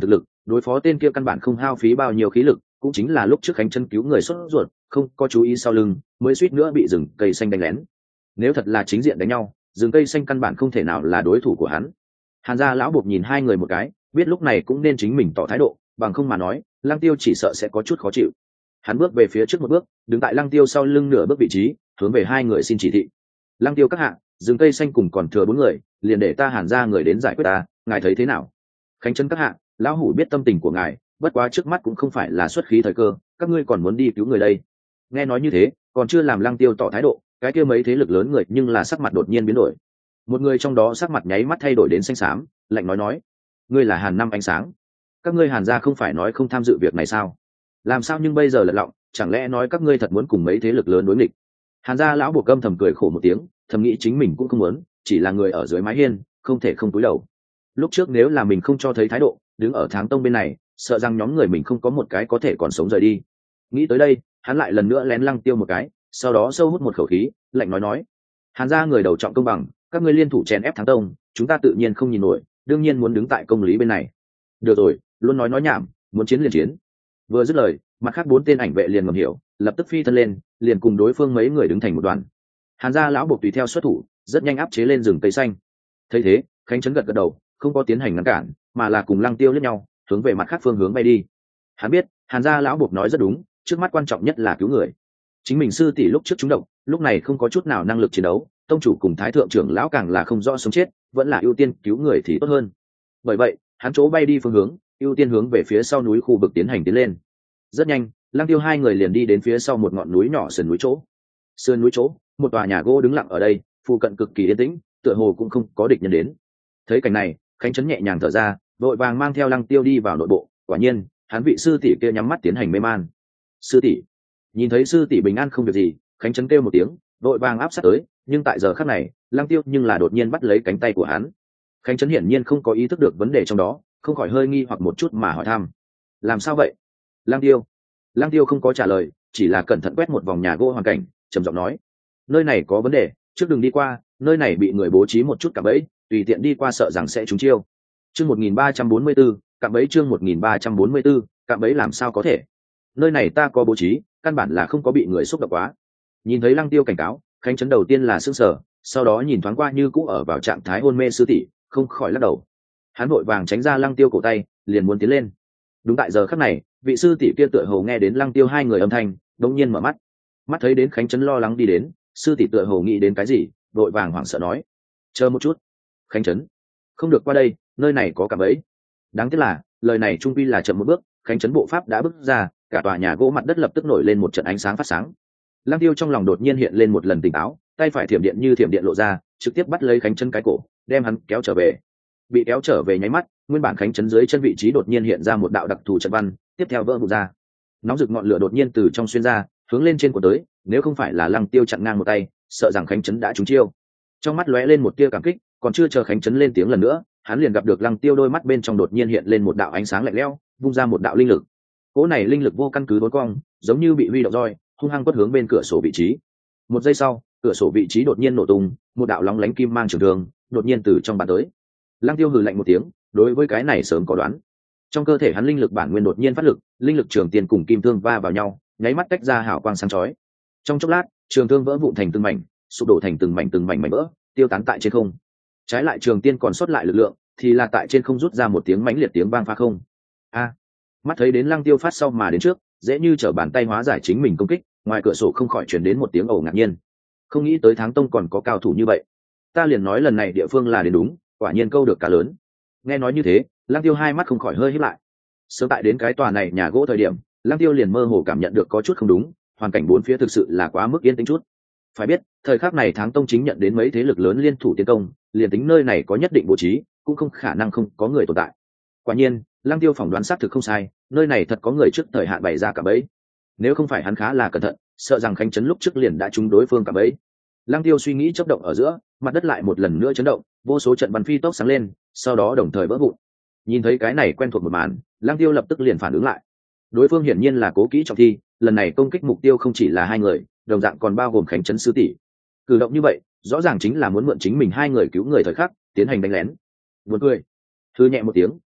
đối phó tên kia căn bản không hao phí bao nhiêu khí lực, cũng chính là lúc trước Khánh Trấn cứu người sốt ruột không có chú ý sau lưng mới suýt nữa bị rừng cây xanh đánh lén. Nếu thật là chính diện đánh nhau, rừng cây xanh căn bản không thể nào là đối thủ của hắn. Hàn gia lão buộc nhìn hai người một cái, biết lúc này cũng nên chính mình tỏ thái độ, bằng không mà nói Lăng Tiêu chỉ sợ sẽ có chút khó chịu. Hắn bước về phía trước một bước, đứng tại Lăng Tiêu sau lưng nửa bước vị trí, hướng về hai người xin chỉ thị. Lăng Tiêu các hạ, rừng cây xanh cùng còn thừa bốn người, liền để ta Hàn gia người đến giải quyết ta, ngài thấy thế nào? Khánh Trấn các hạ, lão hủ biết tâm tình của ngài, bất quá trước mắt cũng không phải là xuất khí thời cơ, các ngươi còn muốn đi cứu người đây. Nghe nói như thế, còn chưa làm Lăng Tiêu tỏ thái độ, cái kia mấy thế lực lớn người nhưng là sắc mặt đột nhiên biến đổi. Một người trong đó sắc mặt nháy mắt thay đổi đến xanh xám, lạnh nói nói: ngươi là Hàn Năm Ánh Sáng, các ngươi Hàn gia không phải nói không tham dự việc này sao? Làm sao nhưng bây giờ lật lọng, chẳng lẽ nói các ngươi thật muốn cùng mấy thế lực lớn đối nghịch? Hàn gia lão buộc câm thầm cười khổ một tiếng, thầm nghĩ chính mình cũng không muốn, chỉ là người ở dưới mái hiên, không thể không cúi đầu. Lúc trước nếu là mình không cho thấy thái độ, đứng ở Tháng Tông bên này, sợ rằng nhóm người mình không có một cái có thể còn sống rời đi. Nghĩ tới đây, hắn lại lần nữa lén Lăng Tiêu một cái, sau đó sâu hút một khẩu khí, lạnh nói nói: Hàn gia người đầu trọng công bằng, các ngươi liên thủ chèn ép Tháng Tông, chúng ta tự nhiên không nhìn nổi, đương nhiên muốn đứng tại công lý bên này. Được rồi, luôn nói nói nhảm, muốn chiến liền chiến. Vừa dứt lời, mặt khác bốn tên ảnh vệ liền ngầm hiểu, lập tức phi thân lên, liền cùng đối phương mấy người đứng thành một đoàn. Hàn gia lão buộc tùy theo xuất thủ, rất nhanh áp chế lên rừng cây xanh. Thấy thế, Khánh Trấn gật gật đầu, không có tiến hành ngăn cản, mà là cùng Lăng Tiêu liếc nhau, hướng về mặt khác phương hướng bay đi. Hắn biết, Hàn gia lão buộc nói rất đúng, trước mắt quan trọng nhất là cứu người. Chính mình sư tỷ lúc trước trúng độc, lúc này không có chút nào năng lực chiến đấu, tông chủ cùng thái thượng trưởng lão càng là không rõ sống chết, vẫn là ưu tiên cứu người thì tốt hơn. Bởi vậy, hắn chỗ bay đi phương hướng, ưu tiên hướng về phía sau núi khu vực tiến hành tiến lên. Rất nhanh, Lăng Tiêu hai người liền đi đến phía sau một ngọn núi nhỏ sườn núi chỗ. Sườn núi chỗ, một tòa nhà gỗ đứng lặng ở đây, phụ cận cực kỳ yên tĩnh, tựa hồ cũng không có địch nhân đến. Thấy cảnh này, Khánh Trấn nhẹ nhàng thở ra, vội vàng mang theo Lăng Tiêu đi vào nội bộ. Quả nhiên, hắn vị sư tỷ kia nhắm mắt tiến hành mê man. Sư tỷ, nhìn thấy sư tỷ bình an không việc gì, Khánh Trấn kêu một tiếng, vội vàng áp sát tới. Nhưng tại giờ khắc này, Lăng Tiêu nhưng là đột nhiên bắt lấy cánh tay của hắn. Khánh Trấn hiển nhiên không có ý thức được vấn đề trong đó, không khỏi hơi nghi hoặc một chút mà hỏi thăm: làm sao vậy? Lăng Tiêu. Lăng Tiêu không có trả lời, chỉ là cẩn thận quét một vòng nhà gỗ hoàn cảnh, trầm giọng nói: nơi này có vấn đề, trước đừng đi qua, nơi này bị người bố trí một chút cạm bẫy, tùy tiện đi qua sợ rằng sẽ trúng chiêu. Chương một nghìn ba trăm bốn mươi 1.344, cạm bẫy chương một nghìn ba trăm bốn mươi 1.344, cạm bẫy làm sao có thể? Nơi này ta có bố trí, căn bản là không có bị người xúc động quá. Nhìn thấy Lăng Tiêu cảnh cáo, Khánh Trấn đầu tiên là sững sờ, sau đó nhìn thoáng qua như cũ ở vào trạng thái hôn mê sư tỷ, không khỏi lắc đầu. Hắn vội vàng tránh ra Lăng Tiêu cổ tay, liền muốn tiến lên. Đúng tại giờ khắc này, vị sư tỷ kia tựa hồ nghe đến Lăng Tiêu hai người âm thanh, đột nhiên mở mắt. Mắt thấy đến Khánh Trấn lo lắng đi đến, sư tỷ tựa hồ nghĩ đến cái gì, vội vàng hoảng sợ nói: chờ một chút. Khánh Trấn, không được qua đây, nơi này có cạm bẫy. Đáng tiếc là, lời này trung quy là chậm một bước, Khánh Trấn bộ pháp đã bước ra, cả tòa nhà gỗ mặt đất lập tức nổi lên một trận ánh sáng phát sáng. Lăng Tiêu trong lòng đột nhiên hiện lên một lần tỉnh táo, tay phải thiểm điện như thiểm điện lộ ra, trực tiếp bắt lấy Khánh Trấn cái cổ, đem hắn kéo trở về. Bị kéo trở về nháy mắt, nguyên bản Khánh Trấn dưới chân vị trí đột nhiên hiện ra một đạo đặc thù trận văn, tiếp theo vỡ vụn ra. Nóng rực ngọn lửa đột nhiên từ trong xuyên ra, hướng lên trên của tới, nếu không phải là Lăng Tiêu chặn ngang một tay, sợ rằng Khánh Trấn đã trúng chiêu. Trong mắt lóe lên một tia cảm kích, còn chưa chờ Khánh Trấn lên tiếng lần nữa, hắn liền gặp được Lăng Tiêu đôi mắt bên trong đột nhiên hiện lên một đạo ánh sáng lạnh lẽo, vung ra một đạo linh lực. Cỗ này linh lực vô căn cứ đối cong, giống như bị huy động roi, hung hăng quất hướng bên cửa sổ vị trí. Một giây sau, cửa sổ vị trí đột nhiên nổ tung, một đạo lóng lánh kim mang trường thương đột nhiên từ trong bàn tới. Lăng Tiêu hừ lạnh một tiếng, đối với cái này sớm có đoán. Trong cơ thể hắn linh lực bản nguyên đột nhiên phát lực, linh lực trường tiền cùng kim thương va vào nhau, nháy mắt tách ra hào quang sáng chói. Trong chốc lát, trường thương vỡ vụn thành từng mảnh, sụp đổ thành từng mảnh từng mảnh mảnh vỡ, tiêu tán tại trên không. Trái lại trường tiên còn sót lại lực lượng, thì là tại trên không rút ra một tiếng mãnh liệt tiếng vang phá không. A! Mắt thấy đến Lăng Tiêu phát sau mà đến trước, dễ như trở bàn tay hóa giải chính mình công kích, ngoài cửa sổ không khỏi truyền đến một tiếng ồ ngạc nhiên. Không nghĩ tới Tháng Tông còn có cao thủ như vậy. Ta liền nói lần này địa phương là đến đúng, quả nhiên câu được cá lớn. Nghe nói như thế, Lăng Tiêu hai mắt không khỏi hơi híp lại. Sớm tại đến cái tòa này nhà gỗ thời điểm, Lăng Tiêu liền mơ hồ cảm nhận được có chút không đúng, hoàn cảnh bốn phía thực sự là quá mức yên tĩnh chút. Phải biết, thời khắc này Tháng Tông chính nhận đến mấy thế lực lớn liên thủ tiến công, liền tính nơi này có nhất định bố trí, cũng không khả năng không có người tồn tại. Quả nhiên, Lăng Tiêu phỏng đoán xác thực không sai, nơi này thật có người trước thời hạn bày ra cả bẫy. Nếu không phải hắn khá là cẩn thận, sợ rằng Khánh Trấn lúc trước liền đã trúng đối phương cả bẫy. Lăng Tiêu suy nghĩ chớp động ở giữa, mặt đất lại một lần nữa chấn động, vô số trận bắn phi tốc sáng lên, sau đó đồng thời vỡ vụn. Nhìn thấy cái này quen thuộc một màn, Lăng Tiêu lập tức liền phản ứng lại. Đối phương hiển nhiên là cố kỹ trọng thi, lần này công kích mục tiêu không chỉ là hai người, đồng dạng còn bao gồm Khánh Trấn sư tỷ. Cử động như vậy, rõ ràng chính là muốn mượn chính mình hai người cứu người thời khắc, tiến hành đánh lén. Buồn cười. Thư nhẹ một tiếng,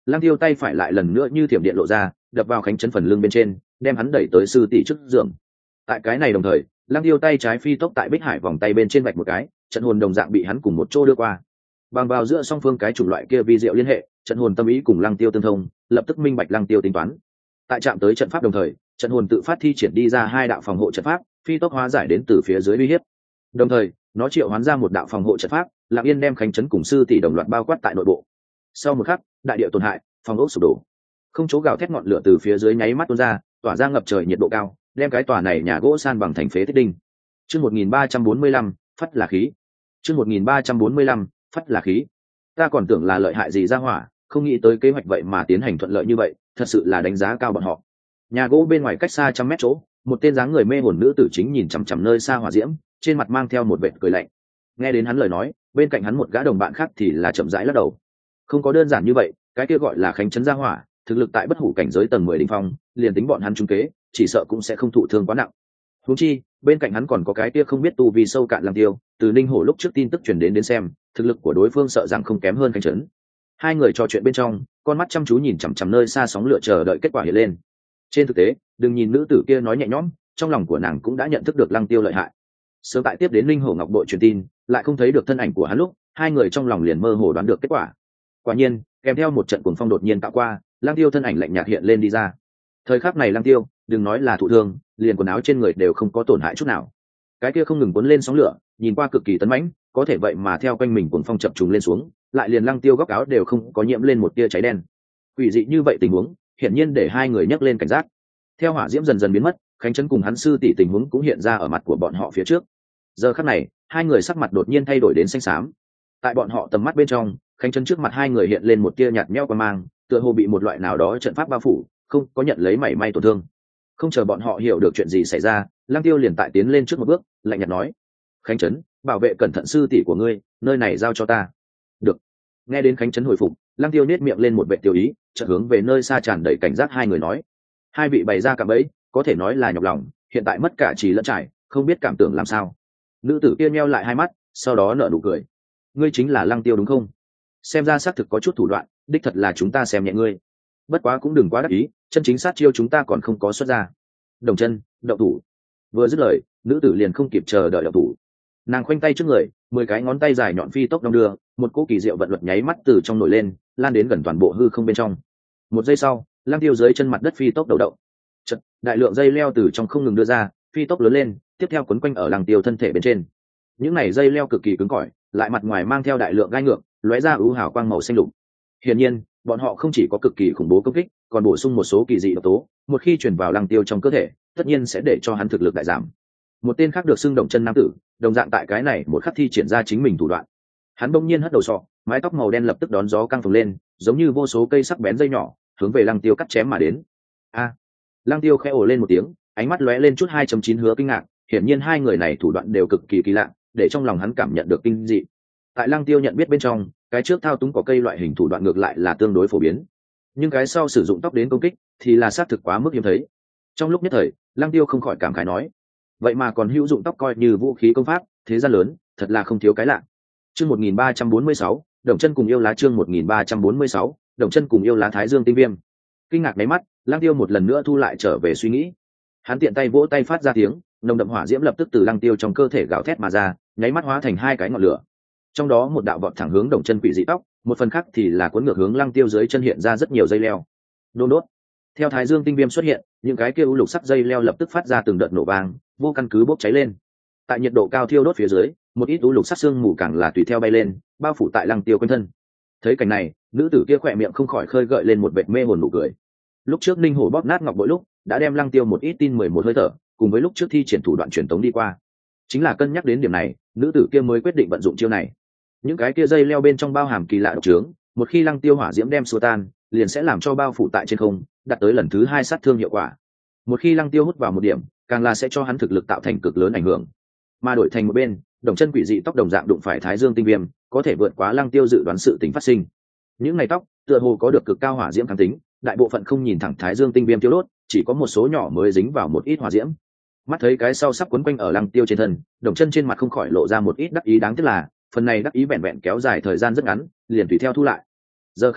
Lăng Tiêu tay phải lại lần nữa như thiểm điện lộ ra, đập vào Khánh Chấn phần lưng bên trên, đem hắn đẩy tới sư tỷ trước giường. Tại cái này đồng thời, Lăng Tiêu tay trái phi tốc tại Bích Hải vòng tay bên trên vạch một cái, trận hồn đồng dạng bị hắn cùng một chỗ đưa qua. Bằng vào giữa song phương cái chủng loại kia vi diệu liên hệ, trận hồn tâm ý cùng Lăng Tiêu tương thông, lập tức minh bạch Lăng Tiêu tính toán. Tại chạm tới trận pháp đồng thời, trận hồn tự phát thi triển đi ra hai đạo phòng hộ trận pháp, phi tốc hóa giải đến từ phía dưới uy hiếp. Đồng thời, nó triệu hoán ra một đạo phòng hộ trận pháp, lặng yên đem Khánh Chấn cùng sư tỷ đồng loạt bao quát tại nội bộ. Sau một khắc, đại địa tổn hại, phòng ốc sụp đổ, không chỗ gào thét ngọn lửa từ phía dưới nháy mắt tuôn ra, tỏa ra ngập trời nhiệt độ cao, đem cái tòa này nhà gỗ san bằng thành phế tích đinh. Chương một nghìn ba trăm bốn mươi lăm, phất là khí. Chương một nghìn ba trăm bốn mươi lăm, phất là khí. Ta còn tưởng là lợi hại gì ra hỏa, không nghĩ tới kế hoạch vậy mà tiến hành thuận lợi như vậy, thật sự là đánh giá cao bọn họ. Nhà gỗ bên ngoài cách xa trăm mét chỗ, một tên dáng người mê hồn nữ tử chính nhìn chằm chằm nơi xa hỏa diễm, trên mặt mang theo một vệt cười lạnh. Nghe đến hắn lời nói, bên cạnh hắn một gã đồng bạn khác thì là chậm rãi lắc đầu. Không có đơn giản như vậy, cái kia gọi là Khánh Chấn gia hỏa, thực lực tại bất hủ cảnh giới tầng mười đỉnh phong, liền tính bọn hắn trúng kế, chỉ sợ cũng sẽ không thụ thương quá nặng. Huống chi, bên cạnh hắn còn có cái kia không biết tu vi sâu cạn Lăng Tiêu, từ Ninh Hổ lúc trước tin tức truyền đến đến xem, thực lực của đối phương sợ rằng không kém hơn Khánh Chấn. Hai người trò chuyện bên trong, con mắt chăm chú nhìn chằm chằm nơi xa sóng lửa chờ đợi kết quả hiện lên. Trên thực tế, đừng nhìn nữ tử kia nói nhẹ nhõm, trong lòng của nàng cũng đã nhận thức được Lăng Tiêu lợi hại. Sớm tại tiếp đến Linh Hổ Ngọc Bội truyền tin, lại không thấy được thân ảnh của hắn lúc, hai người trong lòng liền mơ hồ đoán được kết quả. Quả nhiên, kèm theo một trận cuồng phong đột nhiên tạo qua, Lăng Tiêu thân ảnh lạnh nhạt hiện lên đi ra. Thời khắc này Lăng Tiêu, đừng nói là thụ thương, liền quần áo trên người đều không có tổn hại chút nào. Cái kia không ngừng cuốn lên sóng lửa, nhìn qua cực kỳ tấn mãnh, có thể vậy mà theo quanh mình cuồng phong chập trùng lên xuống, lại liền Lăng Tiêu góc áo đều không có nhiễm lên một tia cháy đen. Quỷ dị như vậy tình huống, hiển nhiên để hai người nhấc lên cảnh giác. Theo hỏa diễm dần dần biến mất, Khánh Chấn cùng hắn sư tỷ tình huống cũng hiện ra ở mặt của bọn họ phía trước. Giờ khắc này, hai người sắc mặt đột nhiên thay đổi đến xanh xám. Tại bọn họ tầm mắt bên trong, Khánh Chấn trước mặt hai người hiện lên một tia nhạt nhẽo qua mang, tựa hồ bị một loại nào đó trận pháp bao phủ, không có nhận lấy mảy may tổn thương. Không chờ bọn họ hiểu được chuyện gì xảy ra, Lăng Tiêu liền tại tiến lên trước một bước, lạnh nhạt nói: "Khánh Chấn, bảo vệ cẩn thận sư tỷ của ngươi, nơi này giao cho ta." Được. Nghe đến Khánh Chấn hồi phục, Lăng Tiêu nét miệng lên một vẻ tiêu ý, chợt hướng về nơi xa tràn đầy cảnh giác hai người nói: "Hai vị bày ra cạm bẫy, có thể nói là nhọc lòng, hiện tại mất cả trí lẫn trải, không biết cảm tưởng làm sao." Nữ tử kia nheo lại hai mắt, sau đó nở nụ cười: "Ngươi chính là Lăng Tiêu đúng không? Xem ra xác thực có chút thủ đoạn, đích thật là chúng ta xem nhẹ ngươi. Bất quá cũng đừng quá đắc ý, chân chính sát chiêu chúng ta còn không có xuất ra." Đồng chân, động thủ. Vừa dứt lời, nữ tử liền không kịp chờ đợi động thủ. Nàng khoanh tay trước người, mười cái ngón tay dài nhọn phi tốc đong đưa, một cỗ kỳ diệu vận luật nháy mắt từ trong nổi lên, lan đến gần toàn bộ hư không bên trong. Một giây sau, Lăng Tiêu dưới chân mặt đất phi tốc đầu động. Chật, đại lượng dây leo từ trong không ngừng đưa ra, phi tốc lớn lên, tiếp theo quấn quanh ở Lăng Tiêu thân thể bên trên. Những này dây leo cực kỳ cứng cỏi, lại mặt ngoài mang theo đại lượng gai ngược, lóe ra ưu hào quang màu xanh lục. Hiển nhiên, bọn họ không chỉ có cực kỳ khủng bố công kích, còn bổ sung một số kỳ dị độc tố, một khi truyền vào Lăng Tiêu trong cơ thể, tất nhiên sẽ để cho hắn thực lực đại giảm. Một tên khác được xưng Động Chân nam tử, đồng dạng tại cái này một khắc thi triển ra chính mình thủ đoạn. Hắn bỗng nhiên hất đầu sọ, mái tóc màu đen lập tức đón gió căng phồng lên, giống như vô số cây sắc bén dây nhỏ, hướng về Lăng Tiêu cắt chém mà đến. A! Lăng Tiêu khẽ ồ lên một tiếng, ánh mắt lóe lên chút hai chấm chín hứa kinh ngạc, hiển nhiên hai người này thủ đoạn đều cực kỳ kỳ lạ, để trong lòng hắn cảm nhận được kinh dị. Tại Lăng Tiêu nhận biết bên trong, cái trước thao túng có cây loại hình thủ đoạn ngược lại là tương đối phổ biến, nhưng cái sau sử dụng tóc đến công kích thì là xác thực quá mức hiếm thấy. Trong lúc nhất thời, Lăng Tiêu không khỏi cảm khái nói: vậy mà còn hữu dụng tóc coi như vũ khí công pháp, thế gian lớn, thật là không thiếu cái lạ. Chương một nghìn ba trăm bốn mươi sáu, Đồng Chân cùng yêu lá. Chương một nghìn ba trăm bốn mươi sáu, Đồng Chân cùng yêu lá. Thái Dương tinh viêm. Kinh ngạc mấy mắt, Lăng Tiêu một lần nữa thu lại trở về suy nghĩ. Hắn tiện tay vỗ tay phát ra tiếng, nồng đậm hỏa diễm lập tức từ Lăng Tiêu trong cơ thể gào thét mà ra, nháy mắt hóa thành hai cái ngọn lửa. Trong đó một đạo vọt thẳng hướng Đồng Chân quỷ dị tóc, một phần khác thì là cuốn ngược hướng Lăng Tiêu dưới chân hiện ra rất nhiều dây leo. Đôn đốt. Theo Thái Dương tinh viêm xuất hiện, những cái kia u lục sắc dây leo lập tức phát ra từng đợt nổ vang, vô căn cứ bốc cháy lên. Tại nhiệt độ cao thiêu đốt phía dưới, một ít u lục sắc xương mù càng là tùy theo bay lên, bao phủ tại Lăng Tiêu quanh thân. Thấy cảnh này, nữ tử kia khỏe miệng không khỏi khơi gợi lên một vệt mê hồn nụ cười. Lúc trước Ninh Hổ bóp nát ngọc bội lúc, đã đem Lăng Tiêu một ít tin mười một hơi thở, cùng với lúc trước thi triển thủ đoạn truyền tống đi qua. Chính là cân nhắc đến điểm này, nữ tử kia mới quyết định vận dụng chiêu này. Những cái kia dây leo bên trong bao hàm kỳ lạ độc trướng, một khi Lăng Tiêu hỏa diễm đem xua tan, liền sẽ làm cho bao phủ tại trên không, đạt tới lần thứ hai sát thương hiệu quả. Một khi Lăng Tiêu hút vào một điểm, càng là sẽ cho hắn thực lực tạo thành cực lớn ảnh hưởng. Mà đổi thành một bên, Đồng Chân quỷ dị tóc đồng dạng đụng phải Thái Dương tinh viêm, có thể vượt quá Lăng Tiêu dự đoán sự tính phát sinh. Những ngày tóc, tựa hồ có được cực cao hỏa diễm kháng tính, đại bộ phận không nhìn thẳng Thái Dương tinh viêm tiêu đốt, chỉ có một số nhỏ mới dính vào một ít hỏa diễm. Mắt thấy cái sau sắp quấn quanh ở Lăng Tiêu trên thân, Đồng Chân trên mặt không khỏi lộ ra một ít đắc ý, đáng tiếc là phần này đắc ý vẹn vẹn kéo dài thời gian rất ngắn, liền tùy theo thu lại. Giờ khắc này,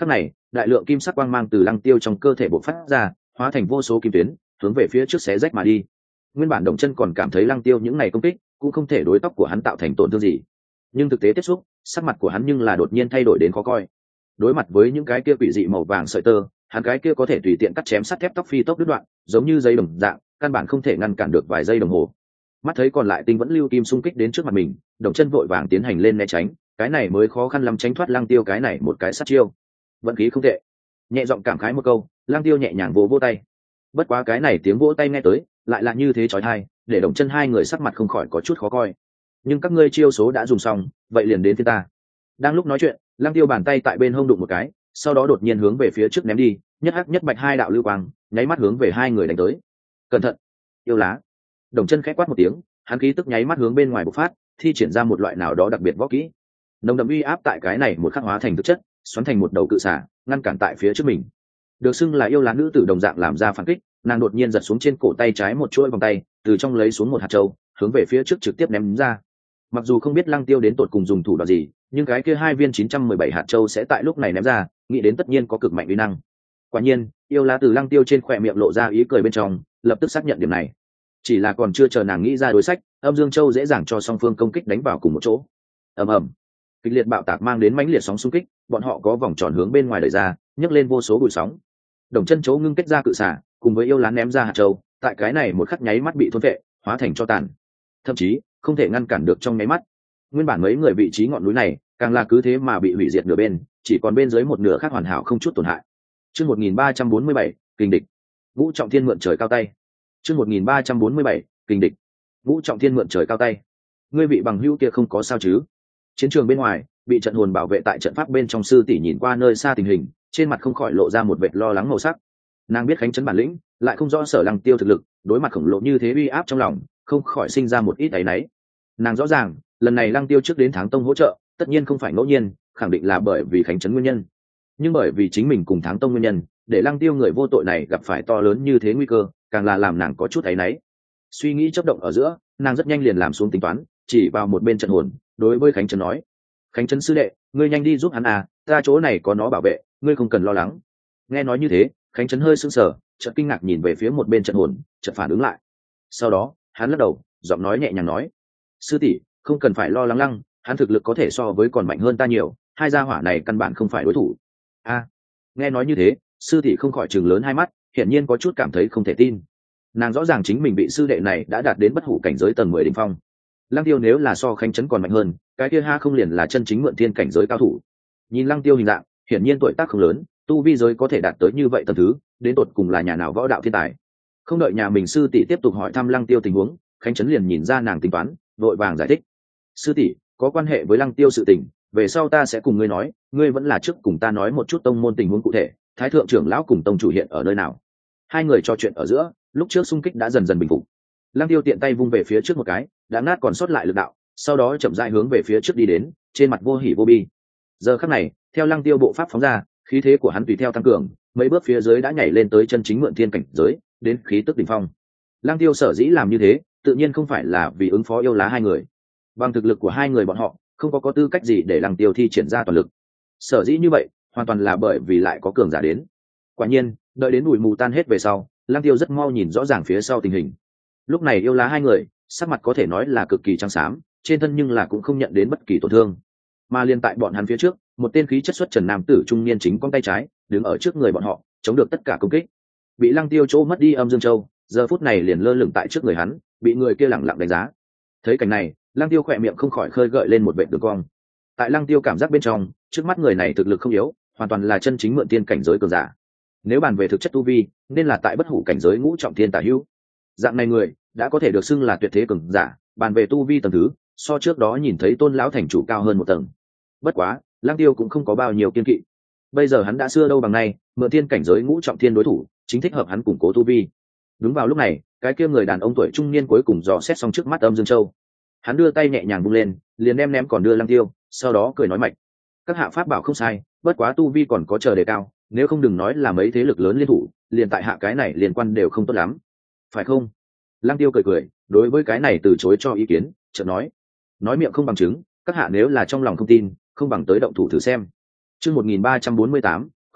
đại lượng kim sắc quang mang từ lăng tiêu trong cơ thể bộc phát ra, hóa thành vô số kim tuyến hướng về phía trước xé rách mà đi. Nguyên bản Đồng Chân còn cảm thấy lăng tiêu những ngày công kích cũng không thể đối tóc của hắn tạo thành tổn thương gì, nhưng thực tế tiếp xúc, sắc mặt của hắn nhưng là đột nhiên thay đổi đến khó coi. Đối mặt với những cái kia quỷ dị màu vàng sợi tơ, hắn cái kia có thể tùy tiện cắt chém sắt thép tóc phi tốc đứt đoạn, giống như dây đồng dạng, căn bản không thể ngăn cản được vài giây đồng hồ. Mắt thấy còn lại tinh vẫn lưu kim xung kích đến trước mặt mình, Đồng Chân vội vàng tiến hành lên né tránh, cái này mới khó khăn lắm tránh thoát lăng tiêu cái này một cái sát chiêu. Vận khí không tệ. Nhẹ giọng cảm khái một câu, lăng tiêu nhẹ nhàng vỗ vỗ tay. Bất quá cái này tiếng vỗ tay nghe tới, lại là như thế chói tai, để Đồng Chân hai người sắc mặt không khỏi có chút khó coi. Nhưng các ngươi chiêu số đã dùng xong, vậy liền đến phía ta. Đang lúc nói chuyện, lăng tiêu bàn tay tại bên hông đụng một cái, sau đó đột nhiên hướng về phía trước ném đi, nhất hắc nhất bạch hai đạo lưu quang, nháy mắt hướng về hai người đánh tới. Cẩn thận, yêu lá. Đồng Chân khẽ quát một tiếng, hắn khí tức nháy mắt hướng bên ngoài bộc phát, thi triển ra một loại nào đó đặc biệt võ kỹ. Nồng đậm uy áp tại cái này một khắc hóa thành thực chất, xoắn thành một đầu cự xả, ngăn cản tại phía trước mình. Được xưng là yêu lá nữ tử đồng dạng làm ra phản kích, nàng đột nhiên giật xuống trên cổ tay trái một chuỗi vòng tay, từ trong lấy xuống một hạt châu, hướng về phía trước trực tiếp ném ra. Mặc dù không biết lăng tiêu đến tột cùng dùng thủ đoạn gì, nhưng cái kia hai viên chín trăm mười bảy hạt châu sẽ tại lúc này ném ra, nghĩ đến tất nhiên có cực mạnh uy năng. Quả nhiên, yêu lá từ lăng tiêu trên khỏe miệng lộ ra ý cười bên trong, lập tức xác nhận điểm này. Chỉ là còn chưa chờ nàng nghĩ ra đối sách, âm dương châu dễ dàng cho song phương công kích đánh vào cùng một chỗ. Ầm ầm, kịch liệt bạo tạc mang đến mãnh liệt sóng xung kích, bọn họ có vòng tròn hướng bên ngoài đẩy ra, nhấc lên vô số bụi sóng. Đồng Chân chỗ ngưng kết ra cự xả, cùng với yêu lá ném ra hạt châu, tại cái này một khắc nháy mắt bị thôn phệ, hóa thành tro tàn. Thậm chí không thể ngăn cản được trong nháy mắt. Nguyên bản mấy người vị trí ngọn núi này, càng là cứ thế mà bị hủy diệt nửa bên, chỉ còn bên dưới một nửa khác hoàn hảo không chút tổn hại. Chương một nghìn ba trăm bốn mươi bảy, kình địch. Vũ Trọng Thiên mượn trời cao tay. Chương một nghìn ba trăm bốn mươi bảy, kình địch. Vũ Trọng Thiên mượn trời cao tay. Ngươi vị bằng hữu kia không có sao chứ? Chiến trường bên ngoài, bị trận hồn bảo vệ tại trận pháp bên trong sư tỷ nhìn qua nơi xa tình hình, trên mặt không khỏi lộ ra một vệt lo lắng màu sắc. Nàng biết Khánh Trấn bản lĩnh, lại không rõ Sở Lăng Tiêu thực lực, đối mặt khổng lồ như thế uy áp trong lòng, không khỏi sinh ra một ít áy náy. Nàng rõ ràng, lần này Lăng Tiêu trước đến Tháng Tông hỗ trợ, tất nhiên không phải ngẫu nhiên, khẳng định là bởi vì Khánh Trấn nguyên nhân. Nhưng bởi vì chính mình cùng Tháng Tông nguyên nhân, để Lăng Tiêu người vô tội này gặp phải to lớn như thế nguy cơ, càng là làm nàng có chút áy náy. Suy nghĩ chớp động ở giữa, nàng rất nhanh liền làm xuống tính toán, chỉ vào một bên trận hồn, đối với Khánh Trấn nói: "Khánh Trấn sư đệ, ngươi nhanh đi giúp hắn à, ta chỗ này có nó bảo vệ, ngươi không cần lo lắng." Nghe nói như thế, Khánh Trấn hơi sững sờ, chợt kinh ngạc nhìn về phía một bên trận hồn, chợt phản ứng lại. Sau đó, hắn lắc đầu, giọng nói nhẹ nhàng nói: "Sư tỷ, không cần phải lo lắng lăng, hắn thực lực có thể so với còn mạnh hơn ta nhiều, hai gia hỏa này căn bản không phải đối thủ." A, nghe nói như thế, sư tỷ không khỏi trừng lớn hai mắt, hiển nhiên có chút cảm thấy không thể tin. Nàng rõ ràng chính mình bị sư đệ này đã đạt đến bất hủ cảnh giới tầng mười đỉnh phong. Lăng Tiêu nếu là so Khánh Trấn còn mạnh hơn, cái kia ha không liền là chân chính mượn thiên cảnh giới cao thủ. Nhìn Lăng Tiêu hình dạng, hiển nhiên tuổi tác không lớn, tu vi giới có thể đạt tới như vậy tầng thứ, đến tột cùng là nhà nào võ đạo thiên tài. Không đợi nhà mình sư tỷ tiếp tục hỏi thăm Lăng Tiêu tình huống, Khánh Trấn liền nhìn ra nàng tính toán, vội vàng giải thích: "Sư tỷ, có quan hệ với Lăng Tiêu sự tình, về sau ta sẽ cùng ngươi nói, ngươi vẫn là trước cùng ta nói một chút tông môn tình huống cụ thể, Thái thượng trưởng lão cùng tông chủ hiện ở nơi nào." Hai người trò chuyện ở giữa, lúc trước xung kích đã dần dần bình phục. Lăng Tiêu tiện tay vung về phía trước một cái, đã nát còn sót lại lực đạo, sau đó chậm rãi hướng về phía trước đi đến, trên mặt vô hỉ vô bi. Giờ khắc này, theo Lăng Tiêu bộ pháp phóng ra, khí thế của hắn tùy theo tăng cường, mấy bước phía dưới đã nhảy lên tới chân chính mượn thiên cảnh giới, đến khí tức đỉnh phong. Lăng Tiêu sở dĩ làm như thế, tự nhiên không phải là vì ứng phó yêu lá hai người. Bằng thực lực của hai người bọn họ, không có có tư cách gì để Lăng Tiêu thi triển ra toàn lực. Sở dĩ như vậy, hoàn toàn là bởi vì lại có cường giả đến. Quả nhiên, đợi đến bụi mù tan hết về sau, Lăng Tiêu rất mau nhìn rõ ràng phía sau tình hình. Lúc này yêu lá hai người, sắc mặt có thể nói là cực kỳ trắng xám, trên thân nhưng là cũng không nhận đến bất kỳ tổn thương. Mà liên tại bọn hắn phía trước, một tên khí chất xuất trần nam tử trung niên chính con tay trái, đứng ở trước người bọn họ, chống được tất cả công kích. Bị Lăng Tiêu chỗ mất đi Âm Dương Châu, giờ phút này liền lơ lửng tại trước người hắn, bị người kia lẳng lặng đánh giá. Thấy cảnh này, Lăng Tiêu khỏe miệng không khỏi khơi gợi lên một vệt đường cong. Tại Lăng Tiêu cảm giác bên trong, trước mắt người này thực lực không yếu, hoàn toàn là chân chính mượn tiên cảnh giới cường giả. Nếu bàn về thực chất tu vi, nên là tại bất hủ cảnh giới ngũ trọng thiên tả hữu. Dạng này người đã có thể được xưng là tuyệt thế cường giả, bàn về tu vi tầng thứ, so trước đó nhìn thấy Tôn lão thành chủ cao hơn một tầng. Bất quá, Lăng Tiêu cũng không có bao nhiêu kiên kỵ. Bây giờ hắn đã xưa đâu bằng nay, mượn thiên cảnh giới ngũ trọng thiên đối thủ, chính thích hợp hắn củng cố tu vi. Đúng vào lúc này, cái kia người đàn ông tuổi trung niên cuối cùng dò xét xong trước mắt Âm Dương Châu. Hắn đưa tay nhẹ nhàng vung lên, liền đem ném còn đưa Lăng Tiêu, sau đó cười nói mạnh: "Các hạ pháp bảo không sai, bất quá tu vi còn có chờ đề cao, nếu không đừng nói là mấy thế lực lớn liên thủ, liền tại hạ cái này liên quan đều không tốt lắm, phải không?" Lăng Tiêu cười cười, đối với cái này từ chối cho ý kiến, chợt nói: "Nói miệng không bằng chứng, các hạ nếu là trong lòng không tin, không bằng tới động thủ thử xem." Chương một nghìn ba trăm bốn mươi tám,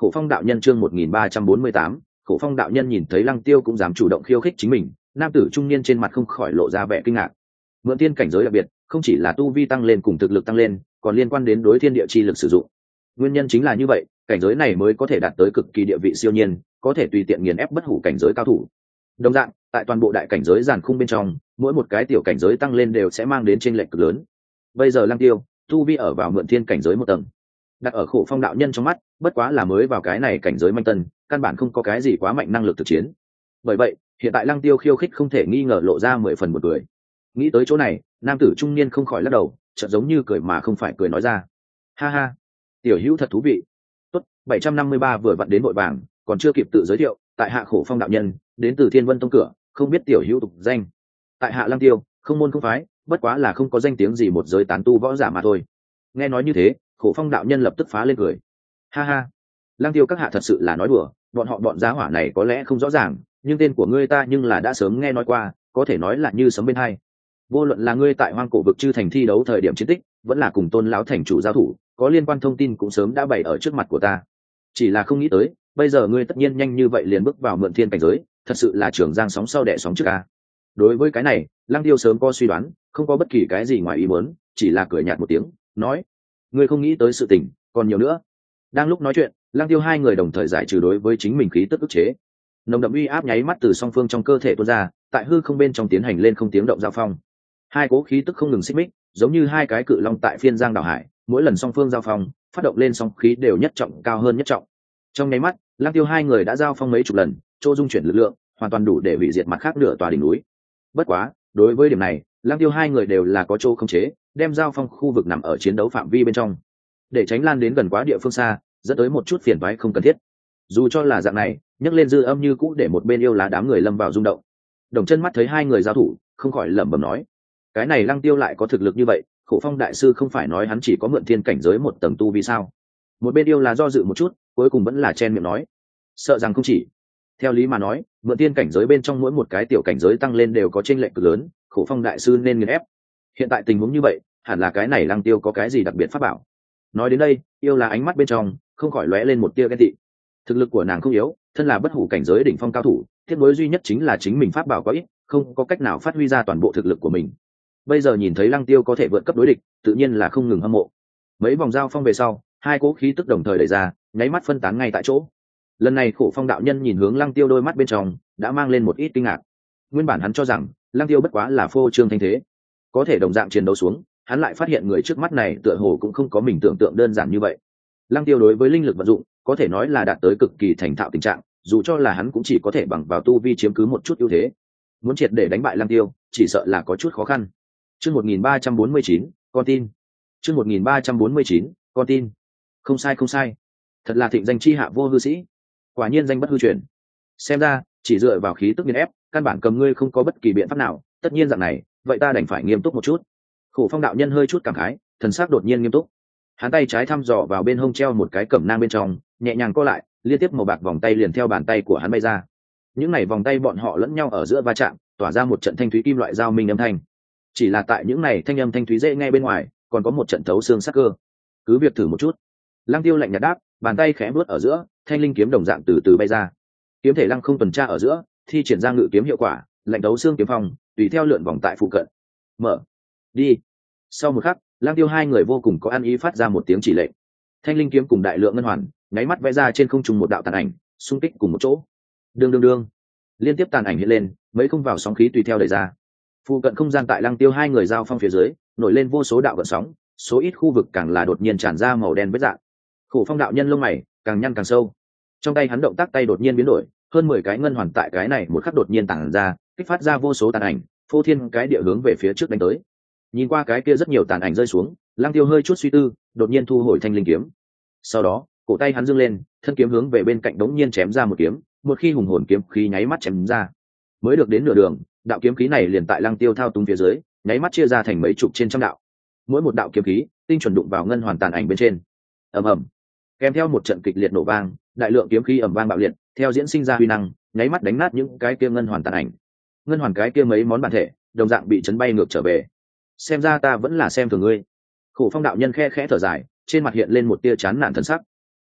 Khổ Phong đạo nhân chương một nghìn ba trăm bốn mươi tám, Khổ Phong đạo nhân nhìn thấy Lăng Tiêu cũng dám chủ động khiêu khích chính mình, nam tử trung niên trên mặt không khỏi lộ ra vẻ kinh ngạc. Mượn tiên cảnh giới đặc biệt, không chỉ là tu vi tăng lên cùng thực lực tăng lên, còn liên quan đến đối thiên địa chi lực sử dụng. Nguyên nhân chính là như vậy, cảnh giới này mới có thể đạt tới cực kỳ địa vị siêu nhiên, có thể tùy tiện nghiền ép bất hủ cảnh giới cao thủ. Đồng dạng, tại toàn bộ đại cảnh giới giàn khung bên trong, mỗi một cái tiểu cảnh giới tăng lên đều sẽ mang đến chênh lệch cực lớn. Bây giờ Lăng Tiêu, tu vi ở vào mượn thiên cảnh giới một tầng. Đặt ở Khổ Phong đạo nhân trong mắt, bất quá là mới vào cái này cảnh giới manh tân, căn bản không có cái gì quá mạnh năng lực thực chiến. Bởi vậy, hiện tại Lăng Tiêu khiêu khích không thể nghi ngờ lộ ra mười phần một cười. Nghĩ tới chỗ này, nam tử trung niên không khỏi lắc đầu, chợt giống như cười mà không phải cười nói ra. Ha ha, tiểu hữu thật thú vị. Tốt, bảy trăm năm mươi ba vừa vặn đến vội vàng, còn chưa kịp tự giới thiệu, tại hạ Khổ Phong đạo nhân, đến từ Thiên Vân Tông cửa, không biết tiểu hữu tục danh. Tại hạ Lăng Tiêu, không môn không phái, bất quá là không có danh tiếng gì một giới tán tu võ giả mà thôi. Nghe nói như thế, Khổ Phong đạo nhân lập tức phá lên cười. Ha ha, Lăng Tiêu các hạ thật sự là nói đùa, bọn họ bọn giá hỏa này có lẽ không rõ ràng, nhưng tên của ngươi ta nhưng là đã sớm nghe nói qua, có thể nói là như sấm bên hai. Vô luận là ngươi tại Hoang Cổ vực chư thành thi đấu thời điểm chiến tích, vẫn là cùng Tôn lão thành chủ giao thủ, có liên quan thông tin cũng sớm đã bày ở trước mặt của ta. Chỉ là không nghĩ tới, bây giờ ngươi tất nhiên nhanh như vậy liền bước vào mượn thiên cảnh giới, thật sự là trưởng giang sóng sau đẻ sóng trước a. Đối với cái này, Lăng Tiêu sớm có suy đoán, không có bất kỳ cái gì ngoài ý muốn, chỉ là cười nhạt một tiếng, nói: "Ngươi không nghĩ tới sự tình, còn nhiều nữa." Đang lúc nói chuyện, Lăng Tiêu hai người đồng thời giải trừ đối với chính mình khí tức ức chế. Nồng đậm uy áp nháy mắt từ song phương trong cơ thể tuôn ra, tại hư không bên trong tiến hành lên không tiếng động giao phong. Hai cố khí tức không ngừng xích mích, giống như hai cái cự long tại phiên giang đảo hải, mỗi lần song phương giao phong, phát động lên song khí đều nhất trọng cao hơn nhất trọng. Trong nháy mắt, Lăng Tiêu hai người đã giao phong mấy chục lần, chỗ dung chuyển lực lượng, hoàn toàn đủ để hủy diệt mặt khác nửa tòa đỉnh núi. Bất quá, đối với điểm này, Lăng Tiêu hai người đều là có chỗ không chế, đem giao phong khu vực nằm ở chiến đấu phạm vi bên trong, để tránh lan đến gần quá địa phương xa, dẫn tới một chút phiền toái không cần thiết. Dù cho là dạng này, nhấc lên dư âm như cũ để một bên yêu lá đám người lâm vào rung động. Đồng Chân mắt thấy hai người giao thủ, không khỏi lẩm bẩm nói: cái này Lăng Tiêu lại có thực lực như vậy, Khổ Phong đại sư không phải nói hắn chỉ có mượn thiên cảnh giới một tầng tu vì sao? Một bên yêu lá do dự một chút, cuối cùng vẫn là chen miệng nói: sợ rằng không chỉ. Theo lý mà nói, mượn thiên cảnh giới bên trong mỗi một cái tiểu cảnh giới tăng lên đều có chênh lệch cực lớn, Khổ Phong đại sư nên nghiền ép. Hiện tại tình huống như vậy, hẳn là cái này Lăng Tiêu có cái gì đặc biệt pháp bảo. Nói đến đây, yêu là ánh mắt bên trong không khỏi lóe lên một tia ghen tị. Thực lực của nàng không yếu, thân là bất hủ cảnh giới đỉnh phong cao thủ, thiết nối duy nhất chính là chính mình pháp bảo có ít, không có cách nào phát huy ra toàn bộ thực lực của mình. Bây giờ nhìn thấy Lăng Tiêu có thể vượt cấp đối địch, tự nhiên là không ngừng hâm mộ. Mấy vòng giao phong về sau, hai cỗ khí tức đồng thời đẩy ra, nháy mắt phân tán ngay tại chỗ. Lần này Khổ Phong đạo nhân nhìn hướng Lăng Tiêu đôi mắt bên trong đã mang lên một ít kinh ngạc. Nguyên bản hắn cho rằng Lăng Tiêu bất quá là phô trương thanh thế, có thể đồng dạng chiến đấu xuống, hắn lại phát hiện người trước mắt này tựa hồ cũng không có mình tưởng tượng đơn giản như vậy. Lăng Tiêu đối với linh lực vận dụng có thể nói là đạt tới cực kỳ thành thạo tình trạng, dù cho là hắn cũng chỉ có thể bằng vào tu vi chiếm cứ một chút ưu thế. Muốn triệt để đánh bại Lăng Tiêu, chỉ sợ là có chút khó khăn. Chương một nghìn ba trăm bốn mươi chín, con tin. Chương một nghìn ba trăm bốn mươi chín, con tin. Không sai không sai, thật là thịnh danh chi hạ vô hư sĩ, quả nhiên danh bất hư truyền. Xem ra chỉ dựa vào khí tức nghiền ép, căn bản cầm ngươi không có bất kỳ biện pháp nào, tất nhiên dạng này, vậy ta đành phải nghiêm túc một chút. Khổ Phong đạo nhân hơi chút cảm khái, thần sắc đột nhiên nghiêm túc. Hắn tay trái thăm dò vào bên hông treo một cái cẩm nang bên trong, nhẹ nhàng co lại, liên tiếp màu bạc vòng tay liền theo bàn tay của hắn bay ra. Những này vòng tay bọn họ lẫn nhau ở giữa va chạm, tỏa ra một trận thanh thúy kim loại giao minh âm thanh. Chỉ là tại những này thanh âm thanh thúy dễ nghe bên ngoài, còn có một trận thấu xương sắc cơ. Cứ việc thử một chút. Lăng Tiêu lạnh nhạt đáp, bàn tay khẽ vuốt ở giữa, thanh linh kiếm đồng dạng từ từ bay ra. Kiếm thể lăng không tuần tra ở giữa, thi triển ra ngự kiếm hiệu quả, lạnh đấu xương kiếm phong, tùy theo lượn vòng tại phụ cận. Mở, đi. Sau một khắc, Lăng Tiêu hai người vô cùng có ăn ý phát ra một tiếng chỉ lệnh. Thanh linh kiếm cùng đại lượng ngân hoàn, nháy mắt vẽ ra trên không trung một đạo tàn ảnh, xung kích cùng một chỗ. Đương đương đương, liên tiếp tàn ảnh hiện lên, mấy không vào sóng khí tùy theo đẩy ra. Phụ cận không gian tại Lăng Tiêu hai người giao phong phía dưới, nổi lên vô số đạo gợn sóng, số ít khu vực càng là đột nhiên tràn ra màu đen vết dạng. Khổ Phong đạo nhân lông mày càng nhăn càng sâu. Trong tay hắn động tác tay đột nhiên biến đổi, hơn mười cái ngân hoàn tại cái này một khắc đột nhiên tản ra, kích phát ra vô số tàn ảnh, phô thiên cái địa hướng về phía trước đánh tới. Nhìn qua cái kia rất nhiều tàn ảnh rơi xuống, Lăng Tiêu hơi chút suy tư, đột nhiên thu hồi thanh linh kiếm. Sau đó, cổ tay hắn dương lên, thân kiếm hướng về bên cạnh đống nhiên chém ra một kiếm, một khi hùng hồn kiếm khí nháy mắt chém ra. Mới được đến nửa đường, đạo kiếm khí này liền tại Lăng Tiêu thao túng phía dưới, nháy mắt chia ra thành mấy chục trên trăm đạo. Mỗi một đạo kiếm khí, tinh chuẩn đụng vào ngân hoàn tàn ảnh bên trên. Ầm ầm, kèm theo một trận kịch liệt nổ vang, đại lượng kiếm khí ầm vang bạo liệt, theo diễn sinh ra huy năng, nháy mắt đánh nát những cái kia ngân hoàn tàn ảnh. Ngân hoàn cái kia mấy món bản thể, đồng dạng bị chấn bay ngược trở về. Xem ra ta vẫn là xem thường ngươi. Khổ Phong đạo nhân khe khẽ thở dài, trên mặt hiện lên một tia chán nản thần sắc.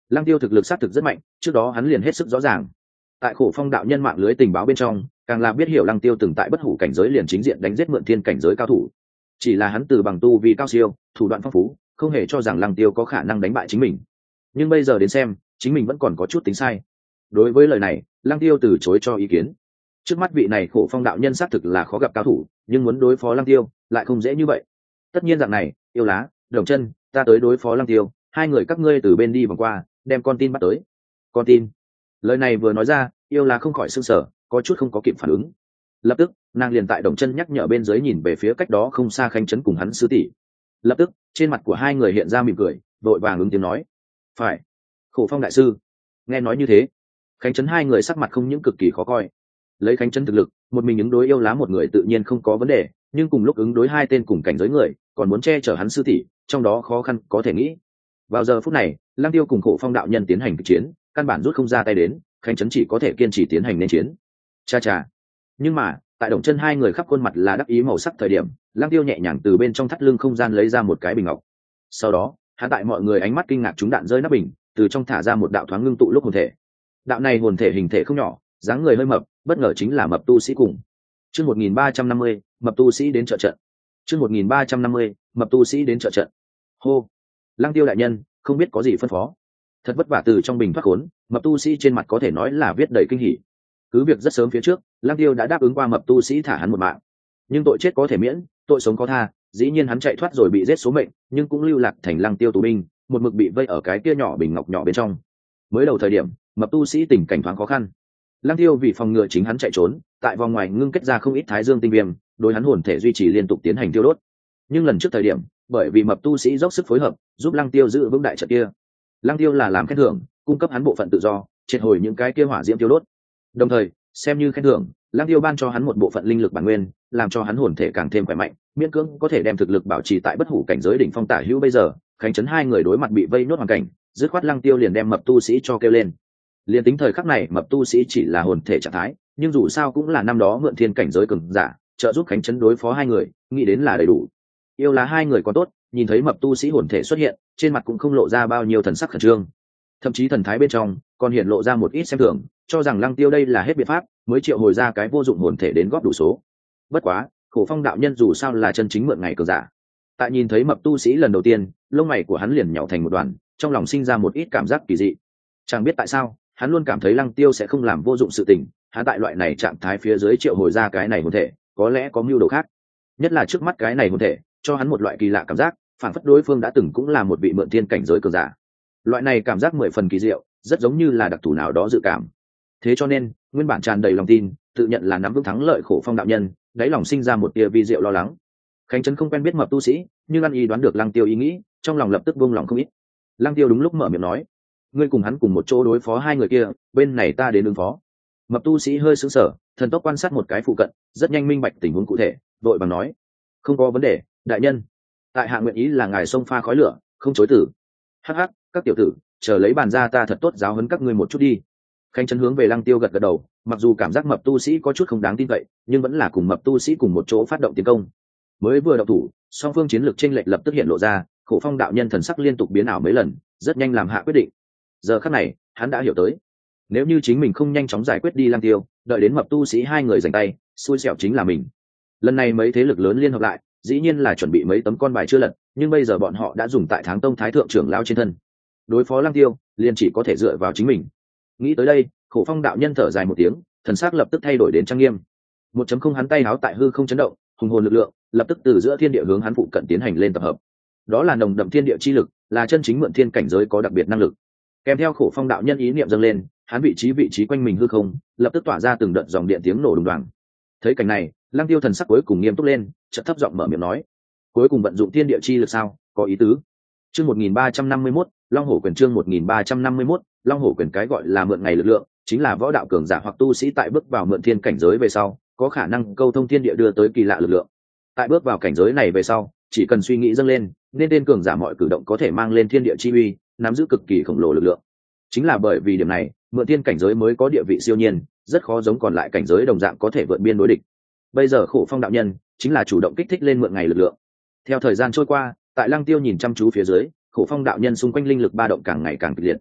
Lăng Tiêu thực lực xác thực rất mạnh, trước đó hắn liền hết sức rõ ràng. Tại Khổ Phong đạo nhân mạng lưới tình báo bên trong, càng là biết hiểu Lăng Tiêu từng tại bất hủ cảnh giới liền chính diện đánh giết Mượn Thiên cảnh giới cao thủ. Chỉ là hắn từ bằng tu vì cao siêu, thủ đoạn phong phú, không hề cho rằng Lăng Tiêu có khả năng đánh bại chính mình. Nhưng bây giờ đến xem, chính mình vẫn còn có chút tính sai. Đối với lời này, Lăng Tiêu từ chối cho ý kiến. Trước mắt vị này Khổ Phong đạo nhân xác thực là khó gặp cao thủ, nhưng muốn đối phó Lăng Tiêu lại không dễ như vậy. Tất nhiên dạng này, Yêu Lá, Đồng Chân, ta tới đối phó Lăng Tiêu, hai người các ngươi từ bên đi vòng qua, đem con tin bắt tới. Con tin? Lời này vừa nói ra, Yêu Lá không khỏi sửng sở, có chút không có kịp phản ứng. Lập tức, nàng liền tại Đồng Chân nhắc nhở bên dưới nhìn về phía cách đó không xa Khánh Trấn cùng hắn sư tỷ. Lập tức, trên mặt của hai người hiện ra mỉm cười, vội vàng ứng tiếng nói: "Phải, Khổ Phong đại sư." Nghe nói như thế, Khánh Trấn hai người sắc mặt không những cực kỳ khó coi. Lấy Khánh Trấn thực lực, một mình ứng đối Yêu Lá một người tự nhiên không có vấn đề, nhưng cùng lúc ứng đối hai tên cùng cảnh giới người, còn muốn che chở hắn sư tỷ, trong đó khó khăn có thể nghĩ. Vào giờ phút này, Lăng Tiêu cùng Khổ Phong đạo nhân tiến hành kịch chiến, căn bản rút không ra tay đến, Khánh Trấn chỉ có thể kiên trì tiến hành nên chiến. Cha cha. Nhưng mà, tại Đồng Chân hai người khắp khuôn mặt là đắc ý màu sắc thời điểm, Lăng Tiêu nhẹ nhàng từ bên trong thắt lưng không gian lấy ra một cái bình ngọc. Sau đó, hắn tại mọi người ánh mắt kinh ngạc chúng đạn rơi nắp bình, từ trong thả ra một đạo thoáng ngưng tụ lúc hồn thể. Đạo này hồn thể hình thể không nhỏ, dáng người hơi mập, bất ngờ chính là mập tu sĩ cùng. Chương một nghìn ba trăm năm mươi, mập tu sĩ đến trợ trận. Chương một nghìn ba trăm năm mươi, mập tu sĩ đến trợ trận. Hô. Lăng Tiêu đại nhân, không biết có gì phân phó. Thật vất vả từ trong bình thoát khốn, mập tu sĩ trên mặt có thể nói là viết đầy kinh hỉ. Cứ việc rất sớm phía trước, Lăng Tiêu đã đáp ứng qua mập tu sĩ thả hắn một mạng, nhưng tội chết có thể miễn, tội sống có tha. Dĩ nhiên hắn chạy thoát rồi bị giết số mệnh, nhưng cũng lưu lạc thành Lăng Tiêu tù binh, một mực bị vây ở cái kia nhỏ bình ngọc nhỏ bên trong. Mới đầu thời điểm, mập tu sĩ tình cảnh thoáng khó khăn. Lăng Tiêu vì phòng ngừa chính hắn chạy trốn, tại vòng ngoài ngưng kết ra không ít thái dương tinh viêm, đối hắn hồn thể duy trì liên tục tiến hành tiêu đốt. Nhưng lần trước thời điểm, bởi vì mập tu sĩ dốc sức phối hợp, giúp Lăng Tiêu giữ vững đại trận kia. Lăng Tiêu là làm khen thưởng, cung cấp hắn bộ phận tự do, triệt hồi những cái kia hỏa diễm tiêu đốt. Đồng thời, xem như khen thưởng, Lăng Tiêu ban cho hắn một bộ phận linh lực bản nguyên, làm cho hắn hồn thể càng thêm khỏe mạnh, miễn cưỡng có thể đem thực lực bảo trì tại bất hủ cảnh giới đỉnh phong tả hữu. Bây giờ, Khánh Trấn hai người đối mặt bị vây nốt hoàn cảnh, dứt khoát Lăng Tiêu liền đem mập tu sĩ cho kêu lên. Liên tính thời khắc này mập tu sĩ chỉ là hồn thể trạng thái, nhưng dù sao cũng là năm đó Mượn Thiên cảnh giới cường giả, trợ giúp Khánh Trấn đối phó hai người, nghĩ đến là đầy đủ. Yêu Lá hai người còn tốt, nhìn thấy mập tu sĩ hồn thể xuất hiện, trên mặt cũng không lộ ra bao nhiêu thần sắc khẩn trương, thậm chí thần thái bên trong còn hiện lộ ra một ít xem thường, cho rằng Lăng Tiêu đây là hết biện pháp mới triệu hồi ra cái vô dụng hồn thể đến góp đủ số. Bất quá, Khổ Phong đạo nhân dù sao là chân chính mượn ngày cường giả, tại nhìn thấy mập tu sĩ lần đầu tiên, lông mày của hắn liền nhảy thành một đoàn, trong lòng sinh ra một ít cảm giác kỳ dị. Chẳng biết tại sao, hắn luôn cảm thấy Lăng Tiêu sẽ không làm vô dụng sự tình, hắn tại loại này trạng thái phía dưới triệu hồi ra cái này hồn thể, có lẽ có mưu đồ khác. Nhất là trước mắt cái này hồn thể, cho hắn một loại kỳ lạ cảm giác, phản phất đối phương đã từng cũng là một vị Mượn Thiên cảnh giới cường giả. Loại này cảm giác mười phần kỳ diệu, rất giống như là đặc thù nào đó dự cảm. Thế cho nên, nguyên bản tràn đầy lòng tin, tự nhận là nắm vững thắng lợi Khổ Phong đạo nhân, đáy lòng sinh ra một tia vi diệu lo lắng. Khánh Trấn không quen biết mập tu sĩ, nhưng ăn ý đoán được Lăng Tiêu ý nghĩ, trong lòng lập tức buông lòng không ít. Lăng Tiêu đúng lúc mở miệng nói: "Ngươi cùng hắn cùng một chỗ đối phó hai người kia, bên này ta đến ứng phó." Mập tu sĩ hơi sững sờ, thần tốc quan sát một cái phụ cận, rất nhanh minh bạch tình huống cụ thể, vội vàng nói: "Không có vấn đề, đại nhân. Tại hạ nguyện ý là ngài xông pha khói lửa, không chối từ." "Hắc hắc, các tiểu tử, chờ lấy bàn ra ta thật tốt giáo huấn các ngươi một chút đi." Khánh Trấn hướng về Lăng Tiêu gật gật đầu, mặc dù cảm giác mập tu sĩ có chút không đáng tin cậy, nhưng vẫn là cùng mập tu sĩ cùng một chỗ phát động tiến công. Mới vừa động thủ, song phương chiến lược chênh lệch lập tức hiện lộ ra, Khổ Phong đạo nhân thần sắc liên tục biến ảo mấy lần, rất nhanh làm hạ quyết định. Giờ khắc này, hắn đã hiểu tới, nếu như chính mình không nhanh chóng giải quyết đi Lăng Tiêu, đợi đến mập tu sĩ hai người giành tay, xui xẻo chính là mình. Lần này mấy thế lực lớn liên hợp lại, dĩ nhiên là chuẩn bị mấy tấm con bài chưa lật, nhưng bây giờ bọn họ đã dùng tại Tháng Tông Thái thượng trưởng lao trên thân. Đối phó Lăng Tiêu, liền chỉ có thể dựa vào chính mình. Nghĩ tới đây, Khổ Phong đạo nhân thở dài một tiếng, thần sắc lập tức thay đổi đến trang nghiêm. một chấm không hắn tay háo tại hư không chấn động, hùng hồn lực lượng lập tức từ giữa thiên địa hướng hắn phụ cận tiến hành lên tập hợp. Đó là nồng đậm thiên địa chi lực, là chân chính Mượn Thiên cảnh giới có đặc biệt năng lực. Kèm theo Khổ Phong đạo nhân ý niệm dâng lên, hắn vị trí vị trí quanh mình hư không lập tức tỏa ra từng đợt dòng điện tiếng nổ đùng đoàng. Thấy cảnh này, Lăng Tiêu thần sắc cuối cùng nghiêm túc lên, chợt thấp giọng mở miệng nói: "Cuối cùng vận dụng thiên địa chi lực sao, có ý tứ." Chương một nghìn ba trăm năm mươi mốt, Long Hổ quyền. Chương một nghìn ba trăm năm mươi mốt, Long Hổ quyền. Cái gọi là mượn ngày lực lượng, chính là võ đạo cường giả hoặc tu sĩ tại bước vào Mượn Thiên cảnh giới về sau, có khả năng câu thông thiên địa đưa tới kỳ lạ lực lượng. Tại bước vào cảnh giới này về sau, chỉ cần suy nghĩ dâng lên, nên tên cường giả mọi cử động có thể mang lên thiên địa chi uy, nắm giữ cực kỳ khổng lồ lực lượng. Chính là bởi vì điểm này, Mượn Thiên cảnh giới mới có địa vị siêu nhiên, rất khó giống còn lại cảnh giới đồng dạng có thể vượt biên đối địch. Bây giờ Khổ Phong đạo nhân chính là chủ động kích thích lên mượn ngày lực lượng. Theo thời gian trôi qua, tại Lăng Tiêu nhìn chăm chú phía dưới, Khổ Phong đạo nhân xung quanh linh lực ba động càng ngày càng kịch liệt.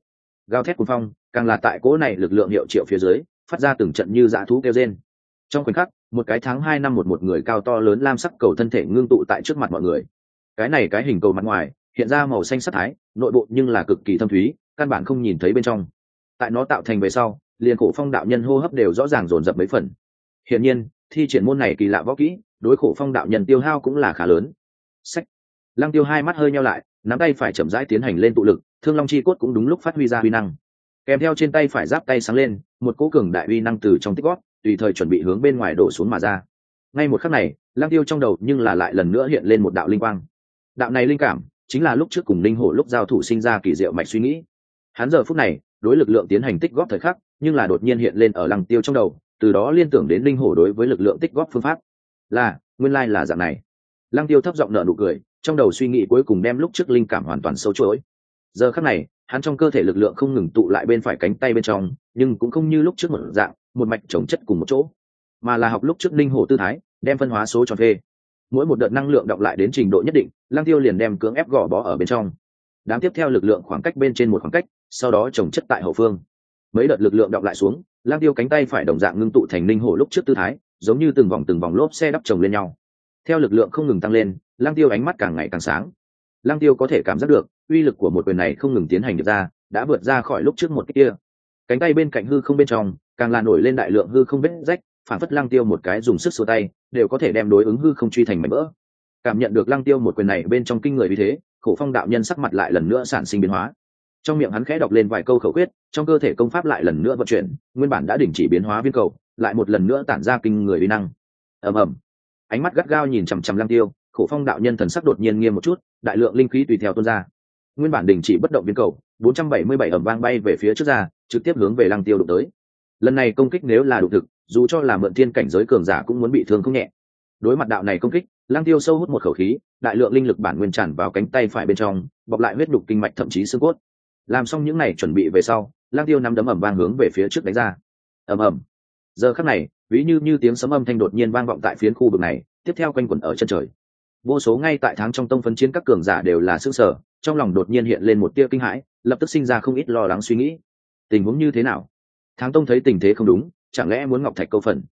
Gào thét cuồng phong càng là tại cỗ này lực lượng hiệu triệu phía dưới phát ra từng trận như dã thú kêu rên. Trong khoảnh khắc, một cái tháng hai năm một một người cao to lớn lam sắc cầu thân thể ngưng tụ tại trước mặt mọi người. Cái này cái hình cầu mặt ngoài hiện ra màu xanh sắc thái, nội bộ nhưng là cực kỳ thâm thúy, căn bản không nhìn thấy bên trong. Tại nó tạo thành về sau, liền Khổ Phong đạo nhân hô hấp đều rõ ràng dồn dập mấy phần. Hiển nhiên, thi triển môn này kỳ lạ võ kỹ, đối Khổ Phong đạo nhân tiêu hao cũng là khá lớn. Sách. Lăng Tiêu hai mắt hơi nheo lại, nắm tay phải chậm rãi tiến hành lên tụ lực, Thương Long chi cốt cũng đúng lúc phát huy ra uy năng. Kèm theo trên tay phải giáp tay sáng lên, một cỗ cường đại uy năng từ trong tích gót, tùy thời chuẩn bị hướng bên ngoài đổ xuống mà ra. Ngay một khắc này, Lăng Tiêu trong đầu nhưng là lại lần nữa hiện lên một đạo linh quang. Đạo này linh cảm chính là lúc trước cùng linh hổ lúc giao thủ sinh ra kỳ diệu mạch suy nghĩ. Hắn giờ phút này đối lực lượng tiến hành tích góp thời khắc, nhưng là đột nhiên hiện lên ở Lăng Tiêu trong đầu, từ đó liên tưởng đến linh hổ đối với lực lượng tích góp phương pháp. Là, nguyên lai là dạng này. Lăng Tiêu thấp giọng nở nụ cười, trong đầu suy nghĩ cuối cùng đem lúc trước linh cảm hoàn toàn sâu chuỗi. Giờ khắc này, hắn trong cơ thể lực lượng không ngừng tụ lại bên phải cánh tay bên trong, nhưng cũng không như lúc trước một dạng, một mạch chồng chất cùng một chỗ, mà là học lúc trước linh hổ tư thái, đem phân hóa số tròn phê. Mỗi một đợt năng lượng đọng lại đến trình độ nhất định, Lăng Tiêu liền đem cưỡng ép gò bó ở bên trong. Đám tiếp theo lực lượng khoảng cách bên trên một khoảng cách, sau đó chồng chất tại hậu phương. Mấy đợt lực lượng đọng lại xuống, Lăng Tiêu cánh tay phải đồng dạng ngưng tụ thành linh hổ lúc trước tư thái, giống như từng vòng từng vòng lốp xe đắp chồng lên nhau. Theo lực lượng không ngừng tăng lên, Lăng Tiêu ánh mắt càng ngày càng sáng. Lăng Tiêu có thể cảm giác được, uy lực của một quyền này không ngừng tiến hành được ra, đã vượt ra khỏi lúc trước một cái kia. Cánh tay bên cạnh hư không bên trong, càng là nổi lên đại lượng hư không vết rách, phản phất Lăng Tiêu một cái dùng sức xua tay, đều có thể đem đối ứng hư không truy thành mảnh vỡ. Cảm nhận được Lăng Tiêu một quyền này bên trong kinh người như thế, Khổ Phong đạo nhân sắc mặt lại lần nữa sản sinh biến hóa. Trong miệng hắn khẽ đọc lên vài câu khẩu quyết, trong cơ thể công pháp lại lần nữa vận chuyển, nguyên bản đã đình chỉ biến hóa viên cầu, lại một lần nữa tản ra kinh người uy năng. Ầm ầm. Ánh mắt gắt gao nhìn chằm chằm Lăng Tiêu, Khổ Phong đạo nhân thần sắc đột nhiên nghiêm một chút, đại lượng linh khí tùy theo tuôn ra. Nguyên bản đình chỉ bất động viên cầu, bốn trăm bảy mươi bảy ầm vang bay về phía trước ra, trực tiếp hướng về Lăng Tiêu đụng tới. Lần này công kích nếu là đủ thực, dù cho là mượn thiên cảnh giới cường giả cũng muốn bị thương không nhẹ. Đối mặt đạo này công kích, Lăng Tiêu sâu hút một khẩu khí, đại lượng linh lực bản nguyên tràn vào cánh tay phải bên trong, bọc lại huyết nhục kinh mạch thậm chí xương cốt. Làm xong những này chuẩn bị về sau, Lăng Tiêu nắm đấm ầm vang hướng về phía trước đánh ra. Ầm ầm. Giờ khắc này, ví như như tiếng sấm âm thanh đột nhiên vang vọng tại phiến khu vực này, tiếp theo quanh quẩn ở chân trời. Vô số ngay tại tháng trong tông phấn chiến các cường giả đều là sửng sở, trong lòng đột nhiên hiện lên một tia kinh hãi, lập tức sinh ra không ít lo lắng suy nghĩ. Tình huống như thế nào? Tháng tông thấy tình thế không đúng, chẳng lẽ muốn Ngọc Thạch câu phần?